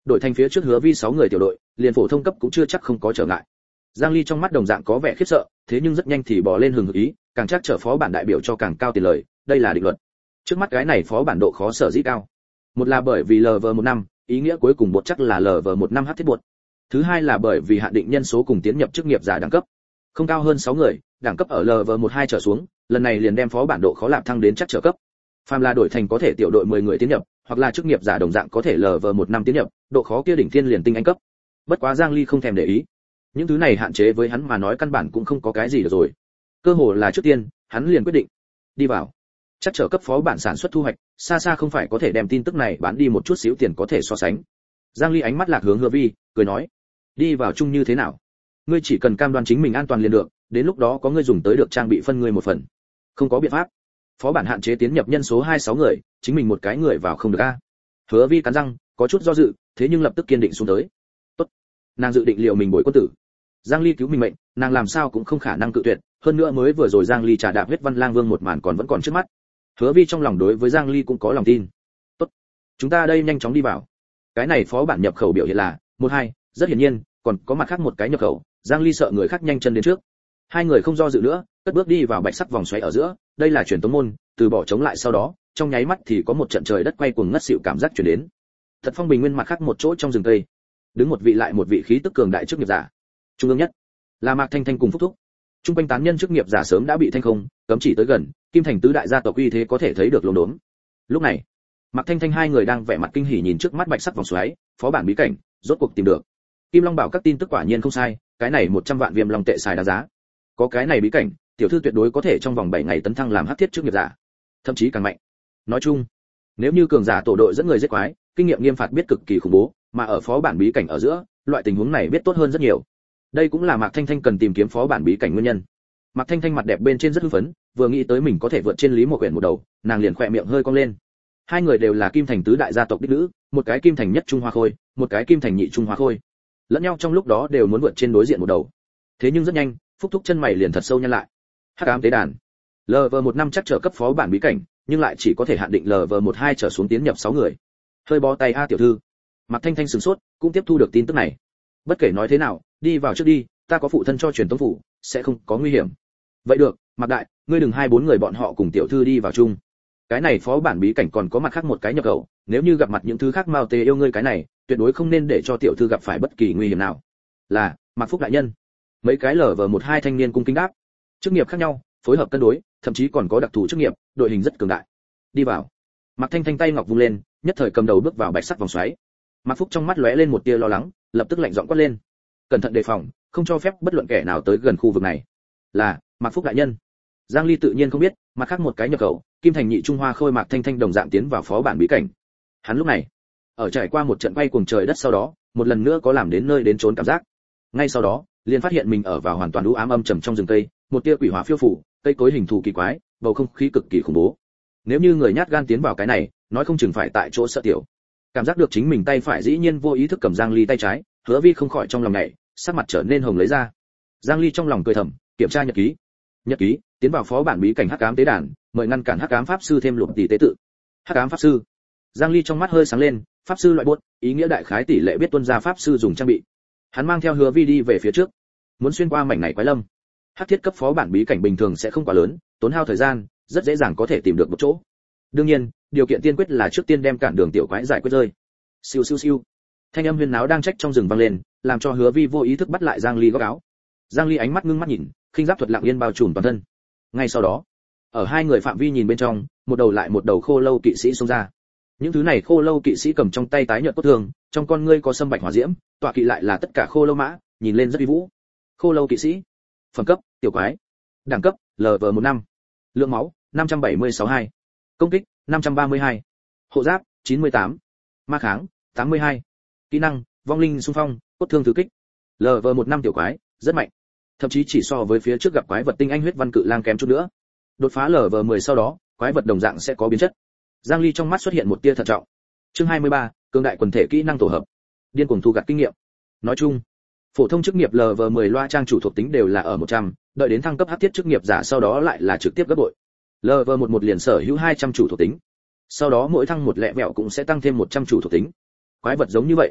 Đội thành phía trước Hứa Vi sáu người tiểu đội, liền phổ thông cấp cũng chưa chắc không có trở ngại. Giang Ly trong mắt đồng dạng có vẻ khiếp sợ, thế nhưng rất nhanh thì bò lên hừng hực ý, càng chắc trở phó bản đại biểu cho càng cao tiền lời, đây là định luật. Trước mắt cái này phó bản độ khó sở dĩ cao. Một là bởi vì lờ vê mười lăm, ý nghĩa cuối cùng bột chắc là lờ vê mười lăm h thiết bột. Thứ hai là bởi vì hạn định nhân số cùng tiến nhập chức nghiệp giả đẳng cấp. Không cao hơn sáu người, đẳng cấp ở lờ vê mười hai trở xuống, lần này liền đem phó bản độ khó lạp thăng đến chắc trở cấp. Phàm là đổi thành có thể tiểu đội mười người tiến nhập, hoặc là chức nghiệp giả đồng dạng có thể lờ vê mười lăm tiến nhập, độ khó kia đỉnh thiên liền tinh anh cấp. Bất quá Giang Ly không thèm để ý. Những thứ này hạn chế với hắn mà nói căn bản cũng không có cái gì được rồi. Cơ hồ là trước tiên, hắn liền quyết định đi vào. Chắc trở cấp phó bản sản xuất thu hoạch, xa xa không phải có thể đem tin tức này bán đi một chút xíu tiền có thể so sánh. Giang Ly ánh mắt lạc hướng Hứa Vi, cười nói: "Đi vào chung như thế nào? Ngươi chỉ cần cam đoan chính mình an toàn liền được, đến lúc đó có ngươi dùng tới được trang bị phân ngươi một phần." "Không có biện pháp. Phó bản hạn chế tiến nhập nhân số hai mươi sáu người, chính mình một cái người vào không được a." Hứa Vi cắn răng, có chút do dự, thế nhưng lập tức kiên định xuống tới. "Tốt." Nàng dự định liệu mình bồi quân tử. Giang Ly cứu mình mệnh, nàng làm sao cũng không khả năng cự tuyệt, hơn nữa mới vừa rồi Giang Ly trà đạp huyết Văn Lang Vương một màn còn vẫn còn trước mắt. Hứa Vi trong lòng đối với Giang Ly cũng có lòng tin. "Tốt, chúng ta đây nhanh chóng đi vào." Cái này phó bản nhập khẩu biểu hiện là một hai, rất hiển nhiên, còn có mặt khác một cái nhập khẩu, Giang Ly sợ người khác nhanh chân đến trước. Hai người không do dự nữa, cất bước đi vào bạch sắc vòng xoáy ở giữa, đây là truyền tống môn, từ bỏ chống lại sau đó, trong nháy mắt thì có một trận trời đất quay cuồng ngất xỉu cảm giác truyền đến. Thật Phong bình nguyên mặt khác một chỗ trong rừng cây, đứng một vị lại một vị khí tức cường đại chức nghiệp giả. Trung ương nhất là Mạc Thanh Thanh cùng Phúc Thúc. Trung quanh tán nhân chức nghiệp giả sớm đã bị thanh không, cấm chỉ tới gần, Kim Thành tứ đại gia tộc uy thế có thể thấy được lồn đốn. Lúc này, Mạc Thanh Thanh hai người đang vẻ mặt kinh hỉ nhìn trước mắt bạch sắc vòng xoáy, phó bản bí cảnh, rốt cuộc tìm được. Kim Long bảo các tin tức quả nhiên không sai, cái này một trăm vạn viêm long tệ xài đáng giá. Có cái này bí cảnh, tiểu thư tuyệt đối có thể trong vòng bảy ngày tấn thăng làm hắc thiết chức nghiệp giả, thậm chí càng mạnh. Nói chung, nếu như cường giả tổ đội dẫn người giết quái, kinh nghiệm nghiêm phạt biết cực kỳ khủng bố, mà ở phó bản bí cảnh ở giữa, loại tình huống này biết tốt hơn rất nhiều. Đây cũng là Mạc Thanh Thanh cần tìm kiếm phó bản bí cảnh nguyên nhân. Mạc Thanh Thanh mặt đẹp bên trên rất hưng phấn, vừa nghĩ tới mình có thể vượt trên Lý Mộ Quyển một đầu, nàng liền khỏe miệng hơi cong lên. Hai người đều là Kim Thành tứ đại gia tộc đích nữ, một cái Kim Thành nhất Trung Hoa Khôi, một cái Kim Thành nhị Trung Hoa Khôi. Lẫn nhau trong lúc đó đều muốn vượt trên đối diện một đầu. Thế nhưng rất nhanh, Phúc Thúc chân mày liền thật sâu nhăn lại. Hắc ám tế đàn. lờ vê mười lăm chắc trở cấp phó bản bí cảnh, nhưng lại chỉ có thể hạn định lờ vê mười hai trở xuống tiến nhập sáu người. Hơi bó tay a tiểu thư. Mạc Thanh Thanh sửng sốt, cũng tiếp thu được tin tức này. Bất kể nói thế nào, đi vào trước đi, ta có phụ thân cho truyền tống phủ, sẽ không có nguy hiểm. Vậy được, Mạc đại, ngươi đừng hai bốn người bọn họ cùng tiểu thư đi vào chung. Cái này phó bản bí cảnh còn có mặt khác một cái nhập khẩu, nếu như gặp mặt những thứ khác mao tê yêu ngươi cái này, tuyệt đối không nên để cho tiểu thư gặp phải bất kỳ nguy hiểm nào. Là, Mạc Phúc đại nhân. Mấy cái lở vờ một hai thanh niên cung kính đáp. Chức nghiệp khác nhau, phối hợp cân đối, thậm chí còn có đặc thù chức nghiệp, đội hình rất cường đại. Đi vào. Mạc Thanh Thanh tay ngọc vung lên, nhất thời cầm đầu bước vào bạch sắc vòng xoáy. Mạc Phúc trong mắt lóe lên một tia lo lắng, lập tức lạnh giọng quát lên: cẩn thận đề phòng, không cho phép bất luận kẻ nào tới gần khu vực này. Là, Mạc Phúc đại nhân. Giang Ly tự nhiên không biết, mặt khác một cái nhập khẩu, Kim Thành nhị Trung Hoa Khôi Mạc Thanh Thanh đồng dạng tiến vào phó bản bí cảnh. Hắn lúc này, ở trải qua một trận bay cuồng trời đất sau đó, một lần nữa có làm đến nơi đến trốn cảm giác. Ngay sau đó, liền phát hiện mình ở vào hoàn toàn u ám âm trầm trong rừng cây, một tia quỷ hỏa phiêu phủ, cây cối hình thù kỳ quái, bầu không khí cực kỳ khủng bố. Nếu như người nhát gan tiến vào cái này, nói không chừng phải tại chỗ sợ tiểu. Cảm giác được chính mình tay phải dĩ nhiên vô ý thức cầm Giang Ly tay trái, Hứa Vi không khỏi trong lòng nhảy, sắc mặt trở nên hồng lấy ra. Giang Ly trong lòng cười thầm, kiểm tra nhật ký. Nhật ký, tiến vào phó bản bí cảnh Hắc Ám tế đàn, mời ngăn cản Hắc Ám pháp sư thêm lục tỷ tế tự. Hắc Ám pháp sư. Giang Ly trong mắt hơi sáng lên, pháp sư loại buốt, ý nghĩa đại khái tỷ lệ biết tuân ra pháp sư dùng trang bị. Hắn mang theo Hứa Vi đi về phía trước, muốn xuyên qua mảnh này quái lâm. Hắc thiết cấp phó bản bí cảnh bình thường sẽ không quá lớn, tốn hao thời gian, rất dễ dàng có thể tìm được một chỗ. Đương nhiên, điều kiện tiên quyết là trước tiên đem cản đường tiểu quái giải quyết rơi. Siêu siêu siêu. Thanh âm huyền náo đang trách trong rừng vang lên, làm cho Hứa Vi vô ý thức bắt lại Giang Ly góc áo. Giang Ly ánh mắt ngưng mắt nhìn, khinh giáp thuật lặng yên bao trùm toàn thân. Ngay sau đó, ở hai người phạm vi nhìn bên trong, một đầu lại một đầu khô lâu kỵ sĩ xông ra. Những thứ này khô lâu kỵ sĩ cầm trong tay tái nhợt cốt thương, trong con ngươi có sâm bạch hỏa diễm, tọa kỵ lại là tất cả khô lâu mã, nhìn lên rất uy vũ. Khô lâu kỵ sĩ, phẩm cấp, tiểu quái, đẳng cấp, lờ vê mười lăm, lượng máu, năm trăm bảy mươi sáu hai, công kích, năm trăm ba mươi hai, hộ giáp, chín mươi tám, ma kháng, tám mươi hai, kỹ năng, vong linh xung phong, cốt thương thứ kích, lờ vê mười lăm tiểu quái, rất mạnh, thậm chí chỉ so với phía trước gặp quái vật tinh anh huyết văn cự lang kém chút nữa. Đột phá lờ vê mười sau đó, quái vật đồng dạng sẽ có biến chất. Giang Ly trong mắt xuất hiện một tia thận trọng. Chương hai mươi ba, cường đại quần thể kỹ năng tổ hợp. Điên cuồng thu gặt kinh nghiệm. Nói chung, phổ thông chức nghiệp lờ vê mười loa trang chủ thuộc tính đều là ở một trăm, đợi đến thăng cấp hắc thiết chức nghiệp giả sau đó lại là trực tiếp gấp bội. lờ vê mười một liền sở hữu hai trăm chủ thuộc tính. Sau đó mỗi thăng một lẹ vẹo cũng sẽ tăng thêm một trăm chủ thuộc tính. Quái vật giống như vậy,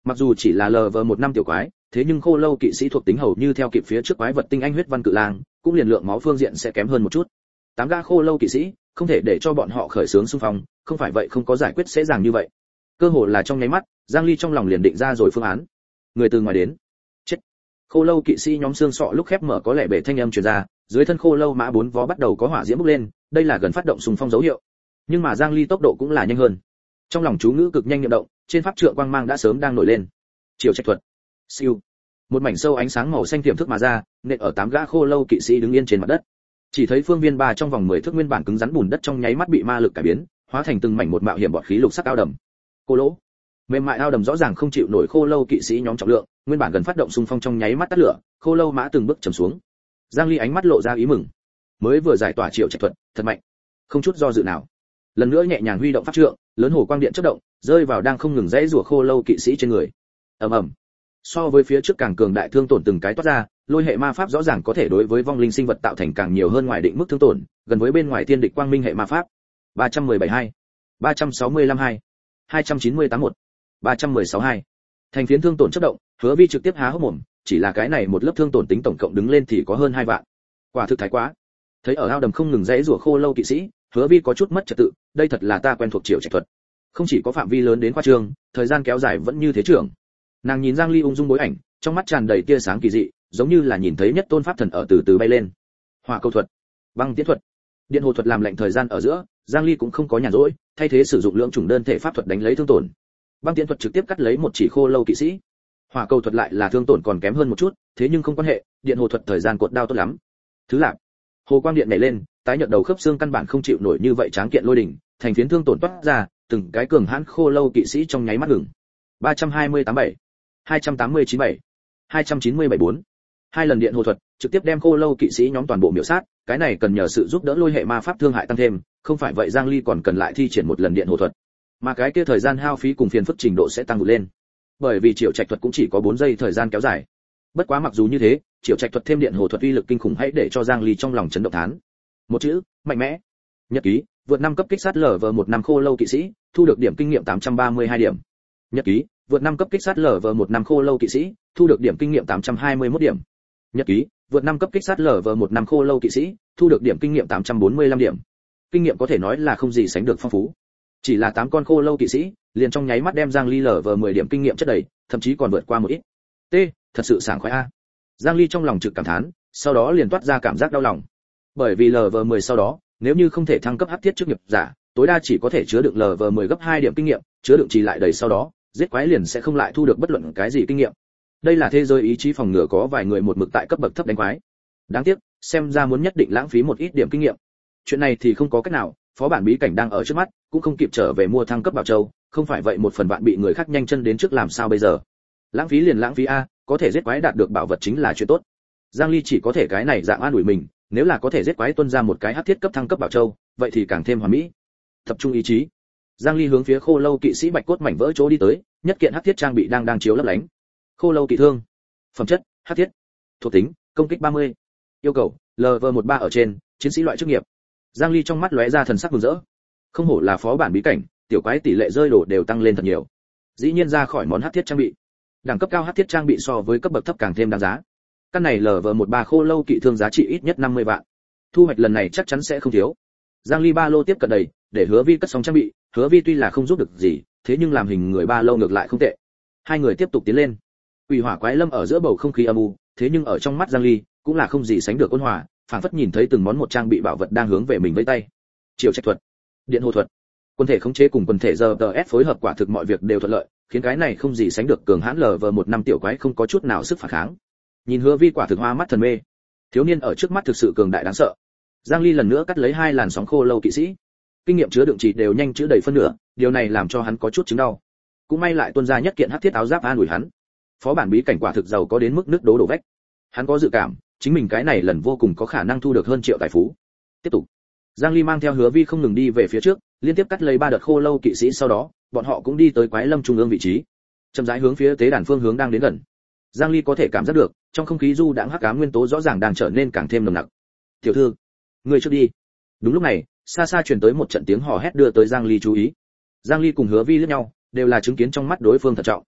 Mặc dù chỉ là lv một năm tiểu quái, thế nhưng khô lâu kỵ sĩ thuộc tính hầu như theo kịp phía trước quái vật tinh anh huyết văn cự lang, cũng liền lượng máu phương diện sẽ kém hơn một chút. Tám gã khô lâu kỵ sĩ, không thể để cho bọn họ khởi xướng xung phong, không phải vậy không có giải quyết dễ dàng như vậy. Cơ hồ là trong nháy mắt, Giang Ly trong lòng liền định ra rồi phương án. Người từ ngoài đến. Chết. Khô lâu kỵ sĩ nhóm xương sọ lúc khép mở có lẽ bể thanh âm truyền ra, dưới thân khô lâu mã bốn vó bắt đầu có hỏa diễm bốc lên, đây là gần phát động xung phong dấu hiệu. Nhưng mà Giang Ly tốc độ cũng là nhanh hơn. Trong lòng chú ngữ cực nhanh niệm động, trên pháp trượng quang mang đã sớm đang nổi lên. Chiều trạch thuật. Siêu. Một mảnh sâu ánh sáng màu xanh tiềm thức mà ra, nện ở tám gã khô lâu kỵ sĩ đứng yên trên mặt đất. Chỉ thấy phương viên ba trong vòng mười thước nguyên bản cứng rắn bùn đất trong nháy mắt bị ma lực cải biến, hóa thành từng mảnh một mạo hiểm bọt khí lục sắc ao đầm. Cô lỗ. Mềm mại ao đầm rõ ràng không chịu nổi khô lâu kỵ sĩ nhóm trọng lượng, nguyên bản gần phát động xung phong trong nháy mắt tắt lửa, khô lâu mã từng bước trầm xuống. Giang Ly ánh mắt lộ ra ý mừng. Mới vừa giải tỏa triệu trạch thuật, thật mạnh. Không chút do dự nào. Lần nữa nhẹ nhàng huy động pháp trượng, lớn hồ quang điện chớp động, rơi vào đang không ngừng rẽ rủa khô lâu kỵ sĩ trên người. Ầm ầm. So với phía trước càng cường đại thương tổn từng cái toát ra, lôi hệ ma pháp rõ ràng có thể đối với vong linh sinh vật tạo thành càng nhiều hơn ngoài định mức thương tổn, gần với bên ngoài thiên địch quang minh hệ ma pháp. ba trăm mười bảy hai, ba trăm sáu mươi lăm hai, hai trăm chín mươi tám một, ba trăm mười sáu hai. Thành phiến thương tổn chớp động, Hứa Vi trực tiếp há hốc mồm, chỉ là cái này một lớp thương tổn tính tổng cộng đứng lên thì có hơn hai vạn. Quả thực thái quá. Thấy ở ao đầm không ngừng rẽ rủa khô lâu kỵ sĩ, Hứa Vi có chút mất trật tự, đây thật là ta quen thuộc triệu trạch thuật. Không chỉ có phạm vi lớn đến khoa trương, thời gian kéo dài vẫn như thế trưởng. Nàng nhìn Giang Ly ung dung bối ảnh, trong mắt tràn đầy tia sáng kỳ dị, giống như là nhìn thấy nhất tôn pháp thần ở từ từ bay lên. Hỏa cầu thuật, băng tiễn thuật, điện hồ thuật làm lệnh thời gian ở giữa, Giang Ly cũng không có nhàn rỗi, thay thế sử dụng lượng chủng đơn thể pháp thuật đánh lấy thương tổn. Băng tiễn thuật trực tiếp cắt lấy một chỉ khô lâu kỵ sĩ. Hỏa cầu thuật lại là thương tổn còn kém hơn một chút, thế nhưng không quan hệ, điện hồ thuật thời gian cột đao tốt lắm. Thứ lạp, hồ quang điện nhảy lên, tái nhợt đầu khớp xương căn bản không chịu nổi như vậy tráng kiện lôi đỉnh, thành phiến thương tổn toát ra, từng cái cường hãn khô lâu kỵ sĩ trong nháy mắt ngừng. ba trăm hai mươi tám bảy, hai trăm tám mươi chín bảy, hai trăm chín mươi bảy bốn. Hai lần điện hồ thuật, trực tiếp đem khô lâu kỵ sĩ nhóm toàn bộ miểu sát, cái này cần nhờ sự giúp đỡ lôi hệ ma pháp thương hại tăng thêm, không phải vậy Giang Ly còn cần lại thi triển một lần điện hồ thuật. Mà cái kia thời gian hao phí cùng phiền phức trình độ sẽ tăng vụt lên. Bởi vì triệu trạch thuật cũng chỉ có bốn giây thời gian kéo dài. Bất quá mặc dù như thế, triệu trạch thuật thêm điện hồ thuật uy lực kinh khủng hãy để cho Giang Ly trong lòng chấn động thán. Một chữ, mạnh mẽ. Nhật ký, vượt năm cấp kích sát lở vờ một năm khô lâu kỵ sĩ, thu được điểm kinh nghiệm tám trăm ba mươi hai điểm. Nhật ký, vượt năm cấp kích sát lở vờ một năm khô lâu kỵ sĩ, thu được điểm kinh nghiệm tám trăm hai mươi mốt điểm. Nhật ký, vượt năm cấp kích sát lở vờ một năm khô lâu kỵ sĩ, thu được điểm kinh nghiệm tám trăm bốn mươi lăm điểm. Kinh nghiệm có thể nói là không gì sánh được phong phú. Chỉ là tám con khô lâu kỵ sĩ, liền trong nháy mắt đem Giang Ly lở vờ mười điểm kinh nghiệm chất đầy, thậm chí còn vượt qua một ít. T, thật sự sảng khoái a. Giang Ly trong lòng trực cảm thán, sau đó liền toát ra cảm giác đau lòng. Bởi vì lở vờ mười sau đó, nếu như không thể thăng cấp hắc thiết chức nghiệp giả, tối đa chỉ có thể chứa đựng lở vờ mười gấp hai điểm kinh nghiệm, chứa đựng trì lại đầy sau đó, giết quái liền sẽ không lại thu được bất luận cái gì kinh nghiệm. Đây là thế giới ý chí phòng ngừa có vài người một mực tại cấp bậc thấp đánh quái. Đáng tiếc, xem ra muốn nhất định lãng phí một ít điểm kinh nghiệm. Chuyện này thì không có cách nào, phó bản bí cảnh đang ở trước mắt, cũng không kịp trở về mua thăng cấp bảo châu, không phải vậy một phần bạn bị người khác nhanh chân đến trước làm sao bây giờ? Lãng phí liền lãng phí a, có thể giết quái đạt được bảo vật chính là chuyện tốt. Giang Ly chỉ có thể cái này dạng an ủi mình, nếu là có thể giết quái tuân ra một cái hắc thiết cấp thăng cấp bảo châu, vậy thì càng thêm hoàn mỹ. Tập trung ý chí. Giang Ly hướng phía khô lâu kỵ sĩ bạch cốt mảnh vỡ chỗ đi tới, nhất kiện hắc thiết trang bị đang đang chiếu lấp lánh. Khô lâu kỵ thương. Phẩm chất, hắc thiết. Thuộc tính, công kích ba mươi. Yêu cầu, lv mười ba ở trên, chiến sĩ loại chức nghiệp. Giang Ly trong mắt lóe ra thần sắc mừng rỡ. Không hổ là phó bản bí cảnh, tiểu quái tỷ lệ rơi đổ đều tăng lên thật nhiều. Dĩ nhiên ra khỏi món hắc thiết trang bị. Đẳng cấp cao hắc thiết trang bị so với cấp bậc thấp càng thêm đáng giá. Căn này lv mười ba khô lâu kỵ thương giá trị ít nhất năm mươi vạn. Thu hoạch lần này chắc chắn sẽ không thiếu. Giang Ly ba lô tiếp cận đầy, để Hứa Vi cất xong trang bị, Hứa Vi tuy là không giúp được gì, thế nhưng làm hình người ba lô ngược lại không tệ. Hai người tiếp tục tiến lên. Quỷ hỏa quái lâm ở giữa bầu không khí âm u, thế nhưng ở trong mắt Giang Ly, cũng là không gì sánh được ôn hòa, phảng phất nhìn thấy từng món một trang bị bảo vật đang hướng về mình với tay. Chiều trạch thuật, điện hồ thuật, quân thể khống chế cùng quần thể giờ ét phối hợp quả thực mọi việc đều thuận lợi, khiến cái này không gì sánh được cường hãn lờ vờ một năm tiểu quái không có chút nào sức phản kháng. Nhìn Hứa Vi quả thực hoa mắt thần mê. Thiếu niên ở trước mắt thực sự cường đại đáng sợ. Giang Ly lần nữa cắt lấy hai làn sóng khô lâu kỵ sĩ. Kinh nghiệm chứa đựng chỉ đều nhanh chứa đầy phân nửa, điều này làm cho hắn có chút chứng đau. Cũng may lại tuân ra nhất kiện hắc thiết áo giáp an ủi hắn. Phó bản bí cảnh quả thực giàu có đến mức nước đố đổ vách. Hắn có dự cảm, chính mình cái này lần vô cùng có khả năng thu được hơn triệu tài phú. Tiếp tục. Giang Ly mang theo Hứa Vi không ngừng đi về phía trước, liên tiếp cắt lấy ba đợt khô lâu kỵ sĩ, sau đó, bọn họ cũng đi tới quái lâm trung ương vị trí. Chậm rãi hướng phía tế đàn phương hướng đang đến gần. Giang Ly có thể cảm giác được, trong không khí du đãng hắc ám nguyên tố rõ ràng đang trở nên càng thêm nồng nặc. "Tiểu thư, người trước đi." Đúng lúc này, xa xa truyền tới một trận tiếng hò hét đưa tới Giang Ly chú ý. Giang Ly cùng Hứa Vi liếc nhau, đều là chứng kiến trong mắt đối phương thận trọng.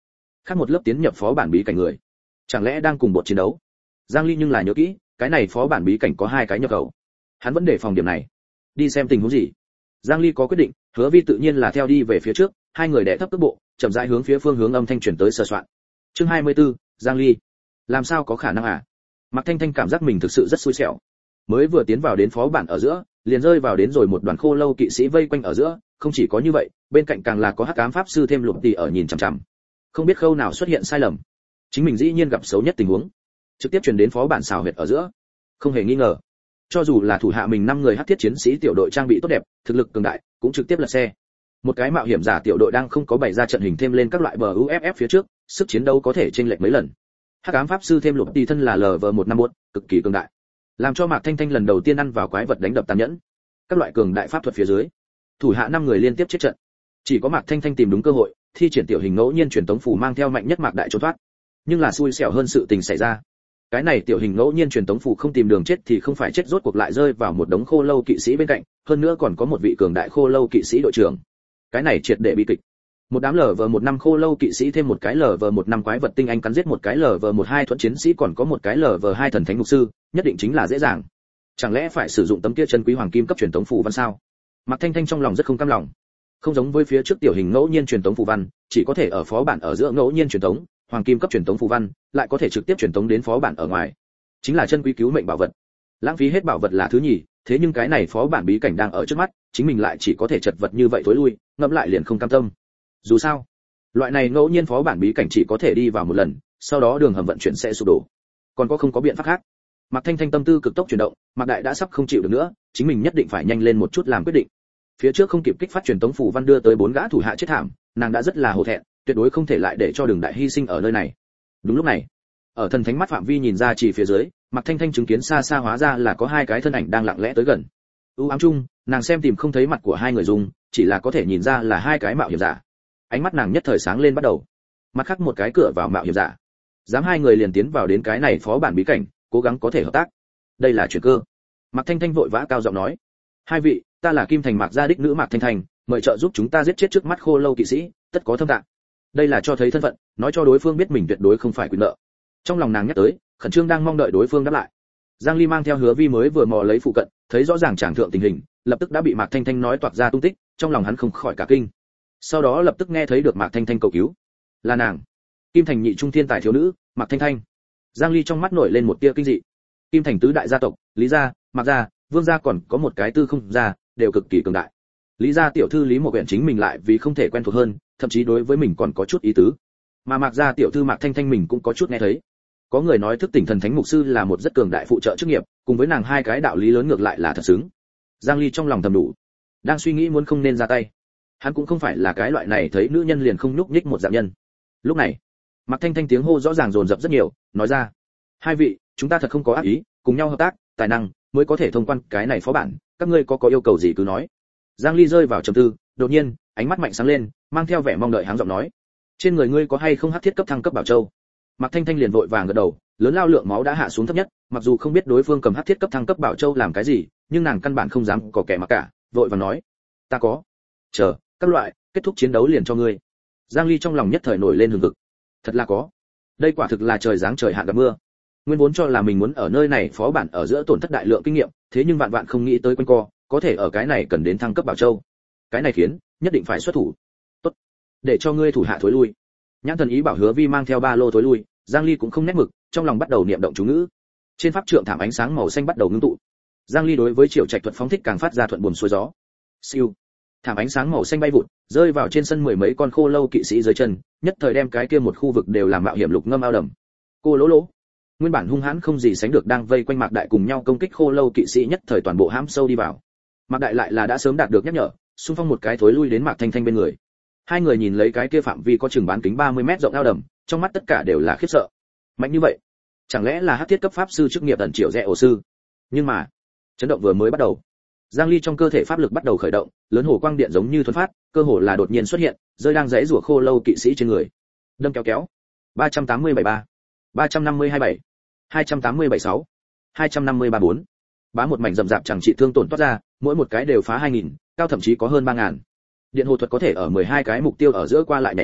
khác một lớp tiến nhập phó bản bí cảnh người, chẳng lẽ đang cùng bột chiến đấu? Giang Ly nhưng là nhớ kỹ, cái này phó bản bí cảnh có hai cái nhập khẩu, hắn vẫn để phòng điểm này. Đi xem tình huống gì. Giang Ly có quyết định, Hứa Vi tự nhiên là theo đi về phía trước, hai người đè thấp tốc bộ, chậm rãi hướng phía phương hướng âm thanh chuyển tới sờ soạn. Chương hai mươi tư, Giang Ly. Làm sao có khả năng à? Mạc Thanh Thanh cảm giác mình thực sự rất xui xẻo. Mới vừa tiến vào đến phó bản ở giữa, liền rơi vào đến rồi một đoàn khô lâu kỵ sĩ vây quanh ở giữa, không chỉ có như vậy, bên cạnh càng là có hắc ám pháp sư thêm lục tỷ ở nhìn chằm chằm. Không biết khâu nào xuất hiện sai lầm, chính mình dĩ nhiên gặp xấu nhất tình huống, trực tiếp truyền đến phó bản xào huyệt ở giữa. Không hề nghi ngờ, cho dù là thủ hạ mình năm người hắc thiết chiến sĩ tiểu đội trang bị tốt đẹp, thực lực cường đại, cũng trực tiếp lật xe. Một cái mạo hiểm giả tiểu đội đang không có bày ra trận hình thêm lên các loại bờ u ép ép phía trước, sức chiến đấu có thể chênh lệch mấy lần. Hắc ám pháp sư thêm lục tỷ thân là lờ vờ một năm một, cực kỳ cường đại, làm cho Mạc Thanh Thanh lần đầu tiên ăn vào quái vật đánh đập tàn nhẫn. Các loại cường đại pháp thuật phía dưới, thủ hạ năm người liên tiếp chết trận. Chỉ có Mạc Thanh Thanh tìm đúng cơ hội, thi triển tiểu hình ngẫu nhiên truyền tống phù mang theo mạnh nhất Mạc Đại trốn thoát. Nhưng là xui xẻo hơn sự tình xảy ra. Cái này tiểu hình ngẫu nhiên truyền tống phù không tìm đường chết thì không phải chết, rốt cuộc lại rơi vào một đống khô lâu kỵ sĩ bên cạnh, hơn nữa còn có một vị cường đại khô lâu kỵ sĩ đội trưởng. Cái này triệt để bi kịch. Một đám lở vờ một năm khô lâu kỵ sĩ thêm một cái lở vờ một năm quái vật tinh anh cắn giết một cái lở vờ một hai thuẫn chiến sĩ, còn có một cái lở vờ hai thần thánh mục sư, nhất định chính là dễ dàng. Chẳng lẽ phải sử dụng tấm kia chân quý hoàng kim cấp truyền tống phù văn sao? Mạc Thanh Thanh trong lòng rất không cam lòng. Không giống với phía trước tiểu hình ngẫu nhiên truyền tống phù văn, chỉ có thể ở phó bản ở giữa ngẫu nhiên truyền tống, hoàng kim cấp truyền tống phù văn lại có thể trực tiếp truyền tống đến phó bản ở ngoài, chính là chân quý cứu mệnh bảo vật. Lãng phí hết bảo vật là thứ nhì, thế nhưng cái này phó bản bí cảnh đang ở trước mắt, chính mình lại chỉ có thể chật vật như vậy thối lui, ngẫm lại liền không cam tâm. Dù sao, loại này ngẫu nhiên phó bản bí cảnh chỉ có thể đi vào một lần, sau đó đường hầm vận chuyển sẽ sụp đổ. Còn có không có biện pháp khác. Mạc Thanh Thanh tâm tư cực tốc chuyển động, Mạc Đại đã sắp không chịu được nữa, chính mình nhất định phải nhanh lên một chút làm quyết định. Phía trước không kịp kích phát truyền tống phù văn đưa tới bốn gã thủ hạ chết thảm, nàng đã rất là hổ thẹn, tuyệt đối không thể lại để cho Đường Đại hy sinh ở nơi này. Đúng lúc này, ở thần thánh mắt phạm vi nhìn ra chỉ phía dưới, Mạc Thanh Thanh chứng kiến xa xa hóa ra là có hai cái thân ảnh đang lặng lẽ tới gần. U ám chung, nàng xem tìm không thấy mặt của hai người dùng, chỉ là có thể nhìn ra là hai cái mạo hiểm giả. Ánh mắt nàng nhất thời sáng lên bắt đầu. Mặt khác một cái cửa vào mạo hiểm giả. Dám hai người liền tiến vào đến cái này phó bản bí cảnh, cố gắng có thể hợp tác. Đây là chuyện cơ. Mạc Thanh Thanh vội vã cao giọng nói: "Hai vị, ta là Kim Thành Mạc gia đích nữ Mạc Thanh Thanh, mời trợ giúp chúng ta giết chết trước mắt khô lâu kỵ sĩ, tất có thâm tạng." Đây là cho thấy thân phận, nói cho đối phương biết mình tuyệt đối không phải quyền nợ. Trong lòng nàng nhắc tới, khẩn trương đang mong đợi đối phương đáp lại. Giang Ly mang theo Hứa Vi mới vừa mò lấy phụ cận, thấy rõ ràng tràng thượng tình hình, lập tức đã bị Mạc Thanh Thanh nói toạc ra tung tích, trong lòng hắn không khỏi cả kinh. Sau đó lập tức nghe thấy được Mạc Thanh Thanh cầu cứu. Là nàng, Kim Thành nhị trung thiên tài thiếu nữ, Mạc Thanh Thanh. Giang Ly trong mắt nổi lên một tia kinh dị. Kim Thành tứ đại gia tộc, Lý gia, Mạc gia, Vương gia còn có một cái Tư Không gia, đều cực kỳ cường đại. Lý gia tiểu thư Lý Mộ Uyển chính mình lại vì không thể quen thuộc hơn, thậm chí đối với mình còn có chút ý tứ. Mà Mạc gia tiểu thư Mạc Thanh Thanh mình cũng có chút nghe thấy. Có người nói thức tỉnh thần thánh mục sư là một rất cường đại phụ trợ chức nghiệp, cùng với nàng hai cái đạo lý lớn ngược lại là thật xứng. Giang Ly trong lòng thầm đủ, đang suy nghĩ muốn không nên ra tay. Hắn cũng không phải là cái loại này thấy nữ nhân liền không nhúc nhích một dạng nhân. Lúc này, Mạc Thanh Thanh tiếng hô rõ ràng dồn dập rất nhiều, nói ra: "Hai vị, chúng ta thật không có ác ý, cùng nhau hợp tác, tài năng mới có thể thông quan cái này phó bản, các ngươi có có yêu cầu gì cứ nói." Giang Ly rơi vào trầm tư, đột nhiên, ánh mắt mạnh sáng lên, mang theo vẻ mong đợi háng giọng nói: "Trên người ngươi có hay không hắc thiết cấp thăng cấp bảo châu?" Mạc Thanh Thanh liền vội vàng gật đầu, lớn lao lượng máu đã hạ xuống thấp nhất, mặc dù không biết đối phương cầm hắc thiết cấp thăng cấp bảo châu làm cái gì, nhưng nàng căn bản không dám có kẻ mà cả, vội vàng nói: "Ta có." "Chờ, các loại, kết thúc chiến đấu liền cho ngươi." Giang Ly trong lòng nhất thời nổi lên hừng hực. Thật là có. Đây quả thực là trời giáng trời hạn gặp mưa. Nguyên vốn cho là mình muốn ở nơi này phó bản ở giữa tổn thất đại lượng kinh nghiệm, thế nhưng vạn vạn không nghĩ tới quanh co, có thể ở cái này cần đến thăng cấp bảo châu. Cái này khiến nhất định phải xuất thủ. Tốt, để cho ngươi thủ hạ thối lui. Nhãn thần ý bảo Hứa Vi mang theo ba lô thối lui, Giang Ly cũng không nét mực, trong lòng bắt đầu niệm động chú ngữ. Trên pháp trượng thảm ánh sáng màu xanh bắt đầu ngưng tụ. Giang Ly đối với Triệu Trạch thuật phóng thích càng phát ra thuận buồm xuôi gió. Siêu, thảm ánh sáng màu xanh bay vụt, rơi vào trên sân mười mấy con khô lâu kỵ sĩ dưới chân, nhất thời đem cái kia một khu vực đều làm mạo hiểm lục ngâm ao đầm. Cô lỗ lỗ, nguyên bản hung hãn không gì sánh được đang vây quanh Mạc Đại cùng nhau công kích khô lâu kỵ sĩ nhất thời toàn bộ hãm sâu đi vào. Mạc Đại lại là đã sớm đạt được nhắc nhở, xung phong một cái thối lui đến Mạc Thanh Thanh bên người. Hai người nhìn lấy cái kia phạm vi có chừng bán kính ba mươi mét rộng ao đầm, trong mắt tất cả đều là khiếp sợ. Mạnh như vậy, chẳng lẽ là hắc thiết cấp pháp sư chức nghiệp tận triệu rẽ ổ sư? Nhưng mà, chấn động vừa mới bắt đầu, Giang Ly trong cơ thể pháp lực bắt đầu khởi động, lớn hồ quang điện giống như thuần phát, cơ hồ là đột nhiên xuất hiện, rơi đang rẽ rủa khô lâu kỵ sĩ trên người. Đâm kéo kéo. ba trăm tám mươi bảy ba, ba trăm năm mươi hai bảy, hai trăm tám mươi bảy sáu, hai trăm năm mươi ba bốn. Bá một mảnh rậm rạp chẳng trị thương tổn toát ra, mỗi một cái đều phá hai nghìn, cao thậm chí có hơn ba nghìn. Điện hồ thuật có thể ở mười hai cái mục tiêu ở giữa qua lại nhảy đánh,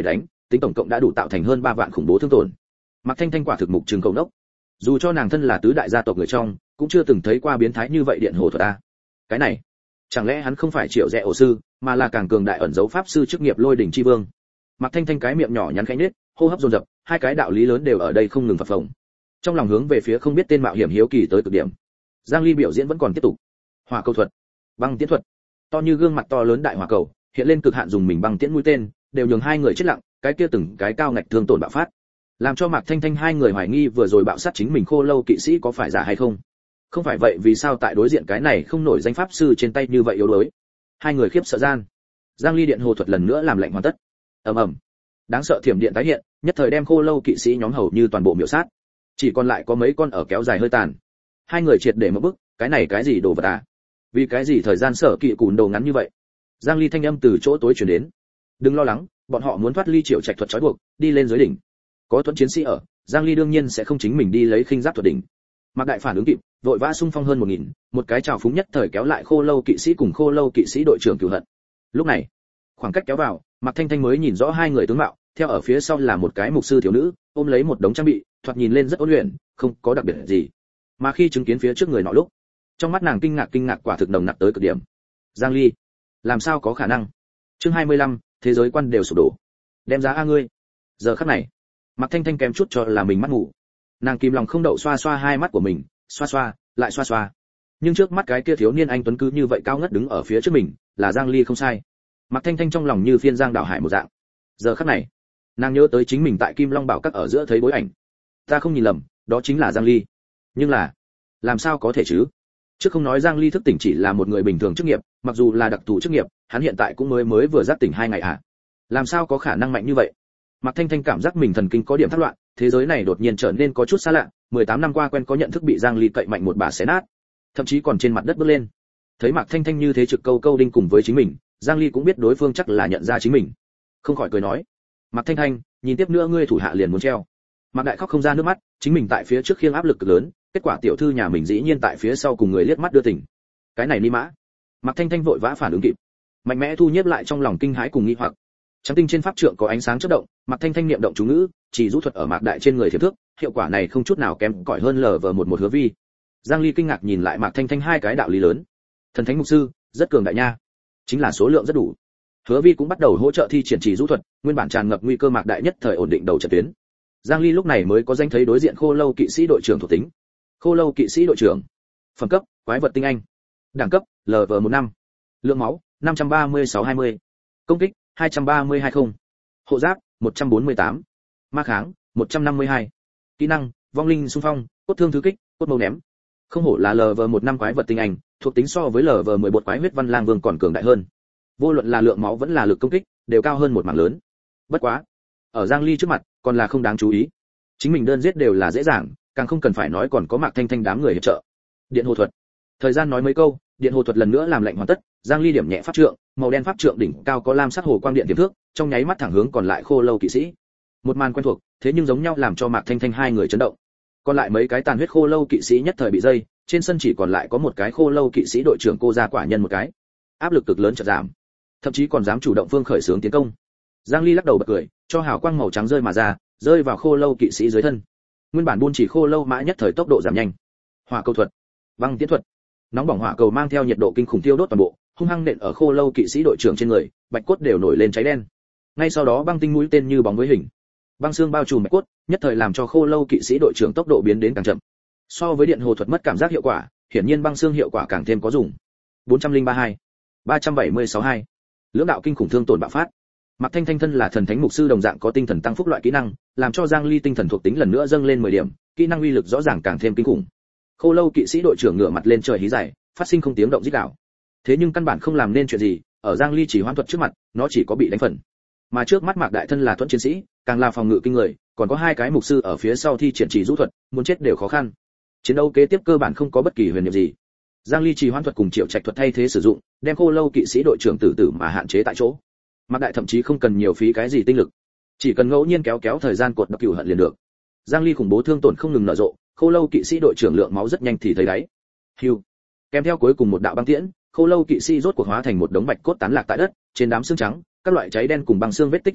tính tổng cộng đã đủ tạo thành hơn ba vạn khủng bố thương tổn. Mạc Thanh Thanh quả thực mục trường cầu đốc. Dù cho nàng thân là tứ đại gia tộc người trong, cũng chưa từng thấy qua biến thái như vậy điện hồ thuật a. Cái này, chẳng lẽ hắn không phải Triệu Rẽ ổ sư, mà là càng cường đại ẩn dấu pháp sư chức nghiệp Lôi đỉnh chi vương. Mạc Thanh Thanh cái miệng nhỏ nhắn khẽ nhếch, hô hấp dồn dập, hai cái đạo lý lớn đều ở đây không ngừng phập phồng. Trong lòng hướng về phía không biết tên mạo hiểm hiếu kỳ tới cực điểm. Giang Ly biểu diễn vẫn còn tiếp tục. Hỏa cầu thuật, băng tiễn thuật, to như gương mặt to lớn đại hỏa cầu, hiện lên cực hạn dùng mình băng tiễn mũi tên, đều nhường hai người chết lặng, cái kia từng cái cao ngạch thương tổn bạo phát, làm cho Mạc Thanh Thanh hai người hoài nghi vừa rồi bạo sát chính mình Khô Lâu kỵ sĩ có phải giả hay không. Không phải vậy vì sao tại đối diện cái này không nổi danh pháp sư trên tay như vậy yếu đuối. Hai người khiếp sợ gian. Giang Ly điện hồ thuật lần nữa làm lệnh hoàn tất. Ầm ầm. Đáng sợ thiểm điện tái hiện, nhất thời đem Khô Lâu kỵ sĩ nhóm hầu như toàn bộ miểu sát. Chỉ còn lại có mấy con ở kéo dài hơi tàn. Hai người triệt để một bức, cái này cái gì đồ vật à? Vì cái gì thời gian sở kỵ cùn đồ ngắn như vậy? Giang Ly thanh âm từ chỗ tối truyền đến. Đừng lo lắng, bọn họ muốn thoát ly Triệu Trạch thuật trói buộc, đi lên dưới đỉnh. Có thuẫn chiến sĩ ở, Giang Ly đương nhiên sẽ không chính mình đi lấy khinh giáp thuật đỉnh. Mạc Đại phản ứng kịp, vội vã xung phong hơn một nghìn, một cái trào phúng nhất thời kéo lại Khô Lâu kỵ sĩ cùng Khô Lâu kỵ sĩ đội trưởng cửu hận. Lúc này, khoảng cách kéo vào, Mạc Thanh Thanh mới nhìn rõ hai người tướng mạo, theo ở phía sau là một cái mục sư thiếu nữ, ôm lấy một đống trang bị, thoạt nhìn lên rất ôn luyện, không có đặc biệt gì. Mà khi chứng kiến phía trước người nọ lúc, trong mắt nàng kinh ngạc kinh ngạc quả thực nồng nặc tới cực điểm. Giang Ly, làm sao có khả năng? Chương hai mươi lăm, thế giới quan đều sụp đổ. Đem giá a ngươi. Giờ khắc này, Mạc Thanh Thanh kém chút cho là mình mắt ngủ. Nàng kìm lòng không đậu xoa xoa hai mắt của mình, xoa xoa, lại xoa xoa. Nhưng trước mắt cái kia thiếu niên anh tuấn cứ như vậy cao ngất đứng ở phía trước mình, là Giang Ly không sai. Mạc Thanh Thanh trong lòng như phiên giang đảo hải một dạng. Giờ khắc này, nàng nhớ tới chính mình tại Kim Long Bảo Các ở giữa thấy bối ảnh. Ta không nhìn lầm, đó chính là Giang Ly. Nhưng là, làm sao có thể chứ? Trước không nói Giang Ly thức tỉnh chỉ là một người bình thường chức nghiệp, mặc dù là đặc thù chức nghiệp, hắn hiện tại cũng mới mới vừa giác tỉnh hai ngày à? Làm sao có khả năng mạnh như vậy? Mạc Thanh Thanh cảm giác mình thần kinh có điểm thất loạn, thế giới này đột nhiên trở nên có chút xa lạ, mười tám năm qua quen có nhận thức bị Giang Ly cậy mạnh một bà xé nát, thậm chí còn trên mặt đất bước lên. Thấy Mạc Thanh Thanh như thế trực câu câu đinh cùng với chính mình, Giang Ly cũng biết đối phương chắc là nhận ra chính mình, không khỏi cười nói: "Mạc Thanh Thanh, nhìn tiếp nữa ngươi thủ hạ liền muốn treo." Mạc Đại khóc không ra nước mắt, chính mình tại phía trước khiêng áp lực cực lớn, kết quả tiểu thư nhà mình dĩ nhiên tại phía sau cùng người liếc mắt đưa tình. Cái này ni mã. Mạc Thanh Thanh vội vã phản ứng kịp, mạnh mẽ thu nhiếp lại trong lòng kinh hãi cùng nghi hoặc. Trắng tinh trên pháp trượng có ánh sáng chớp động, Mạc Thanh Thanh niệm động chú ngữ, chỉ rũ thuật ở Mạc Đại trên người thiệp thước, hiệu quả này không chút nào kém cỏi hơn lờ vờ một một hứa vi. Giang Ly kinh ngạc nhìn lại Mạc Thanh Thanh hai cái đạo lý lớn. Thần thánh mục sư, rất cường đại nha. Chính là số lượng rất đủ. Hứa vi cũng bắt đầu hỗ trợ thi triển chỉ rũ thuật, nguyên bản tràn ngập nguy cơ Mạc Đại nhất thời ổn định đầu trận tuyến. Giang Ly lúc này mới có danh thấy đối diện Khô Lâu kỵ sĩ đội trưởng thuộc tính. Khô Lâu kỵ sĩ đội trưởng, phẩm cấp, quái vật tinh anh, đẳng cấp, lờ vờ một năm, lượng máu, năm trăm ba mươi sáu hai mươi, công kích, hai trăm ba mươi hai không, hộ giáp, một trăm bốn mươi tám, ma kháng, một trăm năm mươi hai, kỹ năng, vong linh xung phong, cốt thương thứ kích, cốt mâu ném. Không hổ là lờ vờ một năm quái vật tinh anh, thuộc tính so với lờ vờ mười bột quái huyết văn lang vương còn cường đại hơn. Vô luận là lượng máu vẫn là lực công kích, đều cao hơn một mảng lớn. Bất quá, ở Giang Ly trước mặt, còn là không đáng chú ý. Chính mình đơn giết đều là dễ dàng, càng không cần phải nói còn có Mạc Thanh Thanh đám người hiệp trợ. Điện hồ thuật. Thời gian nói mấy câu, điện hồ thuật lần nữa làm lệnh hoàn tất, Giang Ly điểm nhẹ pháp trượng, màu đen pháp trượng đỉnh cao có lam sắc hồ quang điện tiềm thước, trong nháy mắt thẳng hướng còn lại Khô Lâu kỵ sĩ. Một màn quen thuộc, thế nhưng giống nhau làm cho Mạc Thanh Thanh hai người chấn động. Còn lại mấy cái tàn huyết Khô Lâu kỵ sĩ nhất thời bị dây, trên sân chỉ còn lại có một cái Khô Lâu kỵ sĩ đội trưởng cô gia quả nhân một cái. Áp lực cực lớn chợt giảm, thậm chí còn dám chủ động phương khởi xướng tiến công. Giang Ly lắc đầu bật cười, cho hào quang màu trắng rơi mà ra, rơi vào Khô Lâu kỵ sĩ dưới thân. Nguyên bản buôn chỉ Khô Lâu mã nhất thời tốc độ giảm nhanh. Hỏa cầu thuật, băng tiễn thuật, nóng bỏng hỏa cầu mang theo nhiệt độ kinh khủng tiêu đốt toàn bộ, hung hăng nện ở Khô Lâu kỵ sĩ đội trưởng trên người, bạch cốt đều nổi lên cháy đen. Ngay sau đó băng tinh mũi tên như bóng với hình, băng xương bao trùm bạch cốt, nhất thời làm cho Khô Lâu kỵ sĩ đội trưởng tốc độ biến đến càng chậm. So với điện hồ thuật mất cảm giác hiệu quả, hiển nhiên băng xương hiệu quả càng thêm có dùng. bốn trăm lẻ ba hai, ba trăm bảy mươi sáu hai, lưỡng đạo kinh khủng thương tổn bạo phát. Mạc Thanh Thanh thân là thần thánh mục sư đồng dạng có tinh thần tăng phúc loại kỹ năng, làm cho Giang Ly tinh thần thuộc tính lần nữa dâng lên mười điểm, kỹ năng uy lực rõ ràng càng thêm kinh khủng. Khô Lâu kỵ sĩ đội trưởng ngửa mặt lên trời hí dài, phát sinh không tiếng động rít gào. Thế nhưng căn bản không làm nên chuyện gì, ở Giang Ly chỉ hoán thuật trước mặt, nó chỉ có bị đánh phần. Mà trước mắt Mạc Đại thân là thuẫn chiến sĩ, càng là phòng ngự kinh người, còn có hai cái mục sư ở phía sau thi triển chỉ rũ thuật, muốn chết đều khó khăn. Chiến đấu kế tiếp cơ bản không có bất kỳ huyền niệm gì. Giang Ly chỉ hoán thuật cùng Triệu Trạch thuật thay thế sử dụng, đem Khô Lâu kỵ sĩ đội trưởng tử tử mà hạn chế tại chỗ. Mạc Đại thậm chí không cần nhiều phí cái gì tinh lực, chỉ cần ngẫu nhiên kéo kéo thời gian cột đập cửu hận liền được. Giang Ly khủng bố thương tổn không ngừng nở rộ, Khô Lâu kỵ sĩ đội trưởng lượng máu rất nhanh thì thấy đáy. Hưu. Kèm theo cuối cùng một đạo băng tiễn, Khô Lâu kỵ sĩ rốt cuộc hóa thành một đống bạch cốt tán lạc tại đất, trên đám xương trắng, các loại cháy đen cùng băng xương vết tích lẫn lộn,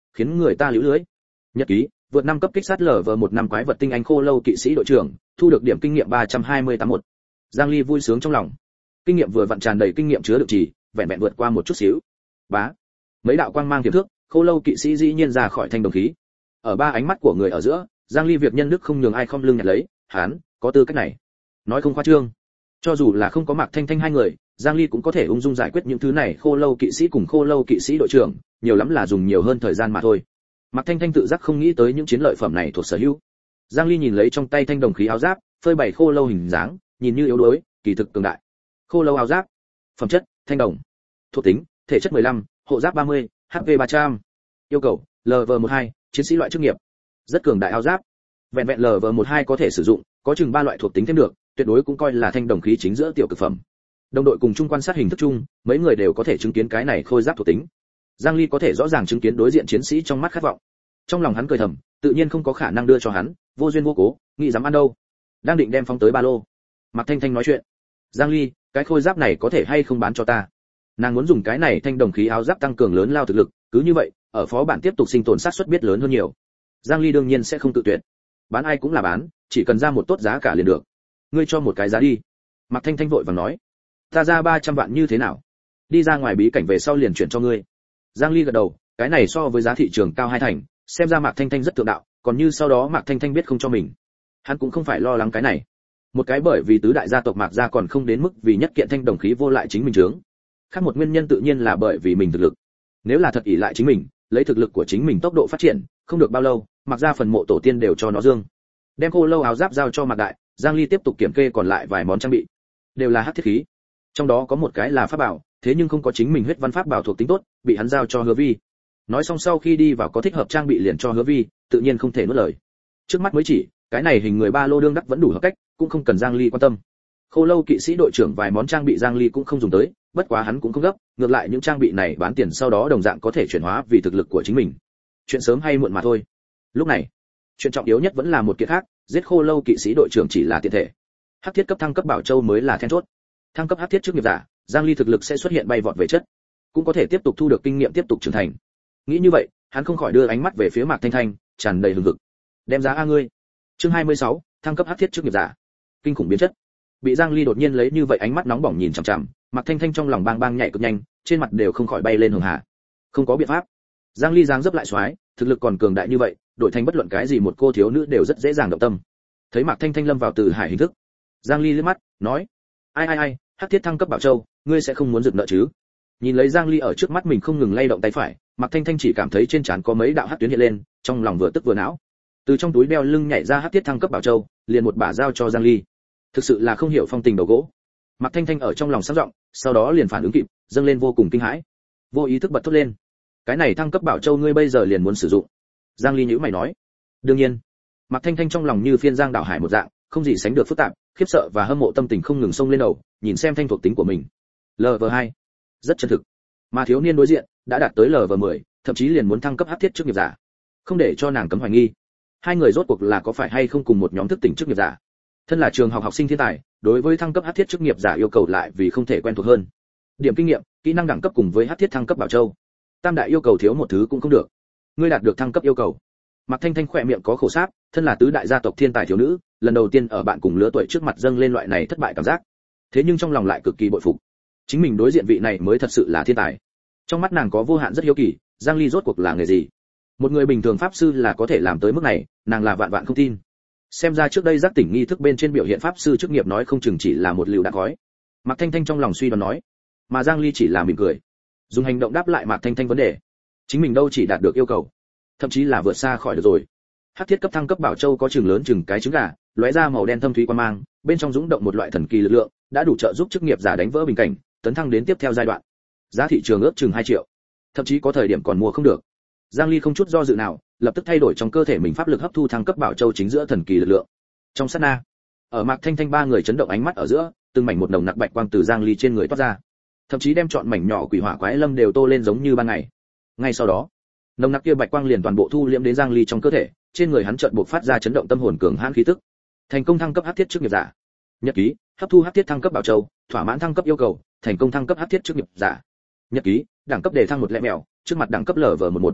khiến người ta liễu lưới. Nhật ký, vượt năm cấp kích sát lở vờ một năm quái vật tinh anh khô lâu kỵ sĩ đội trưởng, thu được điểm kinh nghiệm ba trăm hai mươi tám một. Giang Ly vui sướng trong lòng. Kinh nghiệm vừa vặn tràn đầy kinh nghiệm chứa đựng trì, vẹn vẹn vượt qua một chút xíu. Bá. Mấy đạo quang mang tiềm thước, khô lâu kỵ sĩ dĩ nhiên ra khỏi thanh đồng khí. Ở ba ánh mắt của người ở giữa, Giang Ly việc nhân đức không nhường ai không lưng nhặt lấy, hắn có tư cách này. Nói không khoa trương, cho dù là không có Mạc Thanh Thanh hai người, Giang Ly cũng có thể ung dung giải quyết những thứ này khô lâu kỵ sĩ cùng khô lâu kỵ sĩ đội trưởng, nhiều lắm là dùng nhiều hơn thời gian mà thôi. Mạc Thanh Thanh tự giác không nghĩ tới những chiến lợi phẩm này thuộc sở hữu. Giang Ly nhìn lấy trong tay thanh đồng khí áo giáp, phơi bày khô lâu hình dáng, nhìn như yếu đuối, kỳ thực cường đại. Khô lâu áo giáp, phẩm chất, thanh đồng. Thuộc tính, thể chất mười lăm, hộ giáp ba mươi, hát pê ba trăm. Yêu cầu, lờ vờ mười hai, chiến sĩ loại chức nghiệp. Rất cường đại áo giáp. Vẹn vẹn lờ vờ mười hai có thể sử dụng, có chừng ba loại thuộc tính thêm được, tuyệt đối cũng coi là thanh đồng khí chính giữa tiểu cực phẩm. Đồng đội cùng chung quan sát hình thức chung, mấy người đều có thể chứng kiến cái này khôi giáp thuộc tính. Giang Ly có thể rõ ràng chứng kiến đối diện chiến sĩ trong mắt khát vọng. Trong lòng hắn cười thầm, tự nhiên không có khả năng đưa cho hắn, vô duyên vô cố, nghĩ dám ăn đâu. Đang định đem phóng tới ba lô. Mạc Thanh Thanh nói chuyện. Giang Ly, cái khôi giáp này có thể hay không bán cho ta? Nàng muốn dùng cái này thanh đồng khí áo giáp tăng cường lớn lao thực lực, cứ như vậy, ở phó bản tiếp tục sinh tồn sát suất biết lớn hơn nhiều. Giang Ly đương nhiên sẽ không tự tuyệt. Bán ai cũng là bán, chỉ cần ra một tốt giá cả liền được. Ngươi cho một cái giá đi. Mạc Thanh Thanh vội vàng nói. Ta ra ba trăm vạn như thế nào? Đi ra ngoài bí cảnh về sau liền chuyển cho ngươi. Giang Ly gật đầu, cái này so với giá thị trường cao hai thành, xem ra Mạc Thanh Thanh rất thượng đạo, còn như sau đó Mạc Thanh Thanh biết không cho mình. Hắn cũng không phải lo lắng cái này. Một cái bởi vì tứ đại gia tộc Mạc gia còn không đến mức vì nhất kiện thanh đồng khí vô lại chính mình trướng. Khác một nguyên nhân tự nhiên là bởi vì mình thực lực. Nếu là thật ỷ lại chính mình, lấy thực lực của chính mình tốc độ phát triển, không được bao lâu, Mạc gia phần mộ tổ tiên đều cho nó dương. Đem khô lâu áo giáp giao cho Mạc Đại, Giang Ly tiếp tục kiểm kê còn lại vài món trang bị, đều là hắc thiết khí. Trong đó có một cái là pháp bảo, thế nhưng không có chính mình huyết văn pháp bảo thuộc tính tốt, bị hắn giao cho Hứa Vi. Nói xong sau khi đi vào có thích hợp trang bị liền cho Hứa Vi, tự nhiên không thể nuốt lời. Trước mắt mới chỉ, cái này hình người ba lô đương đắc vẫn đủ hợp cách, cũng không cần Giang Ly quan tâm. Khô lâu kỵ sĩ đội trưởng vài món trang bị Giang Ly cũng không dùng tới, bất quá hắn cũng không gấp, ngược lại những trang bị này bán tiền sau đó đồng dạng có thể chuyển hóa vì thực lực của chính mình. Chuyện sớm hay muộn mà thôi. Lúc này, chuyện trọng yếu nhất vẫn là một kiện khác, giết khô lâu kỵ sĩ đội trưởng chỉ là tiện thể. Hắc thiết cấp thăng cấp bảo châu mới là then chốt. Thăng cấp hắc thiết trước nghiệp giả, Giang Ly thực lực sẽ xuất hiện bay vọt về chất, cũng có thể tiếp tục thu được kinh nghiệm tiếp tục trưởng thành. Nghĩ như vậy, hắn không khỏi đưa ánh mắt về phía Mạc Thanh Thanh, tràn đầy hừng hực. Đem giá a ngươi. Chương hai mươi sáu, thăng cấp hắc thiết trước nghiệp giả. Kinh khủng biến chất. Bị Giang Ly đột nhiên lấy như vậy ánh mắt nóng bỏng nhìn chằm chằm, Mạc Thanh Thanh trong lòng bang bang nhảy cực nhanh, trên mặt đều không khỏi bay lên hường hà. Không có biện pháp. Giang Ly dáng dấp lại xoái, thực lực còn cường đại như vậy, đổi thành bất luận cái gì một cô thiếu nữ đều rất dễ dàng động tâm. Thấy Mạc Thanh Thanh lâm vào từ hải hình thức, Giang Ly liếc mắt, nói: "Ai ai ai, hắc thiết thăng cấp bảo châu, ngươi sẽ không muốn giật nợ chứ?" Nhìn lấy Giang Ly ở trước mắt mình không ngừng lay động tay phải, Mạc Thanh Thanh chỉ cảm thấy trên trán có mấy đạo hắc tuyến hiện lên, trong lòng vừa tức vừa não. Từ trong túi đeo lưng nhảy ra hắc thiết thăng cấp bảo châu, liền một bả giao cho Giang Ly. Thực sự là không hiểu phong tình đầu gỗ. Mạc Thanh Thanh ở trong lòng sáng giọng, sau đó liền phản ứng kịp, dâng lên vô cùng kinh hãi. Vô ý thức bật thốt lên: "Cái này thăng cấp bảo châu ngươi bây giờ liền muốn sử dụng?" Giang Ly nhíu mày nói: "Đương nhiên." Mạc Thanh Thanh trong lòng như phiên giang đảo hải một dạng, không gì sánh được phức tạp, khiếp sợ và hâm mộ tâm tình không ngừng xông lên đầu, nhìn xem thanh thuộc tính của mình. lờ vờ hai, rất chân thực. Mà thiếu niên đối diện đã đạt tới lờ vờ mười, thậm chí liền muốn thăng cấp hắc thiết trước nghiệp giả. Không để cho nàng cấm hoài nghi, hai người rốt cuộc là có phải hay không cùng một nhóm thức tỉnh trước nghiệp giả. Thân là trường học học sinh thiên tài, đối với thăng cấp hắc thiết chức nghiệp giả yêu cầu lại vì không thể quen thuộc hơn. Điểm kinh nghiệm, kỹ năng đẳng cấp cùng với hắc thiết thăng cấp bảo châu. Tam đại yêu cầu thiếu một thứ cũng không được. Ngươi đạt được thăng cấp yêu cầu. Mạc Thanh Thanh khỏe miệng có khổ sáp, thân là tứ đại gia tộc thiên tài thiếu nữ, lần đầu tiên ở bạn cùng lứa tuổi trước mặt dâng lên loại này thất bại cảm giác. Thế nhưng trong lòng lại cực kỳ bội phục. Chính mình đối diện vị này mới thật sự là thiên tài. Trong mắt nàng có vô hạn rất hiếu kỳ, Giang Ly rốt cuộc là nghề gì? Một người bình thường pháp sư là có thể làm tới mức này, nàng là vạn vạn không tin. Xem ra trước đây giác tỉnh nghi thức bên trên biểu hiện pháp sư chức nghiệp nói không chừng chỉ là một liều đạn gói. Mạc Thanh Thanh trong lòng suy đoán nói, mà Giang Ly chỉ là mỉm cười, dùng hành động đáp lại Mạc Thanh Thanh vấn đề. Chính mình đâu chỉ đạt được yêu cầu, thậm chí là vượt xa khỏi được rồi. Hắc thiết cấp thăng cấp bảo châu có chừng lớn chừng cái trứng gà, lóe ra màu đen thâm thúy quan mang, bên trong dũng động một loại thần kỳ lực lượng, đã đủ trợ giúp chức nghiệp giả đánh vỡ bình cảnh, tấn thăng đến tiếp theo giai đoạn. Giá thị trường ước chừng hai triệu, thậm chí có thời điểm còn mua không được. Giang Ly không chút do dự nào, lập tức thay đổi trong cơ thể mình pháp lực hấp thu thăng cấp bảo châu chính giữa thần kỳ lực lượng. Trong sát na, ở Mạc Thanh Thanh ba người chấn động ánh mắt ở giữa, từng mảnh một nồng nặc bạch quang từ Giang Ly trên người toát ra, thậm chí đem trọn mảnh nhỏ quỷ hỏa quái lâm đều tô lên giống như ban ngày. Ngay sau đó, nồng nặc kia bạch quang liền toàn bộ thu liễm đến Giang Ly trong cơ thể, trên người hắn chợt bộc phát ra chấn động tâm hồn cường hãn khí tức. Thành công thăng cấp hắc thiết chức nghiệp giả. Nhật ký, hấp thu hắc thiết thăng cấp bảo châu, thỏa mãn thăng cấp yêu cầu, thành công thăng cấp hắc thiết chức nghiệp giả. Nhật ký, đẳng cấp đề thăng một lẻ mèo, trước mặt đẳng cấp lở vờ mười một.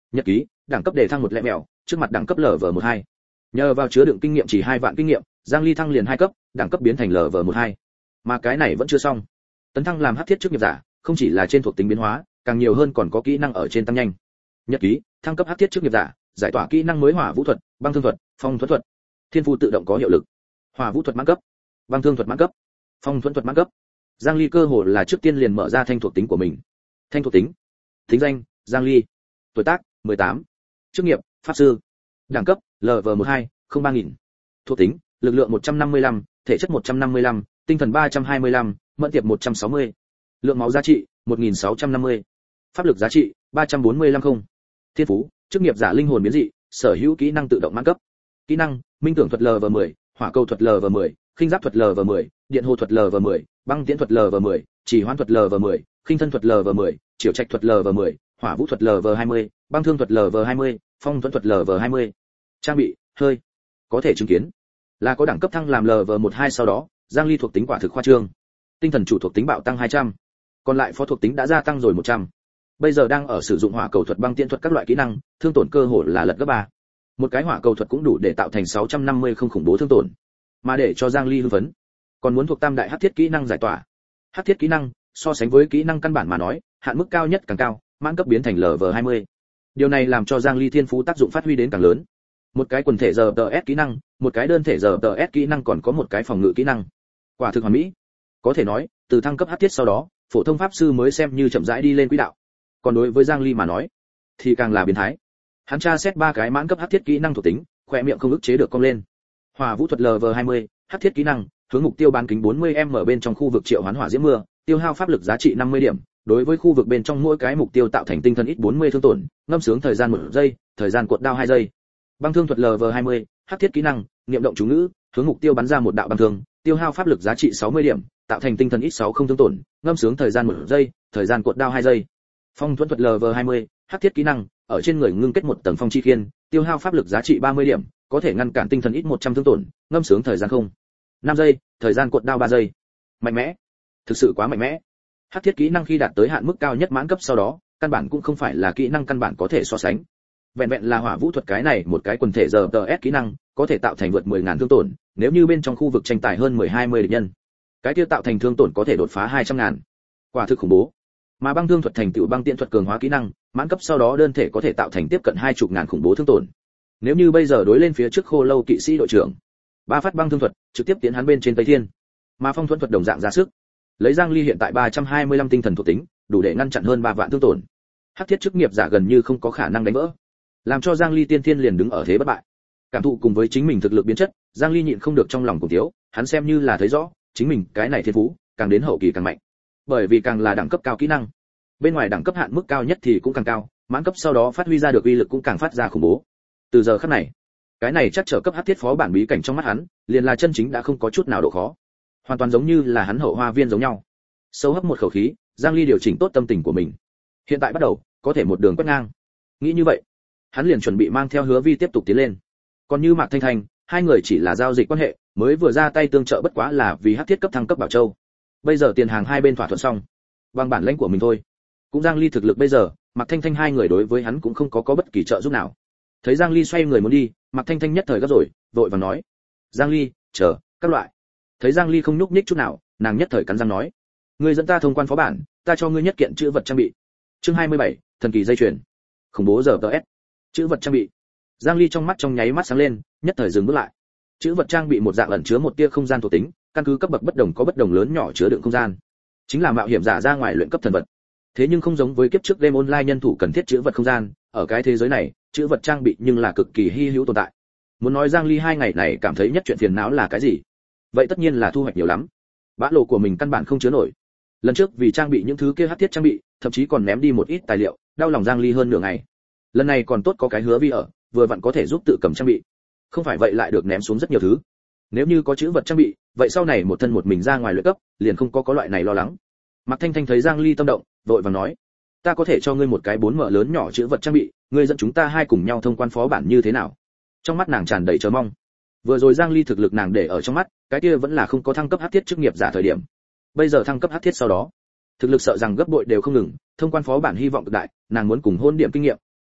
Nhật ký, đẳng cấp đề thăng một lẹ mèo, trước mặt đẳng cấp lv mười hai. Nhờ vào chứa đựng kinh nghiệm chỉ hai vạn kinh nghiệm, Giang Ly thăng liền hai cấp, đẳng cấp biến thành lv mười hai. Mà cái này vẫn chưa xong. Tấn thăng làm hắc thiết chức nghiệp giả, không chỉ là trên thuộc tính biến hóa, càng nhiều hơn còn có kỹ năng ở trên tăng nhanh. Nhật ký, thăng cấp hắc thiết chức nghiệp giả, giải tỏa kỹ năng mới hỏa vũ thuật, băng thương thuật, phong thuẫn thuật. Thiên phú tự động có hiệu lực. Hỏa vũ thuật mãn cấp, băng thương thuật mãn cấp, phong thuẫn thuật mãn cấp. Giang Ly cơ hồ là trước tiên liền mở ra thanh thuộc tính của mình. Thanh thuộc tính. Tính danh, Giang Ly. Tuổi tác, mười tám. Chức nghiệp, pháp sư. Đẳng cấp, lv mười hai, không ba nghìn. Thuộc tính, lực lượng một trăm năm mươi lăm, thể chất một trăm năm mươi lăm, tinh thần ba trăm hai mươi lăm, mẫn tiệp một trăm sáu mươi. Lượng máu giá trị, một nghìn sáu trăm năm mươi. Pháp lực giá trị, ba trăm bốn mươi lăm không. Thiên phú, chức nghiệp giả linh hồn biến dị, sở hữu kỹ năng tự động mãn cấp. Kỹ năng, minh tưởng thuật lv mười, hỏa cầu thuật lv mười, khinh giáp thuật lv mười, điện hồ thuật lv mười, băng tiễn thuật lv mười, chỉ hoãn thuật lv mười, khinh thân thuật lv mười, chiểu trạch thuật lv mười, hỏa vũ thuật lv hai mươi, băng thương thuật lv hai mươi, phong thuẫn thuật lv hai mươi. Trang bị, hơi. Có thể chứng kiến là có đẳng cấp thăng làm lv mười hai sau đó, Giang Ly thuộc tính quả thực khoa trương. Tinh thần chủ thuộc tính bạo tăng hai trăm, còn lại phó thuộc tính đã gia tăng rồi một trăm. Bây giờ đang ở sử dụng hỏa cầu thuật băng tiễn thuật các loại kỹ năng, thương tổn cơ hồ là lật gấp ba. Một cái hỏa cầu thuật cũng đủ để tạo thành sáu trăm năm mươi không khủng bố thương tổn. Mà để cho Giang Ly hưng phấn, còn muốn thuộc tam đại hắc thiết kỹ năng giải tỏa. Hắc thiết kỹ năng, so sánh với kỹ năng căn bản mà nói, hạn mức cao nhất càng cao, mãn cấp biến thành lv hai mươi. Điều này làm cho Giang Ly thiên phú tác dụng phát huy đến càng lớn. Một cái quần thể giờ tờ ét kỹ năng, một cái đơn thể giờ tờ ét kỹ năng, còn có một cái phòng ngự kỹ năng. Quả thực hoàn mỹ. Có thể nói, từ thăng cấp hắc thiết sau đó, phổ thông pháp sư mới xem như chậm rãi đi lên quỹ đạo. Còn đối với Giang Ly mà nói, thì càng là biến thái. Hắn tra xét ba cái mãn cấp hắc thiết kỹ năng thuộc tính, khỏe miệng không ức chế được cong lên. Hỏa vũ thuật lv hai mươi, hắc thiết kỹ năng, hướng mục tiêu bán kính bốn mươi mét bên trong khu vực triệu hoán hỏa diễm mưa, tiêu hao pháp lực giá trị năm mươi điểm, đối với khu vực bên trong mỗi cái mục tiêu tạo thành tinh thần ít bốn mươi thương tổn, ngâm sướng thời gian một giây, thời gian cuộn đao hai giây. Băng thương thuật lv hai mươi, hắc thiết kỹ năng, niệm động chú ngữ, hướng mục tiêu bắn ra một đạo băng thương, tiêu hao pháp lực giá trị sáu mươi điểm, tạo thành tinh thần ít sáu không thương tổn, ngâm sướng thời gian một giây, thời gian cuộn đao hai giây. Phong thuẫn thuật lv hai mươi, hắc thiết kỹ năng, ở trên người ngưng kết một tầng phong chi khiên, tiêu hao pháp lực giá trị ba mươi điểm, có thể ngăn cản tinh thần ít một trăm thương tổn, ngâm sướng thời gian không năm giây, thời gian cuộn đao ba giây. Mạnh mẽ, thực sự quá mạnh mẽ. Hắc thiết kỹ năng khi đạt tới hạn mức cao nhất mãn cấp sau đó, căn bản cũng không phải là kỹ năng căn bản có thể so sánh. Vẹn vẹn là hỏa vũ thuật cái này một cái quần thể giờ tờ ét kỹ năng, có thể tạo thành vượt mười nghìn thương tổn, nếu như bên trong khu vực tranh tài hơn mười hai mươi địch nhân, cái kia tạo thành thương tổn có thể đột phá hai trăm ngàn. Quả thực khủng bố. Mà băng thương thuật thành tựu băng tiễn thuật cường hóa kỹ năng, mãn cấp sau đó đơn thể có thể tạo thành tiếp cận hai chục ngàn khủng bố thương tổn. Nếu như bây giờ đối lên phía trước Khô Lâu kỵ sĩ đội trưởng, ba phát băng thương thuật trực tiếp tiến hắn bên trên Tây Thiên. Mà phong thuẫn thuật đồng dạng ra sức. Lấy Giang Ly hiện tại ba trăm hai mươi lăm tinh thần thuộc tính, đủ để ngăn chặn hơn ba vạn thương tổn. Hắc thiết chức nghiệp giả gần như không có khả năng đánh vỡ, làm cho Giang Ly tiên thiên liền đứng ở thế bất bại. Cảm thụ cùng với chính mình thực lực biến chất, Giang Ly nhịn không được trong lòng cùng thiếu, hắn xem như là thấy rõ, chính mình cái này thiên phú, càng đến hậu kỳ càng mạnh. Bởi vì càng là đẳng cấp cao kỹ năng, bên ngoài đẳng cấp hạn mức cao nhất thì cũng càng cao, mãn cấp sau đó phát huy ra được uy lực cũng càng phát ra khủng bố. Từ giờ khắc này, cái này chắc trở cấp hắc thiết phó bản bí cảnh trong mắt hắn, liền là chân chính đã không có chút nào độ khó, hoàn toàn giống như là hắn hậu hoa viên giống nhau. Sâu hấp một khẩu khí, Giang Ly điều chỉnh tốt tâm tình của mình. Hiện tại bắt đầu, có thể một đường quét ngang. Nghĩ như vậy, hắn liền chuẩn bị mang theo Hứa Vi tiếp tục tiến lên. Còn như Mạc Thanh Thanh, hai người chỉ là giao dịch quan hệ, mới vừa ra tay tương trợ bất quá là vì hắc thiết cấp thăng cấp Bảo Châu. Bây giờ tiền hàng hai bên thỏa thuận xong, bằng bản lãnh của mình thôi. Cũng Giang Ly thực lực bây giờ, Mạc Thanh Thanh hai người đối với hắn cũng không có có bất kỳ trợ giúp nào. Thấy Giang Ly xoay người muốn đi, Mạc Thanh Thanh nhất thời gấp rồi, vội vàng nói: "Giang Ly, chờ, các loại." Thấy Giang Ly không nhúc nhích chút nào, nàng nhất thời cắn răng nói: "Ngươi dẫn ta thông quan phó bản, ta cho ngươi nhất kiện chữ vật trang bị." Chương hai mươi bảy, thần kỳ dây chuyền. Khủng bố giờ tờ ét. Chữ vật trang bị. Giang Ly trong mắt trong nháy mắt sáng lên, nhất thời dừng bước lại. Chữ vật trang bị một dạng ẩn chứa một tia không gian thuộc tính, căn cứ cấp bậc bất đồng có bất đồng lớn nhỏ chứa đựng không gian. Chính là mạo hiểm giả ra ngoài luyện cấp thần vật. Thế nhưng không giống với kiếp trước game online nhân thủ cần thiết chữ vật không gian, ở cái thế giới này, chữ vật trang bị nhưng là cực kỳ hi hữu tồn tại. Muốn nói Giang Ly hai ngày này cảm thấy nhất chuyện phiền não là cái gì? Vậy tất nhiên là thu hoạch nhiều lắm. Bã lộ của mình căn bản không chứa nổi. Lần trước vì trang bị những thứ kia hắc thiết trang bị, thậm chí còn ném đi một ít tài liệu, đau lòng Giang Ly hơn nửa ngày. Lần này còn tốt có cái Hứa Vi ở, vừa vặn có thể giúp tự cầm trang bị. Không phải vậy lại được ném xuống rất nhiều thứ. Nếu như có chữ vật trang bị, vậy sau này một thân một mình ra ngoài luyện cấp, liền không có có loại này lo lắng. Mạc Thanh Thanh thấy Giang Ly tâm động, vội vàng nói: "Ta có thể cho ngươi một cái bốn mở lớn nhỏ chữ vật trang bị, ngươi dẫn chúng ta hai cùng nhau thông quan phó bản như thế nào?" Trong mắt nàng tràn đầy chờ mong. Vừa rồi Giang Ly thực lực nàng để ở trong mắt, cái kia vẫn là không có thăng cấp hắc thiết chức nghiệp giả thời điểm. Bây giờ thăng cấp hắc thiết sau đó, thực lực sợ rằng gấp bội đều không ngừng, thông quan phó bản hy vọng cực đại, nàng muốn cùng hôn điểm kinh nghiệm.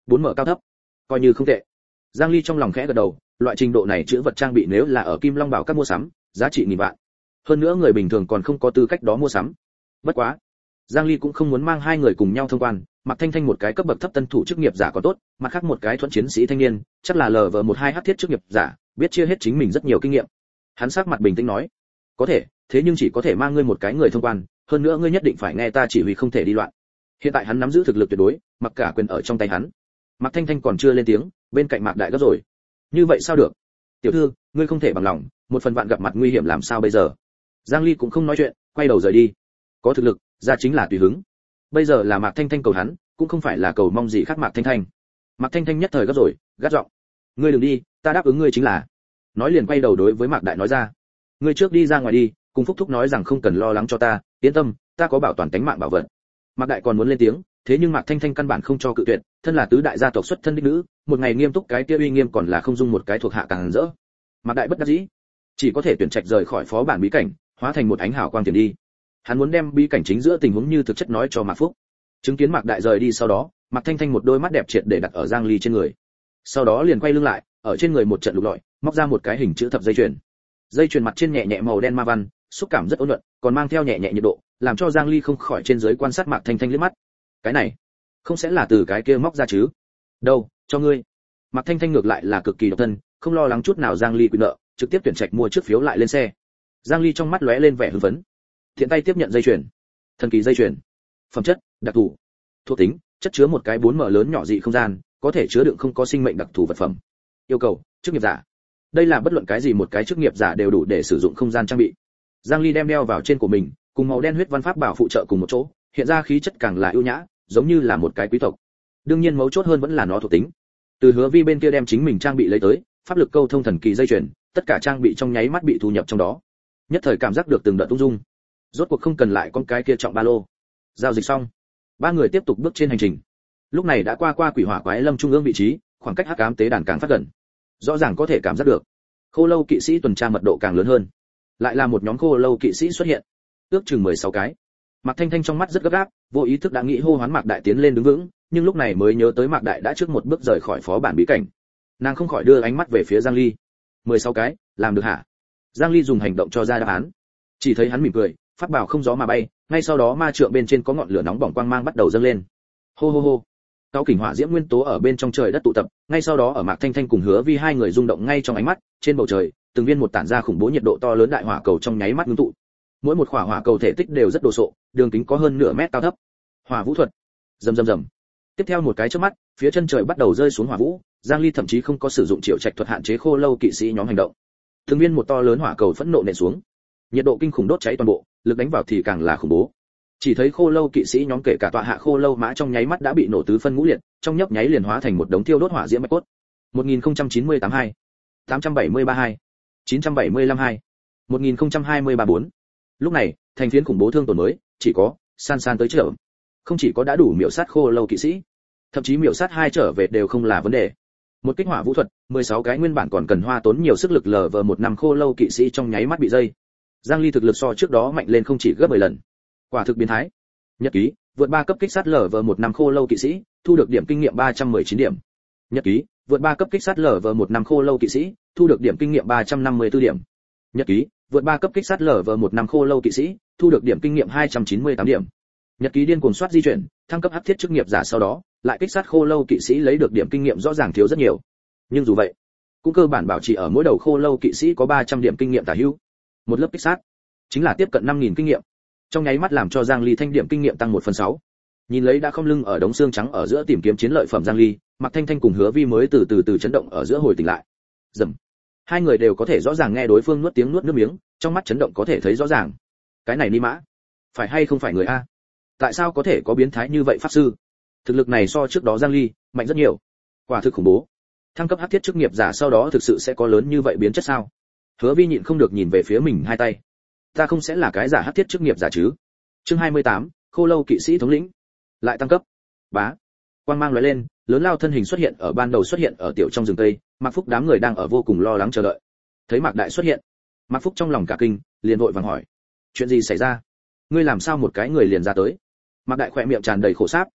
bốn mở cao thấp, coi như không tệ. Giang Ly trong lòng khẽ gật đầu, loại trình độ này chữ vật trang bị nếu là ở Kim Long Bảo các mua sắm, giá trị nghìn vạn. Hơn nữa người bình thường còn không có tư cách đó mua sắm. Bất quá, Giang Ly cũng không muốn mang hai người cùng nhau thông quan, Mạc Thanh Thanh một cái cấp bậc thấp tân thủ chức nghiệp giả có tốt, mặt khác một cái thuẫn chiến sĩ thanh niên, chắc là lờ vờ mười hai hắc thiết chức nghiệp giả, biết chia hết chính mình rất nhiều kinh nghiệm. Hắn sắc mặt bình tĩnh nói, có thể, thế nhưng chỉ có thể mang ngươi một cái người thông quan, hơn nữa ngươi nhất định phải nghe ta chỉ huy không thể đi loạn. Hiện tại hắn nắm giữ thực lực tuyệt đối, mặc cả quyền ở trong tay hắn. Mạc Thanh Thanh còn chưa lên tiếng, bên cạnh Mạc Đại gấp rồi. Như vậy sao được? Tiểu thư, ngươi không thể bằng lòng, một phần vạn gặp mặt nguy hiểm làm sao bây giờ? Giang Ly cũng không nói chuyện, quay đầu rời đi. Có thực lực, ra chính là tùy hứng. Bây giờ là Mạc Thanh Thanh cầu hắn, cũng không phải là cầu mong gì khác Mạc Thanh Thanh. Mạc Thanh Thanh nhất thời gấp rồi, gắt giọng: "Ngươi đừng đi, ta đáp ứng ngươi chính là." Nói liền quay đầu đối với Mạc Đại nói ra: "Ngươi trước đi ra ngoài đi, cùng Phúc Thúc nói rằng không cần lo lắng cho ta, yên tâm, ta có bảo toàn tính mạng bảo vật." Mạc Đại còn muốn lên tiếng, thế nhưng Mạc Thanh Thanh căn bản không cho cự tuyệt, thân là tứ đại gia tộc xuất thân đích nữ, một ngày nghiêm túc cái kia uy nghiêm còn là không dung một cái thuộc hạ càng rỡ. Mạc Đại bất đắc dĩ, chỉ có thể tuyển trạch rời khỏi phó bản bí cảnh, hóa thành một ánh hào quang tiền đi. Hắn muốn đem bí cảnh chính giữa tình huống như thực chất nói cho Mạc Phúc. Chứng kiến Mạc Đại rời đi sau đó, Mạc Thanh Thanh một đôi mắt đẹp triệt để đặt ở Giang Ly trên người. Sau đó liền quay lưng lại, ở trên người một trận lục lọi, móc ra một cái hình chữ thập dây chuyền. Dây chuyền mặt trên nhẹ nhẹ màu đen ma văn, xúc cảm rất ôn nhuận, còn mang theo nhẹ nhẹ nhiệt độ, làm cho Giang Ly không khỏi trên dưới quan sát Mạc Thanh Thanh liếc mắt. Cái này, không sẽ là từ cái kia móc ra chứ? Đâu, cho ngươi. Mạc Thanh Thanh ngược lại là cực kỳ độc thân, không lo lắng chút nào Giang Ly quyền nợ, trực tiếp tuyển trạch mua trước phiếu lại lên xe. Giang Ly trong mắt lóe lên vẻ hưng phấn, thiện tay tiếp nhận dây chuyền. Thần kỳ dây chuyền. Phẩm chất, đặc thù. Thuộc tính, chất chứa một cái bốn mở lớn nhỏ dị không gian, có thể chứa đựng không có sinh mệnh đặc thù vật phẩm. Yêu cầu, chức nghiệp giả. Đây là bất luận cái gì một cái chức nghiệp giả đều đủ để sử dụng không gian trang bị. Giang Ly đem đeo vào trên của mình, cùng màu đen huyết văn pháp bảo phụ trợ cùng một chỗ, hiện ra khí chất càng là ưu nhã, giống như là một cái quý tộc. Đương nhiên mấu chốt hơn vẫn là nó thuộc tính. Từ Hứa Vi bên kia đem chính mình trang bị lấy tới, pháp lực câu thông thần kỳ dây chuyền, tất cả trang bị trong nháy mắt bị thu nhập trong đó. Nhất thời cảm giác được từng đợt tung dung. Rốt cuộc không cần lại con cái kia trọng ba lô. Giao dịch xong, ba người tiếp tục bước trên hành trình. Lúc này đã qua qua quỷ hỏa quái lâm trung ương vị trí, khoảng cách hắc ám tế đàn càng phát gần. Rõ ràng có thể cảm giác được, khô lâu kỵ sĩ tuần tra mật độ càng lớn hơn. Lại là một nhóm khô lâu kỵ sĩ xuất hiện, ước chừng mười sáu cái. Mạc Thanh Thanh trong mắt rất gấp gáp, vô ý thức đã nghĩ hô hoán Mạc Đại tiến lên đứng vững, nhưng lúc này mới nhớ tới Mạc Đại đã trước một bước rời khỏi phó bản bí cảnh. Nàng không khỏi đưa ánh mắt về phía Giang Ly. mười sáu cái, làm được hả? Giang Ly dùng hành động cho ra đáp án. Chỉ thấy hắn mỉm cười, pháp bảo không gió mà bay, ngay sau đó ma trượng bên trên có ngọn lửa nóng bỏng quang mang bắt đầu dâng lên. Hô hô hô. Cao kình hỏa diễm nguyên tố ở bên trong trời đất tụ tập, ngay sau đó ở Mạc Thanh Thanh cùng Hứa Vi hai người rung động ngay trong ánh mắt, trên bầu trời, từng viên một tản ra khủng bố nhiệt độ to lớn đại hỏa cầu trong nháy mắt ngưng tụ. Mỗi một quả hỏa cầu thể tích đều rất đồ sộ, đường kính có hơn nửa mét cao thấp. Hỏa vũ thuật. Rầm rầm rầm. Tiếp theo một cái chớp mắt, phía chân trời bắt đầu rơi xuống hỏa vũ, Giang Ly thậm chí không có sử dụng triệu trạch thuật hạn chế khô lâu kỵ sĩ nhóm hành động. Từng viên một to lớn hỏa cầu phẫn nộ nện xuống. Nhiệt độ kinh khủng đốt cháy toàn bộ, lực đánh vào thì càng là khủng bố. Chỉ thấy khô lâu kỵ sĩ nhóm kể cả tọa hạ khô lâu mã trong nháy mắt đã bị nổ tứ phân ngũ liệt, trong nhấp nháy liền hóa thành một đống thiêu đốt hỏa diễm bạch cốt. một nghìn không trăm chín mươi tám hai, tám trăm bảy mươi ba hai, chín trăm bảy mươi lăm hai, một nghìn không trăm hai mươi ba bốn. Lúc này, thành phiến khủng bố thương tổn mới, chỉ có san san tới trở. Không chỉ có đã đủ miểu sát khô lâu kỵ sĩ, thậm chí miểu sát hai trở về đều không là vấn đề. Một kích hỏa vũ thuật, mười sáu cái nguyên bản còn cần hoa tốn nhiều sức lực lờ vờ một năm khô lâu kỵ sĩ trong nháy mắt bị dây. Giang Ly thực lực so trước đó mạnh lên không chỉ gấp mười lần. Quả thực biến thái. Nhật ký, vượt ba cấp kích sát lở vờ một năm khô lâu kỵ sĩ, thu được điểm kinh nghiệm ba trăm mười chín điểm. Nhật ký, vượt ba cấp kích sát lở vờ một năm khô lâu kỵ sĩ, thu được điểm kinh nghiệm ba trăm năm mươi tư điểm. Nhật ký, vượt ba cấp kích sát lở vờ một năm khô lâu kỵ sĩ, thu được điểm kinh nghiệm hai trăm chín mươi tám điểm. Nhật ký điên cuồng soát di chuyển, thăng cấp hắc thiết chức nghiệp giả sau đó, lại kích sát khô lâu kỵ sĩ lấy được điểm kinh nghiệm rõ ràng thiếu rất nhiều. Nhưng dù vậy, cũng cơ bản bảo trì ở mỗi đầu khô lâu kỵ sĩ có ba trăm điểm kinh nghiệm tả hữu. Một lớp kích sát, chính là tiếp cận năm nghìn kinh nghiệm. Trong nháy mắt làm cho Giang Ly thanh điểm kinh nghiệm tăng một phần sáu. Nhìn lấy đã không lưng ở đống xương trắng ở giữa tìm kiếm chiến lợi phẩm Giang Ly, Mạc Thanh Thanh cùng Hứa Vi mới từ từ từ chấn động ở giữa hồi tỉnh lại. Rầm. Hai người đều có thể rõ ràng nghe đối phương nuốt tiếng nuốt nước miếng, trong mắt chấn động có thể thấy rõ ràng. Cái này Ni Mã, phải hay không phải người a? Tại sao có thể có biến thái như vậy pháp sư? Thực lực này so trước đó Giang Ly mạnh rất nhiều. Quả thực khủng bố. Thăng cấp hắc thiết chức nghiệp giả sau đó thực sự sẽ có lớn như vậy biến chất sao? Hứa Vi nhịn không được nhìn về phía mình hai tay. Ta không sẽ là cái giả hắc thiết chức nghiệp giả chứ? Chương hai mươi tám, Khô lâu kỵ sĩ thống lĩnh. Lại tăng cấp. Bá. Quang mang lóe lên, lớn lao thân hình xuất hiện ở ban đầu xuất hiện ở tiểu trong rừng tây, Mạc Phúc đám người đang ở vô cùng lo lắng chờ đợi. Thấy Mạc Đại xuất hiện, Mạc Phúc trong lòng cả kinh, liền vội vàng hỏi: "Chuyện gì xảy ra? Ngươi làm sao một cái người liền ra tới?" Mạc Đại khỏe miệng tràn đầy khổ sáp,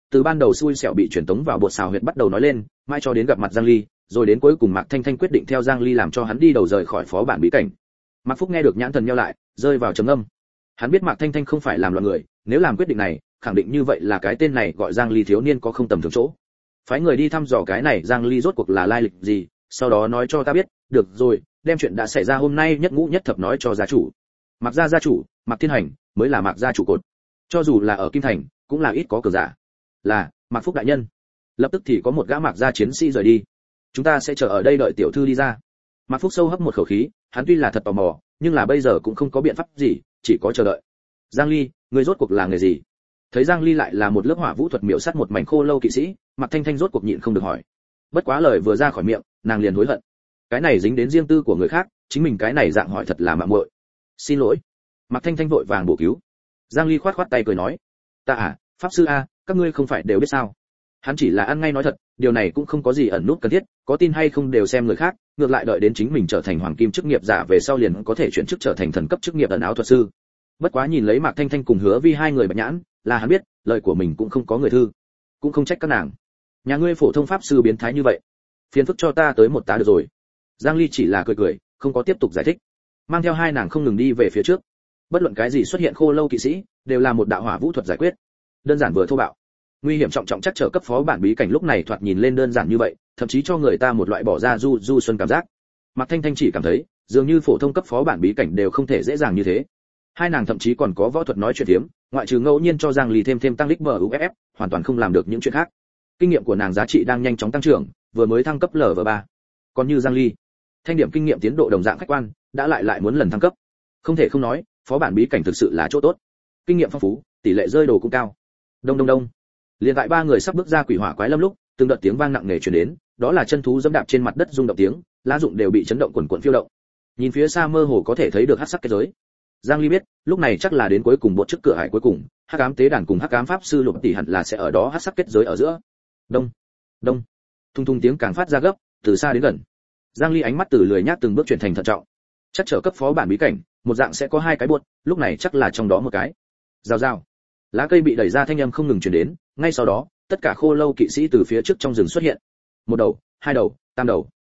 từ ban đầu xui xẻo bị truyền tống vào bột xào huyệt bắt đầu nói lên, mãi cho đến gặp mặt Giang Ly, rồi đến cuối cùng Mạc Thanh Thanh quyết định theo Giang Ly làm cho hắn đi đầu rời khỏi phó bản bí cảnh. Mạc Phúc nghe được nhãn thần nheo lại, rơi vào trầm ngâm. Hắn biết Mạc Thanh Thanh không phải làm loạn người, nếu làm quyết định này, khẳng định như vậy là cái tên này gọi Giang Ly thiếu niên có không tầm thường chỗ. Phái người đi thăm dò cái này Giang Ly rốt cuộc là lai lịch gì, sau đó nói cho ta biết, được rồi, đem chuyện đã xảy ra hôm nay nhất ngũ nhất thập nói cho gia chủ. Mạc gia gia chủ, Mạc Thiên Hành, mới là Mạc gia trụ cột. Cho dù là ở Kim Thành, cũng là ít có cường giả. Là, Mạc Phúc đại nhân. Lập tức thì có một gã Mạc gia chiến sĩ rời đi. Chúng ta sẽ chờ ở đây đợi tiểu thư đi ra. Mạc Phúc sâu hấp một khẩu khí, hắn tuy là thật tò mò, nhưng là bây giờ cũng không có biện pháp gì, chỉ có chờ đợi. Giang Ly, ngươi rốt cuộc là người gì? Thấy Giang Ly lại là một lớp hỏa vũ thuật miểu sát một mảnh khô lâu kỵ sĩ, Mạc Thanh Thanh rốt cuộc nhịn không được hỏi. Bất quá lời vừa ra khỏi miệng, nàng liền hối hận. Cái này dính đến riêng tư của người khác, chính mình cái này dạng hỏi thật là mạo muội. Xin lỗi. Mạc Thanh Thanh vội vàng bổ cứu. Giang Ly khoát khoát tay cười nói, ta à, pháp sư a, các ngươi không phải đều biết sao? Hắn chỉ là ăn ngay nói thật, điều này cũng không có gì ẩn nút cần thiết, có tin hay không đều xem người khác, ngược lại đợi đến chính mình trở thành hoàng kim chức nghiệp giả về sau liền có thể chuyển chức trở thành thần cấp chức nghiệp ẩn áo thuật sư. Bất quá nhìn lấy Mạc Thanh Thanh cùng Hứa Vi hai người bạch nhãn, là hắn biết, lời của mình cũng không có người thư, cũng không trách các nàng. Nhà ngươi phổ thông pháp sư biến thái như vậy, phiền phức cho ta tới một tá được rồi. Giang Ly chỉ là cười cười, không có tiếp tục giải thích, mang theo hai nàng không ngừng đi về phía trước. Bất luận cái gì xuất hiện khô lâu kỵ sĩ, đều là một đạo hỏa vũ thuật giải quyết, đơn giản vừa thô bạo. Nguy hiểm trọng trọng chắc trở cấp phó bản bí cảnh lúc này thoạt nhìn lên đơn giản như vậy, thậm chí cho người ta một loại bỏ ra du du xuân cảm giác. Mạc Thanh Thanh chỉ cảm thấy, dường như phổ thông cấp phó bản bí cảnh đều không thể dễ dàng như thế. Hai nàng thậm chí còn có võ thuật nói chuyện tiếm, ngoại trừ ngẫu nhiên cho Giang Ly thêm thêm tăng lích bờ u ép ép, hoàn toàn không làm được những chuyện khác. Kinh nghiệm của nàng giá trị đang nhanh chóng tăng trưởng, vừa mới thăng cấp lv ba. Còn như Giang Ly, thanh điểm kinh nghiệm tiến độ đồng dạng khách quan, đã lại lại muốn lần thăng cấp. Không thể không nói, phó bản bí cảnh thực sự là chỗ tốt. Kinh nghiệm phong phú, tỷ lệ rơi đồ cũng cao. Đông đông đông. Liền tại ba người sắp bước ra quỷ hỏa quái lâm lúc, từng đợt tiếng vang nặng nề truyền đến, đó là chân thú giẫm đạp trên mặt đất rung động tiếng, lá rụng đều bị chấn động quần quần phiêu động. Nhìn phía xa mơ hồ có thể thấy được hắc sắc kết giới. Giang Ly biết, lúc này chắc là đến cuối cùng bộ trước cửa hải cuối cùng, hắc ám tế đàn cùng hắc ám pháp sư Lục Tỷ hẳn là sẽ ở đó hắc sắc kết giới ở giữa. Đông, đông. Thung thung tiếng càng phát ra gấp, từ xa đến gần. Giang Ly ánh mắt từ lười nhác từng bước chuyển thành thận trọng. Chắc trở cấp phó bản bí cảnh, một dạng sẽ có hai cái buột, lúc này chắc là trong đó một cái. Rào rào. Lá cây bị đẩy ra thanh âm không ngừng truyền đến, ngay sau đó, tất cả khô lâu kỵ sĩ từ phía trước trong rừng xuất hiện. Một đầu, hai đầu, tam đầu.